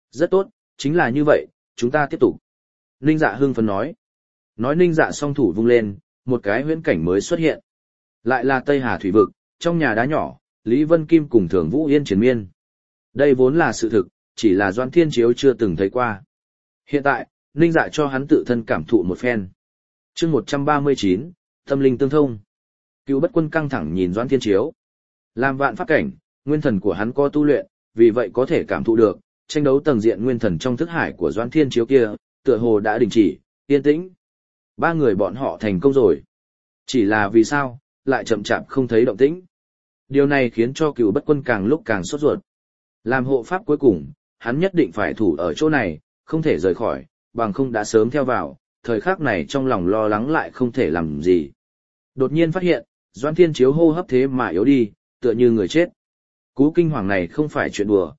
Rất tốt, chính là như vậy, chúng ta tiếp tục. Ninh Dạ hưng phấn nói. Nói Ninh Dạ song thủ vung lên, một cái huyễn cảnh mới xuất hiện. Lại là Tây Hà thủy vực, trong nhà đá nhỏ, Lý Vân Kim cùng Thường Vũ Yên triền miên. Đây vốn là sự thực, chỉ là Doãn Thiên Chiếu chưa từng thấy qua. Hiện tại, Ninh Dạ cho hắn tự thân cảm thụ một phen. Chương 139, tâm linh tương thông. Cựu Bất Quân căng thẳng nhìn Doãn Thiên Chiếu. Làm vạn pháp cảnh, nguyên thần của hắn có tu luyện, vì vậy có thể cảm thụ được, tranh đấu tầng diện nguyên thần trong thức hải của Doãn Thiên Chiếu kia, tựa hồ đã đình chỉ, yên tĩnh. Ba người bọn họ thành công rồi. Chỉ là vì sao, lại chậm chạp không thấy động tĩnh. Điều này khiến cho Cựu Bất Quân càng lúc càng sốt ruột. Làm hộ pháp cuối cùng, hắn nhất định phải thủ ở chỗ này, không thể rời khỏi, bằng không đã sớm theo vào, thời khắc này trong lòng lo lắng lại không thể làm gì. Đột nhiên phát hiện, Doãn Thiên Chiếu hô hấp thế mà yếu đi, tựa như người chết. Cú kinh hoàng này không phải chuyện đùa,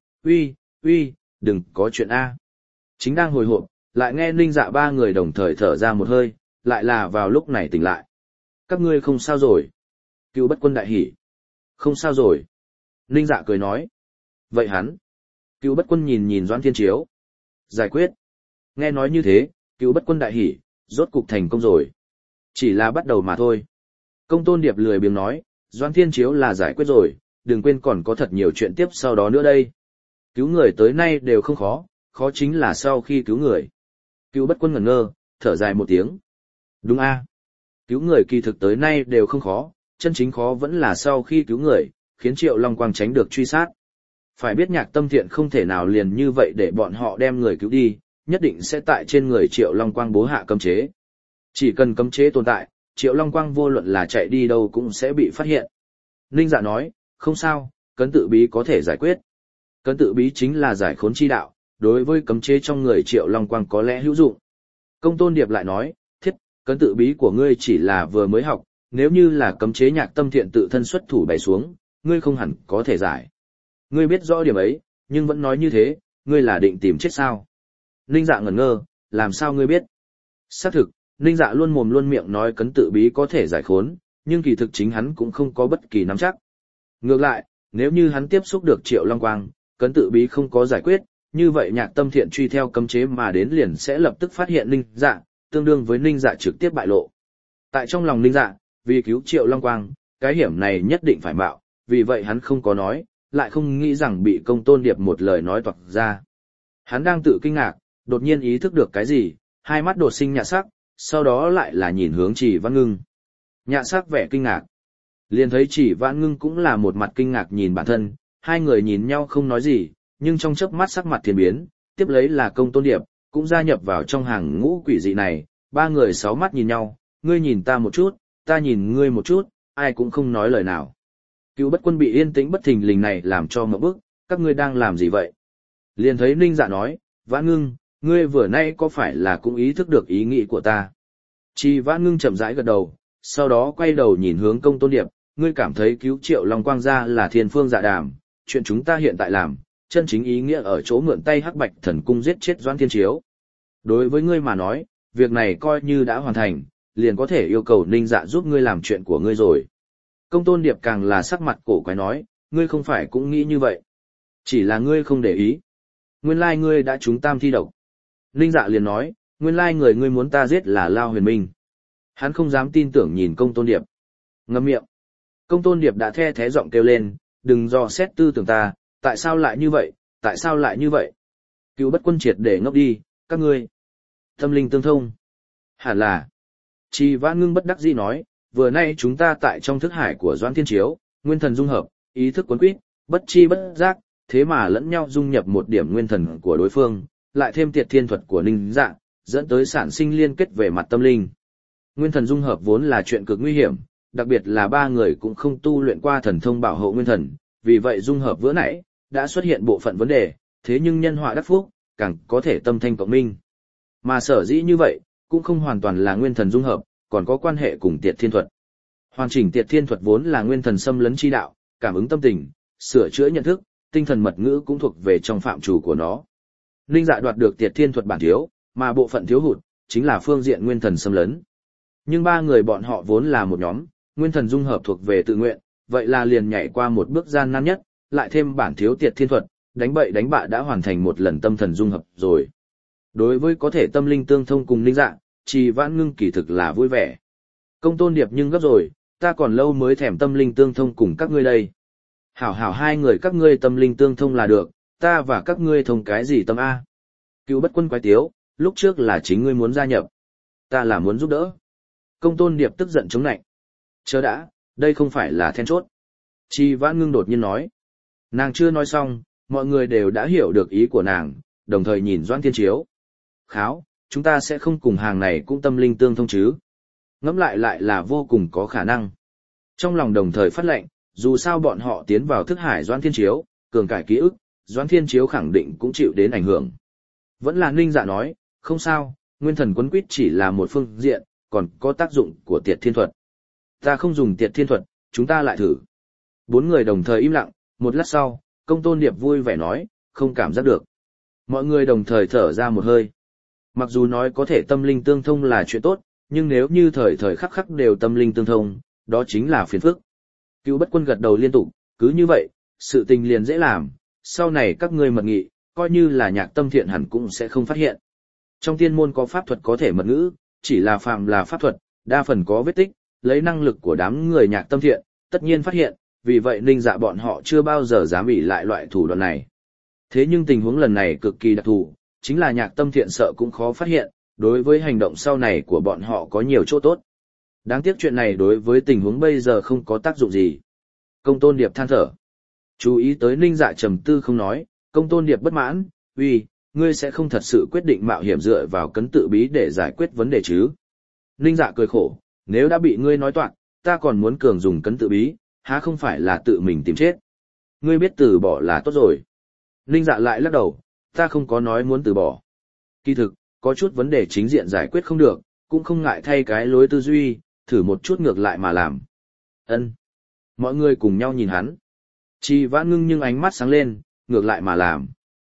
uy, đừng có chuyện A. Chính đang hồi hộp, lại nghe Ninh Dạ ba người đồng thời thở ra một hơi, lại là vào lúc này tỉnh lại. Các ngươi không sao rồi. Cựu Bất Quân đại hỉ. Không sao rồi. Ninh Dạ cười nói. Vậy hắn. Cựu Bất Quân nhìn Doãn Thiên Chiếu. Giải quyết. Nghe nói như thế, Cựu Bất Quân đại hỉ, rốt cục thành công rồi. Chỉ là bắt đầu mà thôi. Công Tôn Điệp lười biếng nói, Doãn Thiên Chiếu là giải quyết rồi, đừng quên còn có thật nhiều chuyện tiếp sau đó nữa đây. Cứu người tới nay đều không khó, khó chính là sau khi cứu người. Cựu Bất Quân ngẩn ngơ, thở dài một tiếng. Đúng a, cứu người kỳ thực tới nay đều không khó, chân chính khó vẫn là sau khi cứu người, khiến Triệu Long Quang tránh được truy sát. Phải biết Nhạc Tâm Thiện không thể nào liền như vậy để bọn họ đem người cứu đi, nhất định sẽ tại trên người Triệu Long Quang bố hạ cấm chế. Chỉ cần cấm chế tồn tại, Triệu Long Quang vô luận là chạy đi đâu cũng sẽ bị phát hiện. Ninh Dạ nói, không sao, cấn tự bí có thể giải quyết. Cấn tự bí chính là giải khốn chi đạo, đối với cấm chế trong người Triệu Long Quang có lẽ hữu dụng. Công Tôn Điệp lại nói, thiết, cấn tự bí của ngươi chỉ là vừa mới học, nếu như là cấm chế Nhạc Tâm Thiện tự thân xuất thủ bày xuống, ngươi không hẳn có thể giải. Ngươi biết rõ điểm ấy, nhưng vẫn nói như thế, ngươi là định tìm chết sao? Ninh Dạ ngẩn ngơ, làm sao ngươi biết? Xác thực, Ninh Dạ luôn mồm luôn miệng nói cấn tự bí có thể giải khốn, nhưng kỳ thực chính hắn cũng không có bất kỳ nắm chắc. Ngược lại, nếu như hắn tiếp xúc được Triệu Long Quang, cấn tự bí không có giải quyết, như vậy Nhạc Tâm Thiện truy theo cấm chế mà đến liền sẽ lập tức phát hiện Ninh Dạ, tương đương với Ninh Dạ trực tiếp bại lộ. Tại trong lòng Ninh Dạ, vì cứu Triệu Long Quang, cái hiểm này nhất định phải mạo, vì vậy hắn không có nói, lại không nghĩ rằng bị Công Tôn Điệp một lời nói toạc ra. Hắn đang tự kinh ngạc, đột nhiên ý thức được cái gì, hai mắt đột sinh nhạ sắc, sau đó lại là nhìn hướng Chỉ Văn Ngưng. Nhạ sắc vẻ kinh ngạc. Liền thấy Chỉ Văn Ngưng cũng là một mặt kinh ngạc nhìn bản thân, hai người nhìn nhau không nói gì, nhưng trong chớp mắt sắc mặt thiên biến, tiếp lấy là Công Tôn Điệp, cũng gia nhập vào trong hàng ngũ quỷ dị này, ba người sáu mắt nhìn nhau, ngươi nhìn ta một chút, ta nhìn ngươi một chút, ai cũng không nói lời nào. Cựu Bất Quân bị yên tĩnh bất thình lình này làm cho ngộp bức, các ngươi đang làm gì vậy? Liền thấy Ninh Dạ nói, Vãn Ngưng, ngươi vừa nay có phải là cũng ý thức được ý nghĩ của ta? Chỉ Vãn Ngưng chậm rãi gật đầu, sau đó quay đầu nhìn hướng Công Tôn Điệp, ngươi cảm thấy cứu Triệu Long Quang ra là thiên phương dạ đàm, chuyện chúng ta hiện tại làm, chân chính ý nghĩa ở chỗ mượn tay Hắc Bạch Thần Cung giết chết Doãn Thiên Chiếu. Đối với ngươi mà nói, việc này coi như đã hoàn thành, liền có thể yêu cầu Ninh Dạ giúp ngươi làm chuyện của ngươi rồi. Công Tôn Điệp càng là sắc mặt cổ quái nói, ngươi không phải cũng nghĩ như vậy. Chỉ là ngươi không để ý. Nguyên lai ngươi đã trúng tam thi độc. Ninh Dạ liền nói, nguyên lai người ngươi muốn ta giết là Lao Huyền Minh. Hắn không dám tin tưởng nhìn Công Tôn Điệp. Ngậm miệng. Công Tôn Điệp đã the thé giọng kêu lên, đừng dò xét tư tưởng ta, tại sao lại như vậy, tại sao lại như vậy? Cựu Bất Quân triệt để ngốc đi, các ngươi. Tâm linh tương thông. Hẳn là. Chỉ Vãn Ngưng bất đắc dĩ nói, vừa nay chúng ta tại trong thức hải của Doãn Thiên Chiếu, nguyên thần dung hợp, ý thức quấn quýt, bất chi bất giác, thế mà lẫn nhau dung nhập một điểm nguyên thần của đối phương, lại thêm Tiệt Thiên thuật của Ninh Dạ, dẫn tới sản sinh liên kết về mặt tâm linh. Nguyên thần dung hợp vốn là chuyện cực nguy hiểm, đặc biệt là ba người cũng không tu luyện qua thần thông bảo hộ nguyên thần, vì vậy dung hợp vừa nãy đã xuất hiện bộ phận vấn đề, thế nhưng nhân họa đắc phúc, càng có thể tâm thanh cộng minh. Mà sở dĩ như vậy, cũng không hoàn toàn là nguyên thần dung hợp, còn có quan hệ cùng Tiệt Thiên thuật. Hoàn chỉnh Tiệt Thiên thuật vốn là nguyên thần xâm lấn chi đạo, cảm ứng tâm tình, sửa chữa nhận thức, tinh thần mật ngữ cũng thuộc về trong phạm trù của nó. Ninh Dạ đoạt được Tiệt Thiên thuật bản thiếu, mà bộ phận thiếu hụt chính là phương diện nguyên thần xâm lấn. Nhưng ba người bọn họ vốn là một nhóm, nguyên thần dung hợp thuộc về tự nguyện, vậy là liền nhảy qua một bước gian nan nhất, lại thêm bản thiếu Tiệt Thiên thuật, đánh bậy đánh bạ đã hoàn thành một lần tâm thần dung hợp rồi. Đối với có thể tâm linh tương thông cùng Ninh Dạ, Trì Vãn Ngưng kỳ thực là vui vẻ. Công Tôn Điệp nhưng gấp rồi, ta còn lâu mới thèm tâm linh tương thông cùng các ngươi đây. Hảo hảo hai người các ngươi tâm linh tương thông là được, ta và các ngươi thông cái gì tâm A. Cựu Bất Quân quái tiếu, lúc trước là chính ngươi muốn gia nhập. Ta là muốn giúp đỡ. Công Tôn Điệp tức giận chống nạnh. Chờ đã, đây không phải là then chốt. Trì Vãn Ngưng đột nhiên nói. Nàng chưa nói xong, mọi người đều đã hiểu được ý của nàng, đồng thời nhìn Doãn Thiên Chiếu. Kháo, chúng ta sẽ không cùng hàng này cũng tâm linh tương thông chứ. Ngẫm lại lại là vô cùng có khả năng. Trong lòng đồng thời phát lệnh, dù sao bọn họ tiến vào thức hải Doãn Thiên Chiếu, cường cải ký ức, Doãn Thiên Chiếu khẳng định cũng chịu đến ảnh hưởng. Vẫn là Ninh Dạ nói, không sao, nguyên thần quấn quýt chỉ là một phương diện, còn có tác dụng của tiệt thiên thuật. Ta không dùng tiệt thiên thuật, chúng ta lại thử. Bốn người đồng thời im lặng, một lát sau, Công Tôn Điệp vui vẻ nói, không cảm giác được. Mọi người đồng thời thở ra một hơi. Mặc dù nói có thể tâm linh tương thông là chuyện tốt, nhưng nếu như thời thời khắc khắc đều tâm linh tương thông, đó chính là phiền phức. Cựu Bất Quân gật đầu liên tục, cứ như vậy, sự tình liền dễ làm, sau này các ngươi mật nghị, coi như là Nhạc Tâm Thiện hẳn cũng sẽ không phát hiện. Trong tiên môn có pháp thuật có thể mật ngữ, chỉ là phạm là pháp thuật, đa phần có vết tích, lấy năng lực của đám người Nhạc Tâm Thiện, tất nhiên phát hiện, vì vậy Ninh Dạ bọn họ chưa bao giờ dám ỷ lại loại thủ đoạn này. Thế nhưng tình huống lần này cực kỳ đặc thù, chính là Nhạc Tâm Thiện sợ cũng khó phát hiện, đối với hành động sau này của bọn họ có nhiều chỗ tốt. Đáng tiếc chuyện này đối với tình huống bây giờ không có tác dụng gì. Công Tôn Điệp than thở. Chú ý tới Ninh Dạ trầm tư không nói, Công Tôn Điệp bất mãn, uy, ngươi sẽ không thật sự quyết định mạo hiểm dựa vào cấn tự bí để giải quyết vấn đề chứ. Ninh Dạ cười khổ, nếu đã bị ngươi nói toạc, ta còn muốn cường dùng cấn tự bí, há không phải là tự mình tìm chết. Ngươi biết từ bỏ là tốt rồi. Ninh Dạ lại lắc đầu, ta không có nói muốn từ bỏ. Kỳ thực, có chút vấn đề chính diện giải quyết không được, cũng không ngại thay cái lối tư duy, thử một chút ngược lại mà làm. Ân. Mọi người cùng nhau nhìn hắn. Trì Vãn Ngưng nhưng ánh mắt sáng lên, ngược lại mà làm.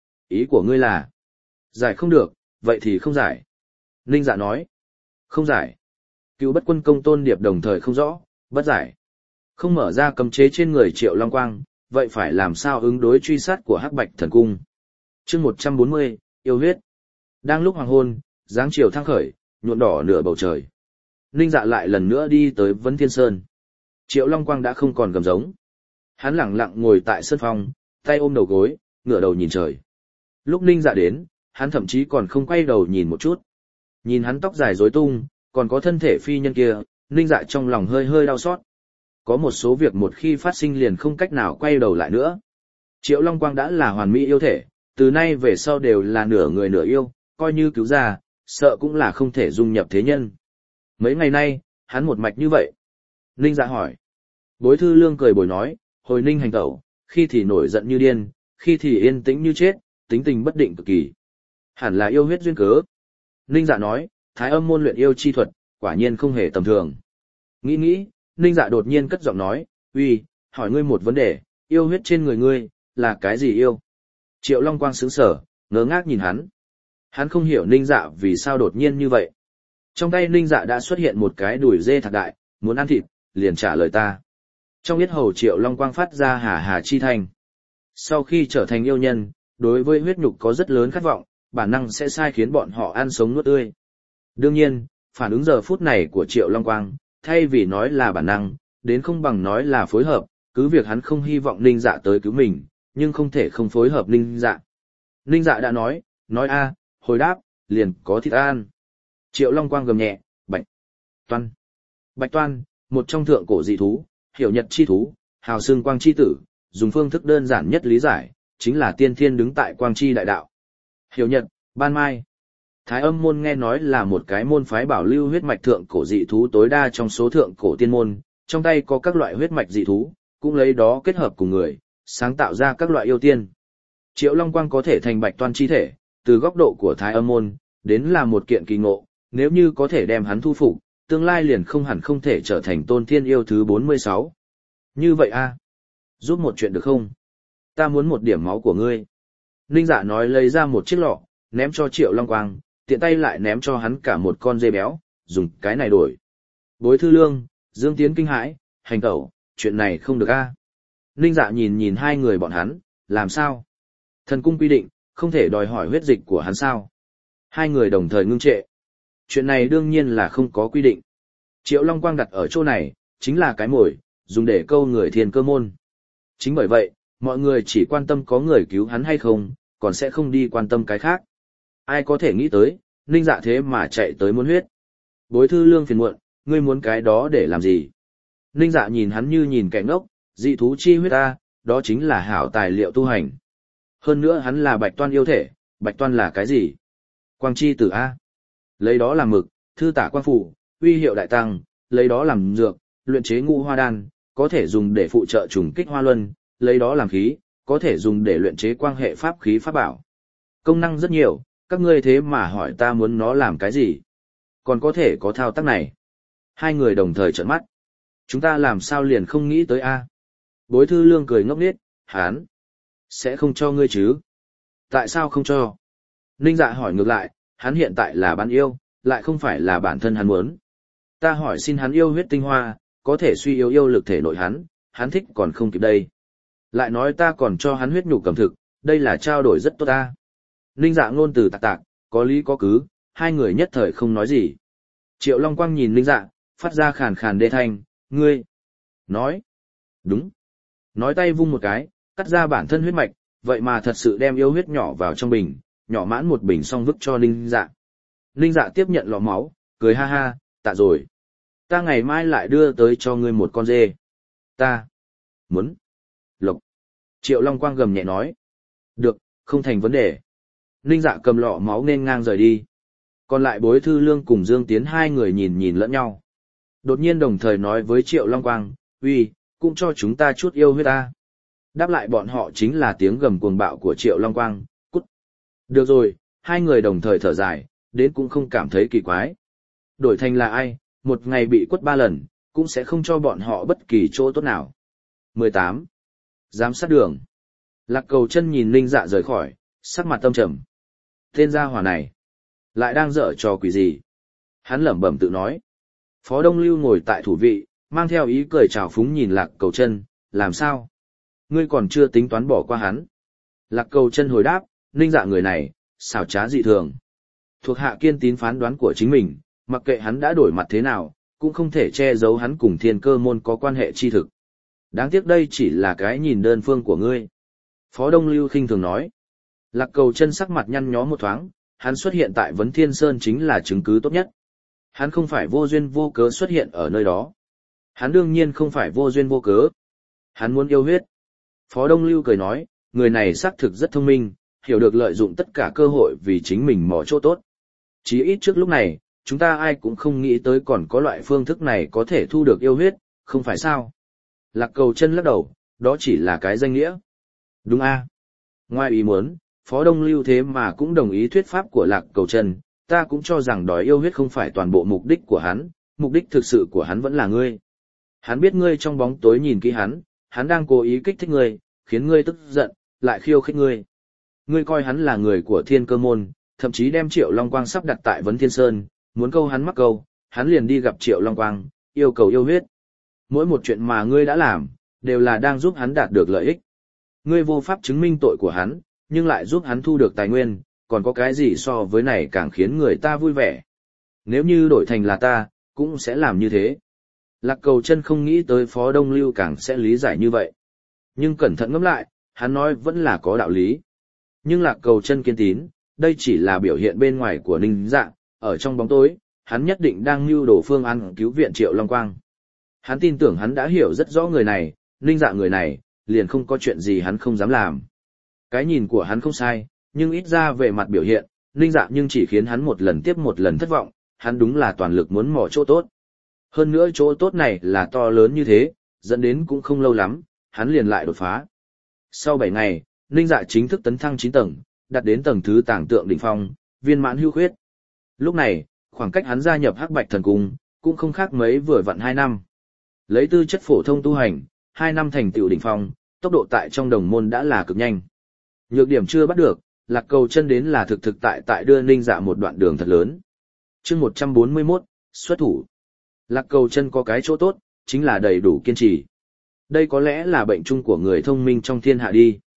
Ý của ngươi là, giải không được, vậy thì không giải. Ninh Dạ nói, không giải. Cựu Bất Quân Công Tôn Điệp đồng thời không rõ, bất giải. Không mở ra cấm chế trên người Triệu Long Quang, vậy phải làm sao ứng đối truy sát của Hắc Bạch Thần Cung. Chương 140, yêu huyết. Đang lúc hoàng hôn, dáng chiều thăng khởi, nhuộm đỏ nửa bầu trời. Ninh Dạ lại lần nữa đi tới Vấn Thiên Sơn. Triệu Long Quang đã không còn gầm giống. Hắn lẳng lặng ngồi tại sân phong, tay ôm đầu gối, ngửa đầu nhìn trời. Lúc Ninh Dạ đến, hắn thậm chí còn không quay đầu nhìn một chút. Nhìn hắn tóc dài rối tung, còn có thân thể phi nhân kia, Ninh Dạ trong lòng hơi hơi đau xót. Có một số việc một khi phát sinh liền không cách nào quay đầu lại nữa. Triệu Long Quang đã là hoàn mỹ yêu thể, từ nay về sau đều là nửa người nửa yêu, coi như cứu ra, sợ cũng là không thể dung nhập thế nhân. Mấy ngày nay, hắn một mạch như vậy. Ninh Dạ hỏi. Bối Thư Lương cười bồi nói, hồi Ninh hành tẩu, khi thì nổi giận như điên, khi thì yên tĩnh như chết, tính tình bất định cực kỳ. Hẳn là yêu huyết duyên cớ. Ninh Dạ nói, Thái Âm môn luyện yêu chi thuật, quả nhiên không hề tầm thường. Nghĩ, Ninh Dạ đột nhiên cất giọng nói, uy, hỏi ngươi một vấn đề, yêu huyết trên người ngươi, là cái gì yêu? Triệu Long Quang sững sờ, ngớ ngác nhìn hắn. Hắn không hiểu Ninh Dạ vì sao đột nhiên như vậy. Trong tay Ninh Dạ đã xuất hiện một cái đùi dê thạc đại, muốn ăn thịt, liền trả lời ta. Trong yết hầu Triệu Long Quang phát ra hà hà chi thanh. Sau khi trở thành yêu nhân, đối với huyết nhục có rất lớn khát vọng, bản năng sẽ sai khiến bọn họ ăn sống nuốt tươi. Đương nhiên, phản ứng giờ phút này của Triệu Long Quang, thay vì nói là bản năng, đến không bằng nói là phối hợp, cứ việc hắn không hy vọng Ninh Dạ tới cứu mình, nhưng không thể không phối hợp Ninh Dạ. Ninh Dạ đã nói a, hồi đáp, liền có thịt ăn. Triệu Long Quang gầm nhẹ, Bạch Toan. Bạch Toan, một trong thượng cổ dị thú, hiểu nhật chi thú, hào xương quang chi tử, dùng phương thức đơn giản nhất lý giải, chính là tiên thiên đứng tại quang chi đại đạo. Hiểu nhật, ban mai. Thái Âm môn nghe nói là một cái môn phái bảo lưu huyết mạch thượng cổ dị thú tối đa trong số thượng cổ tiên môn, trong tay có các loại huyết mạch dị thú, cũng lấy đó kết hợp cùng người, sáng tạo ra các loại yêu tiên. Triệu Long Quang có thể thành Bạch Toan chi thể, từ góc độ của Thái Âm môn, đến là một kiện kỳ ngộ, nếu như có thể đem hắn thu phục, tương lai liền không hẳn không thể trở thành tôn thiên yêu thứ 46. Như vậy a, giúp một chuyện được không? Ta muốn một điểm máu của ngươi. Ninh Dạ nói lấy ra một chiếc lọ, ném cho Triệu Long Quang, tiện tay lại ném cho hắn cả một con dê béo, dùng cái này đổi. Bối Thư Lương, Dương Tiến kinh hãi, hành tẩu, chuyện này không được a. Ninh Dạ nhìn hai người bọn hắn, làm sao? Thần cung quy định, không thể đòi hỏi huyết dịch của hắn sao? Hai người đồng thời ngưng trệ. Chuyện này đương nhiên là không có quy định. Triệu Long Quang đặt ở chỗ này, chính là cái mồi, dùng để câu người Thiên Cơ môn. Chính bởi vậy, mọi người chỉ quan tâm có người cứu hắn hay không, còn sẽ không đi quan tâm cái khác. Ai có thể nghĩ tới, Ninh Dạ thế mà chạy tới muốn huyết. Bối Thư Lương phiền muộn, ngươi muốn cái đó để làm gì? Ninh Dạ nhìn hắn như nhìn kẻ ngốc, dị thú chi huyết ta, đó chính là hảo tài liệu tu hành. Hơn nữa hắn là Bạch Toan yêu thể, Bạch Toan là cái gì? Quang chi tử A. Lấy đó làm mực, thư tả quang phủ, uy hiệu đại tăng, lấy đó làm dược, luyện chế ngũ hoa đan, có thể dùng để phụ trợ trùng kích hoa luân, lấy đó làm khí, có thể dùng để luyện chế quang hệ pháp khí pháp bảo. Công năng rất nhiều, các ngươi thế mà hỏi ta muốn nó làm cái gì? Còn có thể có thao tác này. Hai người đồng thời trợn mắt. Chúng ta làm sao liền không nghĩ tới A. Bối Thư Lương cười ngốc nghếch, hán. Sẽ không cho ngươi chứ? Tại sao không cho? Ninh Dạ hỏi ngược lại, hắn hiện tại là bán yêu, lại không phải là bản thân hắn muốn. Ta hỏi xin hắn yêu huyết tinh hoa, có thể suy yếu yêu lực thể nội hắn thích còn không kịp đây. Lại nói ta còn cho hắn huyết nhục cầm thực, đây là trao đổi rất tốt ta. Ninh Dạ ngôn từ tạc tạc, có lý có cứ, hai người nhất thời không nói gì. Triệu Long Quang nhìn Ninh Dạ, phát ra khàn khàn đê thanh, ngươi. Nói. Đúng. Nói tay vung một cái, cắt ra bản thân huyết mạch, vậy mà thật sự đem yêu huyết nhỏ vào trong bình, nhỏ mãn một bình xong vứt cho Ninh Dạ. Ninh Dạ tiếp nhận lọ máu, cười ha ha, tạ rồi. Ta ngày mai lại đưa tới cho ngươi một con dê. Ta. Muốn. Lộc. Triệu Long Quang gầm nhẹ nói. Được, không thành vấn đề. Ninh Dạ cầm lọ máu nên ngang rời đi. Còn lại Bối Thư Lương cùng Dương Tiến hai người nhìn nhìn lẫn nhau. Đột nhiên đồng thời nói với Triệu Long Quang, uy, cũng cho chúng ta chút yêu huyết ta. Đáp lại bọn họ chính là tiếng gầm cuồng bạo của Triệu Long Quang, cút. Được rồi, hai người đồng thời thở dài, đến cũng không cảm thấy kỳ quái. Đổi thành là ai, một ngày bị quất 3 lần, cũng sẽ không cho bọn họ bất kỳ chỗ tốt nào. 18. Giám sát đường. Lạc Cầu Chân nhìn Ninh Dạ rời khỏi, sắc mặt tâm trầm. Tên gia hỏa này, lại đang dở trò quỷ gì? Hắn lẩm bẩm tự nói. Phó Đông Lưu ngồi tại thủ vị, mang theo ý cười trào phúng nhìn Lạc Cầu Chân, làm sao? Ngươi còn chưa tính toán bỏ qua hắn. Lạc Cầu Chân hồi đáp, Ninh Dạ người này, xảo trá dị thường. Thuộc hạ kiên tín phán đoán của chính mình, mặc kệ hắn đã đổi mặt thế nào, cũng không thể che giấu hắn cùng Thiên Cơ môn có quan hệ chi thực. Đáng tiếc đây chỉ là cái nhìn đơn phương của ngươi. Phó Đông Lưu khinh thường nói. Lạc Cầu Chân sắc mặt nhăn nhó một thoáng, hắn xuất hiện tại Vấn Thiên Sơn chính là chứng cứ tốt nhất. Hắn không phải vô duyên vô cớ xuất hiện ở nơi đó. Hắn đương nhiên không phải vô duyên vô cớ. Hắn muốn yêu huyết. Phó Đông Lưu cười nói, người này xác thực rất thông minh, hiểu được lợi dụng tất cả cơ hội vì chính mình mò chỗ tốt. Chí ít trước lúc này, chúng ta ai cũng không nghĩ tới còn có loại phương thức này có thể thu được yêu huyết, không phải sao? Lạc Cầu Chân lắc đầu, đó chỉ là cái danh nghĩa. Đúng a. Ngoài ý muốn, Phó Đông Lưu thế mà cũng đồng ý thuyết pháp của Lạc Cầu Chân, ta cũng cho rằng đòi yêu huyết không phải toàn bộ mục đích của hắn, mục đích thực sự của hắn vẫn là ngươi. Hắn biết ngươi trong bóng tối nhìn kỹ hắn đang cố ý kích thích ngươi, khiến ngươi tức giận, lại khiêu khích ngươi. Ngươi coi hắn là người của Thiên Cơ môn, thậm chí đem Triệu Long Quang sắp đặt tại Vấn Thiên Sơn, muốn câu hắn mắc câu, hắn liền đi gặp Triệu Long Quang, yêu cầu yêu huyết. Mỗi một chuyện mà ngươi đã làm, đều là đang giúp hắn đạt được lợi ích. Ngươi vô pháp chứng minh tội của hắn, nhưng lại giúp hắn thu được tài nguyên, còn có cái gì so với này càng khiến người ta vui vẻ. Nếu như đổi thành là ta, cũng sẽ làm như thế. Lạc Cầu Chân không nghĩ tới Phó Đông Lưu càng sẽ lý giải như vậy. Nhưng cẩn thận ngẫm lại, hắn nói vẫn là có đạo lý. Nhưng Lạc Cầu Chân kiên tín, đây chỉ là biểu hiện bên ngoài của Ninh Dạ, ở trong bóng tối, hắn nhất định đang mưu đồ phương án cứu viện Triệu Long Quang. Hắn tin tưởng hắn đã hiểu rất rõ người này, Ninh Dạ người này, liền không có chuyện gì hắn không dám làm. Cái nhìn của hắn không sai, nhưng ít ra về mặt biểu hiện, Ninh Dạ nhưng chỉ khiến hắn một lần tiếp một lần thất vọng, hắn đúng là toàn lực muốn mò chỗ tốt. Hơn nữa chỗ tốt này là to lớn như thế, dẫn đến cũng không lâu lắm, hắn liền lại đột phá. Sau 7 ngày, Ninh Dạ chính thức tấn thăng 9 tầng, đạt đến tầng thứ tàng tượng đỉnh phong, viên mãn hưu khuyết. Lúc này, khoảng cách hắn gia nhập Hắc Bạch Thần Cung, cũng không khác mấy vừa vặn 2 năm. Lấy tư chất phổ thông tu hành, 2 năm thành tựu đỉnh phong, tốc độ tại trong đồng môn đã là cực nhanh. Nhược điểm chưa bắt được, Lạc Cầu Chân đến là thực tại đưa Ninh Dạ một đoạn đường thật lớn. Chương 141, xuất thủ. Lạc Cầu Chân có cái chỗ tốt, chính là đầy đủ kiên trì. Đây có lẽ là bệnh chung của người thông minh trong thiên hạ đi.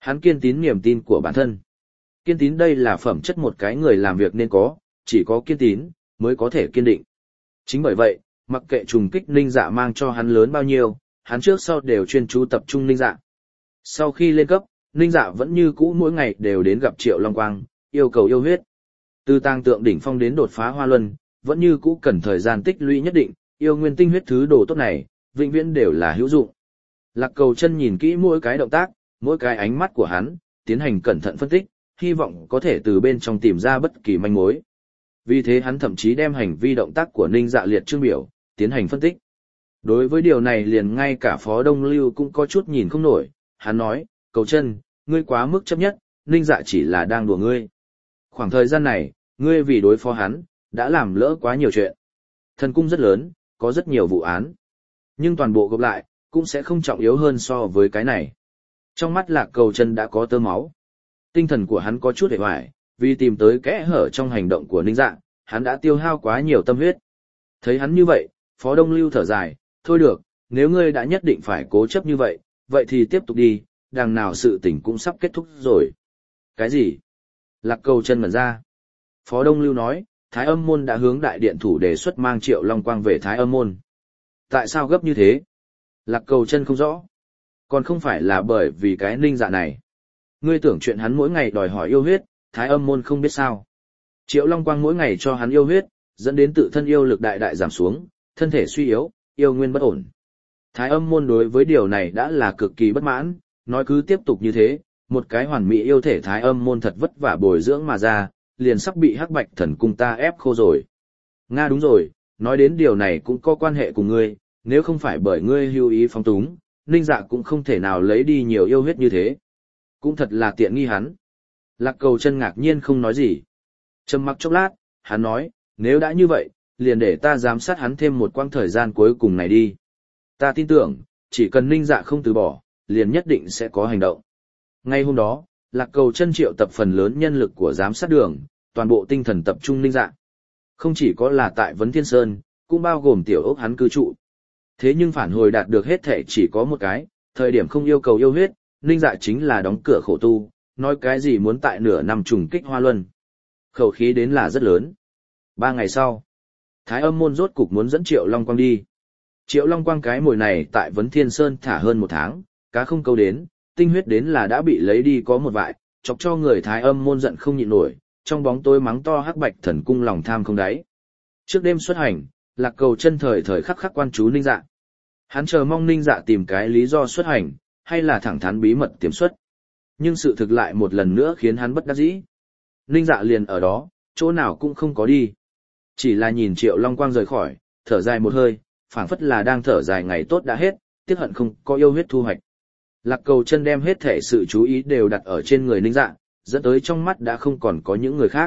Hắn kiên tín niềm tin của bản thân. Kiên tín đây là phẩm chất một cái người làm việc nên có, chỉ có kiên tín mới có thể kiên định. Chính bởi vậy, mặc kệ trùng kích Ninh Dạ mang cho hắn lớn bao nhiêu, hắn trước sau đều chuyên chú tập trung Ninh Dạ. Sau khi lên cấp, Ninh Dạ vẫn như cũ mỗi ngày đều đến gặp Triệu Long Quang, yêu cầu yêu huyết. Từ tang tượng đỉnh phong đến đột phá hoa luân, vẫn như cũ cần thời gian tích lũy nhất định, yêu nguyên tinh huyết thứ đồ tốt này, vĩnh viễn đều là hữu dụng. Lạc Cầu Chân nhìn kỹ mỗi cái động tác, mỗi cái ánh mắt của hắn, tiến hành cẩn thận phân tích, hy vọng có thể từ bên trong tìm ra bất kỳ manh mối. Vì thế hắn thậm chí đem hành vi động tác của Ninh Dạ liệt chương biểu, tiến hành phân tích. Đối với điều này liền ngay cả Phó Đông Lưu cũng có chút nhìn không nổi, hắn nói, Cầu Chân, ngươi quá mức chấp nhất, Ninh Dạ chỉ là đang đùa ngươi. Khoảng thời gian này, ngươi vì đối phó hắn, đã làm lỡ quá nhiều chuyện. Thần cung rất lớn, có rất nhiều vụ án. Nhưng toàn bộ gộp lại, cũng sẽ không trọng yếu hơn so với cái này. Trong mắt Lạc Cầu Chân đã có tơ máu. Tinh thần của hắn có chút hề hoài, vì tìm tới kẽ hở trong hành động của Ninh Dạ, hắn đã tiêu hao quá nhiều tâm huyết. Thấy hắn như vậy, Phó Đông Lưu thở dài, thôi được, nếu ngươi đã nhất định phải cố chấp như vậy, vậy thì tiếp tục đi, đằng nào sự tình cũng sắp kết thúc rồi. Cái gì? Lạc Cầu Chân ngẩn ra. Phó Đông Lưu nói, Thái Âm Môn đã hướng đại điện thủ đề xuất mang Triệu Long Quang về Thái Âm Môn. Tại sao gấp như thế? Lạc Cầu Chân không rõ. Còn không phải là bởi vì cái Ninh Dạ này. Ngươi tưởng chuyện hắn mỗi ngày đòi hỏi yêu huyết, Thái Âm Môn không biết sao. Triệu Long Quang mỗi ngày cho hắn yêu huyết, dẫn đến tự thân yêu lực đại đại giảm xuống, thân thể suy yếu, yêu nguyên bất ổn. Thái Âm Môn đối với điều này đã là cực kỳ bất mãn, nói cứ tiếp tục như thế, một cái hoàn mỹ yêu thể Thái Âm Môn thật vất vả bồi dưỡng mà ra, liền sắp bị Hắc Bạch Thần Cung ta ép khô rồi. Nga đúng rồi, nói đến điều này cũng có quan hệ cùng ngươi, nếu không phải bởi ngươi hưu ý phóng túng, Ninh Dạ cũng không thể nào lấy đi nhiều yêu huyết như thế. Cũng thật là tiện nghi hắn. Lạc Cầu Chân ngạc nhiên không nói gì. Trầm mặc chốc lát, hắn nói, nếu đã như vậy, liền để ta giám sát hắn thêm một quãng thời gian cuối cùng này đi. Ta tin tưởng, chỉ cần Ninh Dạ không từ bỏ, liền nhất định sẽ có hành động. Ngay hôm đó, Lạc Cầu Chân triệu tập phần lớn nhân lực của giám sát đường, toàn bộ tinh thần tập trung Ninh Dạ. Không chỉ có là tại Vấn Thiên Sơn, cũng bao gồm tiểu ốc hắn cư trụ. Thế nhưng phản hồi đạt được hết thể chỉ có một cái, thời điểm không yêu cầu yêu huyết, Ninh Dạ chính là đóng cửa khổ tu, nói cái gì muốn tại nửa năm trùng kích hoa luân. Khẩu khí đến là rất lớn. 3 ngày sau, Thái Âm Môn rốt cục muốn dẫn Triệu Long Quang đi. Triệu Long Quang cái mồi này tại Vấn Thiên Sơn thả hơn 1 tháng, cá không câu đến, tinh huyết đến là đã bị lấy đi có một vại, chọc cho người Thái Âm Môn giận không nhịn nổi, trong bóng tối mắng to Hắc Bạch Thần Cung lòng tham không đáy. Trước đêm xuất hành, Lạc Cầu Chân thời thời khắc khắc quan chú Ninh Dạ. Hắn chờ mong Ninh Dạ tìm cái lý do xuất hành, hay là thẳng thắn bí mật tiềm xuất. Nhưng sự thực lại một lần nữa khiến hắn bất đắc dĩ. Ninh Dạ liền ở đó, chỗ nào cũng không có đi. Chỉ là nhìn Triệu Long Quang rời khỏi, thở dài một hơi, phảng phất là đang thở dài ngày tốt đã hết, tiếc hận không có yêu huyết thu hoạch. Lạc Cầu Chân đem hết thể sự chú ý đều đặt ở trên người Ninh Dạ, dẫn tới trong mắt đã không còn có những người khác.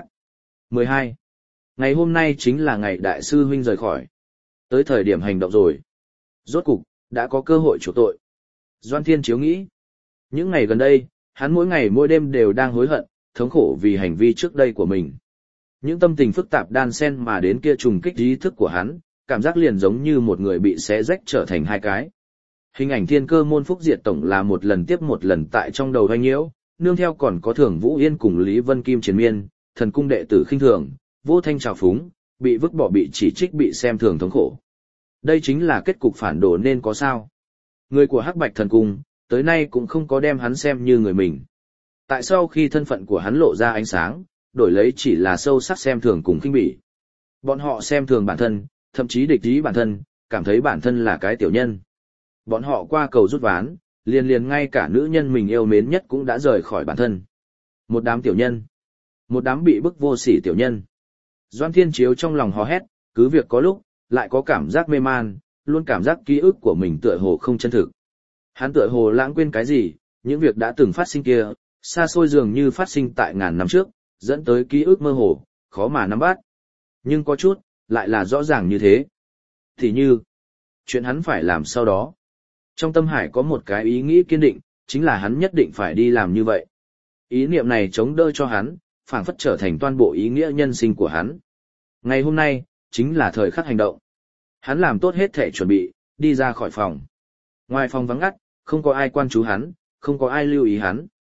12. Ngày hôm nay chính là ngày đại sư huynh rời khỏi. Tới thời điểm hành động rồi. Rốt cục, đã có cơ hội chuộc tội. Doan Thiên Chiếu nghĩ. Những ngày gần đây, hắn mỗi ngày mỗi đêm đều đang hối hận, thống khổ vì hành vi trước đây của mình. Những tâm tình phức tạp đan xen mà đến kia trùng kích ý thức của hắn, cảm giác liền giống như một người bị xé rách trở thành hai cái. Hình ảnh Thiên Cơ môn Phúc Diệt tổng là một lần tiếp một lần tại trong đầu hoanh nhiễu, nương theo còn có Thường Vũ Yên cùng Lý Vân Kim triền miên, thần cung đệ tử khinh thường, vô thanh trào phúng, bị vứt bỏ bị chỉ trích bị xem thường thống khổ. Đây chính là kết cục phản đồ nên có sao. Người của Hắc Bạch Thần Cung, tới nay cũng không có đem hắn xem như người mình. Tại sao khi thân phận của hắn lộ ra ánh sáng, đổi lấy chỉ là sâu sắc xem thường cùng khinh bỉ. Bọn họ xem thường bản thân, thậm chí địch ý bản thân, cảm thấy bản thân là cái tiểu nhân. Bọn họ qua cầu rút ván, liền ngay cả nữ nhân mình yêu mến nhất cũng đã rời khỏi bản thân. Một đám tiểu nhân. Một đám bị bức vô sỉ tiểu nhân. Doan Thiên Chiếu trong lòng hò hét, cứ việc có lúc, lại có cảm giác mê man, luôn cảm giác ký ức của mình tựa hồ không chân thực. Hắn tựa hồ lãng quên cái gì, những việc đã từng phát sinh kia, xa xôi dường như phát sinh tại ngàn năm trước, dẫn tới ký ức mơ hồ, khó mà nắm bắt. Nhưng có chút, lại là rõ ràng như thế. Thì như, chuyện hắn phải làm sau đó. Trong tâm hải có một cái ý nghĩ kiên định, chính là hắn nhất định phải đi làm như vậy. Ý niệm này chống đỡ cho hắn, phảng phất trở thành toàn bộ ý nghĩa nhân sinh của hắn. Ngày hôm nay, chính là thời khắc hành động. Hắn làm tốt hết thể chuẩn bị, đi ra khỏi phòng. Ngoài phòng vắng ngắt, không có ai quan chú hắn, không có ai lưu ý hắn.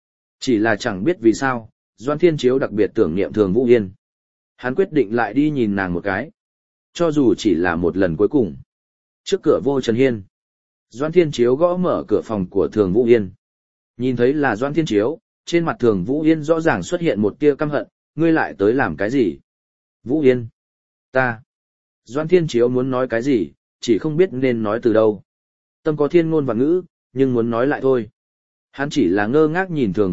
Chỉ là chẳng biết vì sao, Doãn Thiên Chiếu đặc biệt tưởng niệm Thường Vũ Yên. Hắn quyết định lại đi nhìn nàng một cái. Cho dù chỉ là một lần cuối cùng. Trước cửa vô Trần Hiên, Doãn Thiên Chiếu gõ mở cửa phòng của Thường Vũ Yên. Nhìn thấy là Doãn Thiên Chiếu, trên mặt Thường Vũ Yên rõ ràng xuất hiện một tia căm hận, ngươi lại tới làm cái gì? Vũ Yên, ta. Doãn Thiên Chiếu muốn nói cái gì, chỉ không biết nên nói từ đâu. Tâm có thiên ngôn và ngữ, nhưng muốn nói lại thôi. Hắn chỉ là ngơ ngác nhìn Thường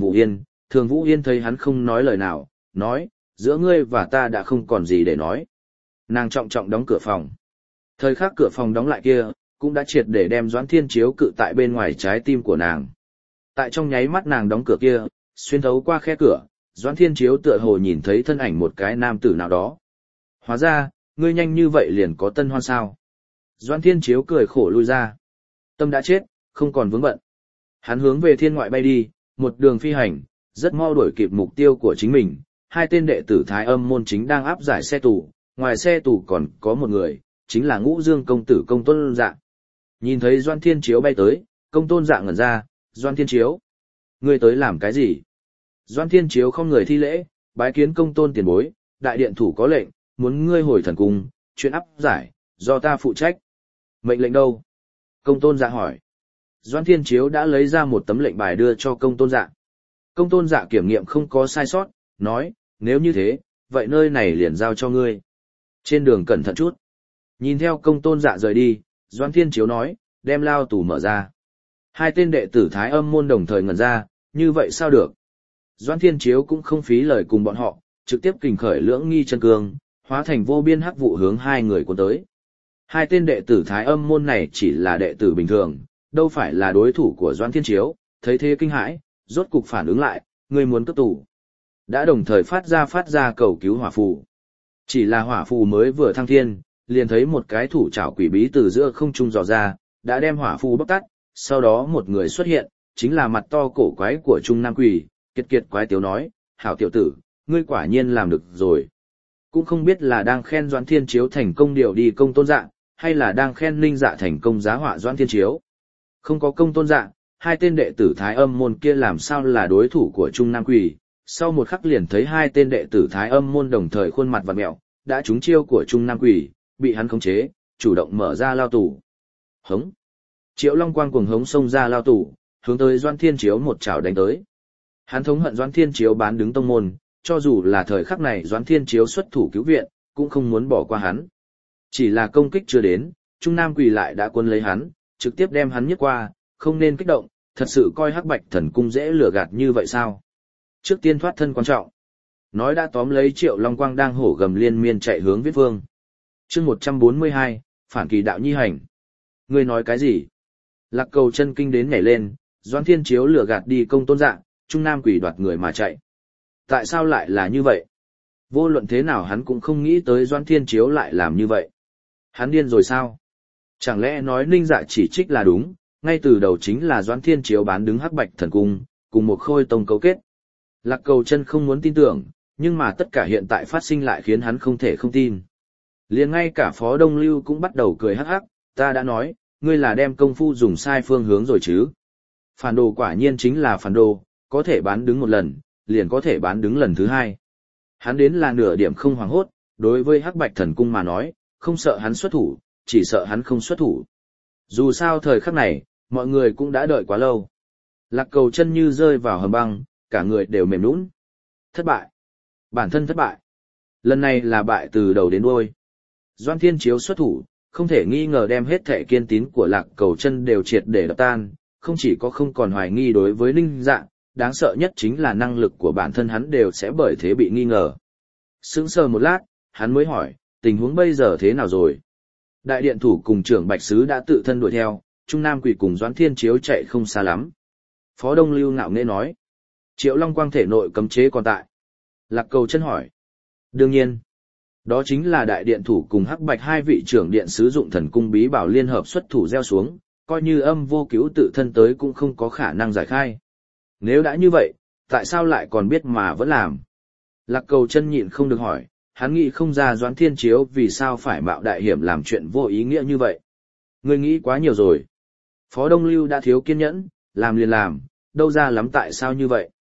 Vũ Yên thấy hắn không nói lời nào, nói, giữa ngươi và ta đã không còn gì để nói. Nàng trọng trọng đóng cửa phòng. Thời khắc cửa phòng đóng lại kia, cũng đã triệt để đem Doãn Thiên Chiếu cự tại bên ngoài trái tim của nàng. Tại trong nháy mắt nàng đóng cửa kia, xuyên thấu qua khe cửa, Doãn Thiên Chiếu tựa hồ nhìn thấy thân ảnh một cái nam tử nào đó. Hóa ra, ngươi nhanh như vậy liền có tân hoan sao. Doãn Thiên Chiếu cười khổ lui ra. Tâm đã chết, không còn vướng bận. Hắn hướng về thiên ngoại bay đi, một đường phi hành, rất mau đuổi kịp mục tiêu của chính mình. Hai tên đệ tử Thái Âm môn chính đang áp giải xe tù, ngoài xe tù còn có một người, chính là Ngũ Dương công tử Công Tôn Dạ. Nhìn thấy Doãn Thiên Chiếu bay tới, Công Tôn Dạ ngẩn ra, Doãn Thiên Chiếu, ngươi tới làm cái gì? Doãn Thiên Chiếu không người thi lễ, bái kiến Công Tôn tiền bối, đại điện thủ có lệnh, muốn ngươi hồi thần cung, chuyện áp giải, do ta phụ trách. Mệnh lệnh đâu? Công Tôn Dạ hỏi. Doãn Thiên Chiếu đã lấy ra một tấm lệnh bài đưa cho Công Tôn Dạ. Công Tôn Dạ kiểm nghiệm không có sai sót, nói, nếu như thế, vậy nơi này liền giao cho ngươi. Trên đường cẩn thận chút. Nhìn theo Công Tôn Dạ rời đi, Doãn Thiên Chiếu nói, đem lao tù mở ra. Hai tên đệ tử Thái Âm môn đồng thời ngẩn ra, như vậy sao được? Doãn Thiên Chiếu cũng không phí lời cùng bọn họ, trực tiếp kình khởi lưỡng nghi chân cương, hóa thành vô biên hắc vụ hướng hai người cuốn tới. Hai tên đệ tử Thái Âm môn này chỉ là đệ tử bình thường, đâu phải là đối thủ của Doãn Thiên Chiếu, thấy thế kinh hãi, rốt cục phản ứng lại, người muốn cấp tù. Đã đồng thời phát ra cầu cứu hỏa phù. Chỉ là hỏa phù mới vừa thăng thiên, liền thấy một cái thủ trảo quỷ bí từ giữa không trung dò ra, đã đem hỏa phù bóc tắt, sau đó một người xuất hiện, chính là mặt to cổ quái của Trung Nam Quỷ, kiệt kiệt quái tiếu nói, hảo tiểu tử, ngươi quả nhiên làm được rồi. Cũng không biết là đang khen Doãn Thiên Chiếu thành công điều đi Công Tôn Dạ, hay là đang khen Ninh Dạ thành công giá họa Doãn Thiên Chiếu. Không có Công Tôn Dạ, hai tên đệ tử Thái Âm môn kia làm sao là đối thủ của Trung Nam Quỷ. Sau một khắc liền thấy hai tên đệ tử Thái Âm môn đồng thời khuôn mặt vặn mẹo, đã trúng chiêu của Trung Nam Quỷ, bị hắn khống chế, chủ động mở ra lao tù. Hống! Triệu Long Quang cuồng hống xông ra lao tù, hướng tới Doãn Thiên Chiếu một chảo đánh tới. Hắn thống hận Doãn Thiên Chiếu bán đứng tông môn, cho dù là thời khắc này Doãn Thiên Chiếu xuất thủ cứu viện, cũng không muốn bỏ qua hắn. Chỉ là công kích chưa đến, Trung Nam Quỷ lại đã quân lấy hắn, trực tiếp đem hắn nhấc qua, không nên kích động, thật sự coi Hắc Bạch Thần Cung dễ lừa gạt như vậy sao? Trước tiên thoát thân quan trọng. Nói đã tóm lấy Triệu Long Quang đang hổ gầm liên miên chạy hướng Viết Vương. Chương 142, phản kỳ đạo nhi hành. Ngươi nói cái gì? Lạc Cầu chân kinh đến nhảy lên, Doãn Thiên Chiếu lừa gạt đi Công Tôn Dạ, Trung Nam Quỷ đoạt người mà chạy. Tại sao lại là như vậy? Vô luận thế nào hắn cũng không nghĩ tới Doãn Thiên Chiếu lại làm như vậy. Hắn điên rồi sao? Chẳng lẽ nói Ninh Dạ chỉ trích là đúng, ngay từ đầu chính là Doãn Thiên Chiếu bán đứng Hắc Bạch Thần Cung, cùng một Khôi Tông cấu kết. Lạc Cầu chân không muốn tin tưởng, nhưng mà tất cả hiện tại phát sinh lại khiến hắn không thể không tin. Liền ngay cả Phó Đông Lưu cũng bắt đầu cười hắc hắc, ta đã nói, ngươi là đem công phu dùng sai phương hướng rồi chứ. Phản đồ quả nhiên chính là phản đồ, có thể bán đứng một lần, liền có thể bán đứng lần thứ hai. Hắn đến là nửa điểm không hoảng hốt, đối với Hắc Bạch Thần Cung mà nói, không sợ hắn xuất thủ, chỉ sợ hắn không xuất thủ. Dù sao thời khắc này, mọi người cũng đã đợi quá lâu. Lạc Cầu chân như rơi vào hầm băng, cả người đều mềm nhũn. Thất bại. Bản thân thất bại. Lần này là bại từ đầu đến đuôi. Doãn Thiên Chiếu xuất thủ, không thể nghi ngờ đem hết thệ kiên tín của Lạc Cầu chân đều triệt để đập tan, không chỉ có không còn hoài nghi đối với Ninh Dạ, đáng sợ nhất chính là năng lực của bản thân hắn đều sẽ bởi thế bị nghi ngờ. Sững sờ một lát, hắn mới hỏi, tình huống bây giờ thế nào rồi? Đại điện thủ cùng trưởng Bạch Sứ đã tự thân đuổi theo, Trung Nam Quỷ cùng Doãn Thiên Chiếu chạy không xa lắm. Phó Đông Lưu ngạo nghễ nói, Triệu Long Quang thể nội cấm chế còn tại. Lạc Cầu chân hỏi, đương nhiên, đó chính là đại điện thủ cùng Hắc Bạch hai vị trưởng điện sử dụng thần cung bí bảo liên hợp xuất thủ gieo xuống, coi như âm vô cứu tự thân tới cũng không có khả năng giải khai. Nếu đã như vậy, tại sao lại còn biết mà vẫn làm? Lạc Cầu chân nhịn không được hỏi, hắn nghĩ không ra Doãn Thiên Chiếu vì sao phải mạo đại hiểm làm chuyện vô ý nghĩa như vậy. Ngươi nghĩ quá nhiều rồi. Phó Đông Lưu đã thiếu kiên nhẫn, làm liền làm, đâu ra lắm tại sao như vậy.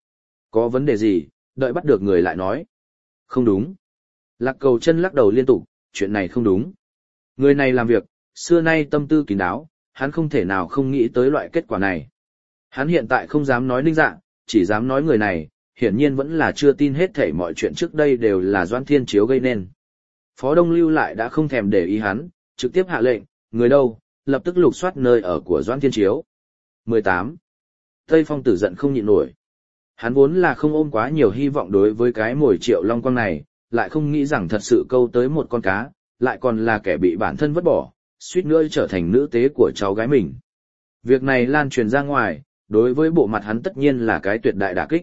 Có vấn đề gì, đợi bắt được người lại nói. Không đúng. Lạc Cầu Chân lắc đầu liên tục, chuyện này không đúng. Người này làm việc, xưa nay tâm tư kín đáo, hắn không thể nào không nghĩ tới loại kết quả này. Hắn hiện tại không dám nói Ninh Dạ, chỉ dám nói người này, hiển nhiên vẫn là chưa tin hết thảy mọi chuyện trước đây đều là Doãn Thiên Chiếu gây nên. Phó Đông Lưu lại đã không thèm để ý hắn, trực tiếp hạ lệnh, người đâu, lập tức lục soát nơi ở của Doãn Thiên Chiếu. 18. Tây Phong Tử giận không nhịn nổi. Hắn vốn là không ôm quá nhiều hy vọng đối với cái mồi Triệu Long Quang này, lại không nghĩ rằng thật sự câu tới một con cá, lại còn là kẻ bị bản thân vứt bỏ, suýt nữa trở thành nữ tế của cháu gái mình. Việc này lan truyền ra ngoài, đối với bộ mặt hắn tất nhiên là cái tuyệt đại đả kích.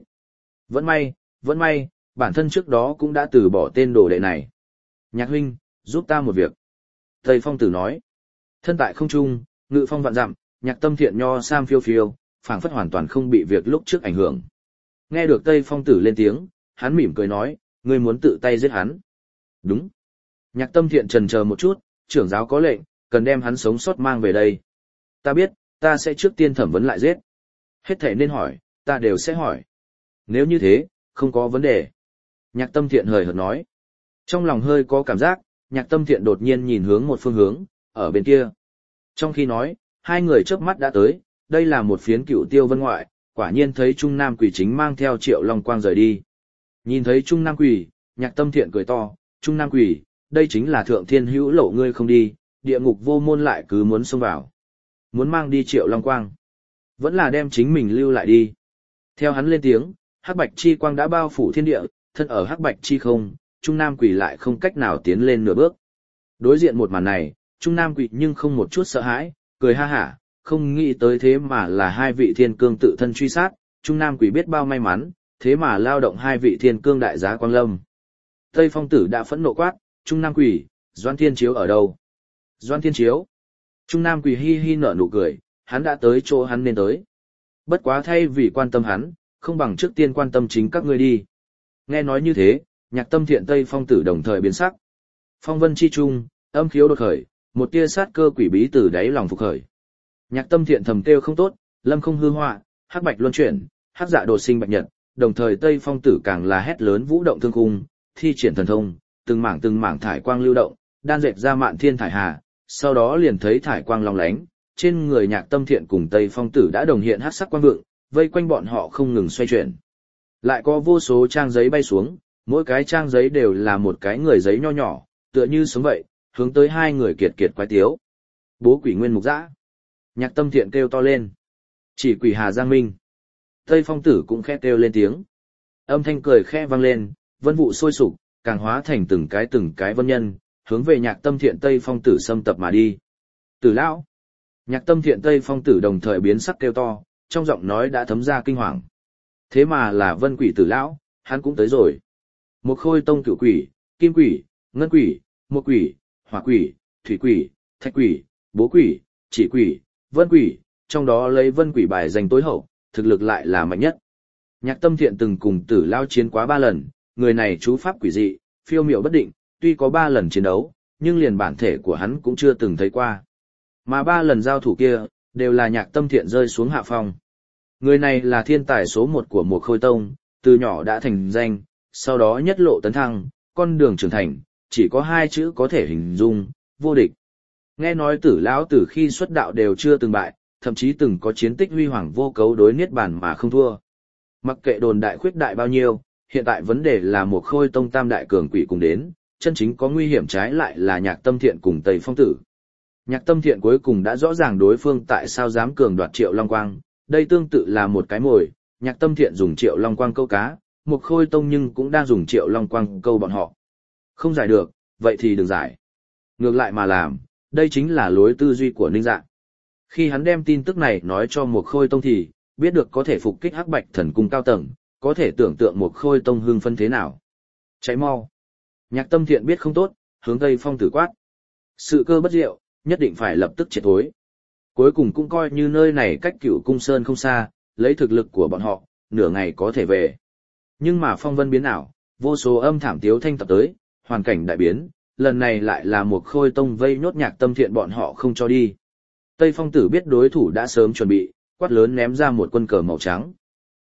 Vẫn may, bản thân trước đó cũng đã từ bỏ tên đồ đệ này. Nhạc huynh, giúp ta một việc. Tây Phong Tử nói. Thân tại không trung, ngự phong vạn dặm, Nhạc Tâm Thiện nho sam phiêu phiêu, phảng phất hoàn toàn không bị việc lúc trước ảnh hưởng. Nghe được Tây Phong Tử lên tiếng, hắn mỉm cười nói, ngươi muốn tự tay giết hắn. Đúng. Nhạc Tâm Thiện chần chờ một chút, trưởng giáo có lệnh, cần đem hắn sống sót mang về đây. Ta biết, ta sẽ trước tiên thẩm vấn lại giết. Hết thảy nên hỏi, ta đều sẽ hỏi. Nếu như thế, không có vấn đề. Nhạc Tâm Thiện hời hợt nói. Trong lòng hơi có cảm giác, Nhạc Tâm Thiện đột nhiên nhìn hướng một phương hướng, ở bên kia. Trong khi nói, hai người chớp mắt đã tới, đây là một phiến Cựu Tiêu Vân ngoại, quả nhiên thấy Trung Nam Quỷ chính mang theo Triệu Long Quang rời đi. Nhìn thấy Trung Nam Quỷ, Nhạc Tâm Thiện cười to, Trung Nam Quỷ, đây chính là thượng thiên hữu lộ ngươi không đi, địa ngục vô môn lại cứ muốn xông vào. Muốn mang đi Triệu Long Quang. Vẫn là đem chính mình lưu lại đi. Theo hắn lên tiếng, hắc bạch chi quang đã bao phủ thiên địa, thân ở hắc bạch chi không, Trung Nam Quỷ lại không cách nào tiến lên nửa bước. Đối diện một màn này, Trung Nam Quỷ nhưng không một chút sợ hãi, cười ha hả, không nghĩ tới thế mà là hai vị thiên cương tự thân truy sát, Trung Nam Quỷ biết bao may mắn, thế mà lao động hai vị thiên cương đại giá quang lâm. Tây Phong Tử đã phẫn nộ quát, Trung Nam Quỷ, Doãn Thiên Chiếu ở đâu? Doãn Thiên Chiếu. Trung Nam Quỷ hi hi nở nụ cười, hắn đã tới chỗ hắn nên tới. Bất quá thay vì quan tâm hắn, không bằng trước tiên quan tâm chính các ngươi đi. Nghe nói như thế, Nhạc Tâm Thiện Tây Phong Tử đồng thời biến sắc. Phong vân chi trung, âm khiếu đột khởi, một tia sát cơ quỷ bí từ đáy lòng phục khởi. Nhạc Tâm Thiện thầm kêu không tốt, lâm không hư họa, hắc bạch luân chuyển, hắc dạ đột sinh bạch nhật, đồng thời Tây Phong Tử càng là hét lớn vũ động thương khung, thi triển thần thông, từng mảng thải quang lưu động, đan dệt ra mạn thiên thải hà, sau đó liền thấy thải quang long lánh, trên người Nhạc Tâm Thiện cùng Tây Phong Tử đã đồng hiện hắc sắc quang vượng, vây quanh bọn họ không ngừng xoay chuyển. Lại có vô số trang giấy bay xuống, mỗi cái trang giấy đều là một cái người giấy nho nhỏ, tựa như sống vậy, hướng tới hai người kiệt kiệt quái tiếu. Bố quỷ nguyên mục dã. Nhạc Tâm Thiện kêu to lên. Chỉ quỷ Hà Giang Minh. Tây Phong Tử cũng khẽ kêu lên tiếng. Âm thanh cười khẽ vang lên, vân vụ sôi sục, càng hóa thành từng cái vân nhân, hướng về Nhạc Tâm Thiện Tây Phong Tử xâm tập mà đi. Tử lão. Nhạc Tâm Thiện Tây Phong Tử đồng thời biến sắc kêu to, trong giọng nói đã thấm ra kinh hoàng. Thế mà là vân quỷ Tử lão, hắn cũng tới rồi. Một khôi tông cửu quỷ, kim quỷ, ngân quỷ, một quỷ, hỏa quỷ, thủy quỷ, thạch quỷ, bố quỷ, chỉ quỷ, vân quỷ, trong đó lấy vân quỷ bài danh tối hậu, thực lực lại là mạnh nhất. Nhạc Tâm Thiện từng cùng Tử lão chiến quá 3 lần, người này chú pháp quỷ dị, phiêu miểu bất định, tuy có 3 lần chiến đấu, nhưng liền bản thể của hắn cũng chưa từng thấy qua. Mà 3 lần giao thủ kia, đều là Nhạc Tâm Thiện rơi xuống hạ phong. Người này là thiên tài số 1 của một khôi tông, từ nhỏ đã thành danh, sau đó nhất lộ tấn thăng, con đường trưởng thành, chỉ có 2 chữ có thể hình dung, vô địch. Nghe nói Tử lão từ khi xuất đạo đều chưa từng bại, thậm chí từng có chiến tích huy hoàng vô cấu đối niết bàn mà không thua. Mặc kệ đồn đại khuyết đại bao nhiêu, hiện tại vấn đề là một khôi tông tam đại cường quỷ cùng đến, chân chính có nguy hiểm trái lại là Nhạc Tâm Thiện cùng Tây Phong Tử. Nhạc Tâm Thiện cuối cùng đã rõ ràng đối phương tại sao dám cường đoạt Triệu Long Quang, đây tương tự là một cái mồi, Nhạc Tâm Thiện dùng Triệu Long Quang câu cá, một khôi tông nhưng cũng đang dùng Triệu Long Quang câu bọn họ. Không giải được, vậy thì đừng giải. Ngược lại mà làm, đây chính là lối tư duy của Ninh Dạ. Khi hắn đem tin tức này nói cho một khôi tông thì, biết được có thể phục kích hắc bạch thần cung cao tầng, có thể tưởng tượng một khôi tông hưng phân thế nào. Cháy mau. Nhạc Tâm Thiện biết không tốt, hướng Tây Phong Tử quát. Sự cơ bất diệu, nhất định phải lập tức triệt thối. Cuối cùng cũng coi như nơi này cách Cửu Cung Sơn không xa, lấy thực lực của bọn họ, nửa ngày có thể về. Nhưng mà phong vân biến ảo, vô số âm thảm tiếu thanh tập tới, hoàn cảnh đại biến, lần này lại là một khôi tông vây nhốt Nhạc Tâm Thiện bọn họ không cho đi. Tây Phong Tử biết đối thủ đã sớm chuẩn bị, quát lớn ném ra một quân cờ màu trắng.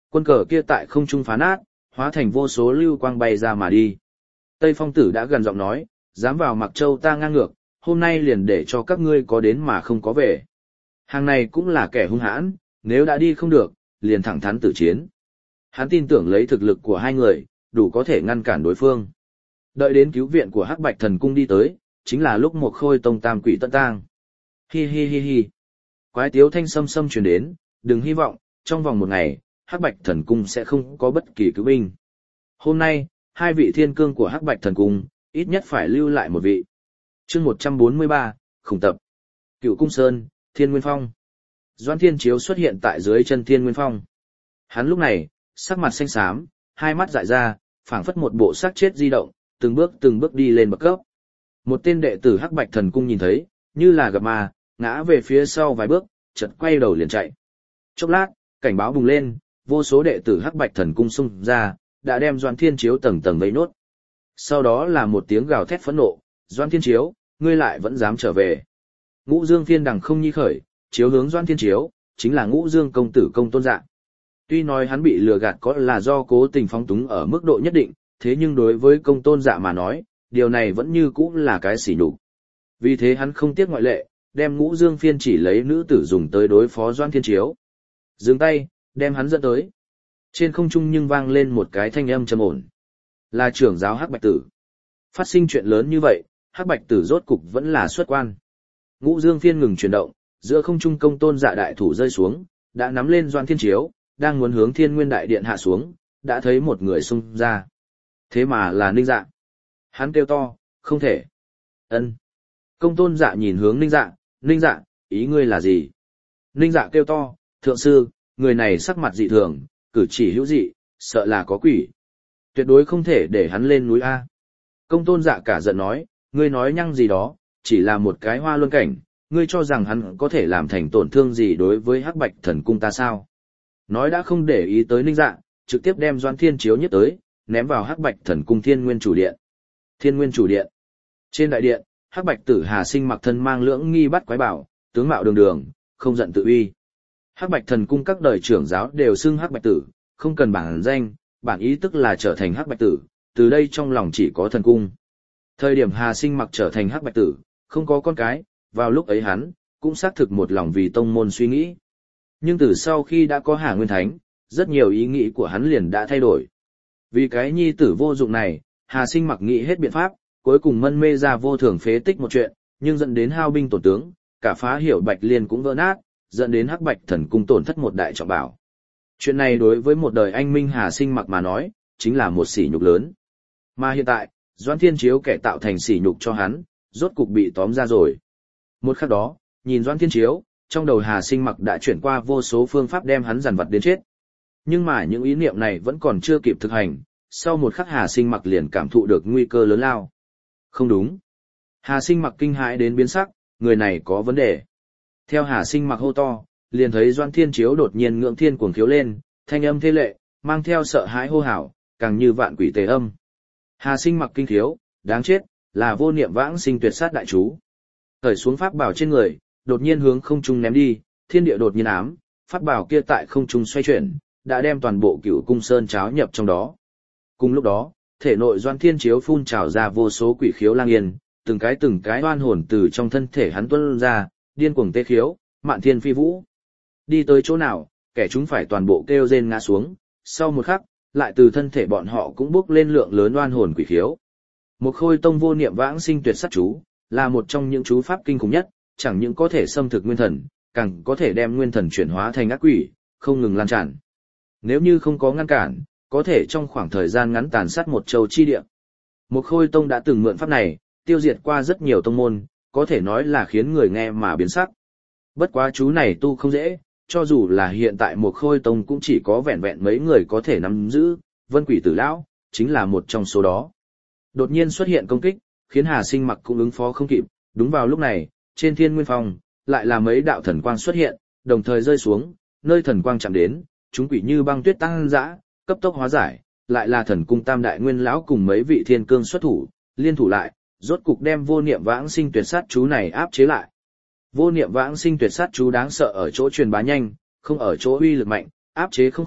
Quân cờ kia tại không trung phá nát, hóa thành vô số lưu quang bay ra mà đi. Tây Phong Tử đã gần giọng nói, dám vào Mặc Châu ta ngang ngược, hôm nay liền để cho các ngươi có đến mà không có về. Hàng này cũng là kẻ hung hãn, nếu đã đi không được, liền thẳng thắn tử chiến. Hắn tin tưởng lấy thực lực của hai người, đủ có thể ngăn cản đối phương. Đợi đến cứu viện của Hắc Bạch Thần Cung đi tới, chính là lúc một khôi tông tam quỷ tận tang. Hi hi hi hi. Quái tiếu thanh sâm sâm truyền đến, đừng hy vọng, trong vòng một ngày, Hắc Bạch Thần Cung sẽ không có bất kỳ cứu binh. Hôm nay, hai vị thiên cương của Hắc Bạch Thần Cung, ít nhất phải lưu lại một vị. Chương 143, khủng tập. Cựu Cung Sơn, Thiên Nguyên Phong. Doãn Thiên Chiếu xuất hiện tại dưới chân Thiên Nguyên Phong. Hắn lúc này, sắc mặt xanh xám, hai mắt dại ra, phảng phất một bộ xác chết di động, từng bước đi lên bậc cấp. Một tên đệ tử Hắc Bạch Thần Cung nhìn thấy, như là gặp ma, ngã về phía sau vài bước, chợt quay đầu liền chạy. Chốc lát, cảnh báo bùng lên, vô số đệ tử Hắc Bạch Thần Cung xung ra, đã đem Doãn Thiên Chiếu tầng tầng vây nốt. Sau đó là một tiếng gào thét phẫn nộ, Doãn Thiên Chiếu, ngươi lại vẫn dám trở về. Ngũ Dương Phiên đằng không nhi khởi, chiếu hướng Doãn Thiên Chiếu, chính là Ngũ Dương công tử Công Tôn Dạ. Tuy nói hắn bị lừa gạt có là do cố tình phóng túng ở mức độ nhất định, thế nhưng đối với Công Tôn Dạ mà nói, điều này vẫn như cũ là cái sỉ nhục. Vì thế hắn không tiếc ngoại lệ, đem Ngũ Dương Phiên chỉ lấy nữ tử dùng tới đối phó Doãn Thiên Chiếu. Dừng tay, đem hắn dẫn tới. Trên không trung nhưng vang lên một cái thanh âm trầm ổn. Là trưởng giáo Hắc Bạch Tử. Phát sinh chuyện lớn như vậy, Hắc Bạch Tử rốt cục vẫn là xuất quan. Ngũ Dương Phiên ngừng chuyển động, giữa không trung Công Tôn Dạ đại thủ rơi xuống, đã nắm lên Doãn Thiên Chiếu, đang muốn hướng Thiên Nguyên đại điện hạ xuống, đã thấy một người xung ra. Thế mà là Ninh Dạ. Hắn kêu to, không thể. Ân. Công Tôn Dạ nhìn hướng Ninh Dạ, ý ngươi là gì? Ninh Dạ kêu to, thượng sư, người này sắc mặt dị thường, cử chỉ hữu dị, sợ là có quỷ. Tuyệt đối không thể để hắn lên núi A. Công Tôn Dạ cả giận nói, ngươi nói nhăng gì đó, chỉ là một cái hoa luân cảnh, ngươi cho rằng hắn có thể làm thành tổn thương gì đối với Hắc Bạch Thần Cung ta sao? Nói đã không để ý tới Ninh Dạ, trực tiếp đem Doãn Thiên Chiếu nhất tới, ném vào Hắc Bạch Thần Cung Thiên Nguyên Chủ Điện. Thiên Nguyên Chủ Điện. Trên đại điện, Hắc Bạch Tử Hà Sinh mặc thân mang lưỡng nghi bắt quái bảo, tướng mạo đường đường, không giận tự uy. Hắc Bạch Thần Cung các đời trưởng giáo đều xưng Hắc Bạch Tử, không cần bản danh, bản ý tức là trở thành Hắc Bạch Tử, từ đây trong lòng chỉ có thần cung. Thời điểm Hà Sinh mặc trở thành Hắc Bạch Tử, không có con cái, vào lúc ấy hắn cũng xác thực một lòng vì tông môn suy nghĩ. Nhưng từ sau khi đã có Hà Nguyên Thánh, rất nhiều ý nghĩ của hắn liền đã thay đổi. Vì cái nhi tử vô dụng này, Hà Sinh mặc nghĩ hết biện pháp, cuối cùng mân mê ra vô thường phế tích một chuyện, nhưng dẫn đến hao binh tổn tướng, cả Phá Hiểu Bạch Liên cũng vỡ nát, dẫn đến Hắc Bạch Thần Cung tổn thất một đại trọng bảo. Chuyện này đối với một đời anh minh Hà Sinh mặc mà nói, chính là một sỉ nhục lớn. Mà hiện tại, Doãn Thiên Chiếu kẻ tạo thành sỉ nhục cho hắn, rốt cục bị tóm ra rồi. Một khắc đó, nhìn Doãn Thiên Chiếu, trong đầu Hà Sinh mặc đã chuyển qua vô số phương pháp đem hắn dằn vặt đến chết. Nhưng mà những ý niệm này vẫn còn chưa kịp thực hành, sau một khắc Hà Sinh mặc liền cảm thụ được nguy cơ lớn lao. Không đúng. Hà Sinh mặc kinh hãi đến biến sắc, người này có vấn đề. Theo Hà Sinh mặc hô to, liền thấy Doãn Thiên Chiếu đột nhiên ngưỡng thiên cuồng khiếu lên, thanh âm thê lệ, mang theo sợ hãi hô hào, càng như vạn quỷ tề âm. Hà Sinh mặc kinh khiếu, đáng chết, là vô niệm vãng sinh tuyệt sát đại chú. Cởi xuống pháp bảo trên người, đột nhiên hướng không trung ném đi, thiên địa đột nhiên ám, pháp bảo kia tại không trung xoay chuyển, đã đem toàn bộ Cửu Cung Sơn tráo nhập trong đó. Cùng lúc đó, thể nội Doãn Thiên Chiếu phun trào ra vô số quỷ khiếu lang yên, từng cái oan hồn từ trong thân thể hắn tuôn ra, điên cuồng tê khiếu, mạn thiên phi vũ. Đi tới chỗ nào, kẻ chúng phải toàn bộ kêu rên ngã xuống, sau một khắc, lại từ thân thể bọn họ cũng bốc lên lượng lớn oan hồn quỷ khiếu. Một khôi tông vô niệm vãng sinh tuyệt sát chú, là một trong những chú pháp kinh khủng nhất, chẳng những có thể xâm thực nguyên thần, càng có thể đem nguyên thần chuyển hóa thành ác quỷ, không ngừng lan tràn. Nếu như không có ngăn cản, có thể trong khoảng thời gian ngắn tàn sát một châu chi địa. Một khôi tông đã từng mượn pháp này, tiêu diệt qua rất nhiều tông môn, có thể nói là khiến người nghe mà biến sắc. Bất quá chú này tu không dễ, cho dù là hiện tại một khôi tông cũng chỉ có vẹn vẹn mấy người có thể nắm giữ, Vân Quỷ Tử Lão, chính là một trong số đó. Đột nhiên xuất hiện công kích, khiến Hà Sinh mặc cũng ứng phó không kịp, đúng vào lúc này, trên Thiên Nguyên Phong, lại là mấy đạo thần quang xuất hiện, đồng thời rơi xuống, nơi thần quang chạm đến, chúng quỷ như băng tuyết tăng dã, cấp tốc hóa giải, lại là thần cung Tam Đại Nguyên Lão cùng mấy vị thiên cương xuất thủ, liên thủ lại, rốt cục đem vô niệm vãng sinh tuyệt sát chú này áp chế lại. Vô niệm vãng sinh tuyệt sát chú đáng sợ ở chỗ truyền bá nhanh, không ở chỗ uy lực mạnh, áp chế không khó,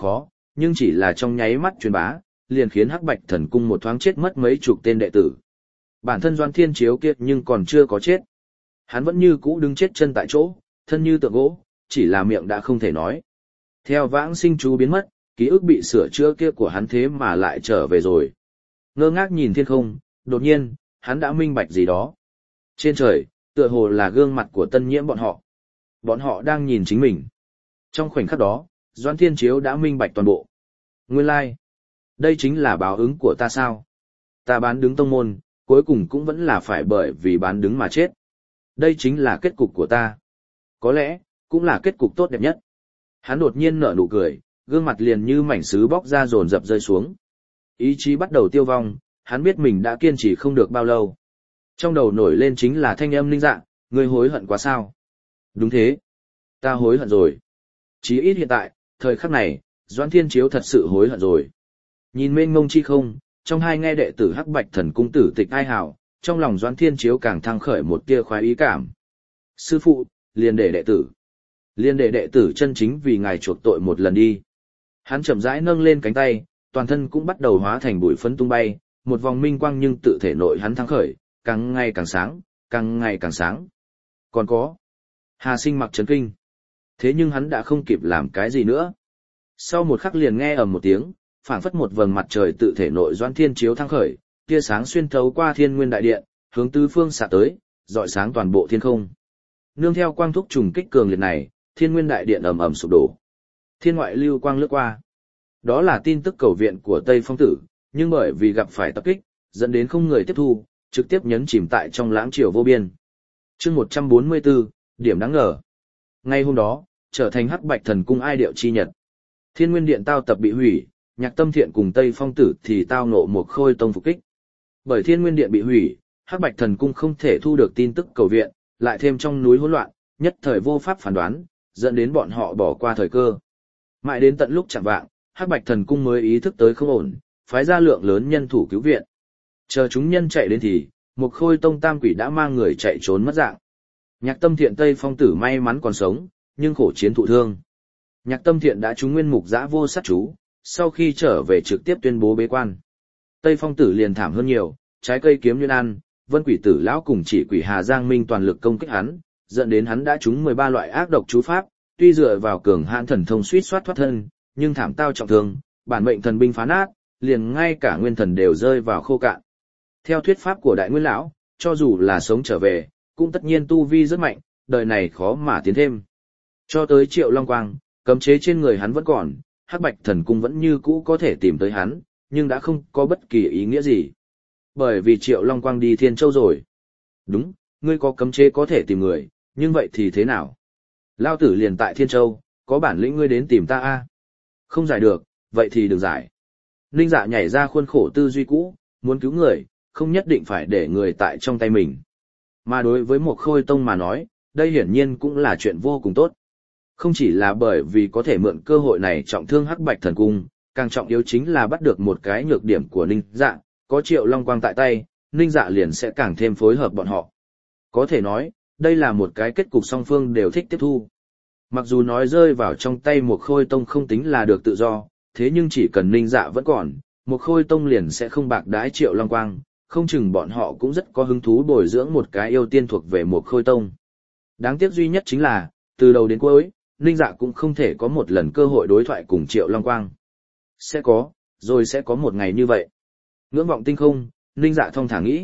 nhưng chỉ là trong nháy mắt truyền bá, liền khiến Hắc Bạch Thần Cung một thoáng chết mất mấy chục tên đệ tử. Bản thân Doãn Thiên Chiếu kia nhưng còn chưa có chết. Hắn vẫn như cũ đứng chết chân tại chỗ, thân như tượng gỗ, chỉ là miệng đã không thể nói. Theo vãng sinh chú biến mất, ký ức bị sửa chữa kia của hắn thế mà lại trở về rồi. Ngơ ngác nhìn thiên không, đột nhiên, hắn đã minh bạch gì đó. Trên trời, tựa hồ là gương mặt của Tân Nhiễm bọn họ. Bọn họ đang nhìn chính mình. Trong khoảnh khắc đó, Doãn Thiên Chiếu đã minh bạch toàn bộ. Nguyên lai, đây chính là báo ứng của ta sao? Ta bán đứng tông môn, cuối cùng cũng vẫn là phải bởi vì bán đứng mà chết. Đây chính là kết cục của ta. Có lẽ, cũng là kết cục tốt đẹp nhất. Hắn đột nhiên nở nụ cười, gương mặt liền như mảnh sứ bóc ra dồn dập rơi xuống. Ý chí bắt đầu tiêu vong, hắn biết mình đã kiên trì không được bao lâu. Trong đầu nổi lên chính là thanh âm Ninh Dạ, ngươi hối hận quá sao? Đúng thế. Ta hối hận rồi. Chí ít hiện tại, thời khắc này, Doãn Thiên Chiếu thật sự hối hận rồi. Nhìn mênh mông chi không, trong hai nghe đệ tử Hắc Bạch Thần Cung tử tịch ai hảo, trong lòng Doãn Thiên Chiếu càng thăng khởi một tia khoái ý cảm. Sư phụ, liền để đệ tử. Liên đệ đệ tử chân chính vì ngài chuộc tội một lần đi. Hắn chậm rãi nâng lên cánh tay, toàn thân cũng bắt đầu hóa thành bụi phấn tung bay, một vòng minh quang nhưng tự thể nội hắn thăng khởi, càng ngày càng sáng, càng ngày càng sáng. Còn có, Hà Sinh mặc chấn kinh. Thế nhưng hắn đã không kịp làm cái gì nữa. Sau một khắc liền nghe ầm một tiếng, phảng phất một vầng mặt trời tự thể nội Doãn Thiên Chiếu thăng khởi, tia sáng xuyên thấu qua Thiên Nguyên đại điện, hướng tứ phương xạ tới, rọi sáng toàn bộ thiên không. Nương theo quang thúc trùng kích cường liệt này, Thiên Nguyên đại điện ầm ầm sụp đổ. Thiên ngoại lưu quang lướt qua. Đó là tin tức cầu viện của Tây Phong tử, nhưng bởi vì gặp phải tập kích, dẫn đến không người tiếp thu, trực tiếp nhấn chìm tại trong lãng triều vô biên. Chương 144, điểm đáng ngờ. Ngay hôm đó, trở thành Hắc Bạch Thần Cung ai điệu chi nhật. Thiên Nguyên điện tao tập bị hủy, Nhạc Tâm Thiện cùng Tây Phong tử thì tao nộ một khôi tông phục kích. Bởi Thiên Nguyên điện bị hủy, Hắc Bạch Thần Cung không thể thu được tin tức cầu viện, lại thêm trong núi hỗn loạn, nhất thời vô pháp phán đoán, dẫn đến bọn họ bỏ qua thời cơ. Mãi đến tận lúc chạng vạng, Hắc Bạch Thần Cung mới ý thức tới không ổn, phái ra lượng lớn nhân thủ cứu viện. Chờ chúng nhân chạy đến thì, một khôi tông tam quỷ đã mang người chạy trốn mất dạng. Nhạc Tâm Thiện Tây Phong tử may mắn còn sống, nhưng khổ chiến thụ thương. Nhạc Tâm Thiện đã trúng nguyên mục giã vô sát chú, sau khi trở về trực tiếp tuyên bố bế quan. Tây Phong tử liền thảm hơn nhiều, trái cây kiếm nguyên ăn, vân quỷ tử lão cùng chỉ quỷ Hà Giang Minh toàn lực công kích hắn, dẫn đến hắn đã trúng 13 loại ác độc chú pháp, tuy dựa vào cường hãn thần thông suýt soát thoát thân, nhưng thảm tao trọng thương, bản mệnh thần binh phá nát, liền ngay cả nguyên thần đều rơi vào khô cạn. Theo thuyết pháp của Đại Nguyên lão, cho dù là sống trở về, cũng tất nhiên tu vi rất mạnh, đời này khó mà tiến thêm. Cho tới Triệu Long Quang, cấm chế trên người hắn vẫn còn, Hắc Bạch Thần Cung vẫn như cũ có thể tìm tới hắn, nhưng đã không có bất kỳ ý nghĩa gì. Bởi vì Triệu Long Quang đi Thiên Châu rồi. Đúng, ngươi có cấm chế có thể tìm người, nhưng vậy thì thế nào? Lao tử liền tại Thiên Châu, có bản lĩnh ngươi đến tìm ta a? Không giải được, vậy thì đừng giải. Ninh Dạ nhảy ra khuôn khổ tư duy cũ, muốn cứu người, không nhất định phải để người tại trong tay mình. Mà đối với một khôi tông mà nói, đây hiển nhiên cũng là chuyện vô cùng tốt. Không chỉ là bởi vì có thể mượn cơ hội này trọng thương Hắc Bạch Thần Cung, càng trọng yếu chính là bắt được một cái nhược điểm của Ninh Dạ, có Triệu Long Quang tại tay, Ninh Dạ liền sẽ càng thêm phối hợp bọn họ. Có thể nói, đây là một cái kết cục song phương đều thích tiếp thu. Mặc dù nói rơi vào trong tay một khôi tông không tính là được tự do, thế nhưng chỉ cần Ninh Dạ vẫn còn, một khôi tông liền sẽ không bạc đãi Triệu Long Quang, không chừng bọn họ cũng rất có hứng thú bồi dưỡng một cái yêu tiên thuộc về một khôi tông. Đáng tiếc duy nhất chính là, từ đầu đến cuối, Ninh Dạ cũng không thể có một lần cơ hội đối thoại cùng Triệu Long Quang. Sẽ có, rồi sẽ có một ngày như vậy. Ngưỡng vọng tinh không, Ninh Dạ thong thả nghĩ.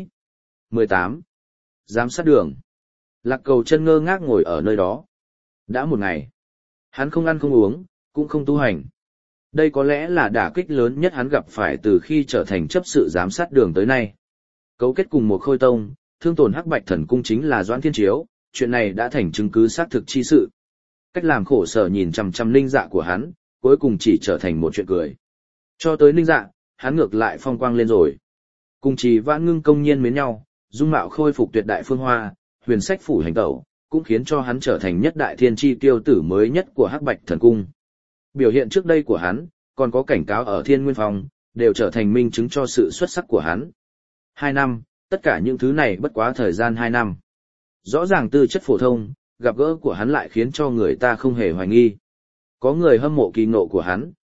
18. Giám sát đường. Lạc Cầu Chân ngơ ngác ngồi ở nơi đó. Đã một ngày. Hắn không ăn không uống, cũng không tu hành. Đây có lẽ là đả kích lớn nhất hắn gặp phải từ khi trở thành chấp sự giám sát đường tới nay. Cấu kết cùng một khôi tông, thương tổn Hắc Bạch Thần Cung chính là Doãn Thiên Chiếu, chuyện này đã thành chứng cứ xác thực chi sự. Cách làm khổ sở nhìn chằm chằm Ninh Dạ của hắn, cuối cùng chỉ trở thành một chuyện cười. Cho tới Ninh Dạ, hắn ngược lại phong quang lên rồi. Cùng Trì Vãn Ngưng công nhiên mến nhau, dung mạo khôi phục tuyệt đại phương hoa, huyền sách phủ hành tẩu, cũng khiến cho hắn trở thành nhất đại thiên chi tiêu tử mới nhất của Hắc Bạch Thần Cung. Biểu hiện trước đây của hắn, còn có cảnh cáo ở Thiên Nguyên Phòng, đều trở thành minh chứng cho sự xuất sắc của hắn. 2 năm, tất cả những thứ này bất quá thời gian 2 năm. Rõ ràng tư chất phổ thông, gặp gỡ của hắn lại khiến cho người ta không hề hoài nghi. Có người hâm mộ kỳ ngộ của hắn,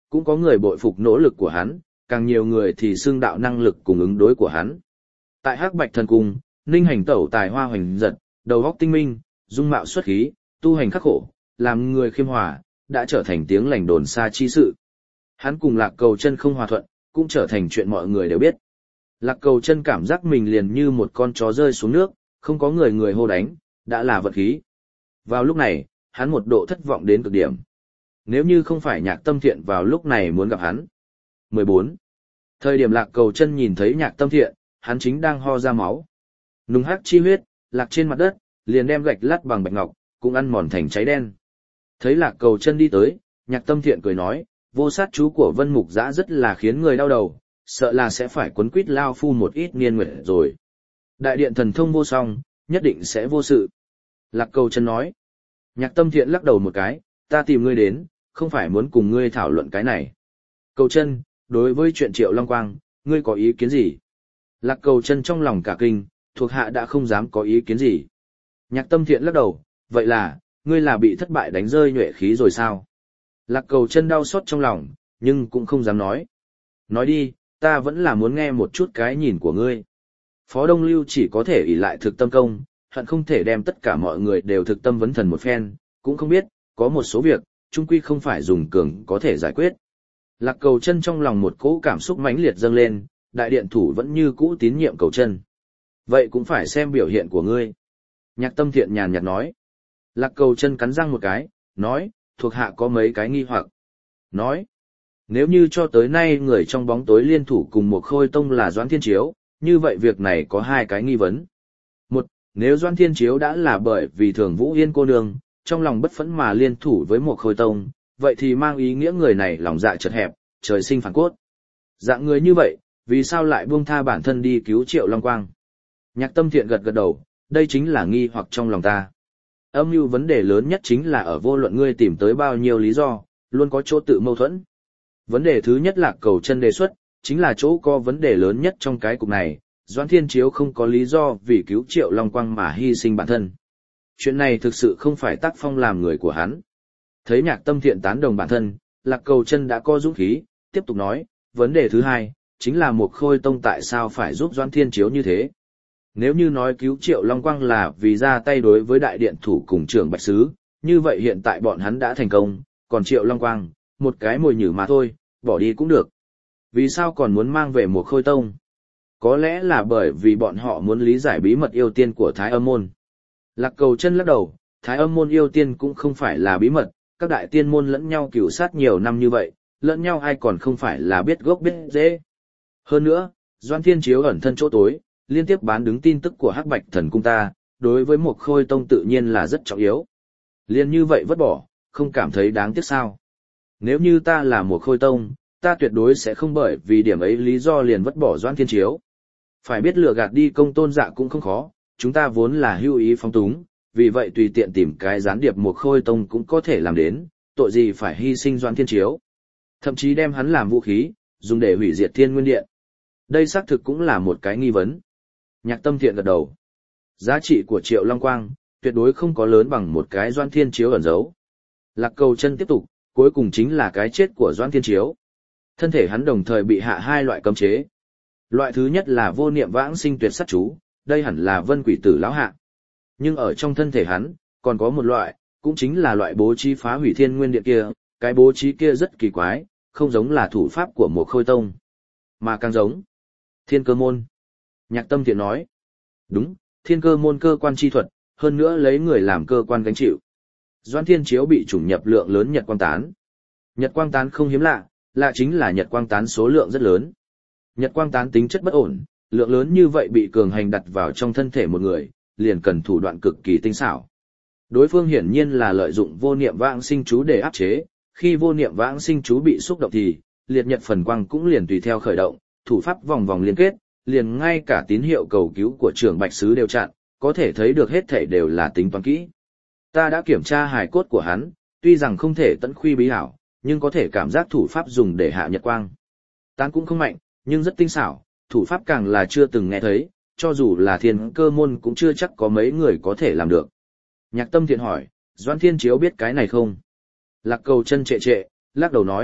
cũng có người bội phục nỗ lực của hắn, càng nhiều người thì xưng đạo năng lực cùng ứng đối của hắn. Tại Hắc Bạch Thần Cung, Ninh Hành Tẩu tài hoa hoành giật, đầu óc tinh minh, dung mạo xuất khí, tu hành khắc khổ, làm người khiêm hòa, đã trở thành tiếng lành đồn xa chi sự. Hắn cùng Lạc Cầu Chân không hòa thuận, cũng trở thành chuyện mọi người đều biết. Lạc Cầu Chân cảm giác mình liền như một con chó rơi xuống nước, không có người hô đánh, đã là vận khí. Vào lúc này, hắn một độ thất vọng đến cực điểm. Nếu như không phải Nhạc Tâm Thiện vào lúc này muốn gặp hắn. 14. Thời điểm Lạc Cầu Chân nhìn thấy Nhạc Tâm Thiện, hắn chính đang ho ra máu. Nung hắc chi huyết, lạc trên mặt đất, liền đem gạch lát bằng bạch ngọc, cũng ăn mòn thành cháy đen. Thấy Lạc Cầu Chân đi tới, Nhạc Tâm Thiện cười nói, vô sát chú của Vân Mục Giã rất là khiến người đau đầu, sợ là sẽ phải quấn quýt lao phu một ít niên nguyệt rồi. Đại điện thần thông vô song, nhất định sẽ vô sự. Lạc Cầu Chân nói. Nhạc Tâm Thiện lắc đầu một cái, ta tìm ngươi đến, không phải muốn cùng ngươi thảo luận cái này. Cầu Chân, đối với chuyện Triệu Long Quang, ngươi có ý kiến gì? Lạc Cầu Chân trong lòng cả kinh, thuộc hạ đã không dám có ý kiến gì. Nhạc Tâm Thiện lắc đầu, vậy là, ngươi là bị thất bại đánh rơi nhuệ khí rồi sao? Lạc Cầu Chân đau xót trong lòng, nhưng cũng không dám nói. Nói đi, ta vẫn là muốn nghe một chút cái nhìn của ngươi. Phó Đông Lưu chỉ có thể ỷ lại thực tâm công, hận không thể đem tất cả mọi người đều thực tâm vấn thần một phen, cũng không biết, có một số việc, chung quy không phải dùng cường có thể giải quyết. Lạc Cầu Chân trong lòng một cỗ cảm xúc mãnh liệt dâng lên, đại điện thủ vẫn như cũ tín nhiệm Cầu Chân. Vậy cũng phải xem biểu hiện của ngươi. Nhạc Tâm Thiện nhàn nhạt nói. Lạc Cầu Chân cắn răng một cái, nói, thuộc hạ có mấy cái nghi hoặc. Nói, nếu như cho tới nay người trong bóng tối liên thủ cùng một Khôi Tông là Doãn Thiên Chiếu, như vậy việc này có hai cái nghi vấn. Một, nếu Doãn Thiên Chiếu đã là bởi vì Thường Vũ Yên cô nương, trong lòng bất phẫn mà liên thủ với một Khôi Tông, vậy thì mang ý nghĩa người này lòng dạ chật hẹp, trời sinh phản cốt. Dạng người như vậy, vì sao lại buông tha bản thân đi cứu Triệu Long Quang? Nhạc Tâm Thiện gật gật đầu, đây chính là nghi hoặc trong lòng ta. Âm mưu vấn đề lớn nhất chính là ở vô luận ngươi tìm tới bao nhiêu lý do, luôn có chỗ tự mâu thuẫn. Vấn đề thứ nhất là Cầu Chân đề xuất, chính là chỗ có vấn đề lớn nhất trong cái cục này, Doãn Thiên Chiếu không có lý do vì cứu Triệu Long Quang mà hy sinh bản thân. Chuyện này thực sự không phải tác phong làm người của hắn. Thấy Nhạc Tâm Thiện tán đồng bản thân, Lạc Cầu Chân đã có dũng khí, tiếp tục nói, vấn đề thứ hai, chính là một Khôi Tông tại sao phải giúp Doãn Thiên Chiếu như thế. Nếu như nói cứu Triệu Long Quang là vì ra tay đối với đại điện thủ cùng trưởng Bạch Sứ, như vậy hiện tại bọn hắn đã thành công, còn Triệu Long Quang, một cái mồi nhử mà thôi, bỏ đi cũng được. Vì sao còn muốn mang về một Khôi Tông? Có lẽ là bởi vì bọn họ muốn lý giải bí mật yêu tiên của Thái Âm Môn. Lạc Cầu Chân lắc đầu, Thái Âm Môn yêu tiên cũng không phải là bí mật, các đại tiên môn lẫn nhau cửu sát nhiều năm như vậy, lẫn nhau ai còn không phải là biết gốc biết rễ. Hơn nữa, Doãn Thiên Chiếu ẩn thân chỗ tối, liên tiếp bán đứng tin tức của Hắc Bạch Thần Cung ta, đối với một Khôi Tông tự nhiên là rất trọng yếu. Liên như vậy vứt bỏ, không cảm thấy đáng tiếc sao? Nếu như ta là một Khôi Tông, ta tuyệt đối sẽ không bởi vì điểm ấy lý do liền vứt bỏ Doãn Thiên Chiếu. Phải biết lừa gạt đi Công Tôn Dạ cũng không khó, chúng ta vốn là hưu ý phóng túng, vì vậy tùy tiện tìm cái gián điệp một Khôi Tông cũng có thể làm đến, tội gì phải hy sinh Doãn Thiên Chiếu. Thậm chí đem hắn làm vũ khí, dùng để hủy diệt Thiên Nguyên Điện. Đây xác thực cũng là một cái nghi vấn. Nhạc Tâm Thiện gật đầu. Giá trị của Triệu Long Quang, tuyệt đối không có lớn bằng một cái Doãn Thiên Chiếu ẩn giấu. Lạc Cầu Chân tiếp tục, cuối cùng chính là cái chết của Doãn Thiên Chiếu. Thân thể hắn đồng thời bị hạ hai loại cấm chế. Loại thứ nhất là vô niệm vãng sinh tuyệt sát chú, đây hẳn là Vân Quỷ Tử lão hạ. Nhưng ở trong thân thể hắn, còn có một loại, cũng chính là loại bố trí phá hủy Thiên Nguyên Điện kia, cái bố trí kia rất kỳ quái, không giống là thủ pháp của một Khôi Tông, mà càng giống Thiên Cơ Môn. Nhạc Tâm Thiện nói, đúng, Thiên Cơ Môn cơ quan chi thuật, hơn nữa lấy người làm cơ quan gánh chịu. Doãn Thiên Chiếu bị chủng nhập lượng lớn Nhật Quang Tán. Nhật Quang Tán không hiếm lạ, lạ chính là Nhật Quang Tán số lượng rất lớn. Nhật Quang Tán tính chất bất ổn, lượng lớn như vậy bị cường hành đặt vào trong thân thể một người, liền cần thủ đoạn cực kỳ tinh xảo. Đối phương hiển nhiên là lợi dụng vô niệm vãng sinh chú để áp chế, khi vô niệm vãng sinh chú bị xúc động thì, liệt nhật phần quang cũng liền tùy theo khởi động, thủ pháp vòng vòng liên kết, liền ngay cả tín hiệu cầu cứu của trưởng Bạch Sứ đều chặn, có thể thấy được hết thảy đều là tính toán kỹ. Ta đã kiểm tra hài cốt của hắn, tuy rằng không thể tận khuy bí hảo, nhưng có thể cảm giác thủ pháp dùng để hạ nhật quang. Tán cũng không mạnh, nhưng rất tinh xảo, thủ pháp càng là chưa từng nghe thấy, cho dù là Thiên Cơ Môn cũng chưa chắc có mấy người có thể làm được. Nhạc Tâm Thiện hỏi, Doãn Thiên Chiếu biết cái này không? Lạc Cầu Chân trệ trệ, lắc đầu nói,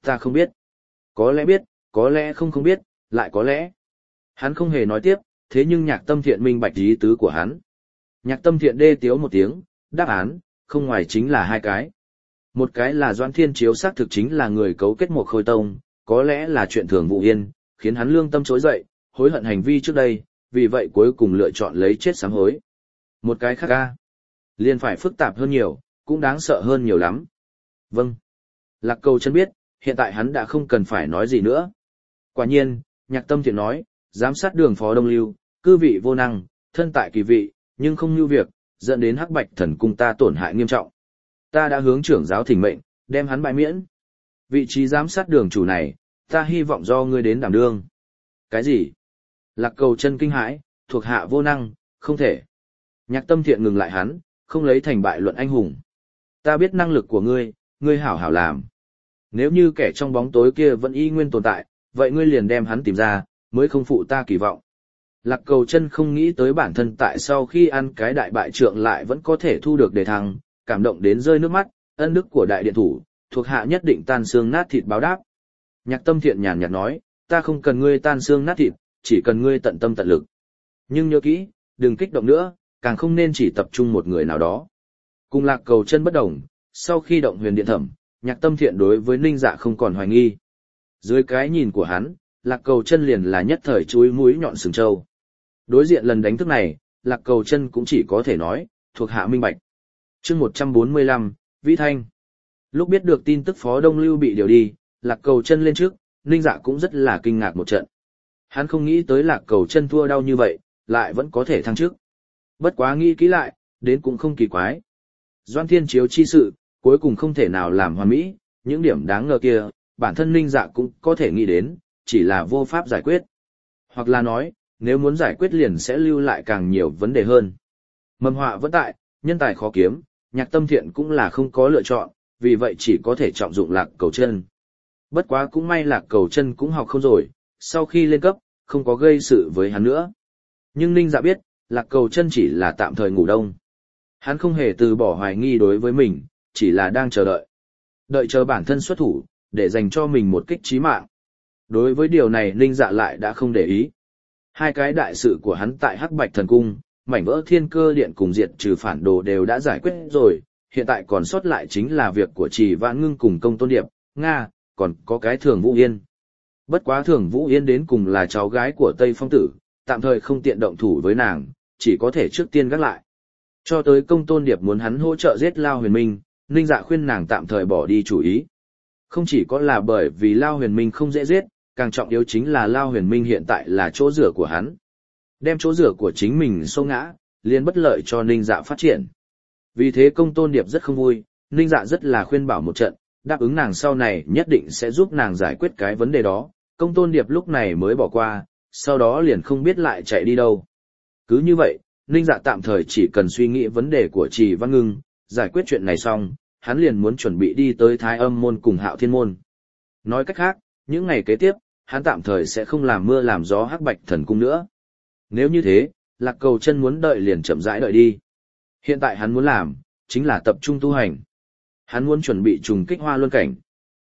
Ta không biết. Có lẽ biết, có lẽ không biết, lại có lẽ. Hắn không hề nói tiếp, thế nhưng Nhạc Tâm Thiện minh bạch ý tứ của hắn. Nhạc Tâm Thiện đê tiếu một tiếng, đáp án, không ngoài chính là hai cái. Một cái là Doãn Thiên Chiếu xác thực chính là người cấu kết một khôi tông, có lẽ là chuyện thường vụ yên, khiến hắn lương tâm trỗi dậy, hối hận hành vi trước đây, vì vậy cuối cùng lựa chọn lấy chết sám hối. Một cái khác a, liền phải phức tạp hơn nhiều, cũng đáng sợ hơn nhiều lắm. Vâng. Lạc Cầu Chân biết, hiện tại hắn đã không cần phải nói gì nữa. Quả nhiên, Nhạc Tâm Thiện nói, giám sát Đường Phó Đông Lưu, cư vị vô năng, thân tại kỳ vị, nhưng không như việc, dẫn đến Hắc Bạch Thần Cung ta tổn hại nghiêm trọng. Ta đã hướng trưởng giáo thỉnh mệnh, đem hắn bãi miễn. Vị trí giám sát Đường chủ này, ta hy vọng do ngươi đến đảm đương. Cái gì? Lạc Cầu Chân kinh hãi, thuộc hạ vô năng, không thể. Nhạc Tâm Thiện ngừng lại hắn, không lấy thành bại luận anh hùng. Ta biết năng lực của ngươi, ngươi hảo hảo làm. Nếu như kẻ trong bóng tối kia vẫn y nguyên tồn tại, vậy ngươi liền đem hắn tìm ra, mới không phụ ta kỳ vọng. Lạc Cầu Chân không nghĩ tới bản thân tại sau khi ăn cái đại bại trượng lại vẫn có thể thu được đề thăng, cảm động đến rơi nước mắt, ân đức của đại điện thủ, thuộc hạ nhất định tan xương nát thịt báo đáp. Nhạc Tâm Thiện nhàn nhạt nói, ta không cần ngươi tan xương nát thịt, chỉ cần ngươi tận tâm tận lực. Nhưng nhớ kỹ, đừng kích động nữa, càng không nên chỉ tập trung một người nào đó. Cùng Lạc Cầu Chân bất đồng, sau khi động huyền điện thẩm, Nhạc Tâm Thiện đối với Ninh Dạ không còn hoài nghi. Dưới cái nhìn của hắn, Lạc Cầu Chân liền là nhất thời chuối mũi nhọn sừng trâu. Đối diện lần đánh thức này, Lạc Cầu Chân cũng chỉ có thể nói, thuộc hạ minh bạch. Chương 145, Vĩ Thanh. Lúc biết được tin tức Phó Đông Lưu bị điều đi, Lạc Cầu Chân lên trước, Ninh Dạ cũng rất là kinh ngạc một trận. Hắn không nghĩ tới Lạc Cầu Chân thua đau như vậy, lại vẫn có thể thăng chức. Bất quá nghĩ kỹ lại, đến cũng không kỳ quái. Doãn Thiên Chiếu chi sự, cuối cùng không thể nào làm hoàn mỹ, những điểm đáng ngờ kia, bản thân Ninh Dạ cũng có thể nghĩ đến, chỉ là vô pháp giải quyết. Hoặc là nói, nếu muốn giải quyết liền sẽ lưu lại càng nhiều vấn đề hơn. Mầm họa vẫn tại, nhân tài khó kiếm, Nhạc Tâm Thiện cũng là không có lựa chọn, vì vậy chỉ có thể trọng dụng Lạc Cầu Chân. Bất quá cũng may Lạc Cầu Chân cũng học không rồi, sau khi lên cấp, không có gây sự với hắn nữa. Nhưng Ninh Dạ biết, Lạc Cầu Chân chỉ là tạm thời ngủ đông. Hắn không hề từ bỏ hoài nghi đối với mình, chỉ là đang chờ đợi. Đợi chờ bản thân xuất thủ, để dành cho mình một kích chí mạng. Đối với điều này Ninh Dạ lại đã không để ý. Hai cái đại sự của hắn tại Hắc Bạch Thần Cung, mảnh vỡ Thiên Cơ Điện cùng diệt trừ phản đồ đều đã giải quyết rồi, hiện tại còn sót lại chính là việc của Trì Vãn Ngưng cùng Công Tôn Điệp, Nga, còn có cái Thường Vũ Yên. Bất quá Thường Vũ Yên đến cùng là cháu gái của Tây Phong Tử, tạm thời không tiện động thủ với nàng, chỉ có thể trước tiên gác lại. Cho tới Công Tôn Điệp muốn hắn hỗ trợ giết Lao Huyền Minh, Ninh Dạ khuyên nàng tạm thời bỏ đi chủ ý. Không chỉ có là bởi vì Lao Huyền Minh không dễ giết, càng trọng yếu chính là Lao Huyền Minh hiện tại là chỗ rửa của hắn. Đem chỗ rửa của chính mình xô ngã, liền bất lợi cho Ninh Dạ phát triển. Vì thế Công Tôn Điệp rất không vui, Ninh Dạ rất là khuyên bảo một trận, đáp ứng nàng sau này nhất định sẽ giúp nàng giải quyết cái vấn đề đó. Công Tôn Điệp lúc này mới bỏ qua, sau đó liền không biết lại chạy đi đâu. Cứ như vậy, Ninh Dạ tạm thời chỉ cần suy nghĩ vấn đề của Trì Văn Ngưng, giải quyết chuyện này xong, hắn liền muốn chuẩn bị đi tới Thái Âm Môn cùng Hạo Thiên Môn. Nói cách khác, những ngày kế tiếp, hắn tạm thời sẽ không làm mưa làm gió Hắc Bạch Thần Cung nữa. Nếu như thế, Lạc Cầu Chân muốn đợi liền chậm rãi đợi đi. Hiện tại hắn muốn làm, chính là tập trung tu hành. Hắn muốn chuẩn bị trùng kích Hoa Luân cảnh.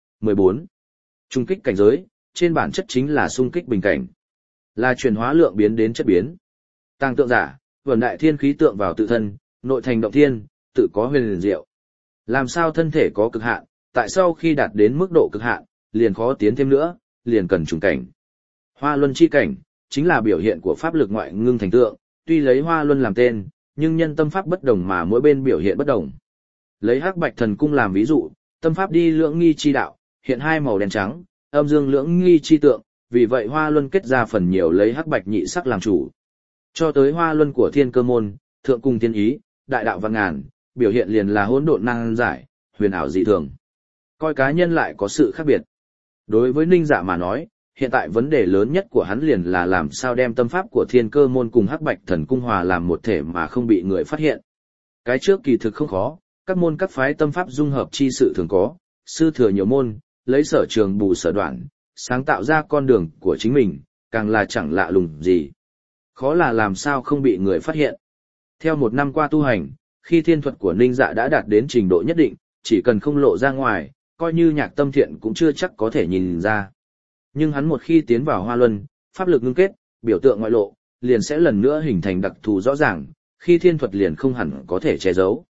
14. Trùng kích cảnh giới, trên bản chất chính là xung kích bình cảnh. Là chuyển hóa lượng biến đến chất biến. Tàng tượng giả, vẩn đại thiên khí tượng vào tự thân, nội thành động thiên, tự có huyền liền diệu. Làm sao thân thể có cực hạn, tại sao khi đạt đến mức độ cực hạn, liền khó tiến thêm nữa, liền cần trùng cảnh. Hoa Luân chi cảnh, chính là biểu hiện của pháp lực ngoại ngưng thành tượng, tuy lấy Hoa Luân làm tên, nhưng nhân tâm pháp bất đồng mà mỗi bên biểu hiện bất đồng. Lấy Hắc Bạch Thần Cung làm ví dụ, tâm pháp đi lưỡng nghi chi đạo, hiện hai màu đen trắng, âm dương lưỡng nghi chi tượng, vì vậy Hoa Luân kết ra phần nhiều lấy Hắc Bạch nhị sắc làm chủ. Cho tới Hoa Luân của Thiên Cơ Môn, Thượng Cung Thiên Ý, Đại Đạo Văn Ngàn, biểu hiện liền là hỗn độn năng giải, huyền ảo dị thường. Coi cá nhân lại có sự khác biệt. Đối với Ninh Dạ mà nói, hiện tại vấn đề lớn nhất của hắn liền là làm sao đem tâm pháp của Thiên Cơ Môn cùng Hắc Bạch Thần Cung hòa làm một thể mà không bị người phát hiện. Cái trước kỳ thực không khó, các môn các phái tâm pháp dung hợp chi sự thường có, sư thừa nhiều môn, lấy sở trường bù sở đoạn, sáng tạo ra con đường của chính mình, càng là chẳng lạ lùng gì. Khó là làm sao không bị người phát hiện. Theo một năm qua tu hành, khi thiên thuật của Ninh Dạ đã đạt đến trình độ nhất định, chỉ cần không lộ ra ngoài, coi như Nhạc Tâm Thiện cũng chưa chắc có thể nhìn ra. Nhưng hắn một khi tiến vào Hoa Luân, pháp lực ngưng kết, biểu tượng ngoại lộ, liền sẽ lần nữa hình thành đặc thù rõ ràng, khi thiên thuật liền không hẳn có thể che giấu.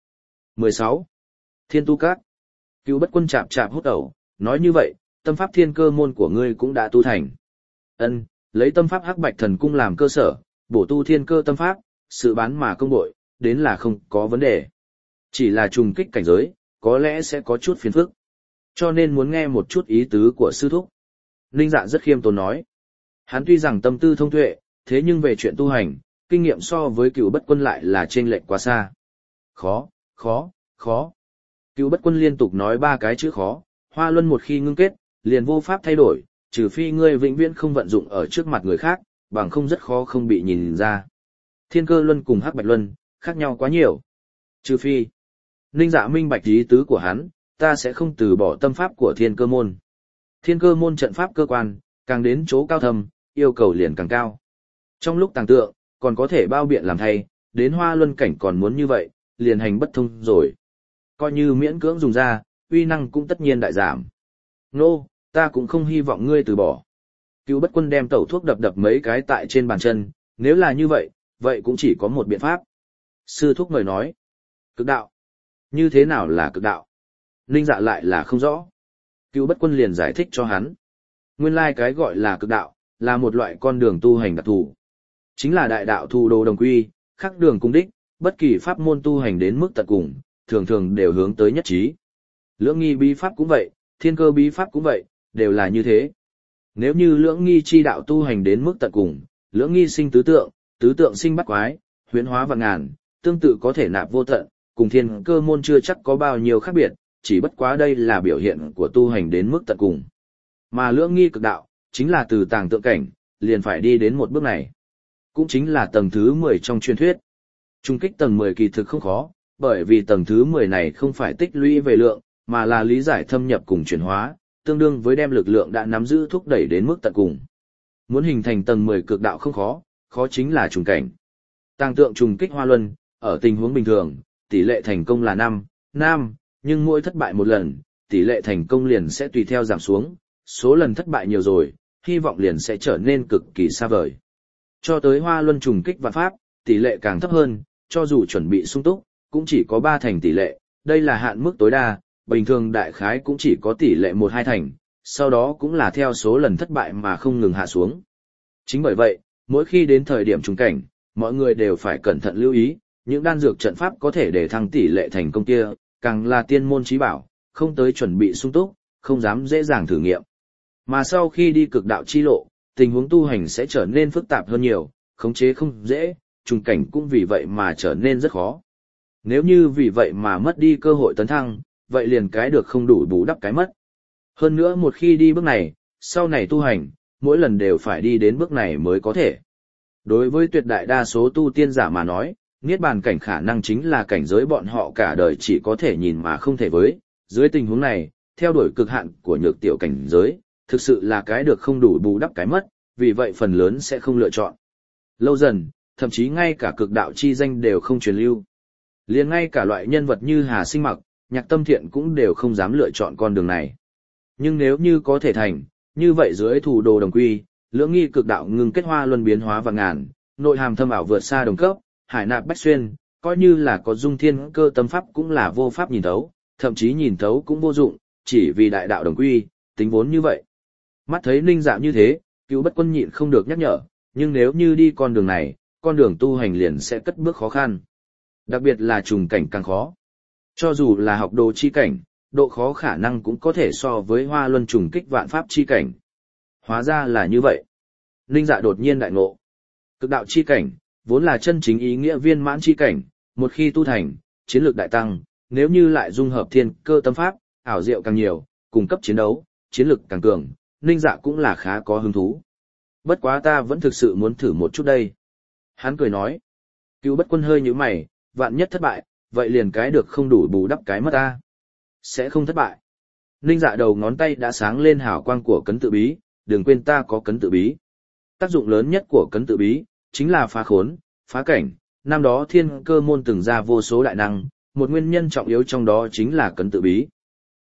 16. Thiên tu các. Cựu Bất Quân chạp chạp hút ẩu, nói như vậy, tâm pháp thiên cơ môn của ngươi cũng đã tu thành. Ân, lấy tâm pháp Hắc Bạch Thần Cung làm cơ sở, bổ tu thiên cơ tâm pháp, sự bán mà công bội, đến là không có vấn đề. Chỉ là trùng kích cảnh giới, có lẽ sẽ có chút phiền phức. Cho nên muốn nghe một chút ý tứ của sư thúc. Ninh Dạ rất khiêm tốn nói. Hắn tuy rằng tâm tư thông tuệ, thế nhưng về chuyện tu hành, kinh nghiệm so với Cựu Bất Quân lại là chênh lệch quá xa. Khó, khó, khó. Cựu Bất Quân liên tục nói 3 cái chữ khó, Hoa Luân một khi ngưng kết, liền vô pháp thay đổi, trừ phi ngươi vĩnh viễn không vận dụng ở trước mặt người khác, bằng không rất khó không bị nhìn ra. Thiên Cơ Luân cùng Hắc Bạch Luân, khác nhau quá nhiều. Trừ phi. Ninh Dạ minh bạch ý tứ của hắn, ta sẽ không từ bỏ tâm pháp của Thiên Cơ môn. Thiên Cơ môn trận pháp cơ quan, càng đến chỗ cao thâm, yêu cầu liền càng cao. Trong lúc tàng tượng, còn có thể bao biện làm thay, đến Hoa Luân cảnh còn muốn như vậy, liền hành bất thông rồi. Coi như miễn cưỡng dùng ra, uy năng cũng tất nhiên đại giảm. Nô, ta cũng không hy vọng ngươi từ bỏ. Cựu Bất Quân đem tẩu thuốc đập đập mấy cái tại trên bàn chân, nếu là như vậy, vậy cũng chỉ có một biện pháp. Sư thúc mời nói. Cực đạo. Như thế nào là cực đạo? Ninh Dạ lại là không rõ. Cựu Bất Quân liền giải thích cho hắn. Nguyên lai cái gọi là cực đạo, là một loại con đường tu hành đặc thù. Chính là đại đạo thu đồ đồng quy, khắc đường cung đích, bất kỳ pháp môn tu hành đến mức tận cùng, thường thường đều hướng tới nhất trí. Lưỡng nghi bí pháp cũng vậy, thiên cơ bí pháp cũng vậy, đều là như thế. Nếu như lưỡng nghi chi đạo tu hành đến mức tận cùng, lưỡng nghi sinh tứ tượng sinh bát quái, huyễn hóa vạn ngàn, tương tự có thể nạp vô tận, cùng thiên cơ môn chưa chắc có bao nhiêu khác biệt, chỉ bất quá đây là biểu hiện của tu hành đến mức tận cùng. Mà lưỡng nghi cực đạo, chính là từ tàng tượng cảnh, liền phải đi đến một bước này. Cũng chính là tầng thứ 10 trong truyền thuyết. Trung kích tầng 10 kỳ thực không khó, bởi vì tầng thứ 10 này không phải tích lũy về lượng, mà là lý giải thâm nhập cùng chuyển hóa, tương đương với đem lực lượng đã nắm giữ thúc đẩy đến mức tận cùng. Muốn hình thành tầng 10 cực đạo không khó, khó chính là trùng cảnh. Tàng tượng trùng kích Hoa Luân, ở tình huống bình thường, tỷ lệ thành công là 5, nhưng mỗi thất bại một lần, tỷ lệ thành công liền sẽ tùy theo giảm xuống, số lần thất bại nhiều rồi, hy vọng liền sẽ trở nên cực kỳ xa vời. Cho tới Hoa Luân trùng kích vạn pháp, tỷ lệ càng thấp hơn, cho dù chuẩn bị sung túc, cũng chỉ có 3 thành tỷ lệ, đây là hạn mức tối đa, bình thường đại khái cũng chỉ có tỷ lệ 1-2 thành, sau đó cũng là theo số lần thất bại mà không ngừng hạ xuống. Chính bởi vậy, mỗi khi đến thời điểm trùng cảnh, mọi người đều phải cẩn thận lưu ý, những đan dược trận pháp có thể để thăng tỷ lệ thành công kia, càng là tiên môn chí bảo, không tới chuẩn bị sung túc, không dám dễ dàng thử nghiệm. Mà sau khi đi cực đạo chi lộ, tình huống tu hành sẽ trở nên phức tạp hơn nhiều, khống chế không dễ, trùng cảnh cũng vì vậy mà trở nên rất khó. Nếu như vì vậy mà mất đi cơ hội tấn thăng, vậy liền cái được không đủ bù đắp cái mất. Hơn nữa một khi đi bước này, sau này tu hành, mỗi lần đều phải đi đến bước này mới có thể. Đối với tuyệt đại đa số tu tiên giả mà nói, niết bàn cảnh khả năng chính là cảnh giới bọn họ cả đời chỉ có thể nhìn mà không thể với. Dưới tình huống này, theo đuổi cực hạn của nhược tiểu cảnh giới, thực sự là cái được không đủ bù đắp cái mất, vì vậy phần lớn sẽ không lựa chọn. Lâu dần, thậm chí ngay cả cực đạo chi danh đều không truyền lưu. Liền ngay cả loại nhân vật như Hà Sinh Mặc, Nhạc Tâm Thiện cũng đều không dám lựa chọn con đường này. Nhưng nếu như có thể thành, như vậy dưới thủ đồ đồng quy, lưỡng nghi cực đạo ngừng kết hoa luân biến hóa vạn ngàn, nội hàm thâm ảo vượt xa đồng cấp, hải nạp bách xuyên, coi như là có dung thiên cơ tâm pháp cũng là vô pháp nhìn thấu, thậm chí nhìn thấu cũng vô dụng, chỉ vì đại đạo đồng quy, tính vốn như vậy. Mắt thấy Ninh Dạ như thế, Cựu Bất Quân nhịn không được nhắc nhở, nhưng nếu như đi con đường này, con đường tu hành liền sẽ cất bước khó khăn. Đặc biệt là trùng cảnh càng khó. Cho dù là học đồ chi cảnh, độ khó khả năng cũng có thể so với Hoa Luân trùng kích vạn pháp chi cảnh. Hóa ra là như vậy. Ninh Dạ đột nhiên đại ngộ. Cực đạo chi cảnh, vốn là chân chính ý nghĩa viên mãn chi cảnh, một khi tu thành, chiến lược đại tăng, nếu như lại dung hợp thiên cơ tâm pháp, ảo diệu càng nhiều, cung cấp chiến đấu, chiến lược càng cường, Ninh Dạ cũng là khá có hứng thú. Bất quá ta vẫn thực sự muốn thử một chút đây. Hắn cười nói. Cựu Bất Quân hơi nhíu mày, vạn nhất thất bại, vậy liền cái được không đủ bù đắp cái mất ta. Sẽ không thất bại. Ninh Dạ đầu ngón tay đã sáng lên hào quang của cấn tự bí, đừng quên ta có cấn tự bí. Tác dụng lớn nhất của cấn tự bí, chính là phá khốn, phá cảnh. Năm đó thiên cơ môn từng ra vô số đại năng, một nguyên nhân trọng yếu trong đó chính là cấn tự bí.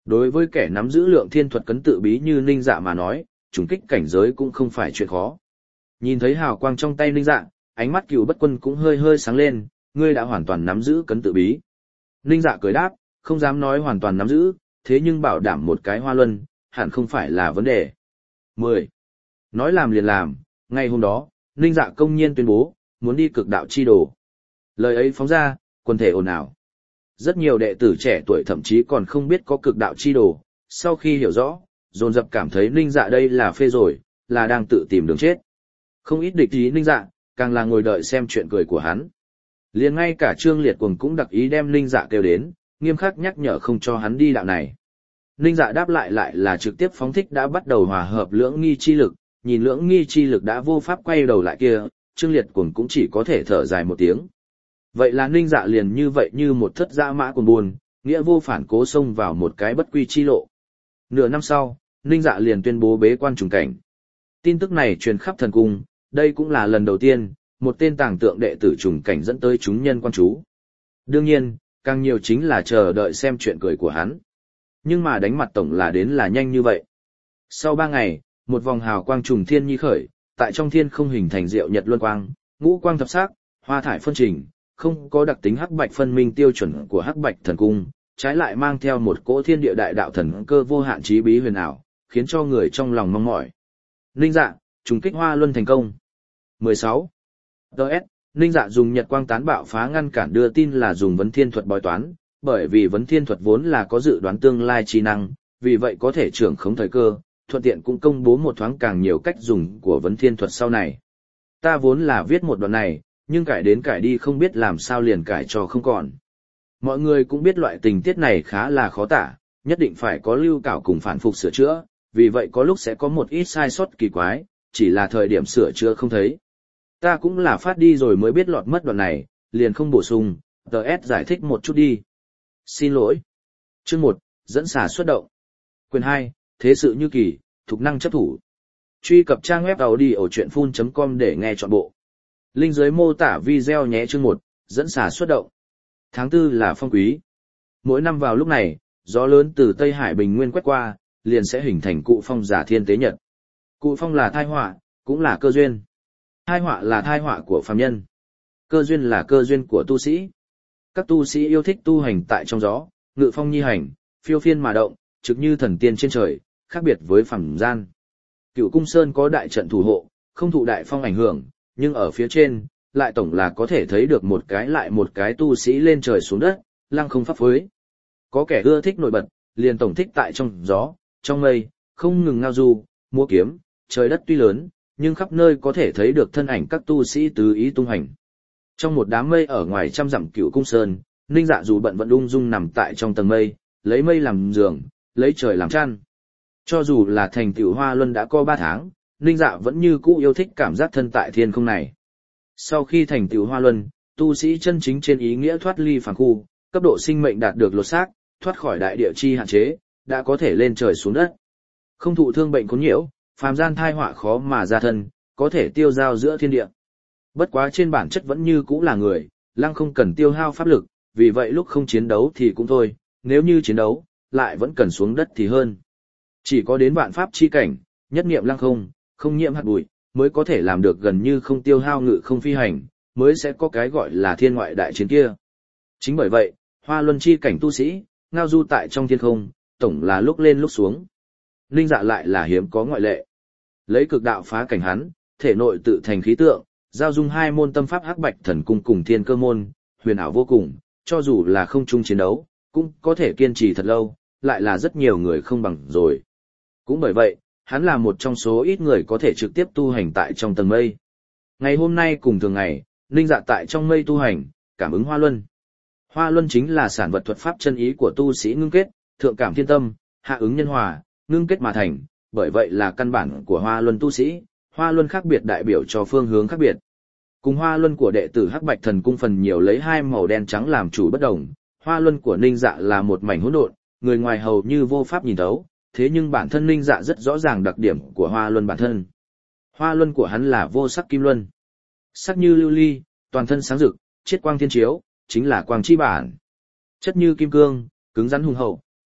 Đối với kẻ nắm giữ lượng thiên thuật cấn tự bí như Ninh Dạ mà nói, trùng kích cảnh giới cũng không phải chuyện khó. Nhìn thấy hào quang trong tay Ninh Dạ, ánh mắt Cửu Bất Quân cũng hơi hơi sáng lên, ngươi đã hoàn toàn nắm giữ cấn tự bí. Ninh Dạ cười đáp, không dám nói hoàn toàn nắm giữ, thế nhưng bảo đảm một cái Hoa Luân, hẳn không phải là vấn đề. 10. Nói làm liền làm, ngay hôm đó, Ninh Dạ công nhiên tuyên bố, muốn đi cực đạo chi đồ. Lời ấy phóng ra, quần thể ồn ào. Rất nhiều đệ tử trẻ tuổi thậm chí còn không biết có cực đạo chi đồ, sau khi hiểu rõ, dồn dập cảm thấy Ninh Dạ đây là phê rồi, là đang tự tìm đường chết. Không ít địch ý Ninh Dạ, càng là ngồi đợi xem chuyện cười của hắn. Liền ngay cả Trương Liệt Cuồng cũng đặc ý đem Ninh Dạ kêu đến, nghiêm khắc nhắc nhở không cho hắn đi đạo này. Ninh Dạ đáp lại là trực tiếp phóng thích đã bắt đầu hòa hợp lưỡng nghi chi lực, nhìn lưỡng nghi chi lực đã vô pháp quay đầu lại kia, Trương Liệt Cuồng cũng chỉ có thể thở dài một tiếng. Vậy là Ninh Dạ liền như vậy như một thất dã mã cuồng buồn, nghĩa vô phản cố xông vào một cái bất quy chi lộ. Nửa năm sau, Ninh Dạ liền tuyên bố bế quan trùng cảnh. Tin tức này truyền khắp thần cung, đây cũng là lần đầu tiên, một tên tàng tượng đệ tử trùng cảnh dẫn tới chúng nhân quan chú. Đương nhiên, càng nhiều chính là chờ đợi xem chuyện cười của hắn. Nhưng mà đánh mặt tổng là đến là nhanh như vậy. Sau 3 ngày, một vòng hào quang trùng thiên nhi khởi, tại trong thiên không hình thành diệu nhật luân quang, ngũ quang thập sắc, hoa thải phân trình, không có đặc tính hắc bạch phân minh tiêu chuẩn của hắc bạch thần cung, trái lại mang theo một cỗ thiên địa đại đạo thần cơ vô hạn trí bí huyền ảo, khiến cho người trong lòng mong mỏi. Ninh Dạ, trùng kích Hoa Luân thành công. 16. DS, Ninh Dạ dùng nhật quang tán bạo phá ngăn cản đưa tin là dùng vấn thiên thuật bói toán, bởi vì vấn thiên thuật vốn là có dự đoán tương lai trí năng, vì vậy có thể trưởng khống thời cơ, thuận tiện cũng công bố một thoáng càng nhiều cách dùng của vấn thiên thuật sau này. Ta vốn là viết một đoạn này, nhưng cải đến cải đi không biết làm sao liền cải cho không còn. Mọi người cũng biết loại tình tiết này khá là khó tả, nhất định phải có lưu cảo cùng phản phục sửa chữa, vì vậy có lúc sẽ có một ít sai sót kỳ quái, chỉ là thời điểm sửa chữa không thấy. Ta cũng là phát đi rồi mới biết lọt mất đoạn này, liền không bổ sung, DS giải thích một chút đi. Xin lỗi. Chương 1, dẫn xà xuất động. Quyền 2, thế sự như kỳ, thục năng chấp thủ. Truy cập trang web audiochuyenphun.com để nghe trọn bộ. Link dưới mô tả video nhé. Chương 1, dẫn xà xuất động. Tháng 4 là phong quý. Mỗi năm vào lúc này, gió lớn từ Tây Hải Bình Nguyên quét qua, liền sẽ hình thành cụ phong giả thiên tế nhật. Cụ phong là thai họa, cũng là cơ duyên. Thai họa là thai họa của phàm nhân. Cơ duyên là cơ duyên của tu sĩ. Các tu sĩ yêu thích tu hành tại trong gió, ngự phong nhi hành, phiêu phiên mà động, trực như thần tiên trên trời, khác biệt với phàm gian. Cửu Cung Sơn có đại trận thủ hộ, không thụ đại phong ảnh hưởng, nhưng ở phía trên, lại tổng là có thể thấy được một cái lại một cái tu sĩ lên trời xuống đất, lăng không pháp phối. Có kẻ ưa thích nổi bật, liền tổng thích tại trong gió, trong mây, không ngừng ngao du, múa kiếm, trời đất tuy lớn, nhưng khắp nơi có thể thấy được thân ảnh các tu sĩ tứ ý tung hành. Trong một đám mây ở ngoài trăm dặm Cửu Cung Sơn, Ninh Dạ dù bận vẫn ung dung nằm tại trong tầng mây, lấy mây làm giường, lấy trời làm chăn. Cho dù là thành tựu Hoa Luân đã có 3 tháng, Ninh Dạ vẫn như cũ yêu thích cảm giác thân tại thiên không này. Sau khi thành tựu Hoa Luân, tu sĩ chân chính trên ý nghĩa thoát ly phàm khu, cấp độ sinh mệnh đạt được lột xác, thoát khỏi đại địa chi hạn chế, đã có thể lên trời xuống đất. Không thụ thương bệnh khốn nhiễu, phàm gian thai họa khó mà ra thân, có thể tiêu giao giữa thiên địa. Bất quá trên bản chất vẫn như cũ là người, lăng không cần tiêu hao pháp lực, vì vậy lúc không chiến đấu thì cũng thôi, nếu như chiến đấu, lại vẫn cần xuống đất thì hơn. Chỉ có đến vạn pháp chi cảnh, nhất niệm lăng không, không nhiễm hạt bụi, mới có thể làm được gần như không tiêu hao ngự không phi hành, mới sẽ có cái gọi là thiên ngoại đại chiến kia. Chính bởi vậy, Hoa Luân chi cảnh tu sĩ, ngao du tại trong thiên không, tổng là lúc lên lúc xuống. Ninh Dạ lại là hiếm có ngoại lệ. Lấy cực đạo phá cảnh hắn, thể nội tự thành khí tượng, giao dung hai môn tâm pháp hắc bạch thần cung cùng thiên cơ môn, huyền ảo vô cùng, cho dù là không chung chiến đấu, cũng có thể kiên trì thật lâu, lại là rất nhiều người không bằng rồi. Cũng bởi vậy, hắn là một trong số ít người có thể trực tiếp tu hành tại trong tầng mây. Ngày hôm nay cùng thường ngày, Ninh Dạ tại trong mây tu hành, cảm ứng Hoa Luân. Hoa Luân chính là sản vật thuật pháp chân ý của tu sĩ ngưng kết, thượng cảm thiên tâm, hạ ứng nhân hòa, ngưng kết mà thành, bởi vậy là căn bản của Hoa Luân tu sĩ. Hoa Luân khác biệt đại biểu cho phương hướng khác biệt. Cùng Hoa Luân của đệ tử Hắc Bạch Thần Cung phần nhiều lấy hai màu đen trắng làm chủ bất đồng, Hoa Luân của Ninh Dạ là một mảnh hỗn độn, người ngoài hầu như vô pháp nhìn thấu, thế nhưng bản thân Ninh Dạ rất rõ ràng đặc điểm của Hoa Luân bản thân. Hoa Luân của hắn là vô sắc kim luân, sắc như lưu ly, toàn thân sáng rực, chiết quang thiên chiếu, chính là quang chi bản. Chất như kim cương, cứng rắn hùng hậu,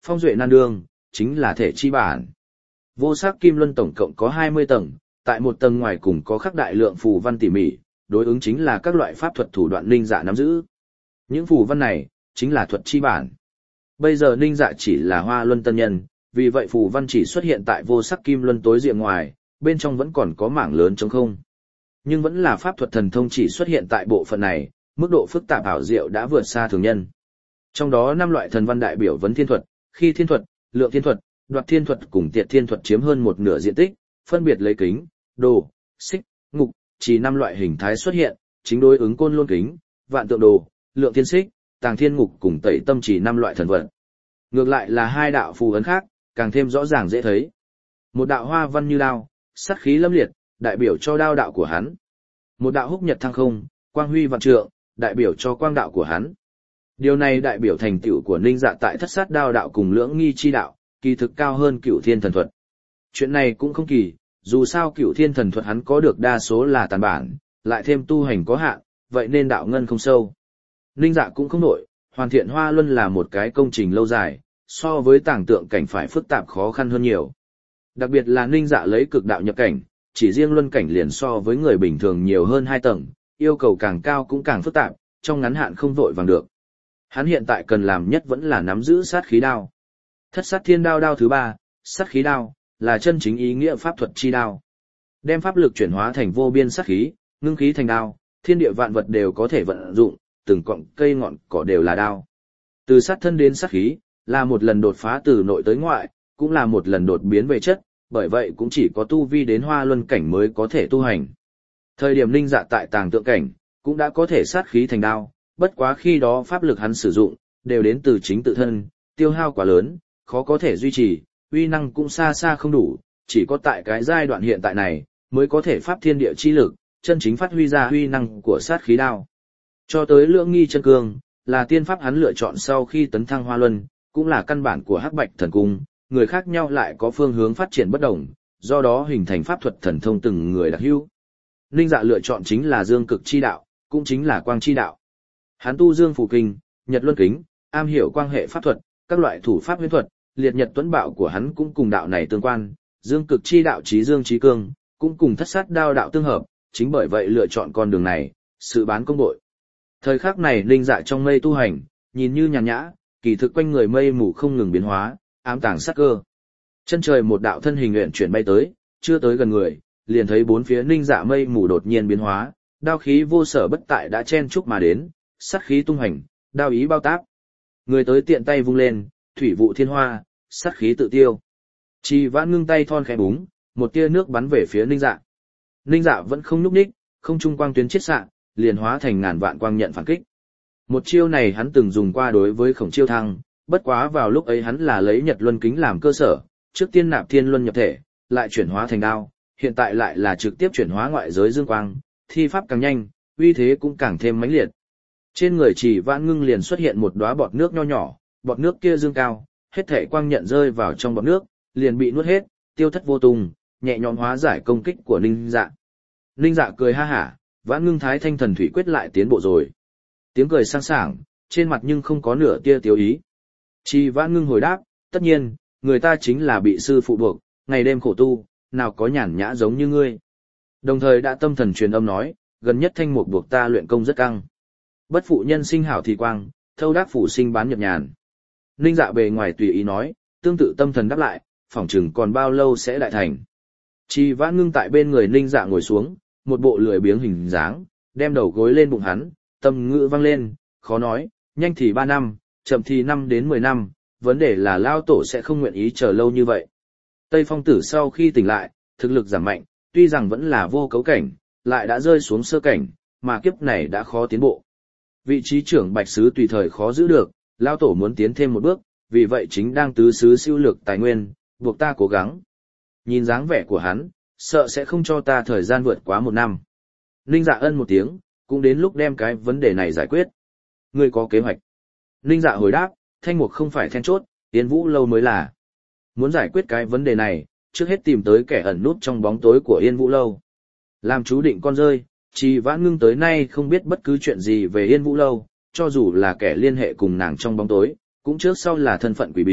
phong duệ nan đương, chính là thể chi bản. Vô sắc kim luân tổng cộng có 20 tầng, tại một tầng ngoài cùng có khắc đại lượng phù văn tỉ mỉ, đối ứng chính là các loại pháp thuật thủ đoạn Ninh Dạ nắm giữ. Những phù văn này, chính là thuật chi bản. Bây giờ Ninh Dạ chỉ là Hoa Luân tân nhân, vì vậy phù văn chỉ xuất hiện tại vô sắc kim luân tối diện ngoài, bên trong vẫn còn có mảng lớn trống không. Nhưng vẫn là pháp thuật thần thông chỉ xuất hiện tại bộ phận này, mức độ phức tạp ảo diệu đã vượt xa thường nhân. Trong đó 5 loại thần văn đại biểu vấn thiên thuật, khi thiên thuật, lượng thiên thuật, đoạt thiên thuật cùng tiệt thiên thuật chiếm hơn một nửa diện tích, phân biệt lấy kính, đồ, xích, ngục, chỉ 5 loại hình thái xuất hiện, chính đối ứng côn lôn kính, vạn tượng đồ, lượng thiên xích, tàng thiên ngục cùng tẩy tâm chỉ 5 loại thần vật. Ngược lại là 2 đạo phù ấn khác, càng thêm rõ ràng dễ thấy. Một đạo hoa văn như đao, sát khí lâm liệt, đại biểu cho đao đạo của hắn. Một đạo húc nhật thăng không, quang huy vạn trượng, đại biểu cho quang đạo của hắn. Điều này đại biểu thành tựu của Ninh Dạ tại thất sát đao đạo cùng lưỡng nghi chi đạo, kỳ thực cao hơn Cửu Thiên thần thuật. Chuyện này cũng không kỳ, dù sao Cửu Thiên thần thuật hắn có được đa số là tàn bản, lại thêm tu hành có hạn, vậy nên đạo ngân không sâu. Ninh Dạ cũng không nổi, hoàn thiện Hoa Luân là một cái công trình lâu dài, so với tàng tượng cảnh phải phức tạp khó khăn hơn nhiều. Đặc biệt là Ninh Dạ lấy cực đạo nhập cảnh, chỉ riêng luân cảnh liền so với người bình thường nhiều hơn 2 tầng, yêu cầu càng cao cũng càng phức tạp, trong ngắn hạn không vội vàng được. Hắn hiện tại cần làm nhất vẫn là nắm giữ sát khí đao. Thất sát thiên đao đao thứ 3, sát khí đao, là chân chính ý nghĩa pháp thuật chi đao. Đem pháp lực chuyển hóa thành vô biên sát khí, ngưng khí thành đao, thiên địa vạn vật đều có thể vận dụng, từng cọng cây ngọn cỏ đều là đao. Từ sát thân đến sát khí, là một lần đột phá từ nội tới ngoại, cũng là một lần đột biến về chất, bởi vậy cũng chỉ có tu vi đến Hoa Luân cảnh mới có thể tu hành. Thời điểm Ninh Dạ tại tàng tượng cảnh, cũng đã có thể sát khí thành đao, bất quá khi đó pháp lực hắn sử dụng, đều đến từ chính tự thân, tiêu hao quá lớn, khó có thể duy trì, uy năng cũng xa xa không đủ, chỉ có tại cái giai đoạn hiện tại này, mới có thể pháp thiên địa chi lực, chân chính phát huy ra uy năng của sát khí đao. Cho tới lưỡng nghi chân cương, là tiên pháp hắn lựa chọn sau khi tấn thăng Hoa Luân, cũng là căn bản của Hắc Bạch thần cung, người khác nhau lại có phương hướng phát triển bất đồng, do đó hình thành pháp thuật thần thông từng người đặc hữu. Ninh Dạ lựa chọn chính là dương cực chi đạo, cũng chính là quang chi đạo. Hắn tu dương phù kinh, nhật luân kính, am hiểu quang hệ pháp thuật, các loại thủ pháp huyễn thuật, liệt nhật tuấn bạo của hắn cũng cùng đạo này tương quan, dương cực chi đạo chí dương chí cương, cũng cùng thất sát đao đạo tương hợp, chính bởi vậy lựa chọn con đường này, sự bán công bội. Thời khắc này Ninh Dạ trong mây tu hành, nhìn như nhàn nhã, kỳ thực quanh người mây mù không ngừng biến hóa, ám tàng sát cơ. Chân trời một đạo thân hình uyển chuyển bay tới, chưa tới gần người, liền thấy bốn phía Ninh Dạ mây mù đột nhiên biến hóa, đao khí vô sở bất tại đã chen chúc mà đến, sát khí tung hành, đao ý bao táp. Người tới tiện tay vung lên, thủy vụ thiên hoa, sát khí tự tiêu. Trì Vãn ngưng tay thon khẽ búng, một tia nước bắn về phía Ninh Dạ. Ninh Dạ vẫn không nhúc nhích, không trung quang tuyến chiết xạ, liền hóa thành ngàn vạn quang nhận phản kích. Một chiêu này hắn từng dùng qua đối với Khổng Chiêu Thăng, bất quá vào lúc ấy hắn là lấy Nhật Luân kính làm cơ sở, trước tiên nạp Thiên Luân nhập thể, lại chuyển hóa thành đao, hiện tại lại là trực tiếp chuyển hóa ngoại giới dương quang, thi pháp càng nhanh, uy thế cũng càng thêm mãnh liệt. Trên người Trì Vãn ngưng liền xuất hiện một đóa bọt nước nho nhỏ, bọt nước kia dương cao, hết thảy quang nhận rơi vào trong bọt nước, liền bị nuốt hết, tiêu thất vô tung, nhẹ nhõm hóa giải công kích của Ninh Dạ. Ninh Dạ cười ha hả, Vãn ngưng thái thanh thần thủy quyết lại tiến bộ rồi. Tiếng cười sang sảng, trên mặt nhưng không có nửa tia tiêu ý. Trì Vãn ngưng hồi đáp, tất nhiên, người ta chính là bị sư phụ buộc, ngày đêm khổ tu, nào có nhàn nhã giống như ngươi. Đồng thời đã tâm thần truyền âm nói, gần nhất thanh mục buộc ta luyện công rất căng. Bất phụ nhân sinh hảo thì quang, thâu đắc phủ sinh bán nhập nhàn. Ninh Dạ bề ngoài tùy ý nói, tương tự tâm thần đáp lại, phỏng chừng còn bao lâu sẽ đại thành. Trì Vãn ngưng tại bên người Ninh Dạ ngồi xuống, một bộ lười biếng hình dáng, đem đầu gối lên bụng hắn, tâm ngữ vang lên, khó nói, nhanh thì 3 năm, chậm thì 5 đến 10 năm, vấn đề là lao tổ sẽ không nguyện ý chờ lâu như vậy. Tây Phong Tử sau khi tỉnh lại, thực lực giảm mạnh, tuy rằng vẫn là vô cấu cảnh, lại đã rơi xuống sơ cảnh, mà kiếp này đã khó tiến bộ. Vị trí trưởng Bạch Sứ tùy thời khó giữ được, lao tổ muốn tiến thêm một bước, vì vậy chính đang tứ xứ siêu lược tài nguyên, buộc ta cố gắng. Nhìn dáng vẻ của hắn, sợ sẽ không cho ta thời gian vượt quá 1 năm. Ninh Dạ ân một tiếng, cũng đến lúc đem cái vấn đề này giải quyết. Ngươi có kế hoạch. Ninh Dạ hồi đáp, thanh mục không phải then chốt, Yên Vũ Lâu mới là. Muốn giải quyết cái vấn đề này, trước hết tìm tới kẻ ẩn nút trong bóng tối của Yên Vũ Lâu. Làm chú định con rơi, Trì Vãn ngưng tới nay không biết bất cứ chuyện gì về Yên Vũ Lâu, cho dù là kẻ liên hệ cùng nàng trong bóng tối, cũng trước sau là thân phận quỷ bí,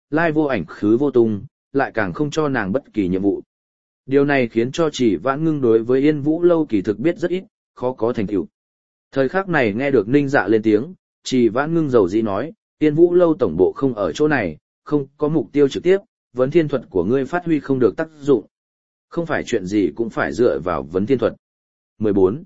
lai vô ảnh khứ vô tung, lại càng không cho nàng bất kỳ nhiệm vụ. Điều này khiến cho Chỉ Vãn Ngưng đối với Yên Vũ Lâu kỳ thực biết rất ít, khó có thành tựu. Thời khắc này nghe được Ninh Dạ lên tiếng, Chỉ Vãn Ngưng dầu dĩ nói, Yên Vũ Lâu tổng bộ không ở chỗ này, không có mục tiêu trực tiếp, vấn thiên thuật của ngươi phát huy không được tác dụng. Không phải chuyện gì cũng phải dựa vào vấn thiên thuật. 14.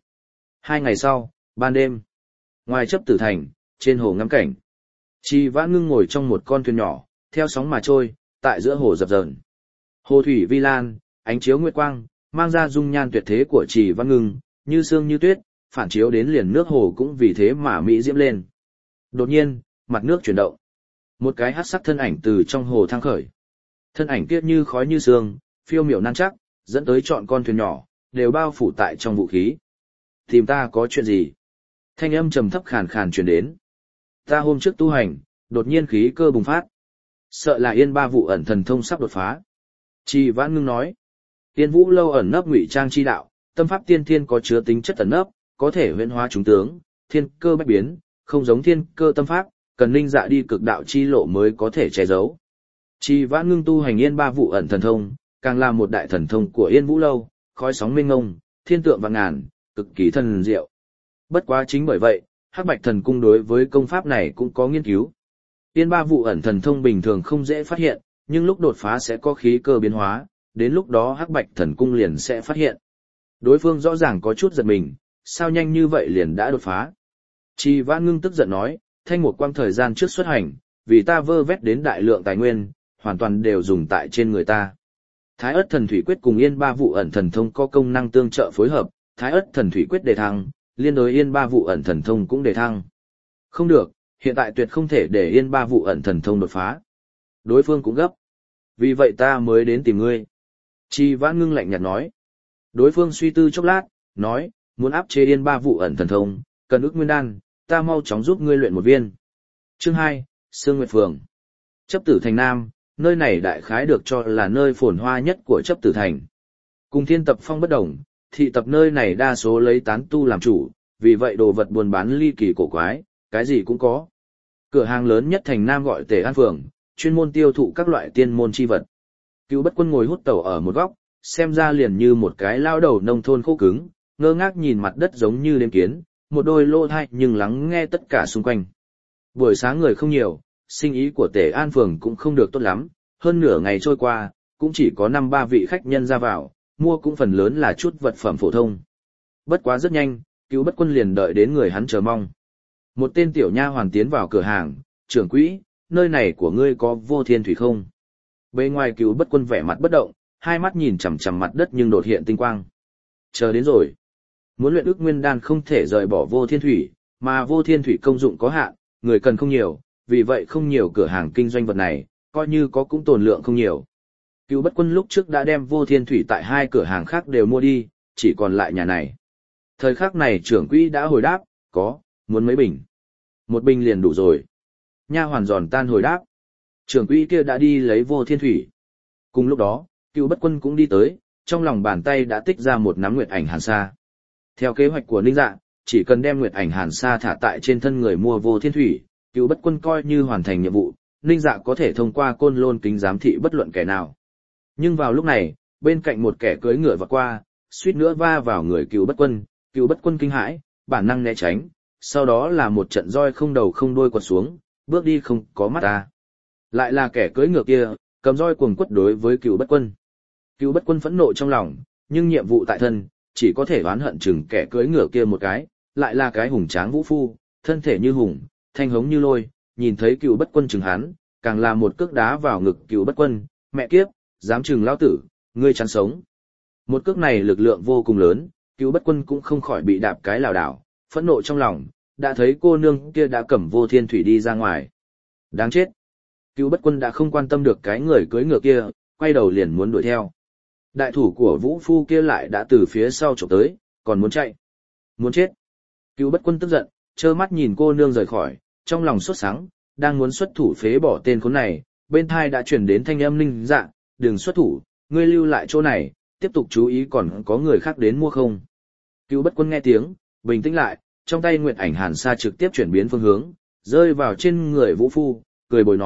2 ngày sau, ban đêm. Ngoài chấp tử thành, trên hồ ngắm cảnh. Chỉ Vãn Ngưng ngồi trong một con thuyền nhỏ, theo sóng mà trôi, tại giữa hồ dập dờn. Hồ thủy vi lan, ánh chiếu nguyệt quang, mang ra dung nhan tuyệt thế của Chỉ Vãn Ngưng, như sương như tuyết, phản chiếu đến liền nước hồ cũng vì thế mà mỹ diễm lên. Đột nhiên, mặt nước chuyển động. Một cái hắc sắc thân ảnh từ trong hồ thăng khởi. Thân ảnh kia như khói như sương, phiêu miểu nan chắc, dẫn tới trọn con thuyền nhỏ, đều bao phủ tại trong vũ khí. Tìm ta có chuyện gì? Thanh âm trầm thấp khàn khàn truyền đến. Ta hôm trước tu hành, đột nhiên khí cơ bùng phát. Sợ là Yên Ba vụ ẩn thần thông sắp đột phá. Chỉ Vãn Ngưng nói. Yên Vũ Lâu ẩn nấp ngụy trang chi đạo, tâm pháp tiên thiên có chứa tính chất ẩn nấp, có thể huyễn hóa chúng tướng, thiên cơ bách biến, không giống thiên cơ tâm pháp, cần Ninh Dạ đi cực đạo chi lộ mới có thể che giấu. Chỉ Vãn Ngưng tu hành Yên Ba vụ ẩn thần thông, càng là một đại thần thông của Yên Vũ Lâu, khói sóng mênh mông, thiên tượng vạn ngàn, cực kỳ thần diệu. Bất quá chính bởi vậy, Hắc Bạch Thần Cung đối với công pháp này cũng có nghiên cứu. Yên Ba vụ ẩn thần thông bình thường không dễ phát hiện, nhưng lúc đột phá sẽ có khí cơ biến hóa, đến lúc đó Hắc Bạch Thần Cung liền sẽ phát hiện. Đối phương rõ ràng có chút giật mình, sao nhanh như vậy liền đã đột phá. Chỉ Vãn Ngưng tức giận nói, Thanh Một Quang thời gian trước xuất hành, vì ta vơ vét đến đại lượng tài nguyên, hoàn toàn đều dùng tại trên người ta. Thái Ức Thần Thủy Quyết cùng Yên Ba vụ ẩn thần thông có công năng tương trợ phối hợp, Thái Ức Thần Thủy Quyết đề thăng, liên đối Yên Ba vụ ẩn thần thông cũng đề thăng. Không được, hiện tại tuyệt không thể để Yên Ba vụ ẩn thần thông đột phá. Đối phương cũng gấp. Vì vậy ta mới đến tìm ngươi. Chỉ Vãn Ngưng lạnh nhạt nói. Đối phương suy tư chốc lát, nói, muốn áp chế Yên Ba vụ ẩn thần thông, cần ức nguyên đan, ta mau chóng giúp ngươi luyện một viên. Chương 2, Sương Nguyệt Phường. Chấp tử thành Nam, nơi này đại khái được cho là nơi phồn hoa nhất của chấp tử thành. Cùng Thiên Tập Phong bất đồng, thị tập nơi này đa số lấy tán tu làm chủ, vì vậy đồ vật buôn bán ly kỳ cổ quái, cái gì cũng có. Cửa hàng lớn nhất thành Nam gọi Tề An Phường, chuyên môn tiêu thụ các loại tiên môn chi vật. Cửu Bất Quân ngồi hút tẩu ở một góc, xem ra liền như một cái lao đầu nông thôn khô cứng, ngơ ngác nhìn mặt đất giống như đêm kiến, một đôi lô thai nhưng lắng nghe tất cả xung quanh. Buổi sáng người không nhiều, sinh ý của Tề An Phường cũng không được tốt lắm, hơn nửa ngày trôi qua, cũng chỉ có 5-3 vị khách nhân ra vào, mua cũng phần lớn là chút vật phẩm phổ thông. Bất quá rất nhanh, Cửu Bất Quân liền đợi đến người hắn chờ mong. Một tên tiểu nha hoàn tiến vào cửa hàng, trưởng quỹ, nơi này của ngươi có vô thiên thủy không? Bên ngoài Cửu Bất Quân vẻ mặt bất động, hai mắt nhìn chằm chằm mặt đất nhưng đột hiện tinh quang. Chờ đến rồi. Muốn luyện ức nguyên đan không thể rời bỏ vô thiên thủy, mà vô thiên thủy công dụng có hạn, người cần không nhiều, vì vậy không nhiều cửa hàng kinh doanh vật này, coi như có cũng tồn lượng không nhiều. Cửu Bất Quân lúc trước đã đem vô thiên thủy tại 2 cửa hàng khác đều mua đi, chỉ còn lại nhà này. Thời khắc này trưởng quỹ đã hồi đáp, có, muốn mấy bình. 1 bình liền đủ rồi. Nha hoàn giòn tan hồi đáp. Trưởng quỹ kia đã đi lấy vô thiên thủy. Cùng lúc đó, Cửu Bất Quân cũng đi tới, trong lòng bàn tay đã tích ra một nắm nguyệt ảnh hàn sa. Theo kế hoạch của Ninh Dạ, chỉ cần đem nguyệt ảnh hàn sa thả tại trên thân người mua vô thiên thủy, Cửu Bất Quân coi như hoàn thành nhiệm vụ, Ninh Dạ có thể thông qua côn lôn kính giám thị bất luận kẻ nào. Nhưng vào lúc này, bên cạnh một kẻ cưỡi ngựa vọt qua, suýt nữa va vào người Cửu Bất Quân kinh hãi, bản năng né tránh, sau đó là một trận roi không đầu không đuôi quật xuống, bước đi không có mắt ta. Lại là kẻ cưỡi ngựa kia, cầm roi cuồng quất đối với Cửu Bất Quân. Cửu Bất Quân phẫn nộ trong lòng, nhưng nhiệm vụ tại thân, chỉ có thể oán hận chừng kẻ cưỡi ngựa kia một cái, lại là cái hùng tráng vũ phu, thân thể như hùng, thanh hống như lôi, nhìn thấy Cửu Bất Quân chừng hắn, càng là một cước đá vào ngực Cửu Bất Quân, mẹ kiếp, dám chừng lão tử, ngươi chán sống. Một cước này lực lượng vô cùng lớn, Cửu Bất Quân cũng không khỏi bị đạp cái lảo đảo, phẫn nộ trong lòng, đã thấy cô nương kia đã cầm vô thiên thủy đi ra ngoài. Đáng chết. Cửu Bất Quân đã không quan tâm được cái người cưỡi ngựa kia, quay đầu liền muốn đuổi theo. Đại thủ của vũ phu kia lại đã từ phía sau chụp tới, còn muốn chạy. Muốn chết. Cửu Bất Quân tức giận, trơ mắt nhìn cô nương rời khỏi, trong lòng sốt sắng, đang muốn xuất thủ phế bỏ tên khốn này, bên tai đã truyền đến thanh âm Ninh Dạ, đừng xuất thủ, ngươi lưu lại chỗ này, tiếp tục chú ý còn có người khác đến mua không. Cửu Bất Quân nghe tiếng, bình tĩnh lại, trong tay nguyệt ảnh hàn sa trực tiếp chuyển biến phương hướng, rơi vào trên người vũ phu, cười bồi nói,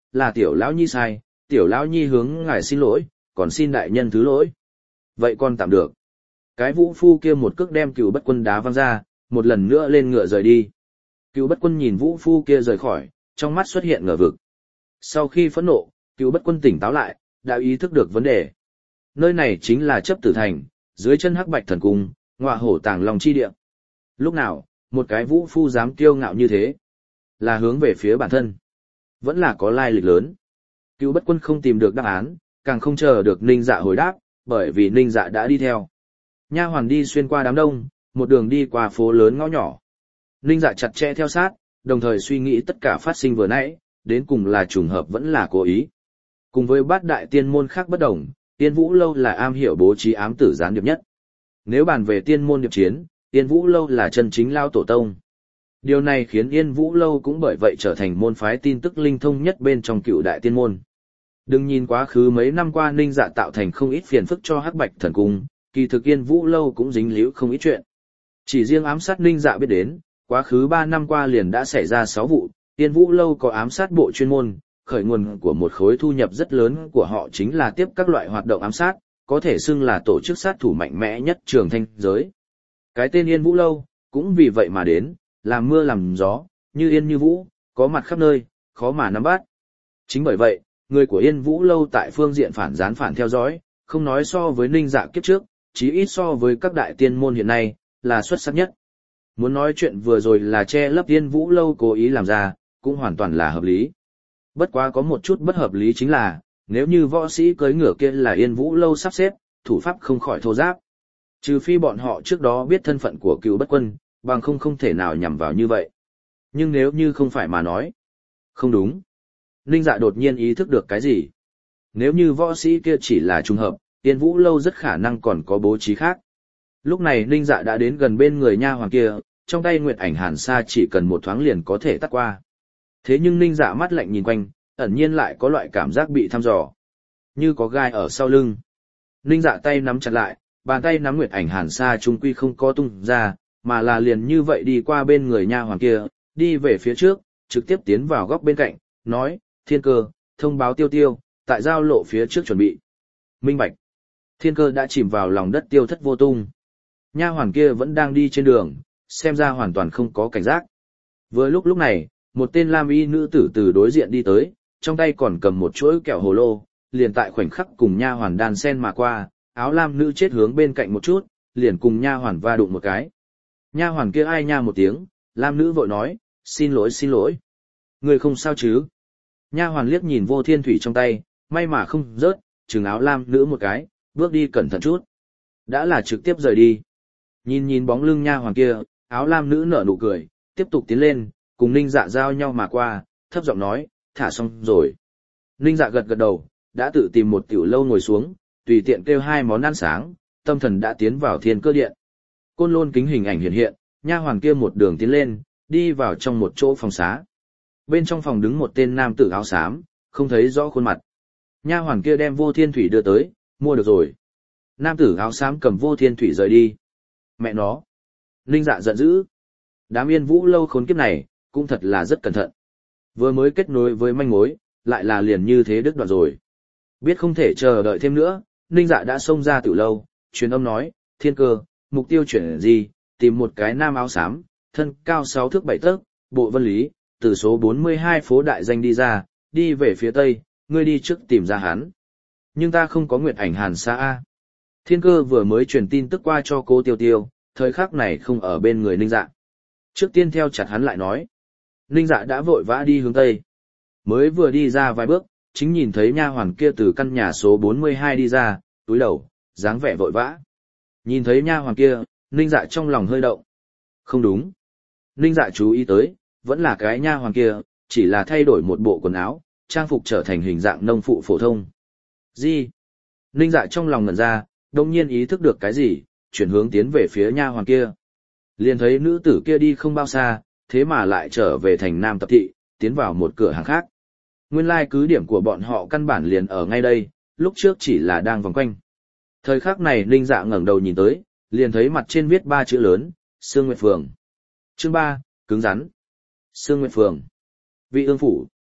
là tiểu lão nhi sai, tiểu lão nhi hướng ngài xin lỗi, còn xin đại nhân thứ lỗi. Vậy con tạm được. Cái vũ phu kia một cước đem Cửu Bất Quân đá văng ra, một lần nữa lên ngựa rời đi. Cửu Bất Quân nhìn vũ phu kia rời khỏi, trong mắt xuất hiện ngờ vực. Sau khi phẫn nộ, Cửu Bất Quân tỉnh táo lại, đã ý thức được vấn đề. Nơi này chính là chấp tử thành, dưới chân Hắc Bạch Thần Cung, ngọa hổ tàng long chi địa. Lúc nào, một cái vũ phu dám kiêu ngạo như thế, là hướng về phía bản thân, vẫn là có lai lịch lớn. Cửu Bất Quân không tìm được đáp án, càng không chờ được Ninh Dạ hồi đáp, bởi vì Ninh Dạ đã đi theo. Nha hoàn đi xuyên qua đám đông, một đường đi qua phố lớn ngõ nhỏ. Ninh Dạ chặt chẽ theo sát, đồng thời suy nghĩ tất cả phát sinh vừa nãy, đến cùng là trùng hợp vẫn là cố ý. Cùng với bát đại tiên môn khác bất đồng, Tiên Vũ Lâu là am hiểu bố trí ám tử gián điệp nhất. Nếu bàn về tiên môn điệp chiến, Tiên Vũ Lâu là chân chính lao tổ tông. Điều này khiến Yên Vũ Lâu cũng bởi vậy trở thành môn phái tin tức linh thông nhất bên trong cựu đại tiên môn. Đừng nhìn quá khứ mấy năm qua Ninh Dạ tạo thành không ít phiền phức cho Hắc Bạch Thần Cung, kỳ thực Yên Vũ Lâu cũng dính líu không ít chuyện. Chỉ riêng ám sát Ninh Dạ biết đến, quá khứ 3 năm qua liền đã xảy ra 6 vụ, Yên Vũ Lâu có ám sát bộ chuyên môn, khởi nguồn của một khối thu nhập rất lớn của họ chính là tiếp các loại hoạt động ám sát, có thể xưng là tổ chức sát thủ mạnh mẽ nhất trường thanh giới. Cái tên Yên Vũ Lâu, cũng vì vậy mà đến, làm mưa làm gió, như yên như vũ, có mặt khắp nơi, khó mà nắm bắt. Chính bởi vậy, người của Yên Vũ Lâu tại phương diện phản gián phản theo dõi, không nói so với Ninh Dạ kiếp trước, chí ít so với các đại tiên môn hiện nay, là xuất sắc nhất. Muốn nói chuyện vừa rồi là che lấp Yên Vũ Lâu cố ý làm ra, cũng hoàn toàn là hợp lý. Bất quá có một chút bất hợp lý chính là, nếu như võ sĩ cưỡi ngựa kia là Yên Vũ Lâu sắp xếp, thủ pháp không khỏi thô giáp. Trừ phi bọn họ trước đó biết thân phận của Cửu Bất Quân, bằng không thể nào nhằm vào như vậy. Nhưng nếu như không phải mà nói, không đúng. Ninh Dạ đột nhiên ý thức được cái gì? Nếu như võ sĩ kia chỉ là trùng hợp, Yên Vũ Lâu rất khả năng còn có bố trí khác. Lúc này Ninh Dạ đã đến gần bên người nha hoàn kia, trong tay Nguyệt Ảnh Hàn Sa chỉ cần một thoáng liền có thể tắt qua. Thế nhưng Ninh Dạ mắt lạnh nhìn quanh, ẩn nhiên lại có loại cảm giác bị thăm dò, như có gai ở sau lưng. Ninh Dạ tay nắm chặt lại, bàn tay nắm Nguyệt Ảnh Hàn Sa trung quy không có tung ra, mà là liền như vậy đi qua bên người nha hoàn kia, đi về phía trước, trực tiếp tiến vào góc bên cạnh, nói, Thiên Cơ, thông báo Tiêu Tiêu, tại giao lộ phía trước chuẩn bị. Minh bạch. Thiên Cơ đã chìm vào lòng đất tiêu thất vô tung. Nha hoàn kia vẫn đang đi trên đường, xem ra hoàn toàn không có cảnh giác. Vừa lúc này, một tên lam y nữ tử từ đối diện đi tới, trong tay còn cầm một chuỗi kẹo hồ lô, liền tại khoảnh khắc cùng nha hoàn đan sen mà qua, áo lam nữ chết hướng bên cạnh một chút, liền cùng nha hoàn va đụng một cái. Nha hoàn kia ai nha một tiếng, lam nữ vội nói, xin lỗi. Người không sao chứ? Nha hoàn liếc nhìn Vô Thiên Thủy trong tay, may mà không rớt, chừng áo lam nữ một cái, bước đi cẩn thận chút. Đã là trực tiếp rời đi. Nhìn bóng lưng nha hoàn kia, áo lam nữ nở nụ cười, tiếp tục tiến lên, cùng Ninh Dạ giao nhau mà qua, thấp giọng nói, thả xong rồi. Ninh Dạ gật đầu, đã tự tìm một tiểu lâu ngồi xuống, tùy tiện kêu 2 món ăn sáng, tâm thần đã tiến vào Thiên Cơ điện. Côn lôn kính hình ảnh hiện, nha hoàn kia một đường tiến lên, đi vào trong một chỗ phòng xá. Bên trong phòng đứng một tên nam tử áo xám, không thấy rõ khuôn mặt. Nha hoàn kia đem Vô Thiên Thủy đưa tới, mua được rồi. Nam tử áo xám cầm Vô Thiên Thủy rời đi. Mẹ nó. Ninh Dạ giận dữ. Đám Yên Vũ Lâu khốn kiếp này, cũng thật là rất cẩn thận. Vừa mới kết nối với manh mối, lại là liền như thế đứt đoạn rồi. Biết không thể chờ đợi thêm nữa, Ninh Dạ đã xông ra tiểu lâu, truyền âm nói, Thiên Cơ, mục tiêu chuyển gì, tìm một cái nam áo xám, thân cao 6 thước 7 tấc, bộ vân lý, từ số 42 phố Đại Danh đi ra, đi về phía tây, ngươi đi trước tìm ra hắn. Nhưng ta không có Nguyệt Ảnh Hàn Sa A. Thiên Cơ vừa mới truyền tin tức qua cho cô Tiêu Tiêu, thời khắc này không ở bên người Ninh Dạ. Trước tiên theo chặt hắn lại nói. Ninh Dạ đã vội vã đi hướng tây. Mới vừa đi ra vài bước, chính nhìn thấy nha hoàn kia từ căn nhà số 42 đi ra, túi đầu, dáng vẻ vội vã. Nhìn thấy nha hoàn kia, Ninh Dạ trong lòng hơi động. Không đúng. Ninh Dạ chú ý tới, vẫn là cái nha hoàn kia, chỉ là thay đổi một bộ quần áo, trang phục trở thành hình dạng nông phụ phổ thông. Gì? Ninh Dạ trong lòng ngẩn ra, đông nhiên ý thức được cái gì, chuyển hướng tiến về phía nha hoàn kia. Liền thấy nữ tử kia đi không bao xa, thế mà lại trở về thành Nam Tập Thị, tiến vào một cửa hàng khác. Nguyên lai cứ điểm của bọn họ căn bản liền ở ngay đây, lúc trước chỉ là đang vòng quanh. Thời khắc này Ninh Dạ ngẩng đầu nhìn tới, liền thấy mặt trên viết 3 chữ lớn, Sương Nguyệt Phường. Chương 3, cứng rắn. Sương Nguyệt Phường. Vị ương phủ.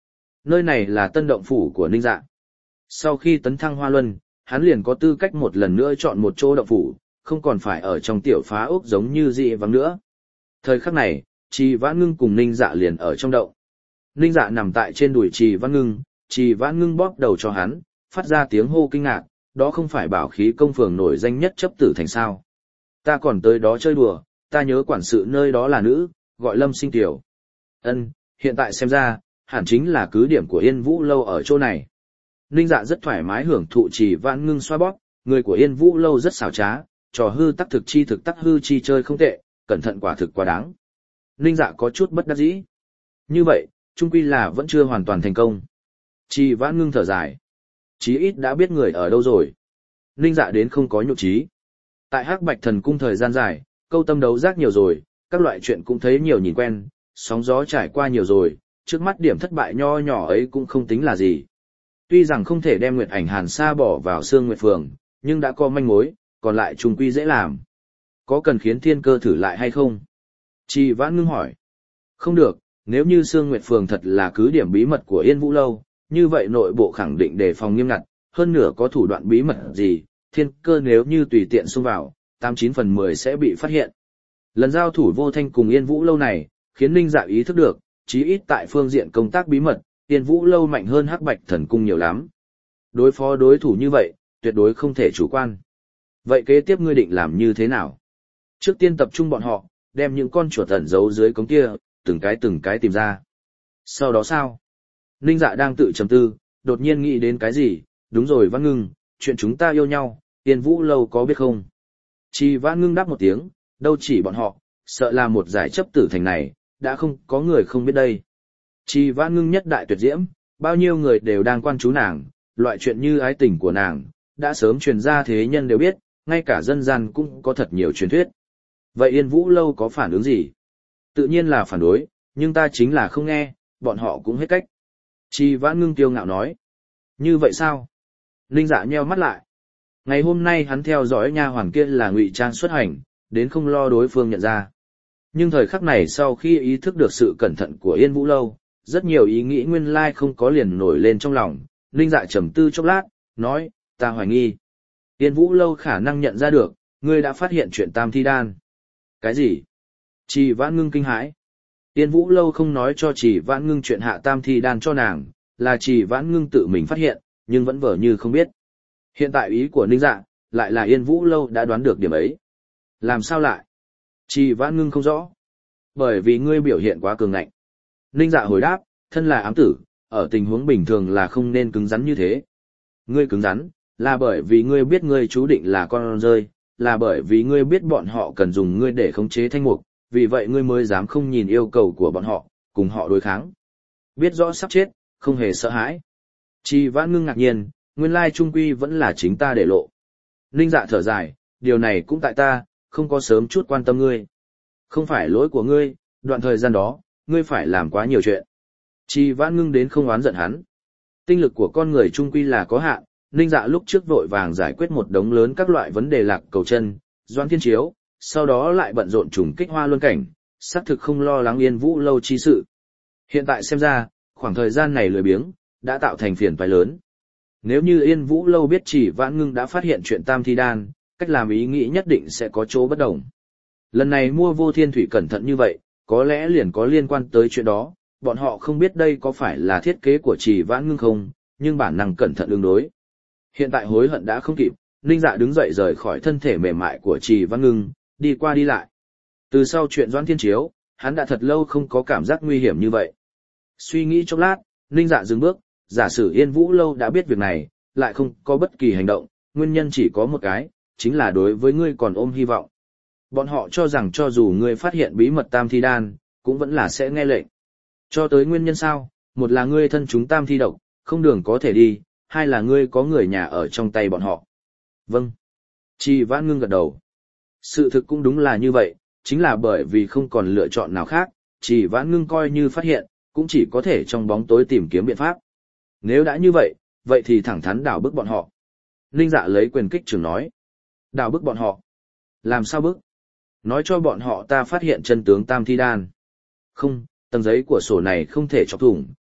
Nơi này là tân động phủ của Ninh Dạ. Sau khi tấn thăng Hoa Luân, hắn liền có tư cách một lần nữa chọn một chỗ động phủ, không còn phải ở trong tiểu phá ốc giống như dị vắng nữa. Thời khắc này, Trì Vãn Ngưng cùng Ninh Dạ liền ở trong động. Ninh Dạ nằm tại trên đùi Trì Vãn Ngưng, Trì Vãn Ngưng bóp đầu cho hắn, phát ra tiếng hô kinh ngạc, đó không phải bảo khí công phường nổi danh nhất chấp tử thành sao. Ta còn tới đó chơi đùa, ta nhớ quản sự nơi đó là nữ, gọi Lâm Sinh Tiểu. Ân, hiện tại xem ra, hẳn chính là cứ điểm của Yên Vũ Lâu ở chỗ này. Ninh Dạ rất thoải mái hưởng thụ Trì Vãn Ngưng xoa bóp, người của Yên Vũ Lâu rất xảo trá, trò hư tắc thực chi thực tắc hư chi chơi không tệ, cẩn thận quả thực quá đáng. Ninh Dạ có chút bất đắc dĩ. Như vậy, chung quy là vẫn chưa hoàn toàn thành công. Trì Vãn Ngưng thở dài. Chí ít đã biết người ở đâu rồi. Ninh Dạ đến không có nhục trí. Tại Hắc Bạch Thần Cung thời gian dài, câu tâm đấu giác nhiều rồi, các loại chuyện cũng thấy nhiều nhìn quen, sóng gió trải qua nhiều rồi, trước mắt điểm thất bại nho nhỏ ấy cũng không tính là gì. Tuy rằng không thể đem Nguyệt Ảnh Hàn Sa bỏ vào Sương Nguyệt Phường, nhưng đã có manh mối, còn lại chung quy dễ làm. Có cần khiến Thiên Cơ thử lại hay không? Trì Vãn Ngưng hỏi. Không được, nếu như Sương Nguyệt Phường thật là cứ điểm bí mật của Yên Vũ Lâu, như vậy nội bộ khẳng định đề phòng nghiêm ngặt, hơn nữa có thủ đoạn bí mật gì, Thiên Cơ nếu như tùy tiện xông vào, 89/10 sẽ bị phát hiện. Lần giao thủ vô thanh cùng Yên Vũ Lâu này, khiến Ninh Dạ ý thức được, chí ít tại phương diện công tác bí mật, Yên Vũ Lâu mạnh hơn Hắc Bạch Thần Cung nhiều lắm. Đối phó đối thủ như vậy, tuyệt đối không thể chủ quan. Vậy kế tiếp ngươi định làm như thế nào? Trước tiên tập trung bọn họ, đem những con chuột ẩn giấu dưới cống kia, từng cái tìm ra. Sau đó sao? Ninh Dạ đang tự trầm tư, đột nhiên nghĩ đến cái gì, đúng rồi Vãn Ngưng, chuyện chúng ta yêu nhau, Yên Vũ Lâu có biết không? Trì Vãn Ngưng đáp một tiếng, đâu chỉ bọn họ, sợ là một giải chấp tử thành này, đã không có người không biết đây. Trì Vãn Ngưng nhất đại tuyệt diễm, bao nhiêu người đều đang quan chú nàng, loại chuyện như ái tình của nàng, đã sớm truyền ra thế nhân đều biết, ngay cả dân gian cũng có thật nhiều truyền thuyết. Vậy Yên Vũ Lâu có phản ứng gì? Tự nhiên là phản đối, nhưng ta chính là không nghe, bọn họ cũng hết cách. Trì Vãn Ngưng kiêu ngạo nói. Như vậy sao? Ninh Dạ nheo mắt lại. Ngày hôm nay hắn theo dõi nha hoàn kia là ngụy trang xuất hành, đến không lo đối phương nhận ra. Nhưng thời khắc này sau khi ý thức được sự cẩn thận của Yên Vũ Lâu, rất nhiều ý nghĩ nguyên lai không có liền nổi lên trong lòng. Ninh Dạ trầm tư chốc lát, nói, ta hoài nghi. Yên Vũ Lâu khả năng nhận ra được, ngươi đã phát hiện chuyện Tam Thi Đan. Cái gì? Trì Vãn Ngưng kinh hãi. Yên Vũ Lâu không nói cho Trì Vãn Ngưng chuyện hạ Tam Thi Đan cho nàng, là Trì Vãn Ngưng tự mình phát hiện, nhưng vẫn vờ như không biết. Hiện tại ý của Ninh Dạ, lại là Yên Vũ Lâu đã đoán được điểm ấy. Làm sao lại? Trì Vãn Ngưng không rõ. Bởi vì ngươi biểu hiện quá cường ngạnh. Ninh Dạ hồi đáp, thân là ám tử, ở tình huống bình thường là không nên cứng rắn như thế. Ngươi cứng rắn, là bởi vì ngươi biết ngươi chú định là con rơi, là bởi vì ngươi biết bọn họ cần dùng ngươi để khống chế thanh mục, vì vậy ngươi mới dám không nhìn yêu cầu của bọn họ, cùng họ đối kháng. Biết rõ sắp chết, không hề sợ hãi. Trì Vãn Ngưng ngạc nhiên, nguyên lai trung quy vẫn là chính ta để lộ. Ninh Dạ thở dài, điều này cũng tại ta, không có sớm chút quan tâm ngươi. Không phải lỗi của ngươi, đoạn thời gian đó, ngươi phải làm quá nhiều chuyện. Trì Vãn Ngưng đến không oán giận hắn. Tinh lực của con người trung quy là có hạn, Ninh Dạ lúc trước vội vàng giải quyết một đống lớn các loại vấn đề lạc cầu chân, Doãn Thiên Chiếu, sau đó lại bận rộn trùng kích Hoa Luân cảnh, xác thực không lo lắng Yên Vũ Lâu chi sự. Hiện tại xem ra, khoảng thời gian này lười biếng, đã tạo thành phiền toái lớn. Nếu như Yên Vũ Lâu biết Trì Vãn Ngưng đã phát hiện chuyện Tam Thi Đan, cách làm ý nghĩ nhất định sẽ có chỗ bất đồng. Lần này mua Vô Thiên Thủy cẩn thận như vậy, có lẽ liền có liên quan tới chuyện đó, bọn họ không biết đây có phải là thiết kế của Trì Vãn Ngưng không, nhưng bản năng cẩn thận ứng đối. Hiện tại hối hận đã không kịp, Ninh Dạ đứng dậy rời khỏi thân thể mềm mại của Trì Vãn Ngưng, đi qua đi lại. Từ sau chuyện Doãn Thiên Chiếu, hắn đã thật lâu không có cảm giác nguy hiểm như vậy. Suy nghĩ chốc lát, Ninh Dạ dừng bước, giả sử Yên Vũ Lâu đã biết việc này, lại không có bất kỳ hành động, nguyên nhân chỉ có một cái, chính là đối với ngươi còn ôm hy vọng. Bọn họ cho rằng cho dù ngươi phát hiện bí mật Tam Thi Đan, cũng vẫn là sẽ nghe lệnh. Cho tới nguyên nhân sao, một là ngươi thân chúng Tam Thi độc, không đường có thể đi, hai là ngươi có người nhà ở trong tay bọn họ. Vâng. Trì Vãn Ngưng gật đầu. Sự thực cũng đúng là như vậy, chính là bởi vì không còn lựa chọn nào khác, Trì Vãn Ngưng coi như phát hiện, cũng chỉ có thể trong bóng tối tìm kiếm biện pháp. Nếu đã như vậy, vậy thì thẳng thắn đảo bức bọn họ. Ninh Dạ lấy quyền kích trưởng nói. Đảo bức bọn họ. Làm sao bức? Nói cho bọn họ ta phát hiện chân tướng Tam Thi Đan. Không, tầng giấy của sổ này không thể chọc thủng,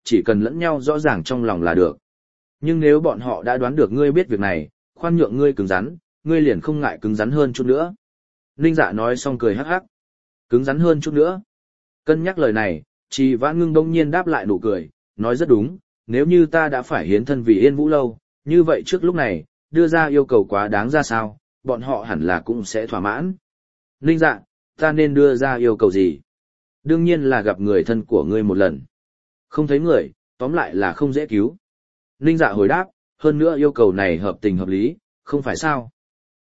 chỉ cần lẫn nhau rõ ràng trong lòng là được. Nhưng nếu bọn họ đã đoán được ngươi biết việc này, khoan nhượng ngươi cứng rắn, ngươi liền không ngại cứng rắn hơn chút nữa. Ninh Dạ nói xong cười hắc hắc. Cứng rắn hơn chút nữa. Cân nhắc lời này, Trì Vãn Ngưng đông nhiên đáp lại nụ cười, nói rất đúng, nếu như ta đã phải hiến thân vì Yên Vũ Lâu, như vậy trước lúc này, đưa ra yêu cầu quá đáng ra sao, bọn họ hẳn là cũng sẽ thỏa mãn. Ninh Dạ, ta nên đưa ra yêu cầu gì? Đương nhiên là gặp người thân của ngươi một lần. Không thấy người, tóm lại là không dễ cứu. Ninh Dạ hồi đáp, hơn nữa yêu cầu này hợp tình hợp lý, không phải sao?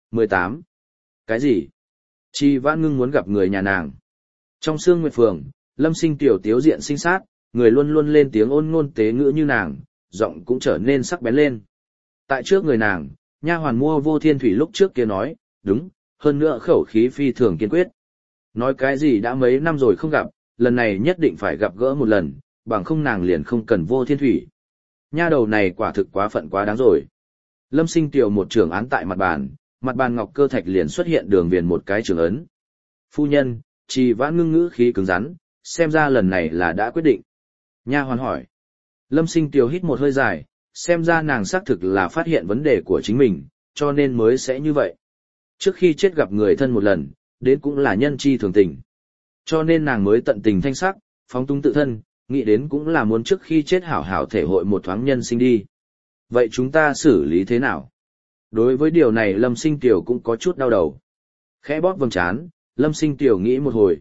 18. Cái gì? Trì Vãn Ngưng muốn gặp người nhà nàng. Trong Sương Nguyệt Phường, Lâm Sinh tiểu tiếu diện xinh sát, người luôn luôn lên tiếng ôn ngôn tế ngữ như nàng, giọng cũng trở nên sắc bén lên. Tại trước người nàng, nha hoàn mua Vô Thiên Thủy lúc trước kia nói, đúng, hơn nữa khẩu khí phi thường kiên quyết. Nói cái gì đã mấy năm rồi không gặp, lần này nhất định phải gặp gỡ một lần, bằng không nàng liền không cần Vô Thiên Thủy. Nha đầu này quả thực quá phận quá đáng rồi. Lâm Sinh tiểu một trường án tại mặt bàn ngọc cơ thạch liền xuất hiện đường viền một cái trường ấn. Phu nhân, Trì Vãn Ngưng ngữ khí cứng rắn, xem ra lần này là đã quyết định. Nha hoàn hỏi. Lâm Sinh tiểu hít một hơi dài, xem ra nàng xác thực là phát hiện vấn đề của chính mình, cho nên mới sẽ như vậy. Trước khi chết gặp người thân một lần, đến cũng là nhân chi thường tình. Cho nên nàng mới tận tình thanh sắc, phóng túng tự thân, nghĩ đến cũng là muốn trước khi chết hảo hảo thể hội một thoáng nhân sinh đi. Vậy chúng ta xử lý thế nào? Đối với điều này Lâm Sinh tiểu cũng có chút đau đầu. Khẽ bóp vầng trán, Lâm Sinh tiểu nghĩ một hồi,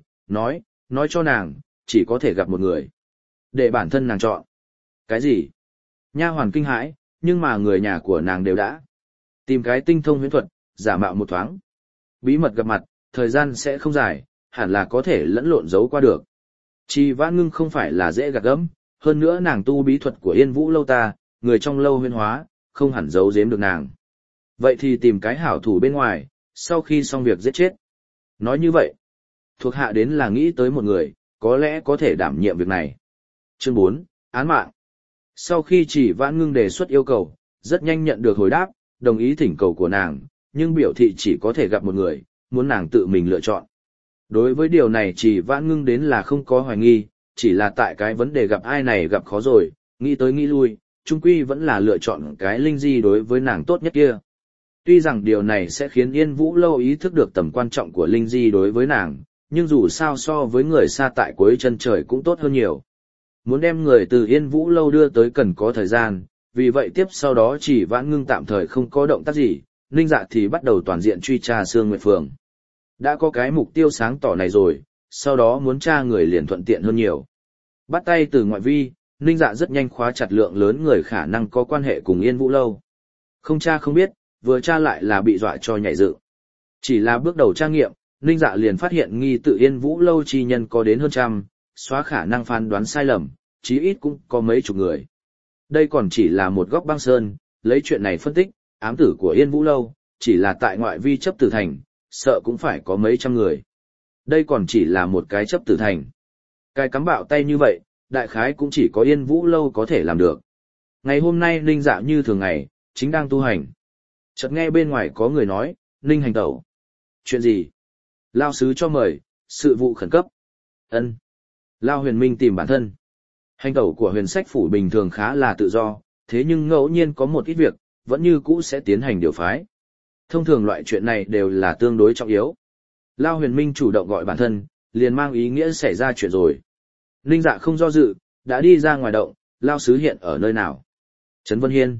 nói cho nàng, chỉ có thể gặp một người. Để bản thân nàng chọn. Cái gì? Nha hoàn kinh hãi, nhưng mà người nhà của nàng đều đã tìm cái tinh thông huyễn thuật, giả mạo một thoáng. Bí mật gặp mặt, thời gian sẽ không dài, hẳn là có thể lẫn lộn giấu qua được. Trì Vãn Ngưng không phải là dễ gạt gẫm, hơn nữa nàng tu bí thuật của Yên Vũ Lâu ta, người trong lâu huyễn hóa, không hẳn giấu giếm được nàng. Vậy thì tìm cái hảo thủ bên ngoài, sau khi xong việc giết chết. Nói như vậy, thuộc hạ đến là nghĩ tới một người, có lẽ có thể đảm nhiệm việc này. Chương 4, án mạng. Sau khi Trì Vãn Ngưng đề xuất yêu cầu, rất nhanh nhận được hồi đáp, đồng ý thỉnh cầu của nàng, nhưng biểu thị chỉ có thể gặp một người, muốn nàng tự mình lựa chọn. Đối với điều này Trì Vãn Ngưng đến là không có hoài nghi, chỉ là tại cái vấn đề gặp ai này gặp khó rồi, nghĩ tới nghĩ lui, chung quy vẫn là lựa chọn cái linh di đối với nàng tốt nhất kia. Tuy rằng điều này sẽ khiến Yên Vũ Lâu ý thức được tầm quan trọng của linh di đối với nàng, nhưng dù sao so với người xa tại cuối chân trời cũng tốt hơn nhiều. Muốn đem người từ Yên Vũ Lâu đưa tới cần có thời gian, vì vậy tiếp sau đó Trì Vãn Ngưng tạm thời không có động tác gì, Ninh Dạ thì bắt đầu toàn diện truy tra Sương Nguyệt Phường. Đã có cái mục tiêu sáng tỏ này rồi, sau đó muốn tra người liền thuận tiện hơn nhiều. Bắt tay từ ngoại vi, Ninh Dạ rất nhanh khóa chặt lượng lớn người khả năng có quan hệ cùng Yên Vũ Lâu. Không tra không biết, vừa tra lại là bị dọa cho nhảy dựng. Chỉ là bước đầu tra nghiệm, Ninh Dạ liền phát hiện nghi tự Yên Vũ Lâu chi nhân có đến hơn trăm, xóa khả năng phán đoán sai lầm, chí ít cũng có mấy chục người. Đây còn chỉ là một góc băng sơn, lấy chuyện này phân tích, ám tử của Yên Vũ Lâu, chỉ là tại ngoại vi chấp tử thành, sợ cũng phải có mấy trăm người. Đây còn chỉ là một cái chấp tử thành. Cái cắm bạo tay như vậy, đại khái cũng chỉ có Yên Vũ Lâu có thể làm được. Ngày hôm nay Ninh Dạ như thường ngày, chính đang tu hành. Chợt nghe bên ngoài có người nói, Ninh hành tẩu. Chuyện gì? Lao sứ cho mời, sự vụ khẩn cấp. Ân. Lao Huyền Minh tìm bản thân. Hành tẩu của Huyền Sách Phủ bình thường khá là tự do, thế nhưng ngẫu nhiên có một ít việc, vẫn như cũ sẽ tiến hành điều phái. Thông thường loại chuyện này đều là tương đối trọng yếu. Lao Huyền Minh chủ động gọi bản thân, liền mang ý nghĩa xảy ra chuyện rồi. Ninh Dạ không do dự, đã đi ra ngoài động, Lao sứ hiện ở nơi nào? Trấn Vân Hiên.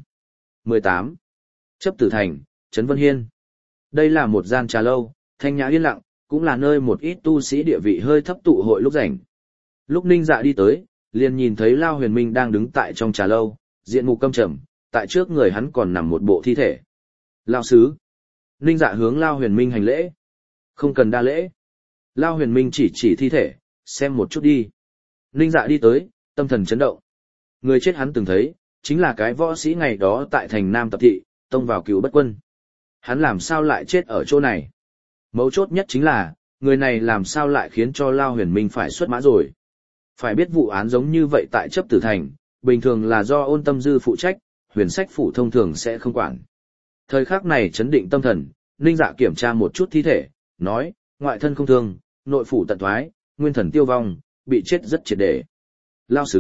18. Chấp tử thành, Trấn Vân Hiên. Đây là một gian trà lâu, thanh nhã yên lặng, cũng là nơi một ít tu sĩ địa vị hơi thấp tụ hội lúc rảnh. Lúc Ninh Dạ đi tới, liền nhìn thấy Lao Huyền Minh đang đứng tại trong trà lâu, diện mục căm trầm, tại trước người hắn còn nằm một bộ thi thể. Lao sứ. Ninh Dạ hướng Lao Huyền Minh hành lễ. Không cần đa lễ. Lao Huyền Minh chỉ thi thể, xem một chút đi. Ninh Dạ đi tới, tâm thần chấn động. Người chết hắn từng thấy, chính là cái võ sĩ ngày đó tại thành Nam Tập Thị, tông vào Cửu Bất Quân. Hắn làm sao lại chết ở chỗ này? Mấu chốt nhất chính là, người này làm sao lại khiến cho Lao Huyền Minh phải xuất mã rồi? Phải biết vụ án giống như vậy tại chấp tử thành, bình thường là do Ôn Tâm Dư phụ trách, Huyền Sách Phủ thông thường sẽ không quản. Thời khắc này chấn định tâm thần, Ninh Dạ kiểm tra một chút thi thể, nói, ngoại thân không thương, nội phủ tận thoái, nguyên thần tiêu vong, bị chết rất triệt để. Lao sứ,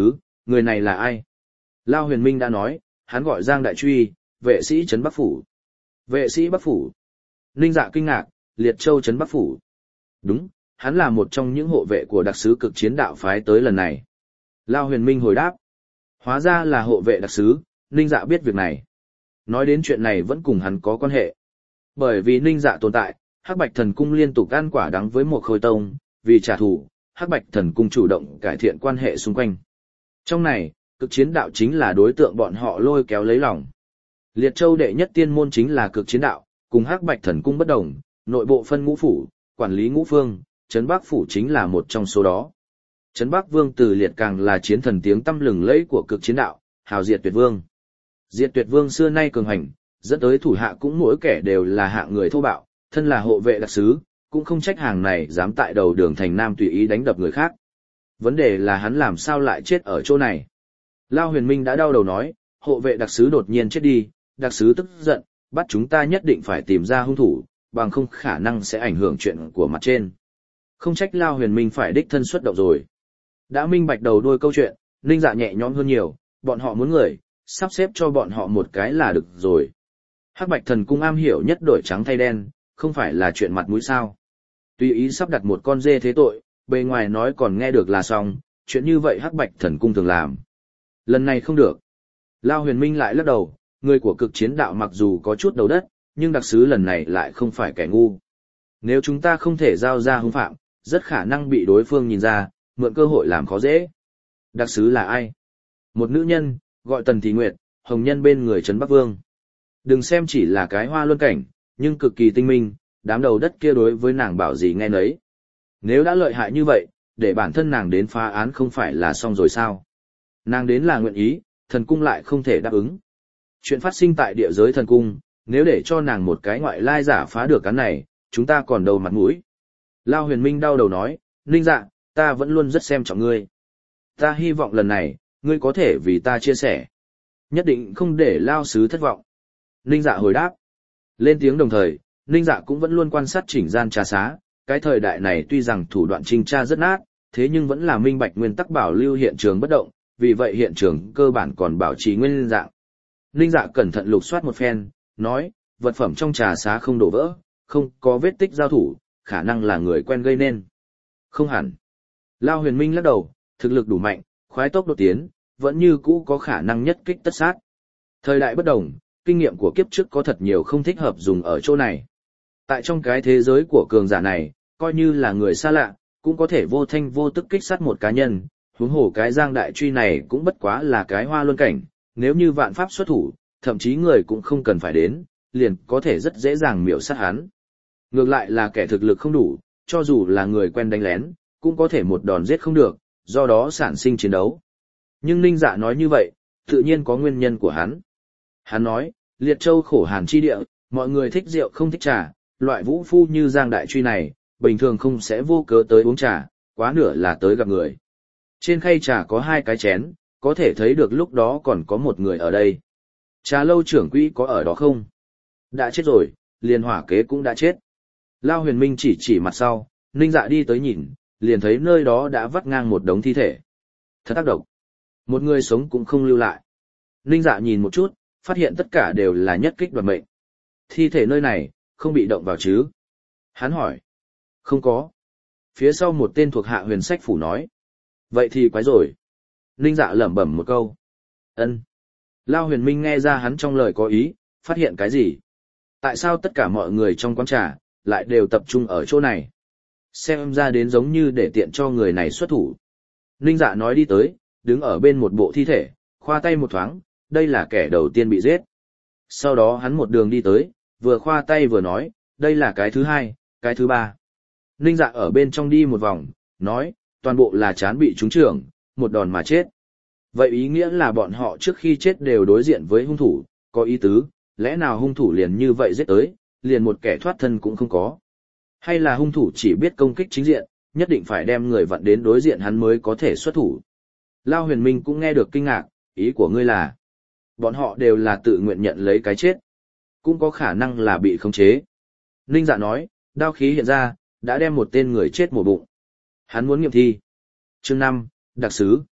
Người này là ai? Lao Huyền Minh đã nói, hắn gọi Giang Đại Truy, vệ sĩ trấn Bắc Phủ. Vệ sĩ Bắc Phủ. Ninh Dạ kinh ngạc, Liệt Châu trấn Bắc Phủ. Đúng, hắn là một trong những hộ vệ của đặc sứ cực chiến đạo phái tới lần này. Lao Huyền Minh hồi đáp. Hóa ra là hộ vệ đặc sứ, Ninh Dạ biết việc này. Nói đến chuyện này vẫn cùng hắn có quan hệ. Bởi vì Ninh Dạ tồn tại, Hắc Bạch Thần Cung liên tục ăn quả đắng với một Khôi Tông, vì trả thù, Hắc Bạch Thần Cung chủ động cải thiện quan hệ xung quanh. Trong này, cực chiến đạo chính là đối tượng bọn họ lôi kéo lấy lòng. Liệt Châu đệ nhất tiên môn chính là cực chiến đạo, cùng Hắc Bạch Thần Cung bất đồng, nội bộ phân ngũ phủ, quản lý ngũ phương, Trấn Bắc Phủ chính là một trong số đó. Trấn Bắc Vương Từ Liệt càng là chiến thần tiếng tăm lừng lẫy của cực chiến đạo, hào Diệt Tuyệt Vương. Diệt Tuyệt Vương xưa nay cường hành, dẫn tới thủ hạ cũng mỗi kẻ đều là hạng người thô bạo, thân là hộ vệ đặc sứ, cũng không trách hàng này dám tại đầu đường thành Nam tùy ý đánh đập người khác. Vấn đề là hắn làm sao lại chết ở chỗ này. Lao Huyền Minh đã đau đầu nói, hộ vệ đặc sứ đột nhiên chết đi, đặc sứ tức giận, bắt chúng ta nhất định phải tìm ra hung thủ, bằng không khả năng sẽ ảnh hưởng chuyện của mặt trên. Không trách Lao Huyền Minh phải đích thân xuất động rồi. Đã minh bạch đầu đuôi câu chuyện, Ninh Dạ nhẹ nhõm hơn nhiều, bọn họ muốn người, sắp xếp cho bọn họ một cái là được rồi. Hắc Bạch Thần Cung am hiểu nhất đổi trắng thay đen, không phải là chuyện mặt mũi sao. Tùy ý sắp đặt một con dê thế tội, bề ngoài nói còn nghe được là xong, chuyện như vậy Hắc Bạch Thần Cung thường làm. Lần này không được. Lao Huyền Minh lại lắc đầu, người của cực chiến đạo mặc dù có chút đầu đất, nhưng đặc sứ lần này lại không phải kẻ ngu. Nếu chúng ta không thể giao ra hung phạm, rất khả năng bị đối phương nhìn ra, mượn cơ hội làm khó dễ. Đặc sứ là ai? Một nữ nhân, gọi Tần Thị Nguyệt, hồng nhân bên người Trấn Bắc Vương. Đừng xem chỉ là cái hoa luân cảnh, nhưng cực kỳ tinh minh, đám đầu đất kia đối với nàng bảo gì nghe nấy. Nếu đã lợi hại như vậy, để bản thân nàng đến phá án không phải là xong rồi sao? Nàng đến là nguyện ý, thần cung lại không thể đáp ứng. Chuyện phát sinh tại địa giới thần cung, nếu để cho nàng một cái ngoại lai giả phá được án này, chúng ta còn đâu mặt mũi. Lao Huyền Minh đau đầu nói, Ninh Dạ, ta vẫn luôn rất xem trọng ngươi. Ta hy vọng lần này, ngươi có thể vì ta chia sẻ. Nhất định không để Lao Sứ thất vọng. Ninh Dạ hồi đáp. Lên tiếng đồng thời, Ninh Dạ cũng vẫn luôn quan sát chỉnh gian trà xá. Cái thời đại này tuy rằng thủ đoạn trinh tra rất nát, thế nhưng vẫn là minh bạch nguyên tắc bảo lưu hiện trường bất động, vì vậy hiện trường cơ bản còn bảo trì nguyên dạng. Ninh Dạ cẩn thận lục soát một phen, nói, vật phẩm trong trà xá không đổ vỡ, không có vết tích giao thủ, khả năng là người quen gây nên. Không hẳn. Lao Huyền Minh lắc đầu, thực lực đủ mạnh, khoái tốc đột tiến, vẫn như cũ có khả năng nhất kích tất sát. Thời đại bất đồng, kinh nghiệm của kiếp trước có thật nhiều không thích hợp dùng ở chỗ này. Tại trong cái thế giới của cường giả này, coi như là người xa lạ, cũng có thể vô thanh vô tức kích sát một cá nhân, huống hồ cái Giang Đại Truy này cũng bất quá là cái hoa luân cảnh, nếu như vạn pháp xuất thủ, thậm chí người cũng không cần phải đến, liền có thể rất dễ dàng miểu sát hắn. Ngược lại là kẻ thực lực không đủ, cho dù là người quen đánh lén, cũng có thể một đòn giết không được, do đó sản sinh chiến đấu. Nhưng Ninh Dạ nói như vậy, tự nhiên có nguyên nhân của hắn. Hắn nói, Liệt Châu khổ hàn chi địa, mọi người thích rượu không thích trà, loại vũ phu như Giang Đại Truy này, bình thường không sẽ vô cớ tới uống trà, quá nửa là tới gặp người. Trên khay trà có 2 cái chén, có thể thấy được lúc đó còn có một người ở đây. Trà lâu trưởng quỹ có ở đó không? Đã chết rồi, liền hỏa kế cũng đã chết. Lao Huyền Minh chỉ mặt sau, Ninh Dạ đi tới nhìn, liền thấy nơi đó đã vắt ngang một đống thi thể. Thật ác độc. Một người sống cũng không lưu lại. Ninh Dạ nhìn một chút, phát hiện tất cả đều là nhất kích đoạt mệnh. Thi thể nơi này, không bị động vào chứ? Hắn hỏi. Không có. Phía sau một tên thuộc hạ Huyền Sách Phủ nói. Vậy thì quái rồi. Ninh Dạ lẩm bẩm một câu. Ân. Lao Huyền Minh nghe ra hắn trong lời có ý, phát hiện cái gì? Tại sao tất cả mọi người trong quán trà, lại đều tập trung ở chỗ này? Xem ra đến giống như để tiện cho người này xuất thủ. Ninh Dạ nói đi tới, đứng ở bên một bộ thi thể, khoa tay một thoáng, đây là kẻ đầu tiên bị giết. Sau đó hắn một đường đi tới, vừa khoa tay vừa nói, đây là cái thứ 2, cái thứ 3. Ninh Dạ ở bên trong đi một vòng, nói, toàn bộ là trán bị trúng trưởng, một đòn mà chết. Vậy ý nghĩa là bọn họ trước khi chết đều đối diện với hung thủ, có ý tứ, lẽ nào hung thủ liền như vậy giết tới, liền một kẻ thoát thân cũng không có. Hay là hung thủ chỉ biết công kích chính diện, nhất định phải đem người vặn đến đối diện hắn mới có thể xuất thủ. Lao Huyền Minh cũng nghe được kinh ngạc, ý của ngươi là, bọn họ đều là tự nguyện nhận lấy cái chết, cũng có khả năng là bị khống chế. Ninh Dạ nói, đao khí hiện ra, đã đem một tên người chết mổ bụng. Hắn muốn nghiệm thi. Chương 5, đặc sứ.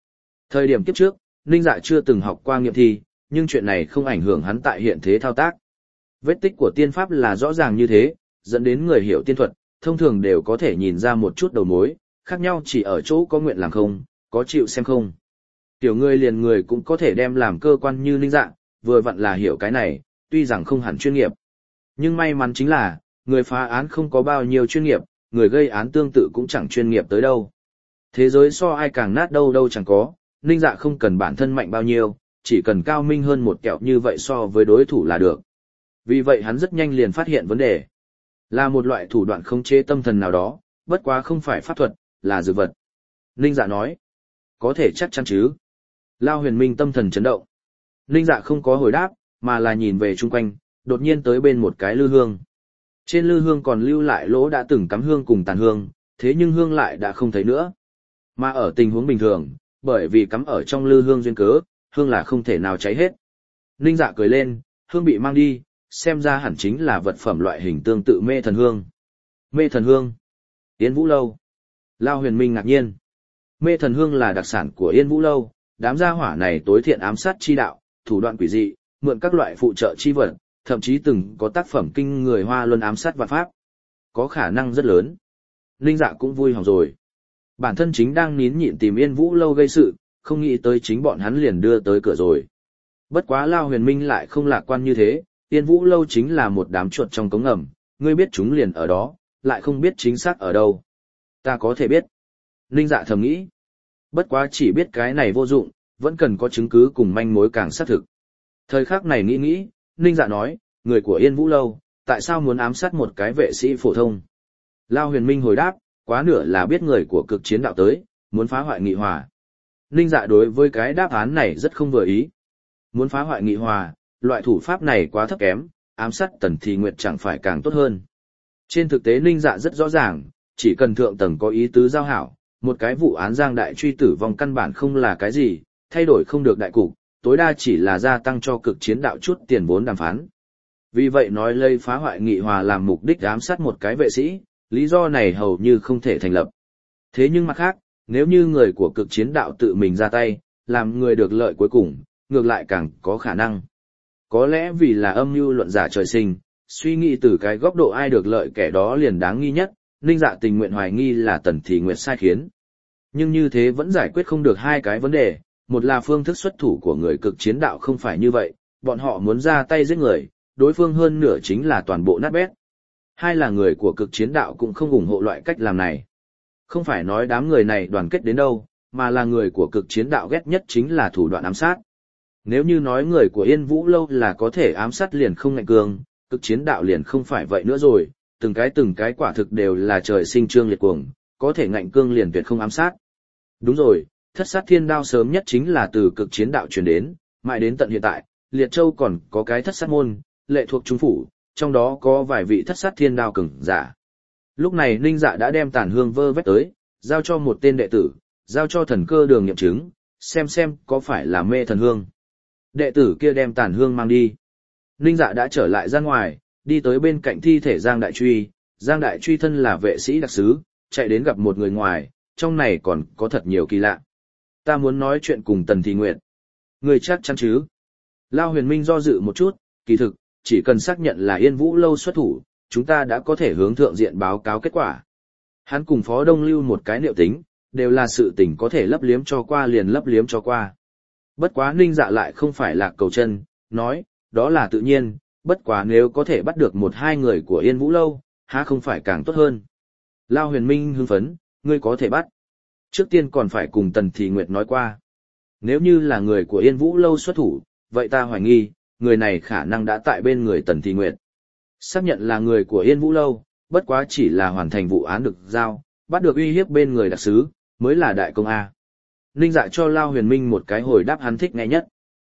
Thời điểm kiếp trước, Ninh Dạ chưa từng học qua nghiệm thi, nhưng chuyện này không ảnh hưởng hắn tại hiện thế thao tác. Vết tích của tiên pháp là rõ ràng như thế, dẫn đến người hiểu tiên thuật, thông thường đều có thể nhìn ra một chút đầu mối, khác nhau chỉ ở chỗ có nguyện làm không, có chịu xem không. Tiểu người liền người cũng có thể đem làm cơ quan như Ninh Dạ, vừa vặn là hiểu cái này, tuy rằng không hẳn chuyên nghiệp. Nhưng may mắn chính là, người phá án không có bao nhiêu chuyên nghiệp, người gây án tương tự cũng chẳng chuyên nghiệp tới đâu. Thế giới so ai càng nát đâu đâu chẳng có, Ninh Dạ không cần bản thân mạnh bao nhiêu, chỉ cần cao minh hơn một kẹo như vậy so với đối thủ là được. Vì vậy hắn rất nhanh liền phát hiện vấn đề. Là một loại thủ đoạn khống chế tâm thần nào đó, bất quá không phải pháp thuật, là dược vật. Ninh Dạ nói, có thể chắc chắn chứ. Lao Huyền Minh tâm thần chấn động. Ninh Dạ không có hồi đáp, mà là nhìn về chung quanh, đột nhiên tới bên một cái lư hương. Trên lư hương còn lưu lại lỗ đã từng cắm hương cùng tàn hương, thế nhưng hương lại đã không thấy nữa. Mà ở tình huống bình thường, bởi vì cắm ở trong lư hương duyên cớ, hương là không thể nào cháy hết. Ninh Dạ cười lên, hương bị mang đi, xem ra hẳn chính là vật phẩm loại hình tương tự mê thần hương. Mê thần hương? Yên Vũ Lâu. Lao Huyền Minh ngạc nhiên. Mê thần hương là đặc sản của Yên Vũ Lâu, đám gia hỏa này tối thiện ám sát chi đạo, thủ đoạn quỷ dị, mượn các loại phụ trợ chi vật, thậm chí từng có tác phẩm kinh người Hoa Luân ám sát vạn pháp. Có khả năng rất lớn. Ninh Dạ cũng vui hỏng rồi. Bản thân chính đang nín nhịn tìm Yên Vũ Lâu gây sự, không nghĩ tới chính bọn hắn liền đưa tới cửa rồi. Bất quá Lao Huyền Minh lại không lạc quan như thế, Yên Vũ Lâu chính là một đám chuột trong cống ngầm, ngươi biết chúng liền ở đó, lại không biết chính xác ở đâu. Ta có thể biết. Ninh Dạ thầm nghĩ. Bất quá chỉ biết cái này vô dụng, vẫn cần có chứng cứ cùng manh mối càng xác thực. Thời khắc này nghĩ, Ninh Dạ nói, người của Yên Vũ Lâu, tại sao muốn ám sát một cái vệ sĩ phổ thông? Lao Huyền Minh hồi đáp, quá nửa là biết người của cực chiến đạo tới, muốn phá hoại nghị hòa. Ninh Dạ đối với cái đáp án này rất không vừa ý. Muốn phá hoại nghị hòa, loại thủ pháp này quá thấp kém, ám sát Tần Thì Nguyệt chẳng phải càng tốt hơn. Trên thực tế Ninh Dạ rất rõ ràng, chỉ cần thượng tầng có ý tứ giao hảo, một cái vụ án giang đại truy tử vong căn bản không là cái gì, thay đổi không được đại cục, tối đa chỉ là gia tăng cho cực chiến đạo chút tiền vốn đàm phán. Vì vậy nói lây phá hoại nghị hòa làm mục đích ám sát một cái vệ sĩ, lý do này hầu như không thể thành lập. Thế nhưng mặt khác, nếu như người của cực chiến đạo tự mình ra tay, làm người được lợi cuối cùng, ngược lại càng có khả năng. Có lẽ vì là âm mưu luận giả trời sinh, suy nghĩ từ cái góc độ ai được lợi kẻ đó liền đáng nghi nhất, Ninh Dạ tình nguyện hoài nghi là Tần Thì Nguyệt sai khiến. Nhưng như thế vẫn giải quyết không được hai cái vấn đề, một là phương thức xuất thủ của người cực chiến đạo không phải như vậy, bọn họ muốn ra tay giết người, đối phương hơn nửa chính là toàn bộ nát bét. Hai là người của cực chiến đạo cũng không ủng hộ loại cách làm này. Không phải nói đám người này đoàn kết đến đâu, mà là người của cực chiến đạo ghét nhất chính là thủ đoạn ám sát. Nếu như nói người của Yên Vũ Lâu là có thể ám sát liền không ngạnh cương, cực chiến đạo liền không phải vậy nữa rồi, từng cái quả thực đều là trời sinh trương liệt cuồng, có thể ngạnh cương liền tuyệt không ám sát. Đúng rồi, thất sát thiên đao sớm nhất chính là từ cực chiến đạo truyền đến, mãi đến tận hiện tại, Liệt Châu còn có cái thất sát môn, lệ thuộc trung phủ, trong đó có vài vị thất sát thiên đao cường giả. Lúc này Ninh Dạ đã đem tàn hương vơ vét tới, giao cho một tên đệ tử, giao cho thần cơ đường nghiệm chứng, xem có phải là mê thần hương. Đệ tử kia đem tàn hương mang đi. Ninh Dạ đã trở lại ra ngoài, đi tới bên cạnh thi thể Giang Đại Truy. Giang Đại Truy thân là vệ sĩ đặc sứ, chạy đến gặp một người ngoài, trong này còn có thật nhiều kỳ lạ. Ta muốn nói chuyện cùng Tần Thì Nguyệt. Người chắc chắn chứ? Lao Huyền Minh do dự một chút, kỳ thực, chỉ cần xác nhận là Yên Vũ Lâu xuất thủ, chúng ta đã có thể hướng thượng diện báo cáo kết quả. Hắn cùng Phó Đông Lưu một cái liệu tính, đều là sự tình có thể lấp liếm cho qua liền lấp liếm cho qua. Bất quá Ninh Dạ lại không phải lạc cầu chân, nói, đó là tự nhiên, bất quá nếu có thể bắt được một hai người của Yên Vũ Lâu, há không phải càng tốt hơn. Lao Huyền Minh hưng phấn, ngươi có thể bắt. Trước tiên còn phải cùng Tần Thì Nguyệt nói qua. Nếu như là người của Yên Vũ Lâu xuất thủ, vậy ta hoài nghi, người này khả năng đã tại bên người Tần Thì Nguyệt. Xác nhận là người của Yên Vũ Lâu, bất quá chỉ là hoàn thành vụ án được giao, bắt được uy hiếp bên người đặc sứ, mới là đại công A. Ninh Dạ cho Lao Huyền Minh một cái hồi đáp hắn thích nghe nhất.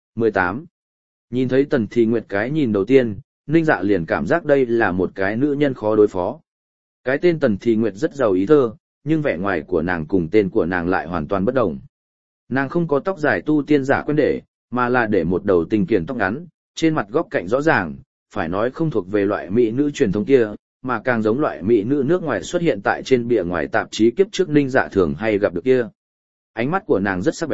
18. Nhìn thấy Tần Thì Nguyệt cái nhìn đầu tiên, Ninh Dạ liền cảm giác đây là một cái nữ nhân khó đối phó. Cái tên Tần Thì Nguyệt rất giàu ý thơ, nhưng vẻ ngoài của nàng cùng tên của nàng lại hoàn toàn bất đồng. Nàng không có tóc dài tu tiên giả quen để, mà là để một đầu tình kiển tóc ngắn, trên mặt góc cạnh rõ ràng, phải nói không thuộc về loại mỹ nữ truyền thống kia, mà càng giống loại mỹ nữ nước ngoài xuất hiện tại trên bìa ngoài tạp chí kiếp trước Ninh Dạ thường hay gặp được kia. Ánh mắt của nàng rất sắc bén,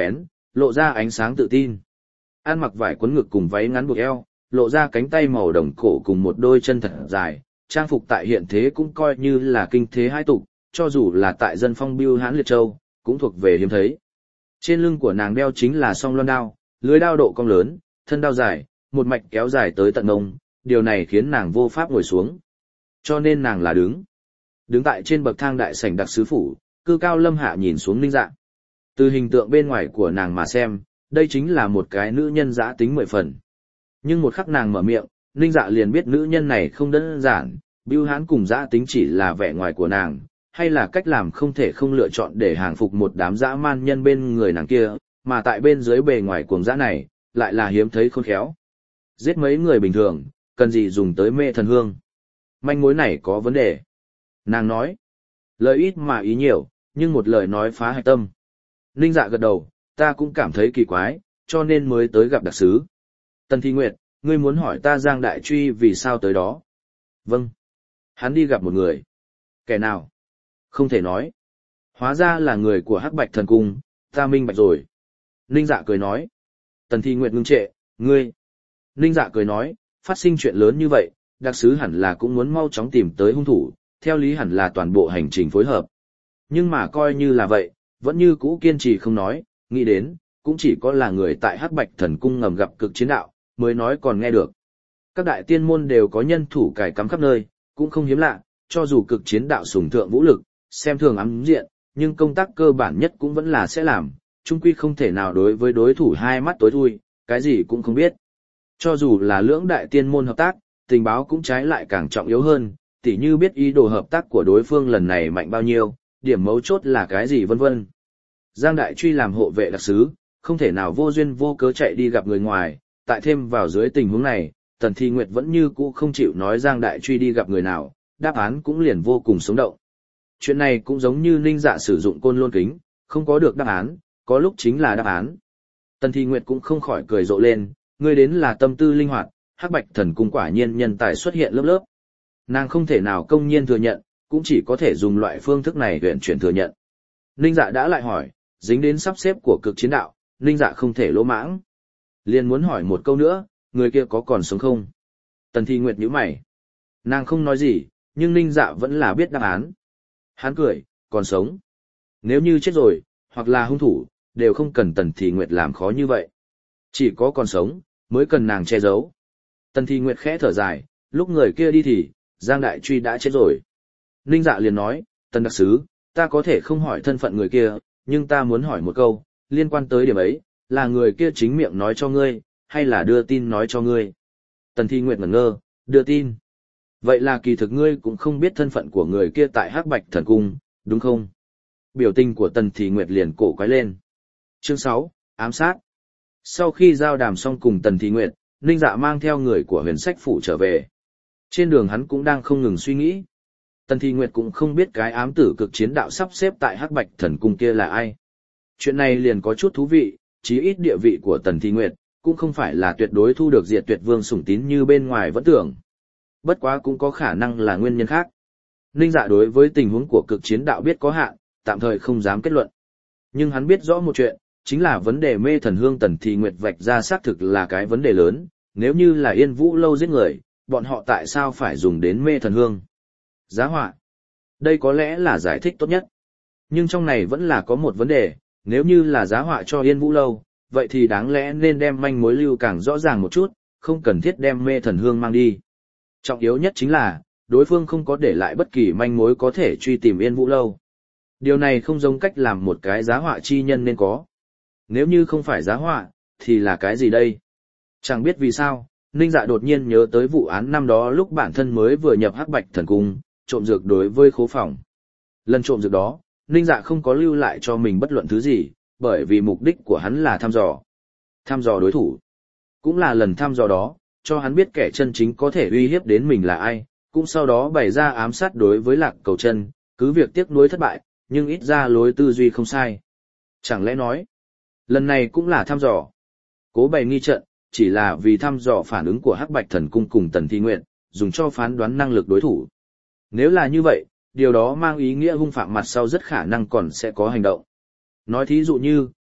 lộ ra ánh sáng tự tin. Ăn mặc vải quấn ngực cùng váy ngắn buộc eo, lộ ra cánh tay màu đồng cổ cùng một đôi chân thật dài, trang phục tại hiện thế cũng coi như là kinh thế hai tục, cho dù là tại dân phong bưu hãn liệt châu, cũng thuộc về hiếm thấy. Trên lưng của nàng đeo chính là song loan đao, lưới đao độ cong lớn, thân đao dài, một mạch kéo dài tới tận ngông, điều này khiến nàng vô pháp ngồi xuống. Cho nên nàng là đứng. Đứng tại trên bậc thang đại sảnh đặc sứ phủ, cư cao lâm hạ nhìn xuống Ninh Dạ. Từ hình tượng bên ngoài của nàng mà xem, đây chính là một cái nữ nhân dã tính 10 phần. Nhưng một khắc nàng mở miệng, Ninh Dạ liền biết nữ nhân này không đơn giản, bưu hãn cùng dã tính chỉ là vẻ ngoài của nàng, hay là cách làm không thể không lựa chọn để hàng phục một đám dã man nhân bên người nàng kia, mà tại bên dưới bề ngoài cuồng dã này, lại là hiếm thấy khôn khéo. Giết mấy người bình thường, cần gì dùng tới mê thần hương. Manh mối này có vấn đề. Nàng nói, lời ít mà ý nhiều, nhưng một lời nói phá hạch tâm. Ninh Dạ gật đầu, ta cũng cảm thấy kỳ quái, cho nên mới tới gặp đặc sứ. Tần Thi Nguyệt, ngươi muốn hỏi ta Giang Đại Truy vì sao tới đó? Vâng. Hắn đi gặp một người. Kẻ nào? Không thể nói. Hóa ra là người của Hắc Bạch Thần Cung, ta minh bạch rồi. Ninh Dạ cười nói. Tần Thi Nguyệt ngưng trệ, ngươi. Ninh Dạ cười nói, phát sinh chuyện lớn như vậy, đặc sứ hẳn là cũng muốn mau chóng tìm tới hung thủ, theo lý hẳn là toàn bộ hành trình phối hợp. Nhưng mà coi như là vậy, vẫn như cũ kiên trì không nói, nghĩ đến, cũng chỉ có là người tại Hắc Bạch Thần Cung ngầm gặp cực chiến đạo, mới nói còn nghe được. Các đại tiên môn đều có nhân thủ cài cắm khắp nơi, cũng không hiếm lạ, cho dù cực chiến đạo sùng thượng vũ lực, xem thường ám diện, nhưng công tác cơ bản nhất cũng vẫn là sẽ làm, chung quy không thể nào đối với đối thủ hai mắt tối thui, cái gì cũng không biết. Cho dù là lưỡng đại tiên môn hợp tác, tình báo cũng trái lại càng trọng yếu hơn, tỉ như biết ý đồ hợp tác của đối phương lần này mạnh bao nhiêu, điểm mấu chốt là cái gì vân vân. Giang Đại Truy làm hộ vệ đặc sứ, không thể nào vô duyên vô cớ chạy đi gặp người ngoài, tại thêm vào dưới tình huống này, Tần Thi Nguyệt vẫn như cũ không chịu nói Giang Đại Truy đi gặp người nào, đáp án cũng liền vô cùng sống động. Chuyện này cũng giống như Ninh Dạ sử dụng côn lôn kính, không có được đáp án, có lúc chính là đáp án. Tần Thi Nguyệt cũng không khỏi cười rộ lên, ngươi đến là tâm tư linh hoạt, Hắc Bạch Thần Cung quả nhiên nhân tài xuất hiện lớp lớp. Nàng không thể nào công nhiên thừa nhận, cũng chỉ có thể dùng loại phương thức này huyện chuyển thừa nhận. Ninh Dạ đã lại hỏi, dính đến sắp xếp của cực chiến đạo, Ninh Dạ không thể lỗ mãng. Liền muốn hỏi một câu nữa, người kia có còn sống không? Tần Thi Nguyệt nhíu mày. Nàng không nói gì, nhưng Ninh Dạ vẫn là biết đáp án. Hắn cười, còn sống. Nếu như chết rồi, hoặc là hung thủ, đều không cần Tần Thi Nguyệt làm khó như vậy. Chỉ có còn sống, mới cần nàng che giấu. Tần Thi Nguyệt khẽ thở dài, lúc người kia đi thì, Giang Đại Truy đã chết rồi. Ninh Dạ liền nói, Tần đặc sứ, ta có thể không hỏi thân phận người kia, nhưng ta muốn hỏi một câu, liên quan tới điểm ấy, là người kia chính miệng nói cho ngươi, hay là đưa tin nói cho ngươi? Tần Thi Nguyệt ngẩn ngơ, đưa tin. Vậy là kỳ thực ngươi cũng không biết thân phận của người kia tại Hắc Bạch Thần Cung, đúng không? Biểu tình của Tần Thi Nguyệt liền cổ quái lên. Chương 6, ám sát. Sau khi giao đàm xong cùng Tần Thi Nguyệt, Ninh Dạ mang theo người của Huyền Sách Phủ trở về. Trên đường hắn cũng đang không ngừng suy nghĩ. Tần Thi Nguyệt cũng không biết cái ám tử cực chiến đạo sắp xếp tại Hắc Bạch Thần Cung kia là ai. Chuyện này liền có chút thú vị, chí ít địa vị của Tần Thi Nguyệt, cũng không phải là tuyệt đối thu được Diệt Tuyệt Vương sủng tín như bên ngoài vẫn tưởng. Bất quá cũng có khả năng là nguyên nhân khác. Ninh Dạ đối với tình huống của cực chiến đạo biết có hạn, tạm thời không dám kết luận. Nhưng hắn biết rõ một chuyện, chính là vấn đề mê thần hương Tần Thi Nguyệt vạch ra xác thực là cái vấn đề lớn, nếu như là Yên Vũ Lâu giết người, bọn họ tại sao phải dùng đến mê thần hương? Giá họa. Đây có lẽ là giải thích tốt nhất. Nhưng trong này vẫn là có một vấn đề, nếu như là giá họa cho Yên Vũ Lâu, vậy thì đáng lẽ nên đem manh mối lưu càng rõ ràng một chút, không cần thiết đem mê thần hương mang đi. Trọng yếu nhất chính là, đối phương không có để lại bất kỳ manh mối có thể truy tìm Yên Vũ Lâu. Điều này không giống cách làm một cái giá họa chi nhân nên có. Nếu như không phải giá họa, thì là cái gì đây? Chẳng biết vì sao, Ninh Dạ đột nhiên nhớ tới vụ án năm đó lúc bản thân mới vừa nhập Hắc Bạch Thần Cung, trộm dược đối với khố phòng. Lần trộm dược đó, Ninh Dạ không có lưu lại cho mình bất luận thứ gì, bởi vì mục đích của hắn là thăm dò. Thăm dò đối thủ. Cũng là lần thăm dò đó, cho hắn biết kẻ chân chính có thể uy hiếp đến mình là ai, cũng sau đó bày ra ám sát đối với Lạc Cầu Chân, cứ việc tiếc nuối thất bại, nhưng ít ra lối tư duy không sai. Chẳng lẽ nói, lần này cũng là thăm dò. Cố bày nghi trận, chỉ là vì thăm dò phản ứng của Hắc Bạch Thần Cung cùng Tần Thi Nguyệt, dùng cho phán đoán năng lực đối thủ. Nếu là như vậy, điều đó mang ý nghĩa hung phạm mặt sau rất khả năng còn sẽ có hành động. Nói thí dụ như,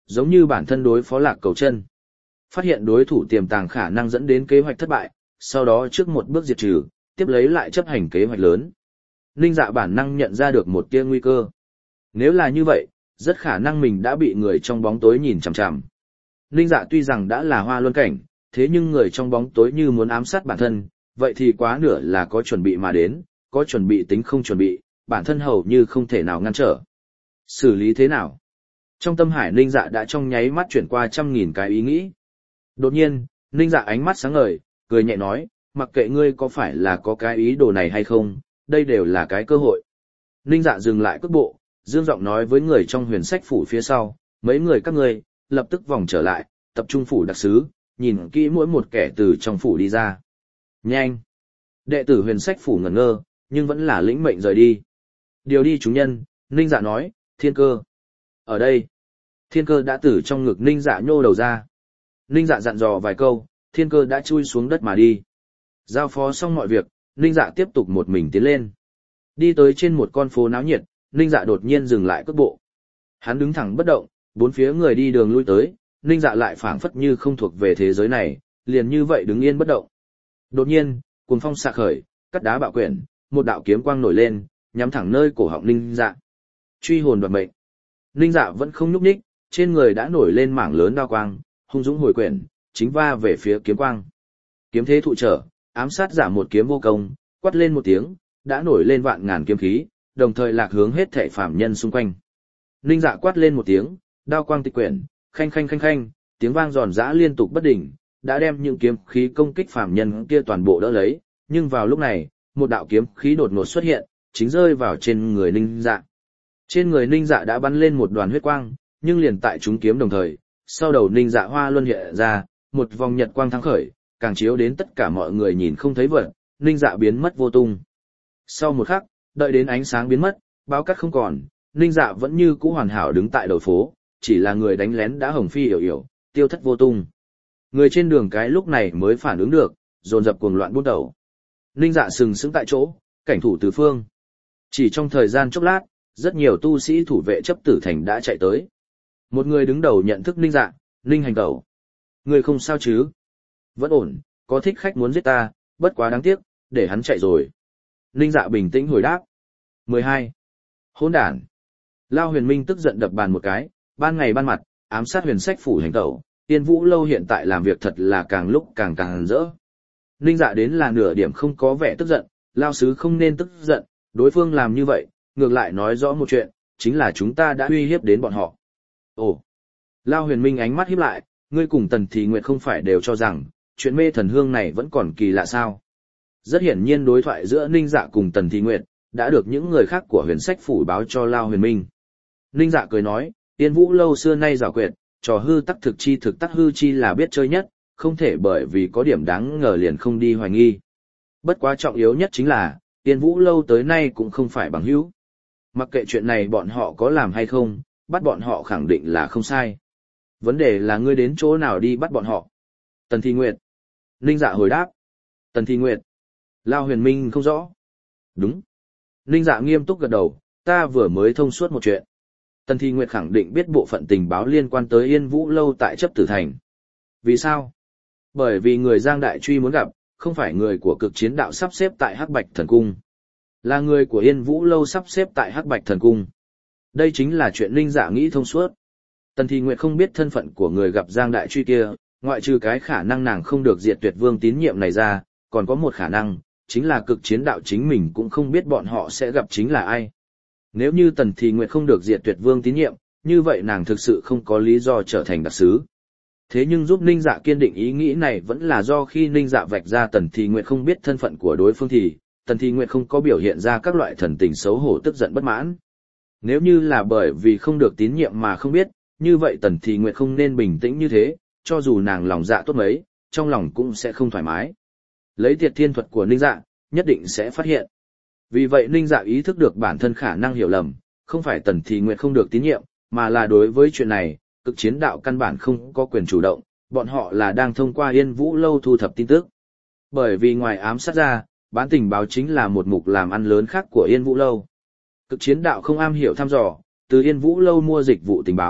giống như bản thân đối phó Lạc Cầu Chân. Phát hiện đối thủ tiềm tàng khả năng dẫn đến kế hoạch thất bại, sau đó trước một bước diệt trừ, tiếp lấy lại chấp hành kế hoạch lớn. Ninh Dạ bản năng nhận ra được một tia nguy cơ. Nếu là như vậy, rất khả năng mình đã bị người trong bóng tối nhìn chằm chằm. Ninh Dạ tuy rằng đã là Hoa Luân cảnh, thế nhưng người trong bóng tối như muốn ám sát bản thân, vậy thì quá nửa là có chuẩn bị mà đến, có chuẩn bị tính không chuẩn bị, bản thân hầu như không thể nào ngăn trở. Xử lý thế nào? Trong tâm hải Ninh Dạ đã trong nháy mắt chuyển qua 100.000 cái ý nghĩ. Đột nhiên, Ninh Dạ ánh mắt sáng ngời, cười nhẹ nói, mặc kệ ngươi có phải là có cái ý đồ này hay không, đây đều là cái cơ hội. Ninh Dạ dừng lại cước bộ, dương giọng nói với người trong huyền sách phủ phía sau, mấy người các ngươi, lập tức vòng trở lại, tập trung phủ đặc sứ, nhìn kỹ mỗi một kẻ từ trong phủ đi ra. Nhanh! Đệ tử huyền sách phủ ngẩn ngơ, nhưng vẫn là lĩnh mệnh rời đi. Điều đi chúng nhân, Ninh Dạ nói, Thiên Cơ. Ở đây, Thiên Cơ đã từ trong ngực Ninh Dạ nhô đầu ra. Ninh Dạ dặn dò vài câu, Thiên Cơ đã chui xuống đất mà đi. Giao phó xong mọi việc, Ninh Dạ tiếp tục một mình tiến lên. Đi tới trên một con phố náo nhiệt, Ninh Dạ đột nhiên dừng lại cước bộ. Hắn đứng thẳng bất động, bốn phía người đi đường lui tới, Ninh Dạ lại phảng phất như không thuộc về thế giới này, liền như vậy đứng yên bất động. Đột nhiên, cuồng phong xạ khởi, cắt đá bạo quyển, một đạo kiếm quang nổi lên, nhắm thẳng nơi cổ họng Ninh Dạ. Truy hồn đoạt mệnh. Ninh Dạ vẫn không nhúc nhích, trên người đã nổi lên mảng lớn đao quang, hung dũng hồi quyển, chính va về phía kiếm quang. Kiếm thế thụ trở, ám sát giả một kiếm vô công, quát lên một tiếng, đã nổi lên vạn ngàn kiếm khí, đồng thời lạc hướng hết thảy phàm nhân xung quanh. Ninh Dạ quát lên một tiếng, đao quang tịch quyển, khanh khanh khanh khanh, tiếng vang giòn giã liên tục bất định, đã đem những kiếm khí công kích phàm nhân kia toàn bộ đỡ lấy, nhưng vào lúc này, một đạo kiếm khí đột ngột xuất hiện, chính rơi vào trên người Ninh Dạ. Trên người Ninh Dạ đã bắn lên một đoàn huyết quang, nhưng liền tại chúng kiếm đồng thời, sau đầu Ninh Dạ hoa luân hiện ra, một vòng nhật quang thắng khởi, càng chiếu đến tất cả mọi người nhìn không thấy vật, Ninh Dạ biến mất vô tung. Sau một khắc, đợi đến ánh sáng biến mất, báo cát không còn, Ninh Dạ vẫn như cũ hoàn hảo đứng tại đầu phố, chỉ là người đánh lén đã hồng phi yểu yểu, tiêu thất vô tung. Người trên đường cái lúc này mới phản ứng được, dồn dập cuồng loạn buôn đầu. Ninh Dạ sừng sững tại chỗ, cảnh thủ tứ phương. Chỉ trong thời gian chốc lát, rất nhiều tu sĩ thủ vệ chấp tử thành đã chạy tới. Một người đứng đầu nhận thức Ninh Dạ, Ninh Hành Tẩu. Người không sao chứ? Vẫn ổn, có thích khách muốn giết ta, bất quá đáng tiếc, để hắn chạy rồi. Ninh Dạ bình tĩnh hồi đáp. 12. Hỗn đản. Lao Huyền Minh tức giận đập bàn một cái, ban ngày ban mặt, ám sát huyền sách phủ Hành Tẩu, Tiên Vũ Lâu hiện tại làm việc thật là càng lúc càng rỡ. Ninh Dạ đến là nửa điểm không có vẻ tức giận, Lao Sứ không nên tức giận, đối phương làm như vậy, ngược lại nói rõ một chuyện, chính là chúng ta đã uy hiếp đến bọn họ. Ồ! Lao Huyền Minh ánh mắt híp lại, ngươi cùng Tần Thị Nguyệt không phải đều cho rằng, chuyện mê thần hương này vẫn còn kỳ lạ sao. Rất hiển nhiên đối thoại giữa Ninh Dạ cùng Tần Thị Nguyệt, đã được những người khác của huyền sách phủ báo cho Lao Huyền Minh. Ninh Dạ cười nói, Tiên Vũ Lâu xưa nay giảo quyệt, trò hư tắc thực chi thực tắc hư chi là biết chơi nhất, không thể bởi vì có điểm đáng ngờ liền không đi hoài nghi. Bất quá trọng yếu nhất chính là, Tiên Vũ Lâu tới nay cũng không phải bằng hữu. Mặc kệ chuyện này bọn họ có làm hay không, bắt bọn họ khẳng định là không sai. Vấn đề là ngươi đến chỗ nào đi bắt bọn họ. Tần Thị Nguyệt. Ninh Dạ hồi đáp. Tần Thị Nguyệt. Lao Huyền Minh không rõ. Đúng. Ninh Dạ nghiêm túc gật đầu, ta vừa mới thông suốt một chuyện. Tần Thị Nguyệt khẳng định biết bộ phận tình báo liên quan tới Yên Vũ Lâu tại chấp tử thành. Vì sao? Bởi vì người Giang Đại Truy muốn gặp, không phải người của cực chiến đạo sắp xếp tại Hắc Bạch Thần Cung. Là người của Yên Vũ Lâu sắp xếp tại Hắc Bạch Thần Cung. Đây chính là chuyện Ninh Dạ nghĩ thông suốt. Tần Thị Nguyệt không biết thân phận của người gặp Giang Đại Truy kia, ngoại trừ cái khả năng nàng không được Diệt Tuyệt Vương tín nhiệm này ra, còn có một khả năng, chính là cực chiến đạo chính mình cũng không biết bọn họ sẽ gặp chính là ai. Nếu như Tần Thị Nguyệt không được Diệt Tuyệt Vương tín nhiệm, như vậy nàng thực sự không có lý do trở thành đặc sứ. Thế nhưng giúp Ninh Dạ kiên định ý nghĩ này vẫn là do khi Ninh Dạ vạch ra Tần Thị Nguyệt không biết thân phận của đối phương thì, Tần Thị Nguyệt không có biểu hiện ra các loại thần tình xấu hổ tức giận bất mãn. Nếu như là bởi vì không được tín nhiệm mà không biết, như vậy Tần Thị Nguyệt không nên bình tĩnh như thế, cho dù nàng lòng dạ tốt mấy, trong lòng cũng sẽ không thoải mái. Lấy Tiệt Thiên thuật của Ninh Dạ, nhất định sẽ phát hiện. Vì vậy Ninh Dạ ý thức được bản thân khả năng hiểu lầm, không phải Tần Thị Nguyệt không được tín nhiệm, mà là đối với chuyện này, cực chiến đạo căn bản không có quyền chủ động, bọn họ là đang thông qua Yên Vũ Lâu thu thập tin tức. Bởi vì ngoài ám sát ra, bán tình báo chính là một mục làm ăn lớn khác của Yên Vũ Lâu. Cực chiến đạo không am hiểu thăm dò, từ Yên Vũ Lâu mua dịch vụ tình báo,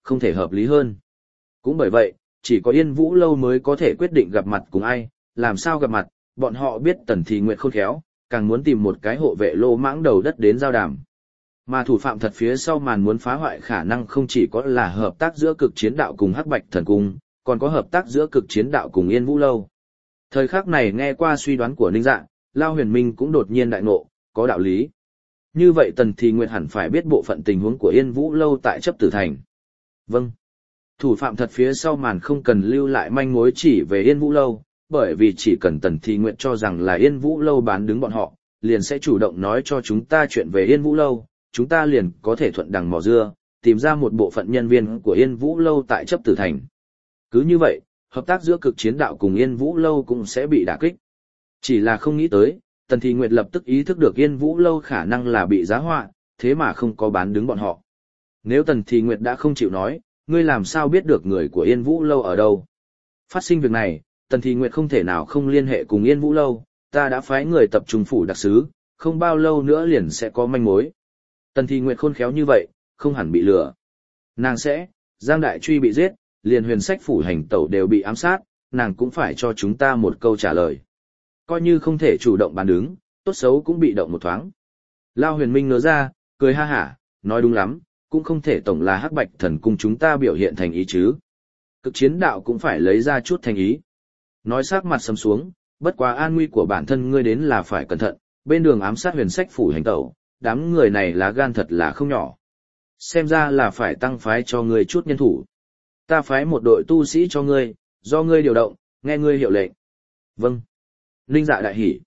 không thể hợp lý hơn. Cũng bởi vậy, chỉ có Yên Vũ Lâu mới có thể quyết định gặp mặt cùng ai, làm sao gặp mặt, bọn họ biết Tần Thị Nguyệt khôn khéo, càng muốn tìm một cái hộ vệ lô mãng đầu đất đến giao đàm. Mà thủ phạm thật phía sau màn muốn phá hoại khả năng không chỉ có là hợp tác giữa Cực Chiến Đạo cùng Hắc Bạch Thần Cung, còn có hợp tác giữa Cực Chiến Đạo cùng Yên Vũ Lâu. Thời khắc này nghe qua suy đoán của Ninh Dạ, Lao Huyền Minh cũng đột nhiên đại ngộ, có đạo lý. Như vậy Tần Thị Nguyệt hẳn phải biết bộ phận tình huống của Yên Vũ Lâu tại chấp tử thành. Vâng. Thủ phạm thật phía sau màn không cần lưu lại manh mối chỉ về Yên Vũ Lâu, bởi vì chỉ cần Tần Thị Nguyệt cho rằng là Yên Vũ Lâu bán đứng bọn họ, liền sẽ chủ động nói cho chúng ta chuyện về Yên Vũ Lâu, chúng ta liền có thể thuận đằng mò dưa, tìm ra một bộ phận nhân viên của Yên Vũ Lâu tại chấp tử thành. Cứ như vậy, hợp tác giữa Cực Chiến Đạo cùng Yên Vũ Lâu cũng sẽ bị đả kích. Chỉ là không nghĩ tới, Tần Thị Nguyệt lập tức ý thức được Yên Vũ Lâu khả năng là bị giá họa, thế mà không có bán đứng bọn họ. Nếu Tần Thị Nguyệt đã không chịu nói, ngươi làm sao biết được người của Yên Vũ Lâu ở đâu? Phát sinh việc này, Tần Thị Nguyệt không thể nào không liên hệ cùng Yên Vũ Lâu, ta đã phái người tập trung phủ đặc sứ, không bao lâu nữa liền sẽ có manh mối. Tần Thị Nguyệt khôn khéo như vậy, không hẳn bị lừa. Nàng sẽ, Giang Đại Truy bị giết, liền Huyền Sách phủ hành tẩu đều bị ám sát, nàng cũng phải cho chúng ta một câu trả lời. Coi như không thể chủ động bán đứng, tốt xấu cũng bị động một thoáng. Lao Huyền Minh ngớ ra, cười ha hả, nói đúng lắm, cũng không thể tổng là Hắc Bạch Thần Cung chúng ta biểu hiện thành ý chứ. Cực Chiến Đạo cũng phải lấy ra chút thành ý. Nói sắc mặt sầm xuống, bất quá an nguy của bản thân ngươi đến là phải cẩn thận, bên đường ám sát Huyền Sách phủ hành tẩu, đám người này lá gan thật là không nhỏ. Xem ra là phải tăng phái cho ngươi chút nhân thủ. Ta phái một đội tu sĩ cho ngươi, do ngươi điều động, nghe ngươi hiệu lệnh. Vâng. Ninh Dạ đại hỉ.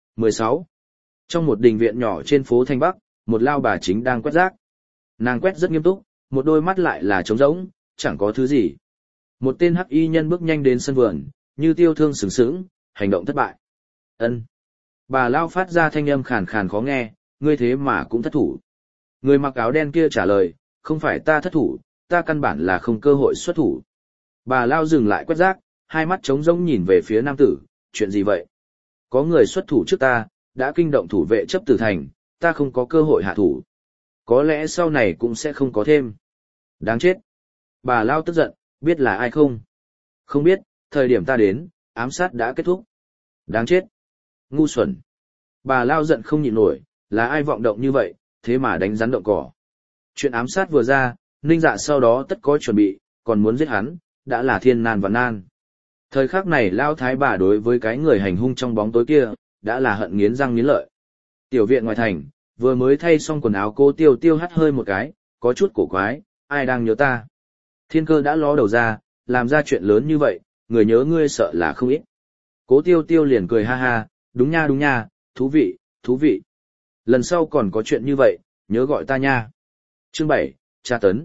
16. Trong một đình viện nhỏ trên phố Thanh Bắc, một lao bà chính đang quét rác. Nàng quét rất nghiêm túc, một đôi mắt lại là trống rỗng, chẳng có thứ gì. Một tên hắc y nhân bước nhanh đến sân vườn, như tiêu thương sướng sướng, hành động thất bại. Ân. Bà lao phát ra thanh âm khàn khàn khó nghe, ngươi thế mà cũng thất thủ. Người mặc áo đen kia trả lời, không phải ta thất thủ, ta căn bản là không cơ hội xuất thủ. Bà lao dừng lại quét rác, hai mắt trống rỗng nhìn về phía nam tử, chuyện gì vậy? Có người xuất thủ trước ta, đã kinh động thủ vệ chấp tử thành, ta không có cơ hội hạ thủ. Có lẽ sau này cũng sẽ không có thêm. Đáng chết. Bà lao tức giận, biết là ai không? Không biết, thời điểm ta đến, ám sát đã kết thúc. Đáng chết. Ngu xuẩn. Bà lao giận không nhịn nổi, là ai vọng động như vậy, thế mà đánh rắn động cỏ. Chuyện ám sát vừa ra, Ninh Dạ sau đó tất có chuẩn bị, còn muốn giết hắn, đã là thiên nan và nan. Thời khắc này lao thái bà đối với cái người hành hung trong bóng tối kia, đã là hận nghiến răng nghiến lợi. Tiểu viện ngoài thành, vừa mới thay xong quần áo cô Tiêu Tiêu hắt hơi một cái, có chút cổ quái, ai đang nhớ ta. Thiên Cơ đã ló đầu ra, làm ra chuyện lớn như vậy, người nhớ ngươi sợ là không ít. Cố Tiêu Tiêu liền cười ha ha, đúng nha, thú vị. Lần sau còn có chuyện như vậy, nhớ gọi ta nha. Chương 7, tra tấn.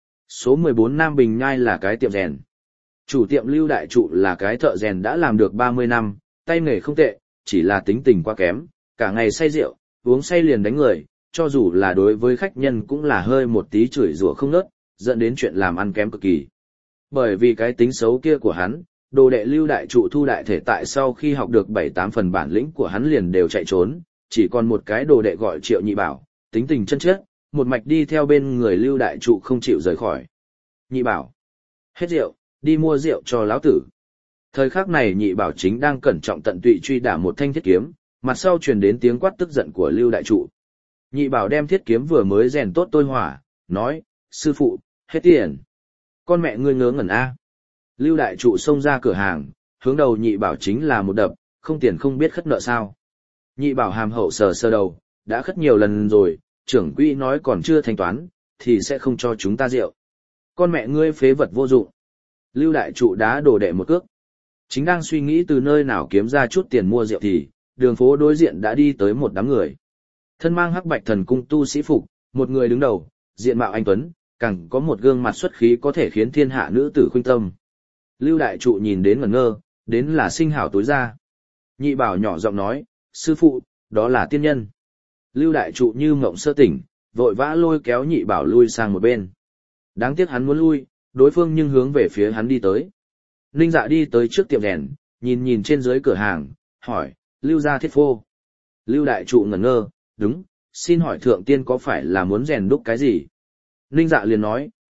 Số 14 Nam Bình Nhai là cái tiệm rèn. Chủ tiệm Lưu Đại Trụ là cái thợ rèn đã làm được 30 năm, tay nghề không tệ, chỉ là tính tình quá kém, cả ngày say rượu, uống say liền đánh người, cho dù là đối với khách nhân cũng là hơi một tí chửi rủa không ngớt, dẫn đến chuyện làm ăn kém cực kỳ. Bởi vì cái tính xấu kia của hắn, đồ đệ Lưu Đại Trụ Thu đại thể tại sau khi học được 7-8 phần bản lĩnh của hắn liền đều chạy trốn, chỉ còn một cái đồ đệ gọi Triệu Nhị Bảo, tính tình chân chất, một mạch đi theo bên người Lưu Đại Trụ không chịu rời khỏi. Nhị Bảo, hết rượu, đi mua rượu cho lão tử. Thời khắc này Nhị Bảo chính đang cẩn trọng tận tụy truy đả một thanh thiết kiếm, mặt sau truyền đến tiếng quát tức giận của Lưu Đại Trụ. Nhị Bảo đem thiết kiếm vừa mới rèn tốt tôi hỏa, nói, sư phụ, hết tiền. Con mẹ ngươi ngớ ngẩn a. Lưu Đại Trụ xông ra cửa hàng, hướng đầu Nhị Bảo chính là một đập, không tiền không biết khất nợ sao. Nhị Bảo hàm hậu sờ sờ đầu, đã khất nhiều lần rồi, trưởng quỹ nói còn chưa thanh toán, thì sẽ không cho chúng ta rượu. Con mẹ ngươi phế vật vô dụng. Lưu Đại Trụ đá đồ đệ một cước. Chính đang suy nghĩ từ nơi nào kiếm ra chút tiền mua rượu thì, đường phố đối diện đã đi tới một đám người. Thân mang Hắc Bạch Thần Cung tu sĩ phục, một người đứng đầu, diện mạo anh tuấn, càng có một gương mặt xuất khí có thể khiến thiên hạ nữ tử khuynh tâm. Lưu Đại Trụ nhìn đến ngẩn ngơ, đến là sinh hảo tối ra. Nhị Bảo nhỏ giọng nói, sư phụ, đó là tiên nhân. Lưu Đại Trụ như mộng sơ tỉnh, vội vã lôi kéo Nhị Bảo lui sang một bên. Đáng tiếc hắn muốn lui, đối phương nhưng hướng về phía hắn đi tới. Ninh Dạ đi tới trước tiệm đèn, nhìn trên dưới cửa hàng, hỏi, Lưu gia thiết phô. Lưu Đại Trụ ngẩn ngơ, đúng, xin hỏi thượng tiên có phải là muốn rèn đúc cái gì? Ninh Dạ liền nói,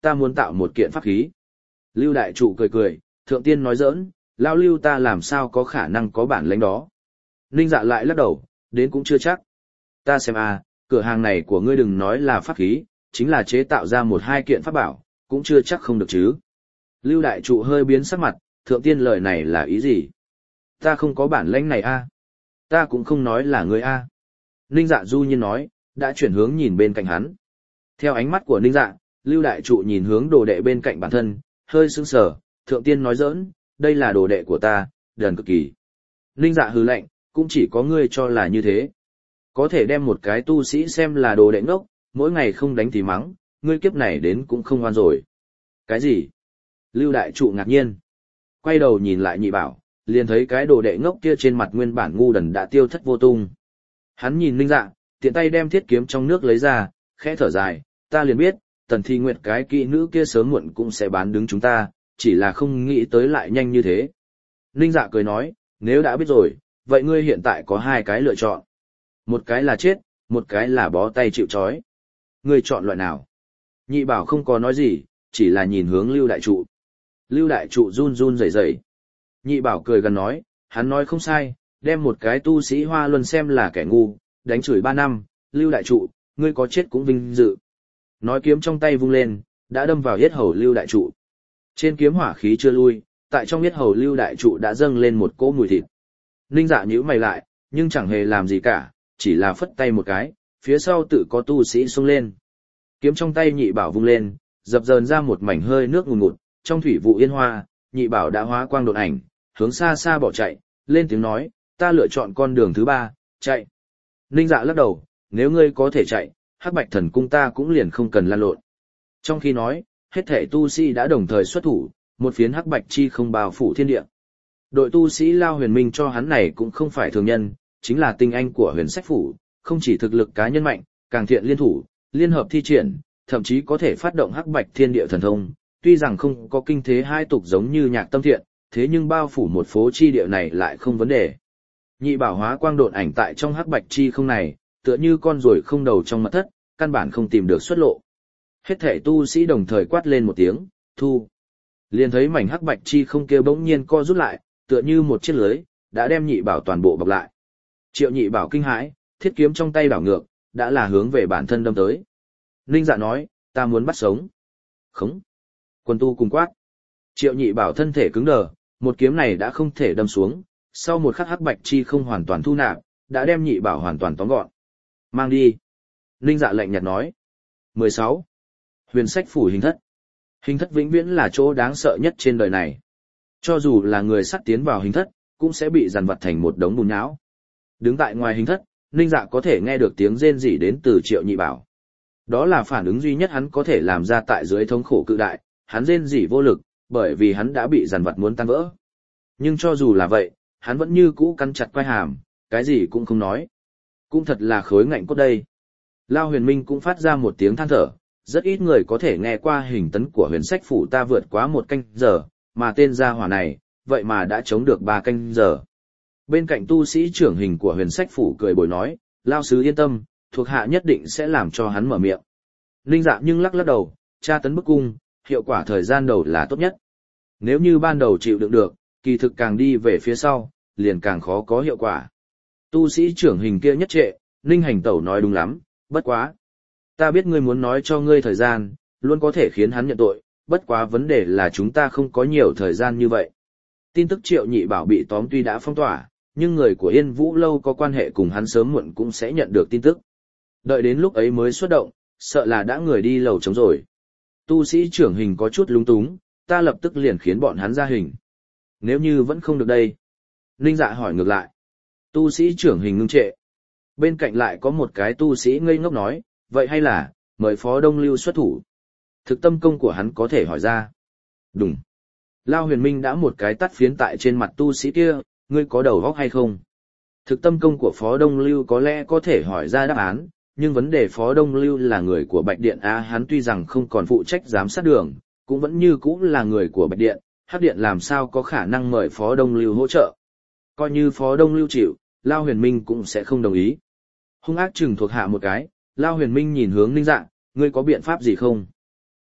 ta muốn tạo một kiện pháp khí. Lưu đại trụ cười cười, thượng tiên nói giỡn, lao lưu ta làm sao có khả năng có bản lĩnh đó. Ninh Dạ lại lắc đầu, đến cũng chưa chắc. Ta xem cửa hàng này của ngươi đừng nói là pháp khí, chính là chế tạo ra một hai kiện pháp bảo, cũng chưa chắc không được chứ. Lưu đại trụ hơi biến sắc mặt, thượng tiên lời này là ý gì? Ta không có bản lĩnh này ta cũng không nói là ngươi Ninh Dạ du nhiên nói, đã chuyển hướng nhìn bên cạnh hắn. Theo ánh mắt của Ninh Dạ, Lưu đại trụ nhìn hướng đồ đệ bên cạnh bản thân, hơi sững sờ, thượng tiên nói giỡn, đây là đồ đệ của ta, đần cực kỳ. Ninh Dạ hừ lạnh, cũng chỉ có ngươi cho là như thế. Có thể đem một cái tu sĩ xem là đồ đệ ngốc, mỗi ngày không đánh thì mắng, ngươi kiếp này đến cũng không oan rồi. Cái gì? Lưu đại trụ ngạc nhiên. Quay đầu nhìn lại nhị bảo, liền thấy cái đồ đệ ngốc kia trên mặt nguyên bản ngu đần đã tiêu thất vô tung. Hắn nhìn Ninh Dạ, tiện tay đem thiết kiếm trong nước lấy ra, khẽ thở dài, ta liền biết, Tần Thi Nguyệt cái kỹ nữ kia sớm muộn cũng sẽ bán đứng chúng ta, chỉ là không nghĩ tới lại nhanh như thế. Ninh Dạ cười nói, nếu đã biết rồi, vậy ngươi hiện tại có hai cái lựa chọn. Một cái là chết, một cái là bó tay chịu trói. Ngươi chọn loại nào? Nhị bảo không có nói gì, chỉ là nhìn hướng Lưu đại trụ. Lưu đại trụ run run rẩy rẩy. Nhị bảo cười gần nói, hắn nói không sai, đem một cái tu sĩ Hoa Luân xem là kẻ ngu, đánh chửi 3 năm, Lưu đại trụ, ngươi có chết cũng vinh dự. Nói kiếm trong tay vung lên, đã đâm vào yết hầu Lưu đại trụ. Trên kiếm hỏa khí chưa lui, tại trong yết hầu Lưu đại trụ đã dâng lên một cỗ mùi thịt. Ninh Dạ nhíu mày lại, nhưng chẳng hề làm gì cả, chỉ là phất tay một cái, phía sau tự có tu sĩ xông lên. Kiếm trong tay nhị bảo vung lên, dập dờn ra một mảnh hơi nước ngùn ngụt, trong thủy vụ yên hoa, nhị bảo đã hóa quang đột ảnh, hướng xa xa bỏ chạy, lên tiếng nói, ta lựa chọn con đường thứ 3, chạy. Ninh Dạ lắc đầu, nếu ngươi có thể chạy, Hắc Bạch Thần Cung ta cũng liền không cần lan lộn. Trong khi nói, hết thể tu sĩ đã đồng thời xuất thủ, một phiến hắc bạch chi không bao phủ thiên địa. Đội tu sĩ Lao Huyền Minh cho hắn này cũng không phải thường nhân, chính là tinh anh của Huyền Sách Phủ, không chỉ thực lực cá nhân mạnh, càng thiện liên thủ, liên hợp thi triển, thậm chí có thể phát động hắc bạch thiên địa thần thông. Tuy rằng không có kinh thế hai tục giống như Nhạc Tâm Thiện, thế nhưng bao phủ một phố chi địa này lại không vấn đề. Nhị bảo hóa quang độn ảnh tại trong hắc bạch chi không này, tựa như con ruồi không đầu trong mật thất, căn bản không tìm được xuất lộ. Hết thể tu sĩ đồng thời quát lên một tiếng, thu. Liền thấy mảnh hắc bạch chi không kia bỗng nhiên co rút lại, tựa như một chiếc lưới, đã đem nhị bảo toàn bộ bọc lại. Triệu nhị bảo kinh hãi, thiết kiếm trong tay đảo ngược, đã là hướng về bản thân đâm tới. Ninh Dạ nói, ta muốn bắt sống. Khống. Quân tu cùng quát. Triệu nhị bảo thân thể cứng đờ, một kiếm này đã không thể đâm xuống, sau một khắc hắc bạch chi không hoàn toàn thu nạp, đã đem nhị bảo hoàn toàn tóm gọn. Mang đi. Ninh Dạ lạnh nhạt nói. 16. Huyền Sách Phủ hình thất. Hình thất vĩnh viễn là chỗ đáng sợ nhất trên đời này. Cho dù là người sắt tiến vào hình thất, cũng sẽ bị dằn vặt thành một đống bùn nhão. Đứng tại ngoài hình thất, Ninh Dạ có thể nghe được tiếng rên rỉ đến từ Triệu nhị bảo. Đó là phản ứng duy nhất hắn có thể làm ra tại dưới thống khổ cự đại, hắn rên rỉ vô lực, bởi vì hắn đã bị dằn vặt muốn tan vỡ. Nhưng cho dù là vậy, hắn vẫn như cũ cắn chặt quai hàm, cái gì cũng không nói. Cũng thật là khối ngạnh cốt đây. Lao Huyền Minh cũng phát ra một tiếng than thở, rất ít người có thể nghe qua hình tấn của Huyền Sách Phủ ta vượt quá 1 canh giờ, mà tên gia hỏa này, vậy mà đã chống được 3 canh giờ. Bên cạnh tu sĩ trưởng hình của Huyền Sách Phủ cười bồi nói, Lao sứ yên tâm, thuộc hạ nhất định sẽ làm cho hắn mở miệng. Ninh Dạ nhưng lắc lắc đầu, tra tấn bức cung, hiệu quả thời gian đầu là tốt nhất. Nếu như ban đầu chịu đựng được, kỳ thực càng đi về phía sau, liền càng khó có hiệu quả. Tu sĩ trưởng hình kia nhất trệ, Ninh Hành Tẩu nói đúng lắm, bất quá. Ta biết ngươi muốn nói cho ngươi thời gian, luôn có thể khiến hắn nhận tội, bất quá vấn đề là chúng ta không có nhiều thời gian như vậy. Tin tức Triệu nhị bảo bị tóm tuy đã phong tỏa, nhưng người của Yên Vũ Lâu có quan hệ cùng hắn sớm muộn cũng sẽ nhận được tin tức. Đợi đến lúc ấy mới xuất động, sợ là đã người đi lầu trống rồi. Tu sĩ trưởng hình có chút lúng túng, ta lập tức liền khiến bọn hắn ra hình. Nếu như vẫn không được đây. Ninh Dạ hỏi ngược lại. Tu sĩ trưởng hình ngưng trệ. Bên cạnh lại có một cái tu sĩ ngây ngốc nói, vậy hay là, mời Phó Đông Lưu xuất thủ. Thực tâm công của hắn có thể hỏi ra. Đúng. Lao Huyền Minh đã một cái tát phiến tại trên mặt tu sĩ kia, ngươi có đầu óc hay không? Thực tâm công của Phó Đông Lưu có lẽ có thể hỏi ra đáp án, nhưng vấn đề Phó Đông Lưu là người của Bạch Điện hắn tuy rằng không còn phụ trách giám sát đường, cũng vẫn như cũ là người của Bạch Điện, Hắc Điện làm sao có khả năng mời Phó Đông Lưu hỗ trợ. Coi như Phó Đông Lưu chịu, Lao Huyền Minh cũng sẽ không đồng ý. Hung ác chừng thuộc hạ một cái, Lao Huyền Minh nhìn hướng Ninh Dạ, ngươi có biện pháp gì không?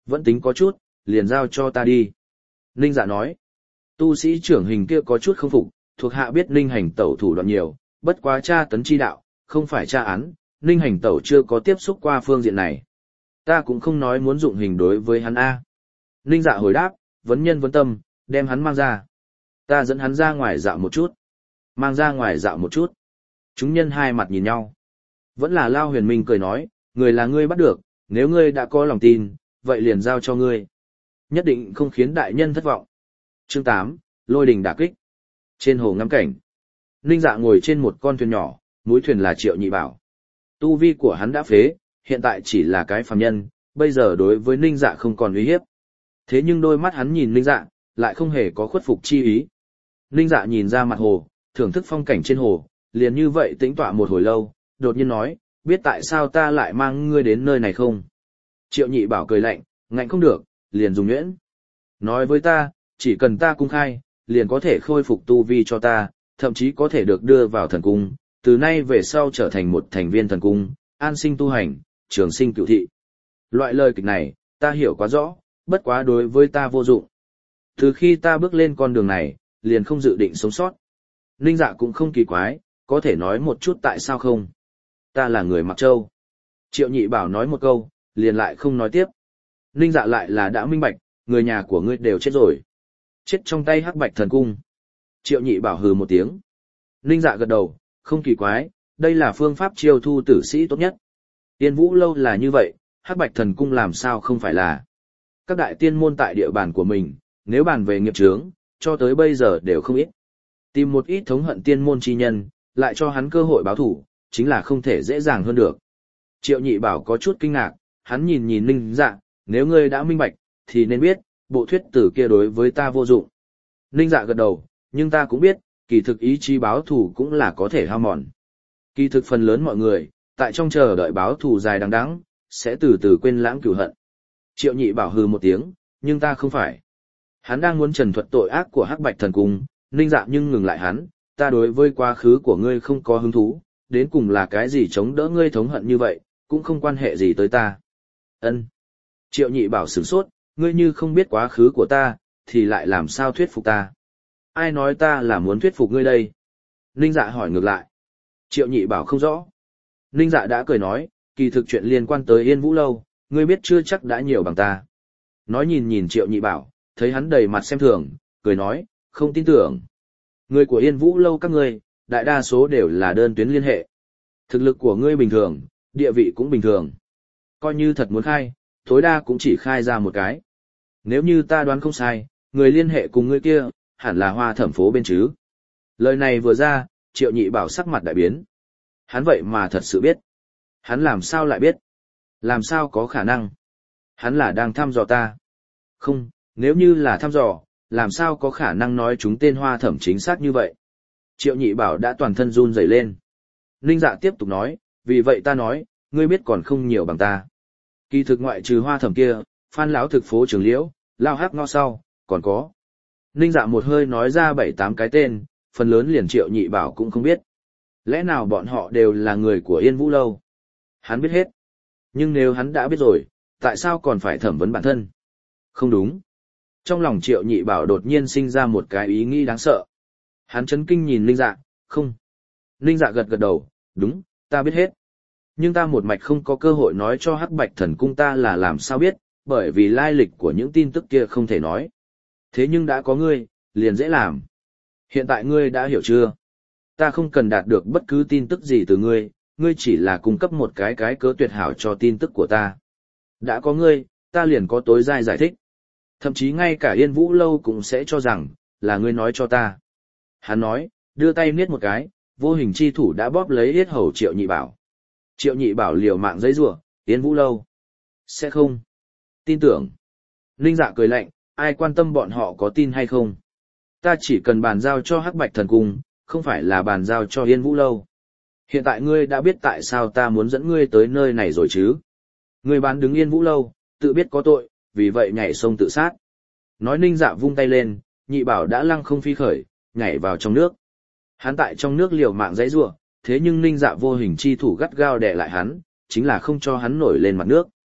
Vẫn tính có chút, liền giao cho ta đi. Ninh Dạ nói. Tu sĩ trưởng hình kia có chút không phục, thuộc hạ biết Ninh Hành Tẩu thủ đoạn nhiều, bất quá tra tấn chi đạo, không phải tra án, Ninh Hành Tẩu chưa có tiếp xúc qua phương diện này. Ta cũng không nói muốn dụng hình đối với hắn A. Ninh Dạ hồi đáp, vấn nhân vấn tâm, đem hắn mang ra. Ta dẫn hắn ra ngoài dạo một chút. Mang ra ngoài dạo một chút. Chúng nhân hai mặt nhìn nhau. Vẫn là Lao Huyền Minh cười nói, người là ngươi bắt được, nếu ngươi đã có lòng tin, vậy liền giao cho ngươi. Nhất định không khiến đại nhân thất vọng. Chương 8, Lôi đình đả kích. Trên hồ ngắm cảnh. Ninh Dạ ngồi trên một con thuyền nhỏ, mũi thuyền là Triệu Nhị Bảo. Tu vi của hắn đã phế, hiện tại chỉ là cái phàm nhân, bây giờ đối với Ninh Dạ không còn uy hiếp. Thế nhưng đôi mắt hắn nhìn Ninh Dạ, lại không hề có khuất phục chi ý. Ninh Dạ nhìn ra mặt hồ, thưởng thức phong cảnh trên hồ, liền như vậy tĩnh tọa một hồi lâu, đột nhiên nói, biết tại sao ta lại mang ngươi đến nơi này không? Triệu Nhị Bảo cười lạnh, ngạnh không được, liền dùng nhuyễn. Nói với ta, chỉ cần ta cung khai, liền có thể khôi phục tu vi cho ta, thậm chí có thể được đưa vào thần cung, từ nay về sau trở thành một thành viên thần cung, an sinh tu hành, trường sinh cửu thị. Loại lời kịch này, ta hiểu quá rõ, bất quá đối với ta vô dụng. Từ khi ta bước lên con đường này, liền không dự định sống sót. Ninh Dạ cũng không kỳ quái, có thể nói một chút tại sao không? Ta là người Mặc Châu. Triệu Nhị Bảo nói một câu, liền lại không nói tiếp. Ninh Dạ lại là đã minh bạch, người nhà của ngươi đều chết rồi. Chết trong tay Hắc Bạch Thần Cung. Triệu Nhị Bảo hừ một tiếng. Ninh Dạ gật đầu, không kỳ quái, đây là phương pháp chiêu thu tử sĩ tốt nhất. Tiên Vũ Lâu là như vậy, Hắc Bạch Thần Cung làm sao không phải là. Các đại tiên môn tại địa bàn của mình, nếu bàn về nghiệp chướng, cho tới bây giờ đều không ít. Tìm một ít thống hận tiên môn chi nhân, lại cho hắn cơ hội báo thủ, chính là không thể dễ dàng hơn được. Triệu Nhị Bảo có chút kinh ngạc, hắn nhìn nhìn Ninh Dạ, nếu ngươi đã minh bạch, thì nên biết, bộ thuyết tử kia đối với ta vô dụng. Ninh Dạ gật đầu, nhưng ta cũng biết, kỳ thực ý chí báo thù cũng là có thể hao mòn. Kỳ thực phần lớn mọi người, tại trong chờ đợi báo thù dài đằng đẵng, sẽ từ từ quên lãng cửu hận. Triệu Nhị Bảo hừ một tiếng, nhưng ta không phải. Hắn đang muốn trần thuật tội ác của Hắc Bạch Thần Cung, Ninh Dạ nhưng ngừng lại hắn, ta đối với quá khứ của ngươi không có hứng thú, đến cùng là cái gì chống đỡ ngươi thống hận như vậy, cũng không quan hệ gì tới ta. Ân. Triệu Nhị Bảo sửng sốt, ngươi như không biết quá khứ của ta, thì lại làm sao thuyết phục ta? Ai nói ta là muốn thuyết phục ngươi đây? Ninh Dạ hỏi ngược lại. Triệu Nhị Bảo không rõ. Ninh Dạ đã cười nói, kỳ thực chuyện liên quan tới Yên Vũ Lâu, ngươi biết chưa chắc đã nhiều bằng ta. Nói nhìn nhìn Triệu Nhị Bảo, thấy hắn đầy mặt xem thường, cười nói, không tin tưởng. Người của Yên Vũ Lâu các ngươi, đại đa số đều là đơn tuyến liên hệ. Thực lực của ngươi bình thường, địa vị cũng bình thường. Coi như thật muốn khai, tối đa cũng chỉ khai ra một cái. Nếu như ta đoán không sai, người liên hệ cùng ngươi kia, hẳn là Hoa Thẩm phố bên chứ. Lời này vừa ra, Triệu Nhị Bảo sắc mặt đại biến. Hắn vậy mà thật sự biết. Hắn làm sao lại biết? Làm sao có khả năng? Hắn là đang thăm dò ta. Không, nếu như là thăm dò, làm sao có khả năng nói chúng tên Hoa Thẩm chính xác như vậy? Triệu Nhị Bảo đã toàn thân run rẩy lên. Ninh Dạ tiếp tục nói, vì vậy ta nói, ngươi biết còn không nhiều bằng ta. Kỳ thực ngoại trừ Hoa Thẩm kia, Phan lão thực phố Trường Liễu, Lao Hắc ngõ sau, còn có. Ninh Dạ một hơi nói ra 7-8 cái tên, phần lớn liền Triệu Nhị Bảo cũng không biết. Lẽ nào bọn họ đều là người của Yên Vũ Lâu? Hắn biết hết. Nhưng nếu hắn đã biết rồi, tại sao còn phải thẩm vấn bản thân? Không đúng. Trong lòng Triệu Nhị Bảo đột nhiên sinh ra một cái ý nghĩ đáng sợ. Hắn chấn kinh nhìn Ninh Dạ, không. Ninh Dạ gật gật đầu, đúng, ta biết hết. Nhưng ta một mạch không có cơ hội nói cho Hắc Bạch Thần Cung ta là làm sao biết, bởi vì lai lịch của những tin tức kia không thể nói. Thế nhưng đã có ngươi, liền dễ làm. Hiện tại ngươi đã hiểu chưa? Ta không cần đạt được bất cứ tin tức gì từ ngươi, ngươi chỉ là cung cấp một cái cớ tuyệt hảo cho tin tức của ta. Đã có ngươi, ta liền có tối giai giải thích. Thậm chí ngay cả Yên Vũ Lâu cũng sẽ cho rằng, là ngươi nói cho ta. Hắn nói, đưa tay niết một cái, vô hình chi thủ đã bóp lấy yết hầu Triệu Nhị Bảo. Triệu Nhị Bảo liều mạng giấy rủa, Yên Vũ Lâu. Sẽ không. Tin tưởng. Ninh Dạ cười lạnh, ai quan tâm bọn họ có tin hay không. Ta chỉ cần bàn giao cho Hắc Bạch Thần Cung, không phải là bàn giao cho Yên Vũ Lâu. Hiện tại ngươi đã biết tại sao ta muốn dẫn ngươi tới nơi này rồi chứ. Ngươi bán đứng Yên Vũ Lâu, tự biết có tội, vì vậy nhảy sông tự sát. Nói Ninh Dạ vung tay lên, Nhị Bảo đã lăng không phi khởi, nhảy vào trong nước. Hắn tại trong nước liều mạng giãy giụa, thế nhưng Ninh Dạ vô hình chi thủ gắt gao đè lại hắn, chính là không cho hắn nổi lên mặt nước.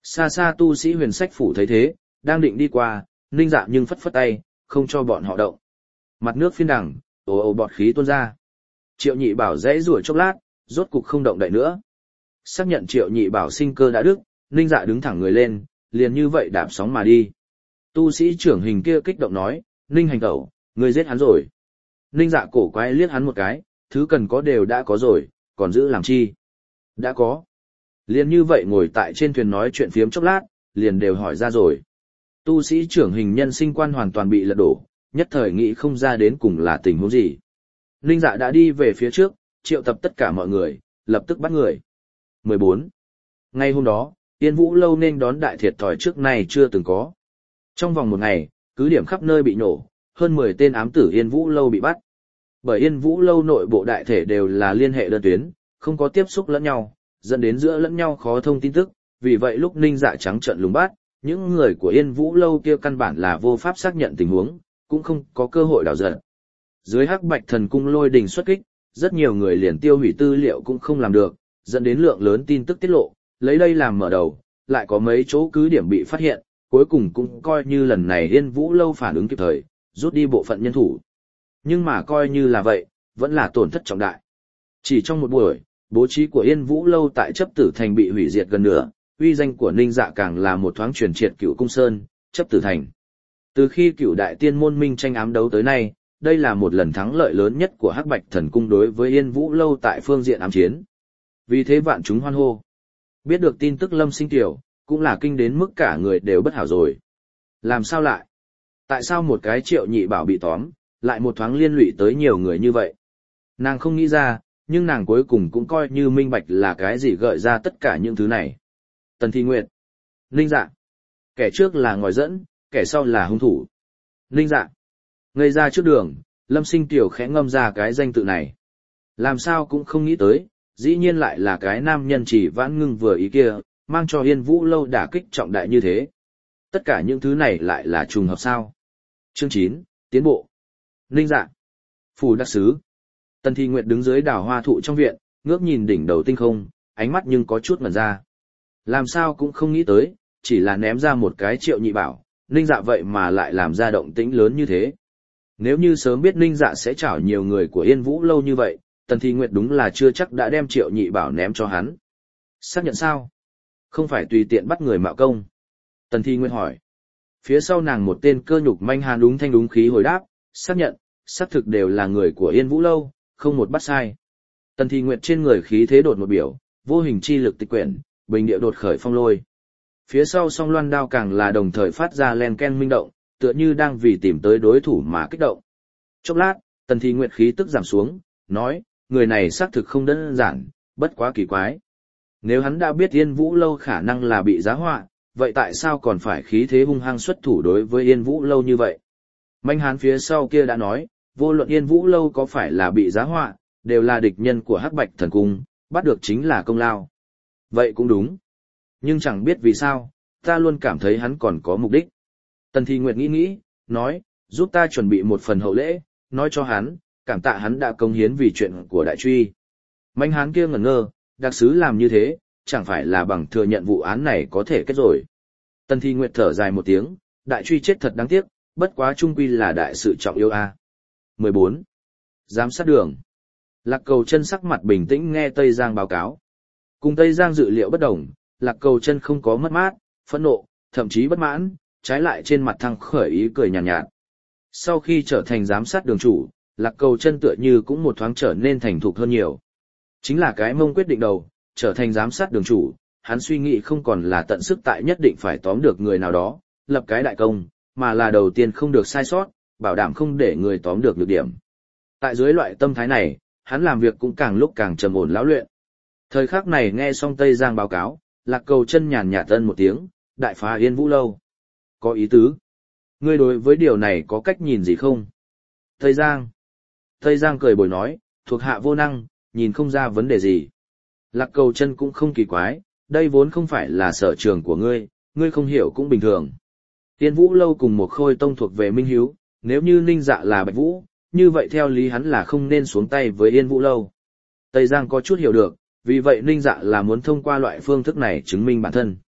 Xa xa tu sĩ huyền sách phủ thấy thế, đang định đi qua, Ninh Dạ nhưng phất phất tay, không cho bọn họ động. Mặt nước phiên đằng, ồ ồ bọt khí tuôn ra. Triệu Nhị Bảo dãy rủa chốc lát, rốt cục không động đậy nữa. Xác nhận Triệu Nhị Bảo sinh cơ đã đứt, Ninh Dạ đứng thẳng người lên, liền như vậy đạp sóng mà đi. Tu sĩ trưởng hình kia kích động nói, Ninh hành tẩu, người giết hắn rồi. Ninh Dạ cổ quái liếc hắn một cái, thứ cần có đều đã có rồi, còn giữ làm chi? Đã có. Liền như vậy ngồi tại trên thuyền nói chuyện phiếm chốc lát, liền đều hỏi ra rồi. Tu sĩ trưởng hình nhân sinh quan hoàn toàn bị lật đổ, nhất thời nghĩ không ra đến cùng là tình huống gì. Ninh Dạ đã đi về phía trước, triệu tập tất cả mọi người, lập tức bắt người. 14. Ngay hôm đó, Yên Vũ Lâu nên đón đại thiệt thòi trước nay chưa từng có. Trong vòng một ngày, cứ điểm khắp nơi bị nổ, hơn 10 tên ám tử Yên Vũ Lâu bị bắt. Bởi Yên Vũ Lâu nội bộ đại thể đều là liên hệ đơn tuyến, không có tiếp xúc lẫn nhau, dẫn đến giữa lẫn nhau khó thông tin tức, vì vậy lúc Ninh Dạ trắng trợn lùng bắt, những người của Yên Vũ Lâu kia căn bản là vô pháp xác nhận tình huống, cũng không có cơ hội đào giật. Dưới Hắc Bạch Thần Cung lôi đình xuất kích, rất nhiều người liền tiêu hủy tư liệu cũng không làm được, dẫn đến lượng lớn tin tức tiết lộ, lấy đây làm mở đầu, lại có mấy chỗ cứ điểm bị phát hiện, cuối cùng cũng coi như lần này Yên Vũ Lâu phản ứng kịp thời, rút đi bộ phận nhân thủ. Nhưng mà coi như là vậy, vẫn là tổn thất trọng đại. Chỉ trong một buổi, bố trí của Yên Vũ Lâu tại Chấp Tử Thành bị hủy diệt gần nửa, uy danh của Ninh Dạ càng là một thoáng truyền triệt Cựu Cung Sơn, Chấp Tử Thành. Từ khi Cựu Đại Tiên môn minh tranh ám đấu tới nay, đây là một lần thắng lợi lớn nhất của Hắc Bạch Thần Cung đối với Yên Vũ Lâu tại phương diện ám chiến. Vì thế vạn chúng hoan hô. Biết được tin tức Lâm Sinh Tiểu, cũng là kinh đến mức cả người đều bất hảo rồi. Làm sao lại? Tại sao một cái Triệu Nhị Bảo bị tóm, lại một thoáng liên lụy tới nhiều người như vậy? Nàng không nghĩ ra, nhưng nàng cuối cùng cũng coi như minh bạch là cái gì gợi ra tất cả những thứ này. Tần Thi Nguyệt, Ninh Dạ. Kẻ trước là ngòi dẫn, kẻ sau là hung thủ. Ninh Dạ. Ngây ra trước đường, Lâm Sinh Tiểu khẽ ngâm ra cái danh tự này. Làm sao cũng không nghĩ tới, dĩ nhiên lại là cái nam nhân chỉ vãn ngưng vừa ý kia, mang cho Yên Vũ Lâu đả kích trọng đại như thế. Tất cả những thứ này lại là trùng hợp sao. Chương 9, tiến bộ. Ninh Dạ. Phủ đặc sứ. Tần Thi Nguyệt đứng dưới đảo hoa thụ trong viện, ngước nhìn đỉnh đầu tinh không, ánh mắt nhưng có chút ngẩn ra. Làm sao cũng không nghĩ tới, chỉ là ném ra một cái Triệu Nhị Bảo, Ninh Dạ vậy mà lại làm ra động tĩnh lớn như thế. Nếu như sớm biết Ninh Dạ sẽ chảo nhiều người của Yên Vũ Lâu như vậy, Tần Thi Nguyệt đúng là chưa chắc đã đem Triệu Nhị Bảo ném cho hắn. Xác nhận sao? Không phải tùy tiện bắt người mạo công. Tần Thi Nguyệt hỏi. Phía sau nàng một tên cơ nhục manh hàn đúng thanh đúng khí hồi đáp, xác nhận, xác thực đều là người của Yên Vũ Lâu, không một bắt sai. Tần Thi Nguyệt trên người khí thế đột một biểu, vô hình chi lực tịch quyển, bình địa đột khởi phong lôi. Phía sau song loan đao càng là đồng thời phát ra len ken minh động, tựa như đang vì tìm tới đối thủ mà kích động. Chốc lát, Tần Thi Nguyệt khí tức giảm xuống, nói, người này xác thực không đơn giản, bất quá kỳ quái. Nếu hắn đã biết Yên Vũ Lâu khả năng là bị giá họa, vậy tại sao còn phải khí thế hung hăng xuất thủ đối với Yên Vũ Lâu như vậy? Manh hán phía sau kia đã nói, vô luận Yên Vũ Lâu có phải là bị giá họa, đều là địch nhân của Hắc Bạch Thần Cung, bắt được chính là công lao. Vậy cũng đúng. Nhưng chẳng biết vì sao, ta luôn cảm thấy hắn còn có mục đích. Tần Thi Nguyệt nghĩ, nói, giúp ta chuẩn bị một phần hậu lễ, nói cho hắn, cảm tạ hắn đã công hiến vì chuyện của đại truy. Manh hán kia ngẩn ngơ, đặc sứ làm như thế, chẳng phải là bằng thừa nhận vụ án này có thể kết rồi. Tần Thi Nguyệt thở dài một tiếng, đại truy chết thật đáng tiếc, bất quá trung quy là đại sự trọng yếu a. 14. Giám sát đường. Lạc Cầu Chân sắc mặt bình tĩnh nghe Tây Giang báo cáo. Cùng Tây Giang dự liệu bất đồng, Lạc Cầu Chân không có mất mát, phẫn nộ, thậm chí bất mãn, trái lại trên mặt thăng khởi ý cười nhàn nhạt. Sau khi trở thành giám sát đường chủ, Lạc Cầu Chân tựa như cũng một thoáng trở nên thành thục hơn nhiều. Chính là cái mông quyết định đầu, trở thành giám sát đường chủ, hắn suy nghĩ không còn là tận sức tại nhất định phải tóm được người nào đó, lập cái đại công, mà là đầu tiên không được sai sót, bảo đảm không để người tóm được nhược điểm. Tại dưới loại tâm thái này, hắn làm việc cũng càng lúc càng trầm ổn lão luyện. Thời khắc này nghe xong Tây Giang báo cáo, Lạc Cầu Chân nhàn nhạt ân một tiếng, đại phá Yên Vũ Lâu. Có ý tứ. Ngươi đối với điều này có cách nhìn gì không? Tây Giang cười bồi nói, thuộc hạ vô năng, nhìn không ra vấn đề gì. Lạc Cầu Chân cũng không kỳ quái, đây vốn không phải là sở trường của ngươi, ngươi không hiểu cũng bình thường. Yên Vũ Lâu cùng một Khôi Tông thuộc về Minh Hiếu, nếu như Ninh Dạ là Bạch Vũ, như vậy theo lý hắn là không nên xuống tay với Yên Vũ Lâu. Tây Giang có chút hiểu được, vì vậy Ninh Dạ là muốn thông qua loại phương thức này chứng minh bản thân.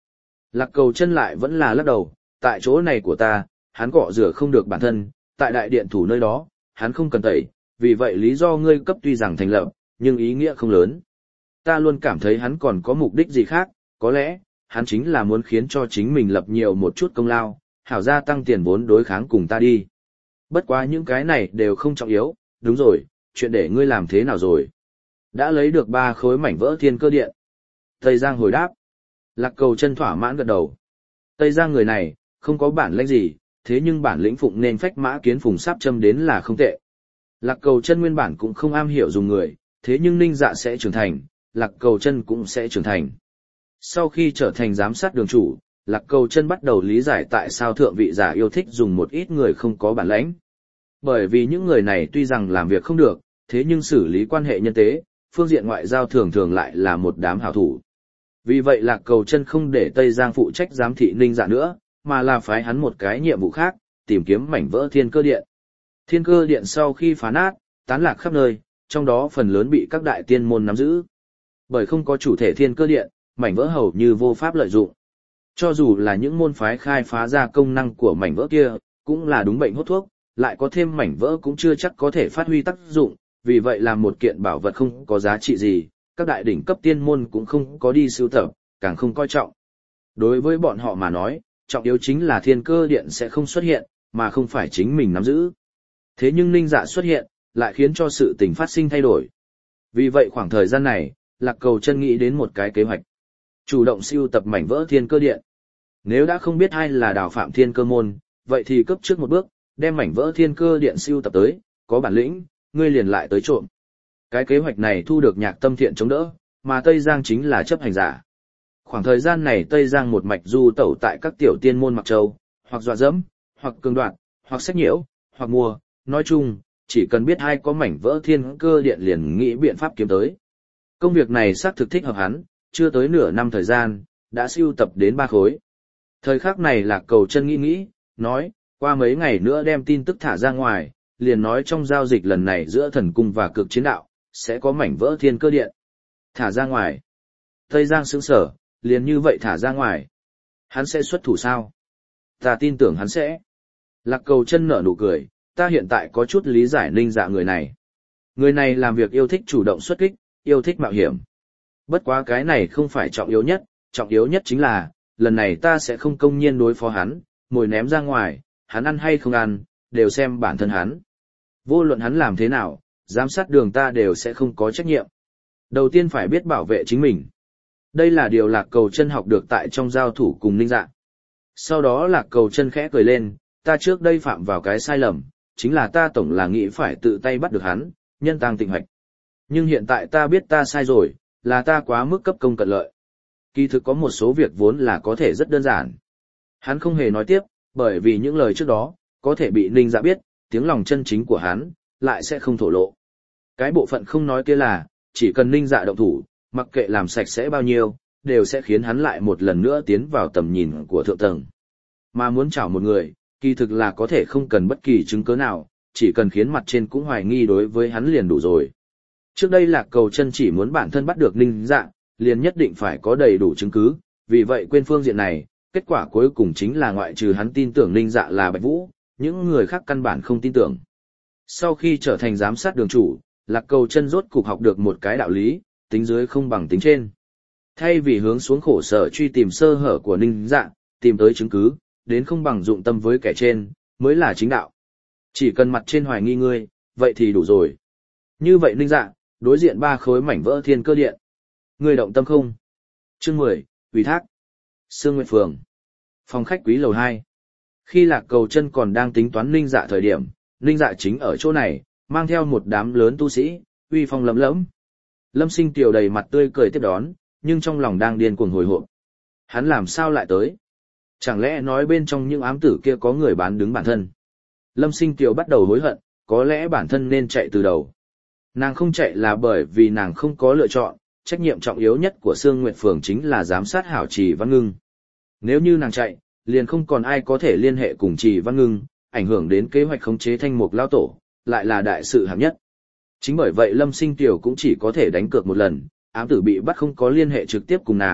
Lạc Cầu Chân lại vẫn là lắc đầu, tại chỗ này của ta, hắn cọ rửa không được bản thân, tại đại điện thủ nơi đó, hắn không cần tẩy, vì vậy lý do ngươi cấp tuy rằng thành lập, nhưng ý nghĩa không lớn. Ta luôn cảm thấy hắn còn có mục đích gì khác, có lẽ, hắn chính là muốn khiến cho chính mình lập nhiều một chút công lao, hảo gia tăng tiền vốn đối kháng cùng ta đi. Bất quá những cái này đều không trọng yếu, đúng rồi, chuyện để ngươi làm thế nào rồi? Đã lấy được 3 khối mảnh vỡ thiên cơ điện. Tây Giang hồi đáp. Lạc Cầu Chân thỏa mãn gật đầu. Tây Giang người này, không có bản lĩnh gì, thế nhưng bản lĩnh phụng nên phách mã kiến phùng sáp châm đến là không tệ. Lạc Cầu Chân nguyên bản cũng không am hiểu dùng người, thế nhưng Ninh Dạ sẽ trưởng thành, Lạc Cầu Chân cũng sẽ trưởng thành. Sau khi trở thành giám sát đường chủ, Lạc Cầu Chân bắt đầu lý giải tại sao thượng vị giả yêu thích dùng một ít người không có bản lĩnh. Bởi vì những người này tuy rằng làm việc không được, thế nhưng xử lý quan hệ nhân tế, phương diện ngoại giao thường thường lại là một đám hảo thủ. Vì vậy Lạc Cầu Chân không để Tây Giang phụ trách giám thị Ninh Dạ nữa, mà là phái hắn một cái nhiệm vụ khác, tìm kiếm mảnh vỡ thiên cơ điện. Thiên cơ điện sau khi phá nát, tán lạc khắp nơi, trong đó phần lớn bị các đại tiên môn nắm giữ. Bởi không có chủ thể thiên cơ điện, mảnh vỡ hầu như vô pháp lợi dụng. Cho dù là những môn phái khai phá ra công năng của mảnh vỡ kia, cũng là đúng bệnh hốt thuốc, lại có thêm mảnh vỡ cũng chưa chắc có thể phát huy tác dụng, vì vậy là một kiện bảo vật không có giá trị gì, các đại đỉnh cấp tiên môn cũng không có đi sưu tập, càng không coi trọng. Đối với bọn họ mà nói, trọng yếu chính là thiên cơ điện sẽ không xuất hiện, mà không phải chính mình nắm giữ. Thế nhưng Ninh Dạ xuất hiện, lại khiến cho sự tình phát sinh thay đổi. Vì vậy khoảng thời gian này, Lạc Cầu Chân nghĩ đến một cái kế hoạch. Chủ động sưu tập mảnh vỡ thiên cơ điện. Nếu đã không biết ai là Đào Phạm Thiên Cơ môn, vậy thì cấp trước một bước, đem mảnh vỡ thiên cơ điện sưu tập tới, có bản lĩnh, ngươi liền lại tới trộm. Cái kế hoạch này thu được Nhạc Tâm Thiện chống đỡ, mà Tây Giang chính là chấp hành giả. Khoảng thời gian này Tây Giang một mạch du tẩu tại các tiểu tiên môn Mặc Châu, hoặc dọa dẫm, hoặc cường đoạt, hoặc sách nhiễu, hoặc mua, nói chung, chỉ cần biết ai có mảnh vỡ thiên cơ điện liền nghĩ biện pháp kiếm tới. Công việc này xác thực thích hợp hắn, chưa tới nửa năm thời gian, đã sưu tập đến 3 khối. Thời khắc này Lạc Cầu Chân nghĩ, nói, qua mấy ngày nữa đem tin tức thả ra ngoài, liền nói trong giao dịch lần này giữa thần cung và cực chiến đạo, sẽ có mảnh vỡ thiên cơ điện. Thả ra ngoài. Tây Giang sững sờ, liền như vậy thả ra ngoài. Hắn sẽ xuất thủ sao? Ta tin tưởng hắn sẽ. Lạc Cầu Chân nở nụ cười, ta hiện tại có chút lý giải Ninh Dạ người này. Người này làm việc yêu thích chủ động xuất kích, yêu thích mạo hiểm. Bất quá cái này không phải trọng yếu nhất chính là, lần này ta sẽ không công nhiên đối phó hắn, mồi ném ra ngoài, hắn ăn hay không ăn, đều xem bản thân hắn. Vô luận hắn làm thế nào, giám sát đường ta đều sẽ không có trách nhiệm. Đầu tiên phải biết bảo vệ chính mình. Đây là điều Lạc Cầu Chân học được tại trong giao thủ cùng Ninh Dạ. Sau đó Lạc Cầu Chân khẽ cười lên, ta trước đây phạm vào cái sai lầm, chính là ta tổng là nghĩ phải tự tay bắt được hắn, nhân tăng tịnh hoạch. Nhưng hiện tại ta biết ta sai rồi, là ta quá mức cấp công cận lợi. Kỳ thực có một số việc vốn là có thể rất đơn giản. Hắn không hề nói tiếp, bởi vì những lời trước đó, có thể bị Ninh Dạ biết, tiếng lòng chân chính của hắn, lại sẽ không thổ lộ. Cái bộ phận không nói kia là, chỉ cần Ninh Dạ động thủ, mặc kệ làm sạch sẽ bao nhiêu, đều sẽ khiến hắn lại một lần nữa tiến vào tầm nhìn của thượng tầng. Mà muốn chảo một người, kỳ thực là có thể không cần bất kỳ chứng cứ nào, chỉ cần khiến mặt trên cũng hoài nghi đối với hắn liền đủ rồi. Trước đây Lạc Cầu Chân chỉ muốn bản thân bắt được Ninh Dạ, liền nhất định phải có đầy đủ chứng cứ, vì vậy quên phương diện này, kết quả cuối cùng chính là ngoại trừ hắn tin tưởng Ninh Dạ là Bạch Vũ, những người khác căn bản không tin tưởng. Sau khi trở thành giám sát đường chủ, Lạc Cầu Chân rốt cục học được một cái đạo lý, tính dưới không bằng tính trên. Thay vì hướng xuống khổ sở truy tìm sơ hở của Ninh Dạ, tìm tới chứng cứ, đến không bằng dụng tâm với kẻ trên, mới là chính đạo. Chỉ cần mặt trên hoài nghi ngươi, vậy thì đủ rồi. Như vậy Ninh Dạ, đối diện 3 khối mảnh vỡ thiên cơ điện. Ngươi động tâm không? Chương 10, ủy thác. Sương Nguyệt Phường. Phòng khách quý lầu 2. Khi Lạc Cầu Chân còn đang tính toán Ninh Dạ thời điểm, Ninh Dạ chính ở chỗ này, mang theo một đám lớn tu sĩ, uy phong lẫm lẫm. Lâm Sinh Tiểu đầy mặt tươi cười tiếp đón, nhưng trong lòng đang điên cuồng hồi hộp. Hắn làm sao lại tới? Chẳng lẽ nói bên trong những ám tử kia có người bán đứng bản thân? Lâm Sinh Tiểu bắt đầu hối hận, có lẽ bản thân nên chạy từ đầu. Nàng không chạy là bởi vì nàng không có lựa chọn, trách nhiệm trọng yếu nhất của Sương Nguyệt Phường chính là giám sát hảo Trì Văn Ngưng. Nếu như nàng chạy, liền không còn ai có thể liên hệ cùng Trì Văn Ngưng, ảnh hưởng đến kế hoạch khống chế Thanh Mục Lao Tổ, lại là đại sự hạng nhất. Chính bởi vậy Lâm Sinh Tiểu cũng chỉ có thể đánh cược một lần, ám tử bị bắt không có liên hệ trực tiếp cùng nàng,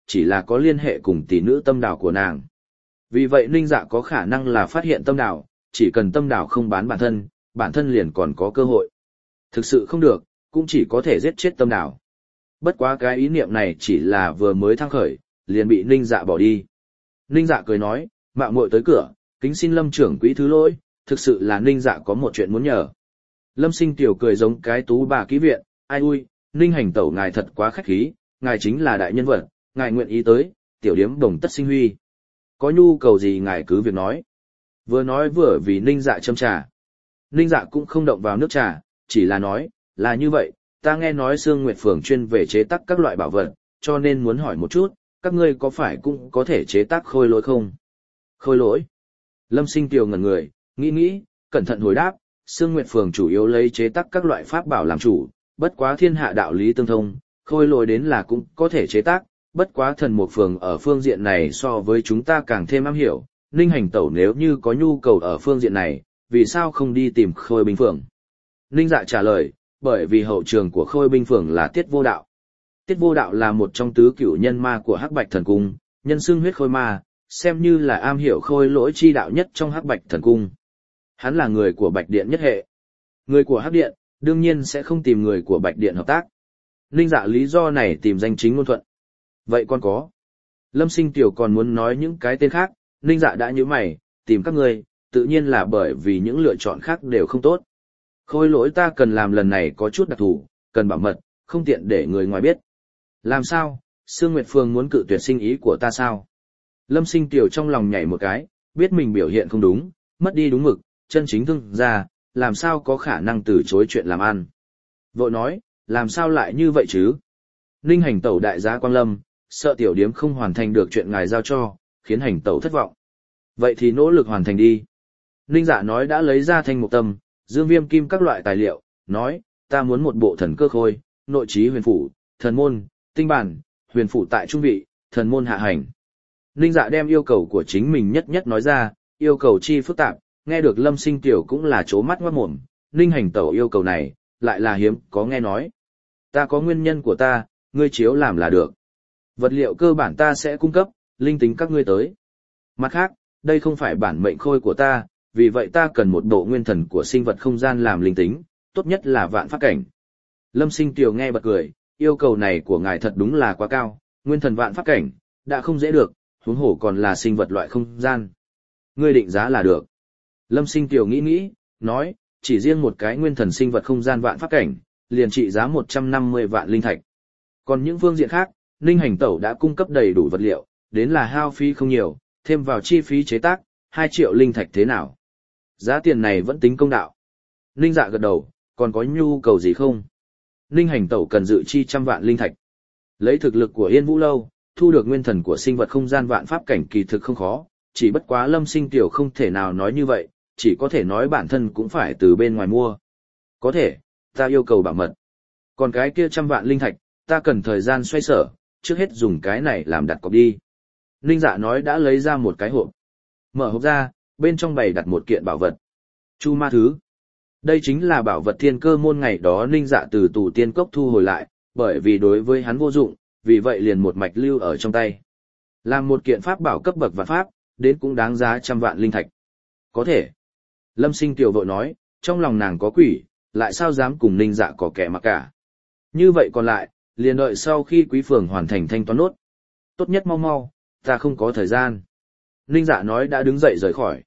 chỉ là có liên hệ cùng tỷ nữ tâm đảo của nàng. Vì vậy Ninh Dạ có khả năng là phát hiện tâm đảo, chỉ cần tâm đảo không bán bản thân liền còn có cơ hội. Thực sự không được, cũng chỉ có thể giết chết tâm đảo. Bất quá cái ý niệm này chỉ là vừa mới thăng khởi, liền bị Ninh Dạ bỏ đi. Ninh Dạ cười nói, mạo muội tới cửa, kính xin Lâm trưởng quỹ thứ lỗi, thực sự là Ninh Dạ có một chuyện muốn nhờ. Lâm Sinh Tiểu cười giống cái tú bà kỹ viện, ai ui, Ninh hành tẩu ngài thật quá khách khí, ngài chính là đại nhân vật, ngài nguyện ý tới, tiểu điếm đồng tất sinh huy. Có nhu cầu gì ngài cứ việc nói. Vừa nói vừa vì Ninh Dạ châm trà. Ninh Dạ cũng không động vào nước trà, chỉ là nói, là như vậy, ta nghe nói Sương Nguyệt Phường chuyên về chế tác các loại bảo vật, cho nên muốn hỏi một chút, các ngươi có phải cũng có thể chế tác khôi lỗi không? Khôi lỗi? Lâm Sinh Tiểu ngẩn người, nghĩ, cẩn thận hồi đáp, Sương Nguyệt Phường chủ yếu lấy chế tác các loại pháp bảo làm chủ, bất quá thiên hạ đạo lý tương thông, khôi lỗi đến là cũng có thể chế tác, bất quá thần mục phường ở phương diện này so với chúng ta càng thêm am hiểu, Ninh hành tẩu nếu như có nhu cầu ở phương diện này, vì sao không đi tìm khôi binh phường? Ninh Dạ trả lời, bởi vì hậu trường của khôi binh phường là Tiết Vô Đạo. Tiết Vô Đạo là một trong tứ cửu nhân ma của Hắc Bạch Thần Cung, nhân xưng huyết khôi ma, xem như là am hiểu khôi lỗi chi đạo nhất trong Hắc Bạch Thần Cung. Hắn là người của Bạch Điện nhất hệ. Người của Hắc Điện, đương nhiên sẽ không tìm người của Bạch Điện hợp tác. Ninh Dạ lý do này tìm danh chính ngôn thuận. Vậy còn có. Lâm Sinh Tiểu còn muốn nói những cái tên khác, Ninh Dạ đã nhíu mày, tìm các ngươi, tự nhiên là bởi vì những lựa chọn khác đều không tốt. Khôi lỗi ta cần làm lần này có chút đặc thù, cần bảo mật, không tiện để người ngoài biết. Làm sao, Sương Nguyệt Phương muốn cự tuyệt sinh ý của ta sao? Lâm Sinh Tiểu trong lòng nhảy một cái, biết mình biểu hiện không đúng, mất đi đúng mực, chân chính thương ra, làm sao có khả năng từ chối chuyện làm ăn. Vội nói, làm sao lại như vậy chứ? Ninh hành tẩu đại giá Quang Lâm, sợ tiểu điếm không hoàn thành được chuyện ngài giao cho, khiến hành tẩu thất vọng. Vậy thì nỗ lực hoàn thành đi. Ninh Dạ nói đã lấy ra thanh mục tâm, dương viêm kim các loại tài liệu, nói, ta muốn một bộ thần cơ khôi, nội trí huyền phủ, thần môn, tinh bản, huyền phủ tại trung vị, thần môn hạ hành. Ninh Dạ đem yêu cầu của chính mình nhất nói ra, yêu cầu chi phức tạp, nghe được Lâm Sinh Tiểu cũng là chố mắt ngoát mồm, Ninh hành tẩu yêu cầu này, lại là hiếm có nghe nói. Ta có nguyên nhân của ta, ngươi chiếu làm là được. Vật liệu cơ bản ta sẽ cung cấp, linh tính các ngươi tới. Mặt khác, đây không phải bản mệnh khôi của ta, vì vậy ta cần một bộ nguyên thần của sinh vật không gian làm linh tính, tốt nhất là vạn pháp cảnh. Lâm Sinh Tiểu nghe bật cười, yêu cầu này của ngài thật đúng là quá cao, nguyên thần vạn pháp cảnh, đã không dễ được, huống hồ còn là sinh vật loại không gian. Ngươi định giá là được. Lâm Sinh Tiểu nghĩ, nói, chỉ riêng một cái nguyên thần sinh vật không gian vạn pháp cảnh, liền trị giá 150 vạn linh thạch. Còn những phương diện khác, Ninh hành tẩu đã cung cấp đầy đủ vật liệu, đến là hao phí không nhiều, thêm vào chi phí chế tác, 2 triệu linh thạch thế nào? Giá tiền này vẫn tính công đạo. Ninh Dạ gật đầu, còn có nhu cầu gì không? Ninh hành tẩu cần dự chi 100 vạn linh thạch. Lấy thực lực của Yên Vũ Lâu, thu được nguyên thần của sinh vật không gian vạn pháp cảnh kỳ thực không khó, chỉ bất quá Lâm Sinh Tiểu không thể nào nói như vậy, chỉ có thể nói bản thân cũng phải từ bên ngoài mua. Có thể, ta yêu cầu bảo mật. Còn cái kia 100 vạn linh thạch, ta cần thời gian xoay sở, trước hết dùng cái này làm đặt cọc đi. Ninh Dạ nói đã lấy ra một cái hộp. Mở hộp ra, bên trong bày đặt một kiện bảo vật. Chu ma thứ. Đây chính là bảo vật thiên cơ môn ngày đó Ninh Dạ từ tù tiên cốc thu hồi lại, bởi vì đối với hắn vô dụng, vì vậy liền một mạch lưu ở trong tay. Làm một kiện pháp bảo cấp bậc vạn pháp, đến cũng đáng giá 100 vạn linh thạch. Có thể. Lâm Sinh Tiểu vội nói, trong lòng nàng có quỷ, lại sao dám cùng Ninh Dạ có kẻ mà cả. Như vậy còn lại, liền đợi sau khi quý phường hoàn thành thanh toán nốt. Tốt nhất mau, ta không có thời gian. Ninh Dạ nói đã đứng dậy rời khỏi.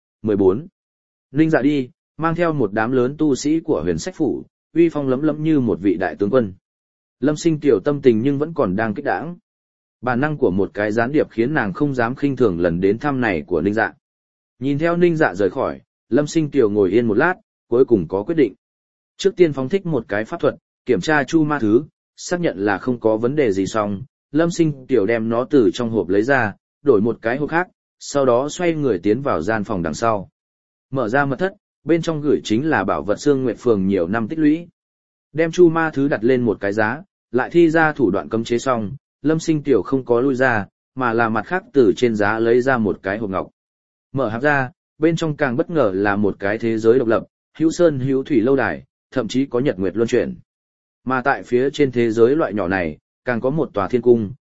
14. Ninh Dạ đi, mang theo một đám lớn tu sĩ của huyền sách phủ, uy phong lấm lấm như một vị đại tướng quân. Lâm Sinh Tiểu tâm tình nhưng vẫn còn đang kích đãng. Bản năng của một cái gián điệp khiến nàng không dám khinh thường lần đến thăm này của Ninh Dạ. Nhìn theo Ninh Dạ rời khỏi, Lâm Sinh Tiểu ngồi yên một lát, cuối cùng có quyết định. Trước tiên phóng thích một cái pháp thuật, kiểm tra chu ma thứ, xác nhận là không có vấn đề gì xong, Lâm Sinh Tiểu đem nó từ trong hộp lấy ra, đổi một cái hộp khác, sau đó xoay người tiến vào gian phòng đằng sau. Mở ra mật thất, bên trong gửi chính là bảo vật Sương Nguyệt Phường nhiều năm tích lũy. Đem chu ma thứ đặt lên một cái giá, lại thi ra thủ đoạn cấm chế xong, Lâm Sinh Tiểu không có lui ra, mà là mặt khác từ trên giá lấy ra một cái hộp ngọc. Mở hạp ra, bên trong càng bất ngờ là một cái thế giới độc lập, hữu sơn hữu thủy lâu đài, thậm chí có nhật nguyệt luân chuyển. Mà tại phía trên thế giới loại nhỏ này, càng có một tòa thiên cung,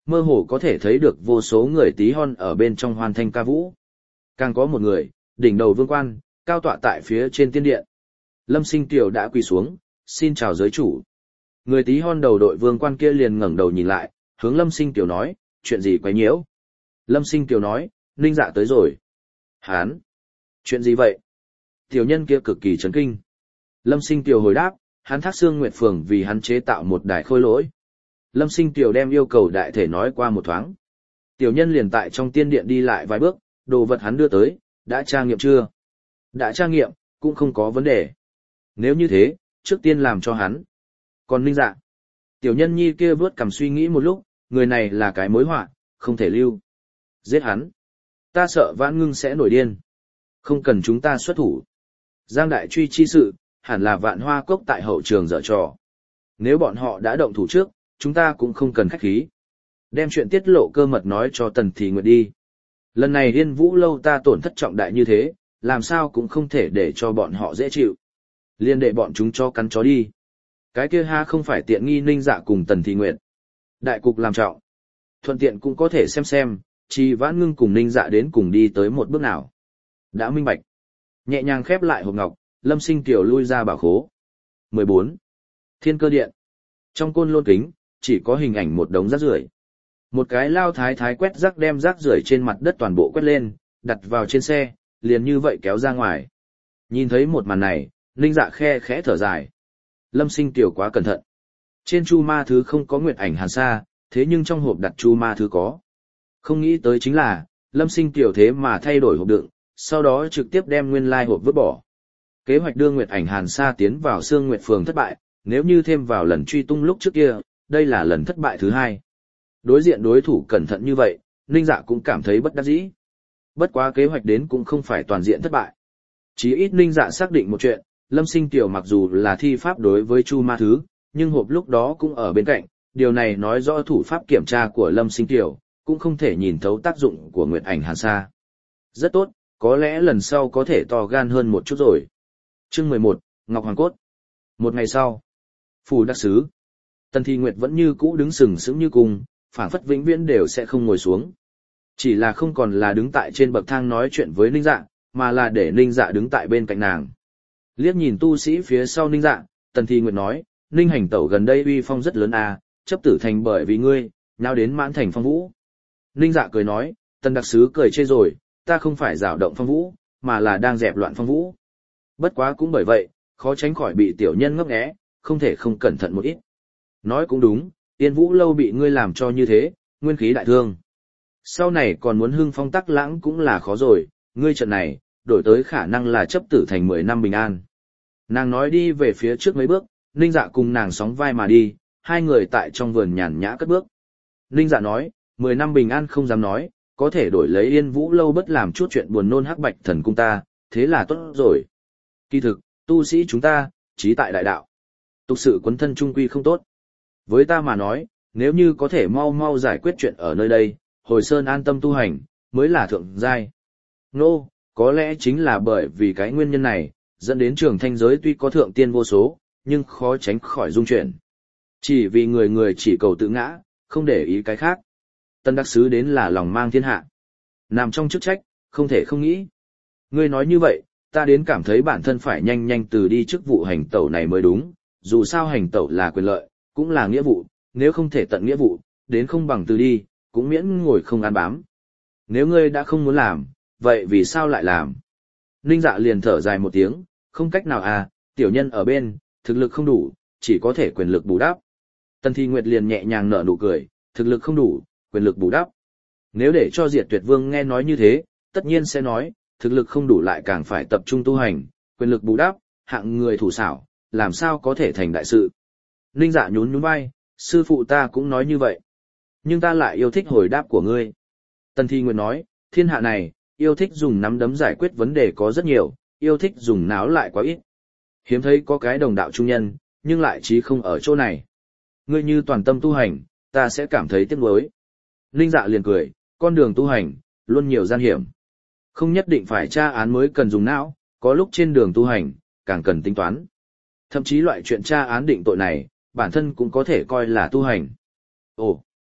mơ hồ có thể thấy được vô số người tí hon ở bên trong hoàn thanh ca vũ. Càng có một người, đỉnh đầu vương quan, cao tọa tại phía trên tiên điện. Lâm Sinh Kiều đã quỳ xuống, xin chào giới chủ. Người tí hon đầu đội vương quan kia liền ngẩng đầu nhìn lại, hướng Lâm Sinh Kiều nói, chuyện gì quấy nhiễu? Lâm Sinh Kiều nói, Ninh Dạ tới rồi. Hán! Chuyện gì vậy? Tiểu nhân kia cực kỳ chấn kinh. Lâm Sinh Kiều hồi đáp, hắn thác Sương Nguyệt Phường vì hắn chế tạo một đài khôi lỗi. Lâm Sinh Kiều đem yêu cầu đại thể nói qua một thoáng. Tiểu nhân liền tại trong tiên điện đi lại vài bước, đồ vật hắn đưa tới, đã tra nghiệm chưa? Đã tra nghiệm, cũng không có vấn đề. Nếu như thế, trước tiên làm cho hắn. Còn Ninh Dạ, tiểu nhân nhi kia vớt cằm suy nghĩ một lúc, người này là cái mối họa, không thể lưu. Giết hắn. Ta sợ Vãn Ngưng sẽ nổi điên. Không cần chúng ta xuất thủ. Giang Đại Truy chi sự, hẳn là Vạn Hoa Cốc tại hậu trường dở trò. Nếu bọn họ đã động thủ trước, chúng ta cũng không cần khách khí. Đem chuyện tiết lộ cơ mật nói cho Tần Thị Nguyệt đi. Lần này Yên Vũ Lâu ta tổn thất trọng đại như thế, làm sao cũng không thể để cho bọn họ dễ chịu. Liên đệ bọn chúng cho cắn chó đi. Cái kia ha không phải tiện nghi Ninh Dạ cùng Tần Thị Nguyệt. Đại cục làm trọng. Thuận tiện cũng có thể xem, Chi Vãn Ngưng cùng Ninh Dạ đến cùng đi tới một bước nào. Đã minh bạch. Nhẹ nhàng khép lại hộp ngọc, Lâm Sinh Kiều lui ra bảo khố. 14. Thiên Cơ Điện. Trong côn lôn kính, chỉ có hình ảnh một đống rác rưởi. Một cái lao thái thái quét rác đem rác rưởi trên mặt đất toàn bộ quét lên, đặt vào trên xe, liền như vậy kéo ra ngoài. Nhìn thấy một màn này, Ninh Dạ khe khẽ thở dài. Lâm Sinh Kiều quá cẩn thận. Trên chu ma thứ không có nguyệt ảnh hàn sa, thế nhưng trong hộp đặt chu ma thứ có. Không nghĩ tới chính là, Lâm Sinh Kiều thế mà thay đổi hộp đựng, sau đó trực tiếp đem nguyên lai hộp vứt bỏ. Kế hoạch đưa nguyệt ảnh hàn sa tiến vào Sương Nguyệt Phường thất bại, nếu như thêm vào lần truy tung lúc trước kia, đây là lần thất bại thứ hai. Đối diện đối thủ cẩn thận như vậy, Ninh Dạ cũng cảm thấy bất đắc dĩ. Bất quá kế hoạch đến cũng không phải toàn diện thất bại. Chỉ ít Ninh Dạ xác định một chuyện, Lâm Sinh Kiều mặc dù là thi pháp đối với Chu Ma Thứ, nhưng hộp lúc đó cũng ở bên cạnh, điều này nói rõ thủ pháp kiểm tra của Lâm Sinh Kiều, cũng không thể nhìn thấu tác dụng của Nguyệt Ảnh Hàn Sa. Rất tốt, có lẽ lần sau có thể to gan hơn một chút rồi. Chương 11, Ngọc Hoàng Cốt. Một ngày sau, phủ đặc sứ, Tần Thị Nguyệt vẫn như cũ đứng sừng sững như cùng, phảng phất vĩnh viễn đều sẽ không ngồi xuống. Chỉ là không còn là đứng tại trên bậc thang nói chuyện với Ninh Dạ, mà là để Ninh Dạ đứng tại bên cạnh nàng. Liếc nhìn tu sĩ phía sau Ninh Dạ, Tần Thị Nguyệt nói, Ninh hành tẩu gần đây uy phong rất lớn à, chấp tử thành bởi vì ngươi, nào đến mãn thành phong vũ. Ninh Dạ cười nói, Tần đặc sứ cười chê rồi, ta không phải rào động phong vũ, mà là đang dẹp loạn phong vũ. Bất quá cũng bởi vậy, khó tránh khỏi bị tiểu nhân ngấp nghé, không thể không cẩn thận một ít. Nói cũng đúng, Yên Vũ Lâu bị ngươi làm cho như thế, nguyên khí đại thương. Sau này còn muốn hưng phong tắc lãng cũng là khó rồi, ngươi trận này, đổi tới khả năng là chấp tử thành 10 năm bình an. Nàng nói đi về phía trước mấy bước, Ninh Dạ cùng nàng sóng vai mà đi, hai người tại trong vườn nhàn nhã cất bước. Ninh Dạ nói, 10 năm bình an không dám nói, có thể đổi lấy Yên Vũ Lâu bất làm chút chuyện buồn nôn hắc bạch thần cung ta, thế là tốt rồi. Kỳ thực, tu sĩ chúng ta, trí tại đại đạo. Tục sự quấn thân trung quy không tốt. Với ta mà nói, nếu như có thể mau mau giải quyết chuyện ở nơi đây, hồi sơn an tâm tu hành, mới là thượng giai. Nô, có lẽ chính là bởi vì cái nguyên nhân này, dẫn đến trường thanh giới tuy có thượng tiên vô số, nhưng khó tránh khỏi dung chuyển. Chỉ vì người người chỉ cầu tự ngã, không để ý cái khác. Tân đắc sứ đến là lòng mang thiên hạ. Nằm trong chức trách, không thể không nghĩ. Ngươi nói như vậy, ta đến cảm thấy bản thân phải nhanh nhanh từ đi chức vụ hành tẩu này mới đúng, dù sao hành tẩu là quyền lợi, cũng là nghĩa vụ, nếu không thể tận nghĩa vụ, đến không bằng từ đi, cũng miễn ngồi không ăn bám. Nếu ngươi đã không muốn làm, vậy vì sao lại làm? Ninh Dạ liền thở dài một tiếng, không cách nào à, tiểu nhân ở bên, thực lực không đủ, chỉ có thể quyền lực bù đắp. Tần Thị Nguyệt liền nhẹ nhàng nở nụ cười, thực lực không đủ, quyền lực bù đắp. Nếu để cho Diệt Tuyệt Vương nghe nói như thế, tất nhiên sẽ nói, thực lực không đủ lại càng phải tập trung tu hành, quyền lực bù đắp, hạng người thủ xảo, làm sao có thể thành đại sự. Ninh Dạ nhún nhún vai, sư phụ ta cũng nói như vậy. Nhưng ta lại yêu thích hồi đáp của ngươi. Tần Thị Nguyệt nói, thiên hạ này, yêu thích dùng nắm đấm giải quyết vấn đề có rất nhiều, yêu thích dùng náo lại quá ít. Hiếm thấy có cái đồng đạo trung nhân, nhưng lại chí không ở chỗ này. Ngươi như toàn tâm tu hành, ta sẽ cảm thấy tiếc nuối. Ninh Dạ liền cười, con đường tu hành, luôn nhiều gian hiểm. Không nhất định phải tra án mới cần dùng não, có lúc trên đường tu hành, càng cần tính toán. Thậm chí loại chuyện tra án định tội này, bản thân cũng có thể coi là tu hành. Ồ,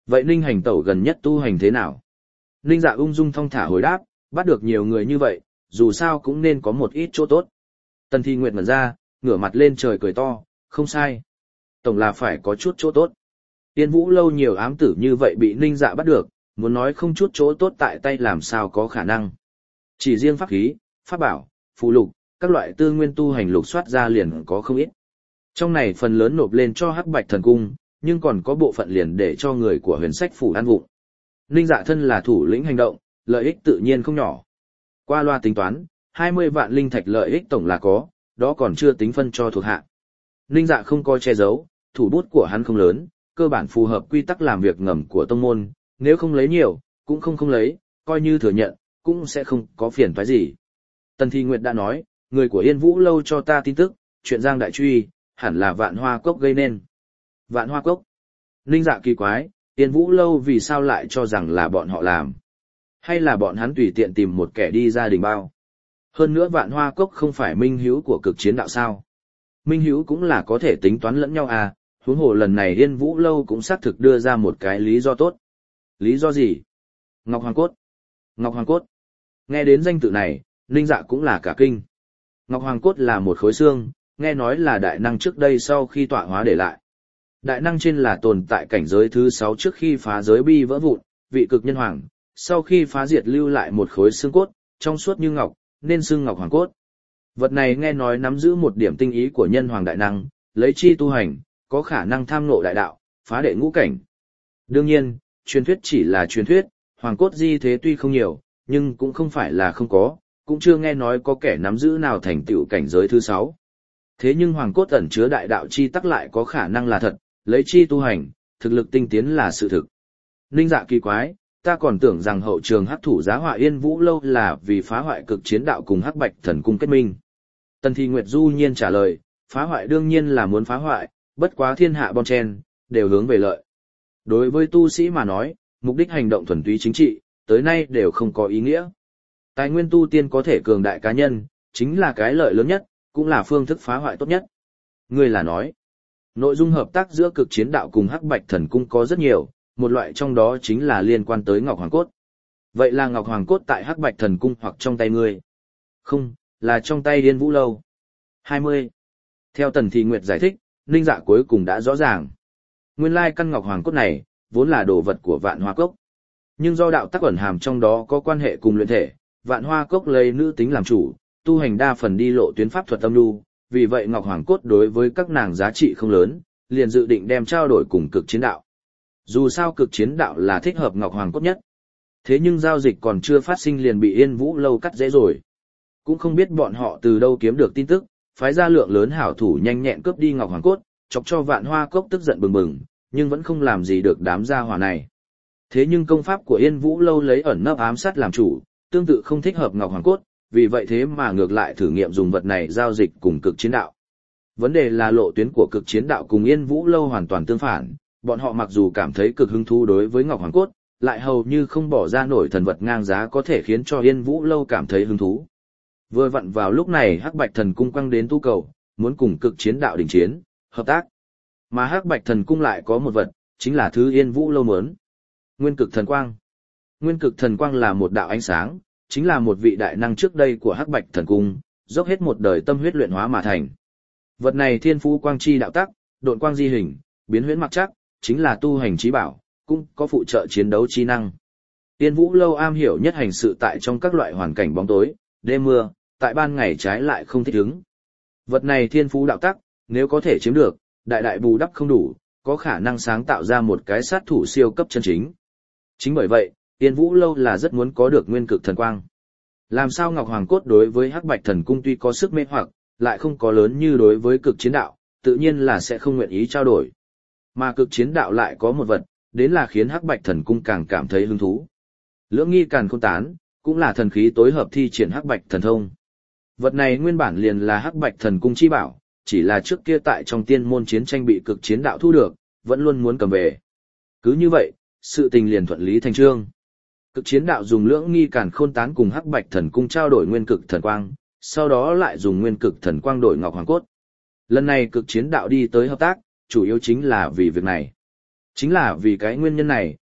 Vậy Ninh hành tẩu gần nhất tu hành thế nào? Ninh Dạ ung dung thong thả hồi đáp, bắt được nhiều người như vậy, dù sao cũng nên có một ít chỗ tốt. Tần Thi Nguyệt ngẩn ra, ngửa mặt lên trời cười to, không sai. Tổng là phải có chút chỗ tốt. Tiên Vũ lâu nhiều ám tử như vậy bị Ninh Dạ bắt được, muốn nói không chút chỗ tốt tại tay làm sao có khả năng. Chỉ riêng pháp khí, pháp bảo, phù lục, các loại tư nguyên tu hành lục soát ra liền có không ít. Trong này phần lớn nộp lên cho Hắc Bạch Thần Cung, nhưng còn có bộ phận liền để cho người của Huyền Sách phủ ăn vụng. Ninh Dạ thân là thủ lĩnh hành động, lợi ích tự nhiên không nhỏ. Qua loa tính toán, 20 vạn linh thạch lợi ích tổng là có, đó còn chưa tính phân cho thuộc hạ. Ninh Dạ không có che giấu, thủ bút của hắn không lớn, cơ bản phù hợp quy tắc làm việc ngầm của tông môn, nếu không lấy nhiều, cũng không lấy, coi như thừa nhận, cũng sẽ không có phiền toái gì. Tần Thi Nguyệt đã nói, người của Yên Vũ lâu cho ta tin tức, chuyện Giang Đại Truy, hẳn là Vạn Hoa Cốc gây nên. Vạn Hoa Cốc? Ninh Dạ kỳ quái, Yên Vũ lâu vì sao lại cho rằng là bọn họ làm? Hay là bọn hắn tùy tiện tìm một kẻ đi gia đình bao? Hơn nữa Vạn Hoa Cốc không phải minh hữu của cực chiến đạo sao? Minh hữu cũng là có thể tính toán lẫn nhau à, huống hồ lần này Yên Vũ lâu cũng xác thực đưa ra một cái lý do tốt. Lý do gì? Ngọc Hoàng Cốt. Ngọc Hoàng Cốt. Nghe đến danh tự này, Ninh Dạ cũng là cả kinh. Ngọc Hoàng Cốt là một khối xương, nghe nói là đại năng trước đây sau khi tọa hóa để lại. Đại năng trên là tồn tại cảnh giới thứ 6 trước khi phá giới bi vỡ vụn, vị cực nhân hoàng, sau khi phá diệt lưu lại một khối xương cốt, trong suốt như ngọc, nên xưng Ngọc Hoàng Cốt. Vật này nghe nói nắm giữ một điểm tinh ý của nhân hoàng đại năng, lấy chi tu hành, có khả năng tham ngộ đại đạo, phá đệ ngũ cảnh. Đương nhiên, truyền thuyết chỉ là truyền thuyết, Hoàng Cốt di thế tuy không nhiều, nhưng cũng không phải là không có, cũng chưa nghe nói có kẻ nắm giữ nào thành tựu cảnh giới thứ 6. Thế nhưng Hoàng Cốt ẩn chứa đại đạo chi tắc lại có khả năng là thật, lấy chi tu hành, thực lực tinh tiến là sự thực. Ninh Dạ kỳ quái, ta còn tưởng rằng hậu trường hắc thủ giá họa Yên Vũ lâu là vì phá hoại cực chiến đạo cùng Hắc Bạch Thần Cung kết minh. Tần Thi Nguyệt du nhiên trả lời, phá hoại đương nhiên là muốn phá hoại, bất quá thiên hạ bon chen, đều hướng về lợi. Đối với tu sĩ mà nói, mục đích hành động thuần túy chính trị, tới nay đều không có ý nghĩa. Tài nguyên tu tiên có thể cường đại cá nhân, chính là cái lợi lớn nhất, cũng là phương thức phá hoại tốt nhất. Ngươi là nói, nội dung hợp tác giữa cực chiến đạo cùng Hắc Bạch Thần Cung có rất nhiều, một loại trong đó chính là liên quan tới Ngọc Hoàng Cốt. Vậy là Ngọc Hoàng Cốt tại Hắc Bạch Thần Cung hoặc trong tay ngươi? Không, là trong tay Yên Vũ lâu. 20. Theo Tần Thi Nguyệt giải thích, Ninh Dạ cuối cùng đã rõ ràng. Nguyên lai căn Ngọc Hoàng Cốt này, vốn là đồ vật của Vạn Hoa Cốc. Nhưng do đạo tắc ẩn hàm trong đó có quan hệ cùng luyện thể, Vạn Hoa Cốc lấy nữ tính làm chủ, tu hành đa phần đi lộ tuyến pháp thuật âm nhu, vì vậy Ngọc Hoàng Cốt đối với các nàng giá trị không lớn, liền dự định đem trao đổi cùng cực chiến đạo. Dù sao cực chiến đạo là thích hợp Ngọc Hoàng Cốt nhất. Thế nhưng giao dịch còn chưa phát sinh liền bị Yên Vũ lâu cắt dễ rồi. Cũng không biết bọn họ từ đâu kiếm được tin tức, phái ra lượng lớn hảo thủ nhanh nhẹn cướp đi Ngọc Hoàng Cốt, chọc cho Vạn Hoa Cốc tức giận bừng bừng, nhưng vẫn không làm gì được đám gia hỏa này. Thế nhưng công pháp của Yên Vũ lâu lấy ẩn nấp ám sát làm chủ, tương tự không thích hợp Ngọc Hoàng Cốt, vì vậy thế mà ngược lại thử nghiệm dùng vật này giao dịch cùng cực chiến đạo. Vấn đề là lộ tuyến của cực chiến đạo cùng Yên Vũ lâu hoàn toàn tương phản, bọn họ mặc dù cảm thấy cực hứng thú đối với Ngọc Hoàng Cốt, lại hầu như không bỏ ra nổi thần vật ngang giá có thể khiến cho Yên Vũ lâu cảm thấy hứng thú. Vừa vặn vào lúc này Hắc Bạch Thần Cung quăng đến tu cầu, muốn cùng cực chiến đạo đình chiến, hợp tác. Mà Hắc Bạch Thần Cung lại có một vật, chính là thứ Yên Vũ lâu muốn. Nguyên Cực Thần Quang. Nguyên Cực Thần Quang là một đạo ánh sáng, chính là một vị đại năng trước đây của Hắc Bạch Thần Cung, dốc hết một đời tâm huyết luyện hóa mà thành. Vật này thiên phú quang chi đạo tắc, độn quang di hình, biến huyễn mặc chắc, chính là tu hành trí bảo, cũng có phụ trợ chiến đấu chi năng. Yên Vũ lâu am hiểu nhất hành sự tại trong các loại hoàn cảnh bóng tối, đêm mưa, tại ban ngày trái lại không thích ứng. Vật này thiên phú đạo tắc, nếu có thể chiếm được, đại đại bù đắp không đủ, có khả năng sáng tạo ra một cái sát thủ siêu cấp chân chính. Chính bởi vậy, Yên Vũ lâu là rất muốn có được Nguyên Cực Thần Quang. Làm sao Ngọc Hoàng Cốt đối với Hắc Bạch Thần Cung tuy có sức mê hoặc, lại không có lớn như đối với cực chiến đạo, tự nhiên là sẽ không nguyện ý trao đổi. Mà cực chiến đạo lại có một vật, đến là khiến Hắc Bạch Thần Cung càng cảm thấy hứng thú. Lưỡng nghi càn khôn tán, cũng là thần khí tối hợp thi triển Hắc Bạch Thần Thông. Vật này nguyên bản liền là Hắc Bạch Thần Cung chi bảo, chỉ là trước kia tại trong tiên môn chiến tranh bị cực chiến đạo thu được, vẫn luôn muốn cầm về. Cứ như vậy, sự tình liền thuận lý thành chương. Cực chiến đạo dùng lưỡng nghi càn khôn tán cùng Hắc Bạch Thần Cung trao đổi Nguyên Cực Thần Quang, sau đó lại dùng Nguyên Cực Thần Quang đổi Ngọc Hoàng Cốt. Lần này cực chiến đạo đi tới hợp tác, chủ yếu chính là vì việc này. Chính là vì cái nguyên nhân này,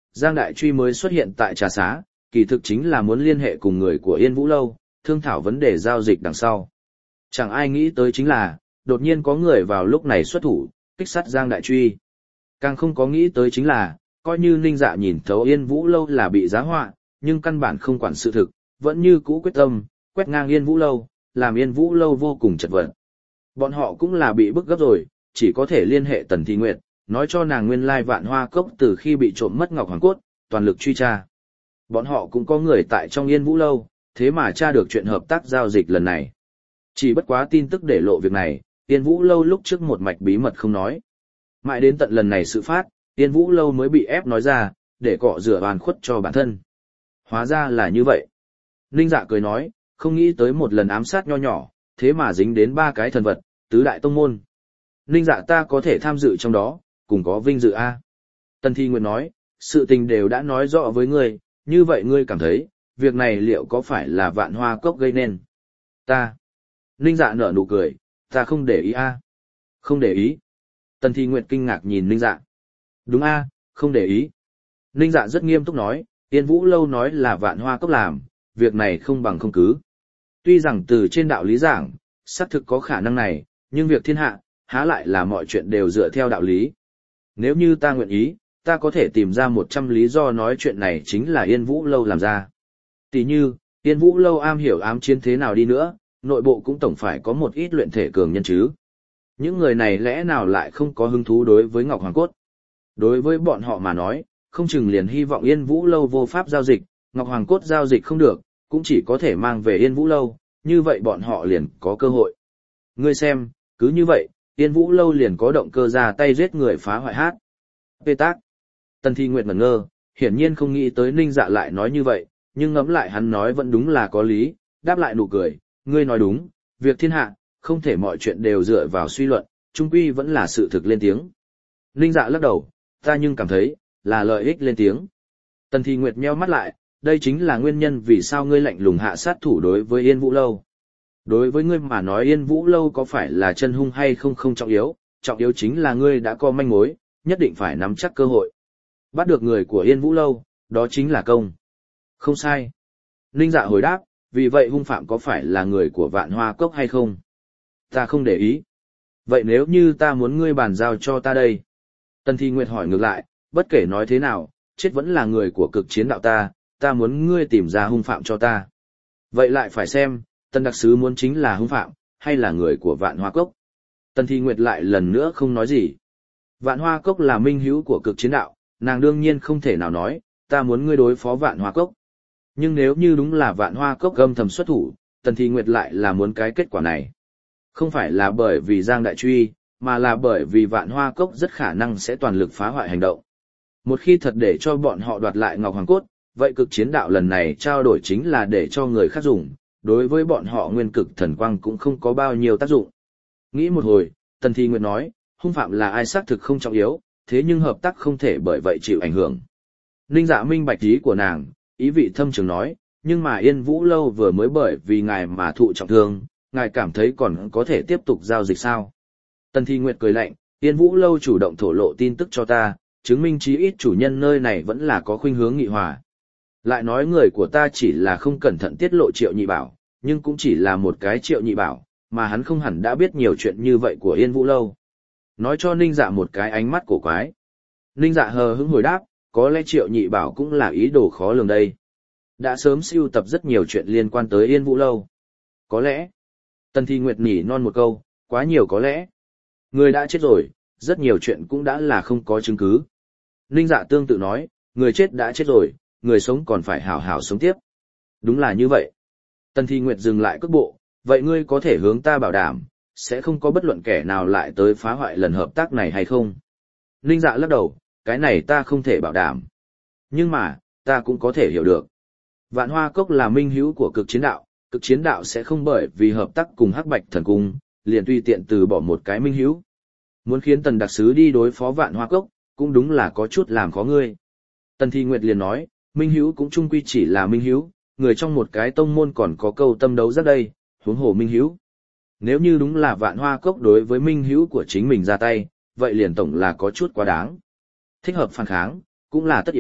Giang Đại Truy mới xuất hiện tại trà xá, kỳ thực chính là muốn liên hệ cùng người của Yên Vũ Lâu, thương thảo vấn đề giao dịch đằng sau. Chẳng ai nghĩ tới chính là, đột nhiên có người vào lúc này xuất thủ, kích sát Giang Đại Truy. Càng không có nghĩ tới chính là, coi như Ninh Dạ nhìn thấu Yên Vũ Lâu là bị giá họa, nhưng căn bản không quản sự thực, vẫn như cũ quyết tâm, quét ngang Yên Vũ Lâu, làm Yên Vũ Lâu vô cùng chật vật. Bọn họ cũng là bị bức gấp rồi, chỉ có thể liên hệ Tần Thi Nguyệt, nói cho nàng nguyên lai Vạn Hoa Cốc từ khi bị trộm mất Ngọc Hoàng Cốt, toàn lực truy tra. Bọn họ cũng có người tại trong Yên Vũ Lâu, thế mà tra được chuyện hợp tác giao dịch lần này. Chỉ bất quá tin tức để lộ việc này, Yên Vũ Lâu lúc trước một mạch bí mật không nói. Mãi đến tận lần này sự phát, Yên Vũ Lâu mới bị ép nói ra, để cọ rửa oan khuất cho bản thân. Hóa ra là như vậy. Ninh Dạ cười nói, không nghĩ tới một lần ám sát nho nhỏ, thế mà dính đến 3 cái thần vật, tứ đại tông môn. Ninh Dạ ta có thể tham dự trong đó, cùng có vinh dự a. Tần Thi Nguyệt nói, sự tình đều đã nói rõ với ngươi, như vậy ngươi cảm thấy, việc này liệu có phải là Vạn Hoa Cốc gây nên? Ta. Ninh Dạ nở nụ cười, ta không để ý a. Không để ý. Tần Thi Nguyệt kinh ngạc nhìn Ninh Dạ. Đúng a, không để ý. Ninh Dạ rất nghiêm túc nói, Yên Vũ Lâu nói là Vạn Hoa Cốc làm, việc này không bằng không cứ. Tuy rằng từ trên đạo lý giảng, xác thực có khả năng này, nhưng việc thiên hạ, há lại là mọi chuyện đều dựa theo đạo lý. Nếu như ta nguyện ý, ta có thể tìm ra 100 lý do nói chuyện này chính là Yên Vũ Lâu làm ra. Tỷ như, Yên Vũ Lâu am hiểu ám chiến thế nào đi nữa, nội bộ cũng tổng phải có một ít luyện thể cường nhân chứ. Những người này lẽ nào lại không có hứng thú đối với Ngọc Hoàng Cốt? Đối với bọn họ mà nói, không chừng liền hy vọng Yên Vũ Lâu vô pháp giao dịch, Ngọc Hoàng Cốt giao dịch không được, cũng chỉ có thể mang về Yên Vũ Lâu, như vậy bọn họ liền có cơ hội. Ngươi xem, cứ như vậy, Yên Vũ Lâu liền có động cơ ra tay giết người phá hoại hát. Tê tác. Tần Thi Nguyệt ngẩn ngơ, hiển nhiên không nghĩ tới Ninh Dạ lại nói như vậy, nhưng ngẫm lại hắn nói vẫn đúng là có lý, đáp lại nụ cười, ngươi nói đúng, việc thiên hạ, không thể mọi chuyện đều dựa vào suy luận, chung quy vẫn là sự thực lên tiếng. Ninh Dạ lắc đầu, ta nhưng cảm thấy, là lợi ích lên tiếng. Tần Thi Nguyệt nheo mắt lại, đây chính là nguyên nhân vì sao ngươi lạnh lùng hạ sát thủ đối với Yên Vũ Lâu. Đối với ngươi mà nói Yên Vũ Lâu có phải là chân hung hay không trọng yếu chính là ngươi đã có manh mối, nhất định phải nắm chắc cơ hội. Bắt được người của Yên Vũ Lâu, đó chính là công. Không sai. Ninh Dạ hồi đáp, vì vậy hung phạm có phải là người của Vạn Hoa Cốc hay không? Ta không để ý. Vậy nếu như ta muốn ngươi bàn giao cho ta đây? Tần Thi Nguyệt hỏi ngược lại, bất kể nói thế nào, chết vẫn là người của cực chiến đạo ta muốn ngươi tìm ra hung phạm cho ta. Vậy lại phải xem, Tần đặc sứ muốn chính là hung phạm, hay là người của Vạn Hoa Cốc? Tần Thi Nguyệt lại lần nữa không nói gì. Vạn Hoa Cốc là minh hữu của cực chiến đạo, nàng đương nhiên không thể nào nói, ta muốn ngươi đối phó Vạn Hoa Cốc. Nhưng nếu như đúng là Vạn Hoa Cốc âm thầm xuất thủ, Tần Thi Nguyệt lại là muốn cái kết quả này. Không phải là bởi vì Giang Đại Truy, mà là bởi vì Vạn Hoa Cốc rất khả năng sẽ toàn lực phá hoại hành động. Một khi thật để cho bọn họ đoạt lại Ngọc Hoàng Cốt, vậy cực chiến đạo lần này trao đổi chính là để cho người khác dùng, đối với bọn họ nguyên cực thần quang cũng không có bao nhiêu tác dụng. Nghĩ một hồi, Tần Thi Nguyệt nói, hung phạm là ai xác thực không trọng yếu, thế nhưng hợp tác không thể bởi vậy chịu ảnh hưởng. Ninh Dạ minh bạch ý của nàng, ý vị thâm trường nói, nhưng mà Yên Vũ Lâu vừa mới bởi vì ngài mà thụ trọng thương, ngài cảm thấy còn có thể tiếp tục giao dịch sao? Tần Thi Nguyệt cười lạnh, Yên Vũ Lâu chủ động thổ lộ tin tức cho ta, chứng minh chí ít chủ nhân nơi này vẫn là có khuynh hướng nghị hòa. Lại nói người của ta chỉ là không cẩn thận tiết lộ Triệu Nhị Bảo, nhưng cũng chỉ là một cái Triệu Nhị Bảo, mà hắn không hẳn đã biết nhiều chuyện như vậy của Yên Vũ Lâu. Nói cho Ninh Dạ một cái ánh mắt cổ quái. Ninh Dạ hờ hững hồi đáp, có lẽ Triệu Nhị Bảo cũng là ý đồ khó lường đây. Đã sớm sưu tập rất nhiều chuyện liên quan tới Yên Vũ Lâu. Có lẽ. Tần Thi Nguyệt nhỉ non một câu, quá nhiều có lẽ. Người đã chết rồi, rất nhiều chuyện cũng đã là không có chứng cứ. Ninh Dạ tương tự nói, người chết đã chết rồi, người sống còn phải hảo hảo sống tiếp. Đúng là như vậy. Tần Thi Nguyệt dừng lại cước bộ, vậy ngươi có thể hướng ta bảo đảm, sẽ không có bất luận kẻ nào lại tới phá hoại lần hợp tác này hay không? Ninh Dạ lắc đầu, cái này ta không thể bảo đảm. Nhưng mà, ta cũng có thể hiểu được. Vạn Hoa Cốc là minh hữu của cực chiến đạo sẽ không bởi vì hợp tác cùng Hắc Bạch Thần Cung, liền tùy tiện từ bỏ một cái minh hữu. Muốn khiến Tần đặc sứ đi đối phó Vạn Hoa Cốc, cũng đúng là có chút làm khó ngươi. Tần Thi Nguyệt liền nói, minh hữu cũng chung quy chỉ là minh hữu, người trong một cái tông môn còn có câu tâm đấu rất đây, huống hồ minh hữu. Nếu như đúng là Vạn Hoa Cốc đối với minh hữu của chính mình ra tay, vậy liền tổng là có chút quá đáng. Thích hợp phản kháng, cũng là tất yếu,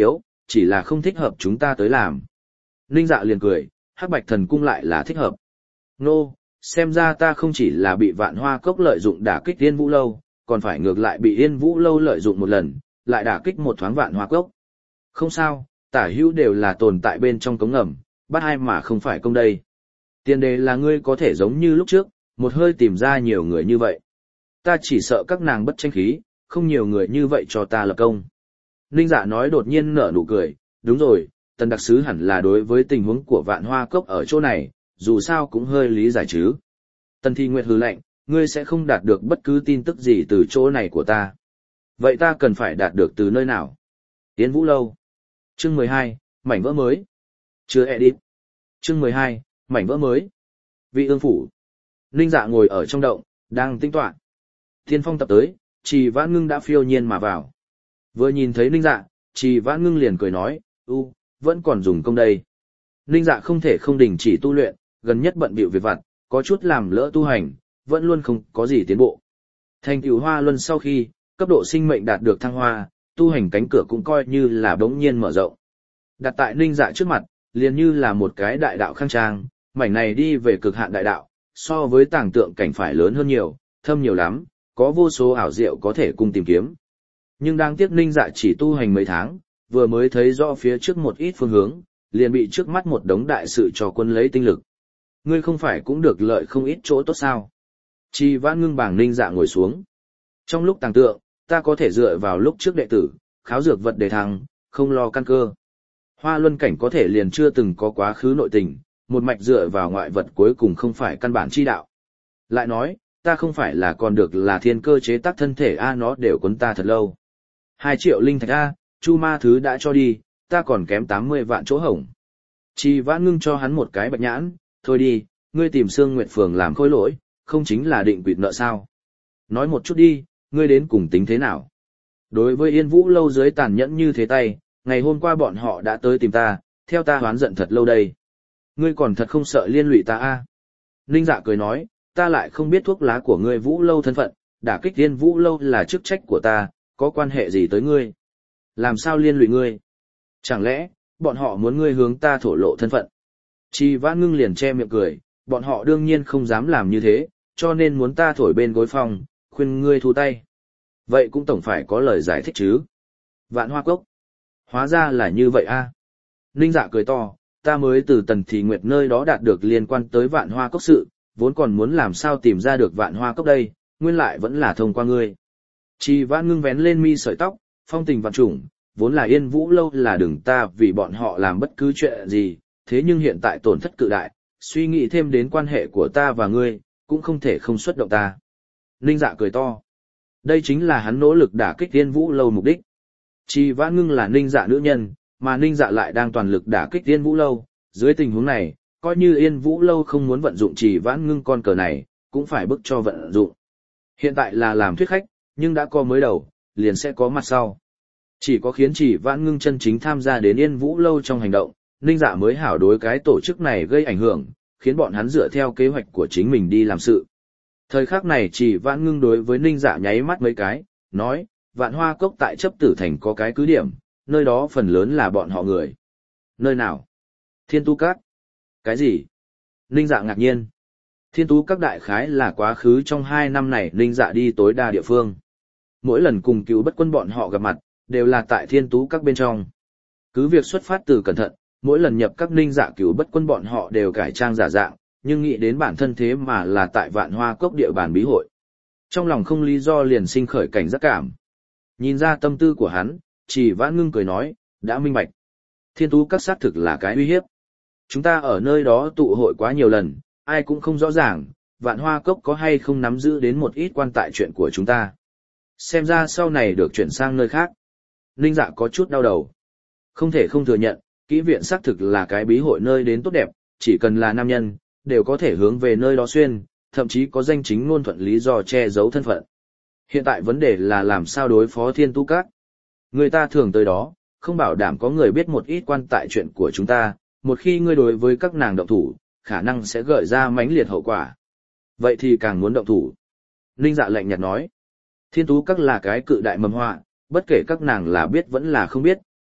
chỉ là không thích hợp chúng ta tới làm. Ninh Dạ liền cười, Hắc Bạch Thần Cung lại là thích hợp. Nô, xem ra ta không chỉ là bị Vạn Hoa Cốc lợi dụng đả kích Yên Vũ Lâu, còn phải ngược lại bị Yên Vũ Lâu lợi dụng một lần, lại đả kích một thoáng Vạn Hoa Cốc. Không sao, tả hữu đều là tồn tại bên trong cống ngầm, bắt ai mà không phải công đây. Tiền đề là ngươi có thể giống như lúc trước, một hơi tìm ra nhiều người như vậy. Ta chỉ sợ các nàng bất tranh khí, không nhiều người như vậy cho ta lập công. Ninh Dạ nói đột nhiên nở nụ cười, đúng rồi, Tần đặc sứ hẳn là đối với tình huống của Vạn Hoa Cốc ở chỗ này, dù sao cũng hơi lý giải chứ. Tần Thi Nguyệt hừ lạnh, ngươi sẽ không đạt được bất cứ tin tức gì từ chỗ này của ta. Vậy ta cần phải đạt được từ nơi nào? Yên Vũ Lâu. Chương 12, mảnh vỡ mới. Chưa edit. Chương 12, mảnh vỡ mới. Vị ương phủ. Ninh Dạ ngồi ở trong động, đang tinh toán. Thiên phong tập tới, Trì Vãn Ngưng đã phiêu nhiên mà vào. Vừa nhìn thấy Ninh Dạ, Trì Vãn Ngưng liền cười nói, vẫn còn dùng công đây. Ninh Dạ không thể không đình chỉ tu luyện, gần nhất bận bịu việc vặt, có chút làm lỡ tu hành, vẫn luôn không có gì tiến bộ. Thành tựu Hoa Luân sau khi, cấp độ sinh mệnh đạt được thăng hoa, tu hành cánh cửa cũng coi như là bỗng nhiên mở rộng. Đặt tại Ninh Dạ trước mặt, liền như là một cái đại đạo khang trang, mảnh này đi về cực hạn đại đạo, so với tàng tượng cảnh phải lớn hơn nhiều, thâm nhiều lắm, có vô số ảo diệu có thể cùng tìm kiếm. Nhưng đáng tiếc Ninh Dạ chỉ tu hành mấy tháng, vừa mới thấy rõ phía trước một ít phương hướng, liền bị trước mắt một đống đại sự cho quân lấy tinh lực. Ngươi không phải cũng được lợi không ít chỗ tốt sao? Trì Vãn Ngưng bảng Ninh Dạ ngồi xuống. Trong lúc tàng tượng, ta có thể dựa vào lúc trước đệ tử, kháo dược vật để thăng, không lo căn cơ. Hoa Luân cảnh có thể liền chưa từng có quá khứ nội tình, một mạch dựa vào ngoại vật cuối cùng không phải căn bản chi đạo. Lại nói, ta không phải là còn được là thiên cơ chế tác thân thể nó đều cuốn ta thật lâu. 2 triệu linh thạch Chu Ma thứ đã cho đi, ta còn kém 80 vạn chỗ hổng. Trì Vãn Ngưng cho hắn một cái bạch nhãn, thôi đi, ngươi tìm Sương Nguyệt Phường làm khối lỗi, không chính là định quỵt nợ sao? Nói một chút đi, ngươi đến cùng tính thế nào? Đối với Yên Vũ Lâu dưới tàn nhẫn như thế tay, ngày hôm qua bọn họ đã tới tìm ta, theo ta hoán giận thật lâu đây. Ngươi còn thật không sợ liên lụy ta Ninh Dạ cười nói, ta lại không biết thuốc lá của ngươi Vũ Lâu thân phận, đả kích Yên Vũ Lâu là chức trách của ta, có quan hệ gì tới ngươi? Làm sao liên lụy ngươi? Chẳng lẽ, bọn họ muốn ngươi hướng ta thổ lộ thân phận? Trì Vãn Ngưng liền che miệng cười, bọn họ đương nhiên không dám làm như thế, cho nên muốn ta thổi bên gối phòng, khuyên ngươi thu tay. Vậy cũng tổng phải có lời giải thích chứ. Vạn Hoa Cốc. Hóa ra là như vậy Ninh Dạ cười to, ta mới từ Tần Thị Nguyệt nơi đó đạt được liên quan tới Vạn Hoa Cốc sự, vốn còn muốn làm sao tìm ra được Vạn Hoa Cốc đây, nguyên lại vẫn là thông qua ngươi. Trì Vãn Ngưng vén lên mi sợi tóc, phong tình vạn trùng, vốn là Yên Vũ Lâu là đừng ta vì bọn họ làm bất cứ chuyện gì, thế nhưng hiện tại tổn thất cự đại, suy nghĩ thêm đến quan hệ của ta và ngươi, cũng không thể không xuất động ta. Ninh Dạ cười to. Đây chính là hắn nỗ lực đả kích Yên Vũ Lâu mục đích. Trì Vãn Ngưng là Ninh Dạ nữ nhân, mà Ninh Dạ lại đang toàn lực đả kích Yên Vũ Lâu, dưới tình huống này, coi như Yên Vũ Lâu không muốn vận dụng Trì Vãn Ngưng con cờ này, cũng phải bức cho vận dụng. Hiện tại là làm thuyết khách, nhưng đã có mới đầu, liền sẽ có mặt sau. Chỉ có khiến Trì Vãn Ngưng chân chính tham gia đến Yên Vũ Lâu trong hành động, Ninh Dạ mới hảo đối cái tổ chức này gây ảnh hưởng, khiến bọn hắn dựa theo kế hoạch của chính mình đi làm sự. Thời khắc này Trì Vãn Ngưng đối với Ninh Dạ nháy mắt mấy cái, nói, Vạn Hoa Cốc tại Chấp Tử Thành có cái cứ điểm, nơi đó phần lớn là bọn họ người. Nơi nào? Thiên Tu Các. Cái gì? Ninh Dạ ngạc nhiên. Thiên Tu Các đại khái là quá khứ trong 2 năm này Ninh Dạ đi tối đa địa phương. Mỗi lần cùng Cửu Bất Quân bọn họ gặp mặt, đều là tại Thiên Tu Các bên trong. Cứ việc xuất phát từ cẩn thận, mỗi lần nhập các Ninh Dạ Cửu Bất Quân bọn họ đều cải trang giả dạng, nhưng nghĩ đến bản thân thế mà là tại Vạn Hoa Cốc địa bàn bí hội. Trong lòng không lý do liền sinh khởi cảnh giác cảm. Nhìn ra tâm tư của hắn, Trì Vãn Ngưng cười nói, đã minh bạch. Thiên Tu Các xác thực là cái uy hiếp. Chúng ta ở nơi đó tụ hội quá nhiều lần, ai cũng không rõ ràng, Vạn Hoa Cốc có hay không nắm giữ đến một ít quan tại chuyện của chúng ta. Xem ra sau này được chuyển sang nơi khác. Ninh Dạ có chút đau đầu. Không thể không thừa nhận, kỹ viện xác thực là cái bí hội nơi đến tốt đẹp, chỉ cần là nam nhân, đều có thể hướng về nơi đó xuyên, thậm chí có danh chính ngôn thuận lý do che giấu thân phận. Hiện tại vấn đề là làm sao đối phó Thiên Tu Các. Người ta thường tới đó, không bảo đảm có người biết một ít quan tại chuyện của chúng ta, một khi ngươi đối với các nàng động thủ, khả năng sẽ gợi ra mãnh liệt hậu quả. Vậy thì càng muốn động thủ. Ninh Dạ lạnh nhạt nói, Thiên Tu Các là cái cự đại mầm họa, bất kể các nàng là biết vẫn là không biết,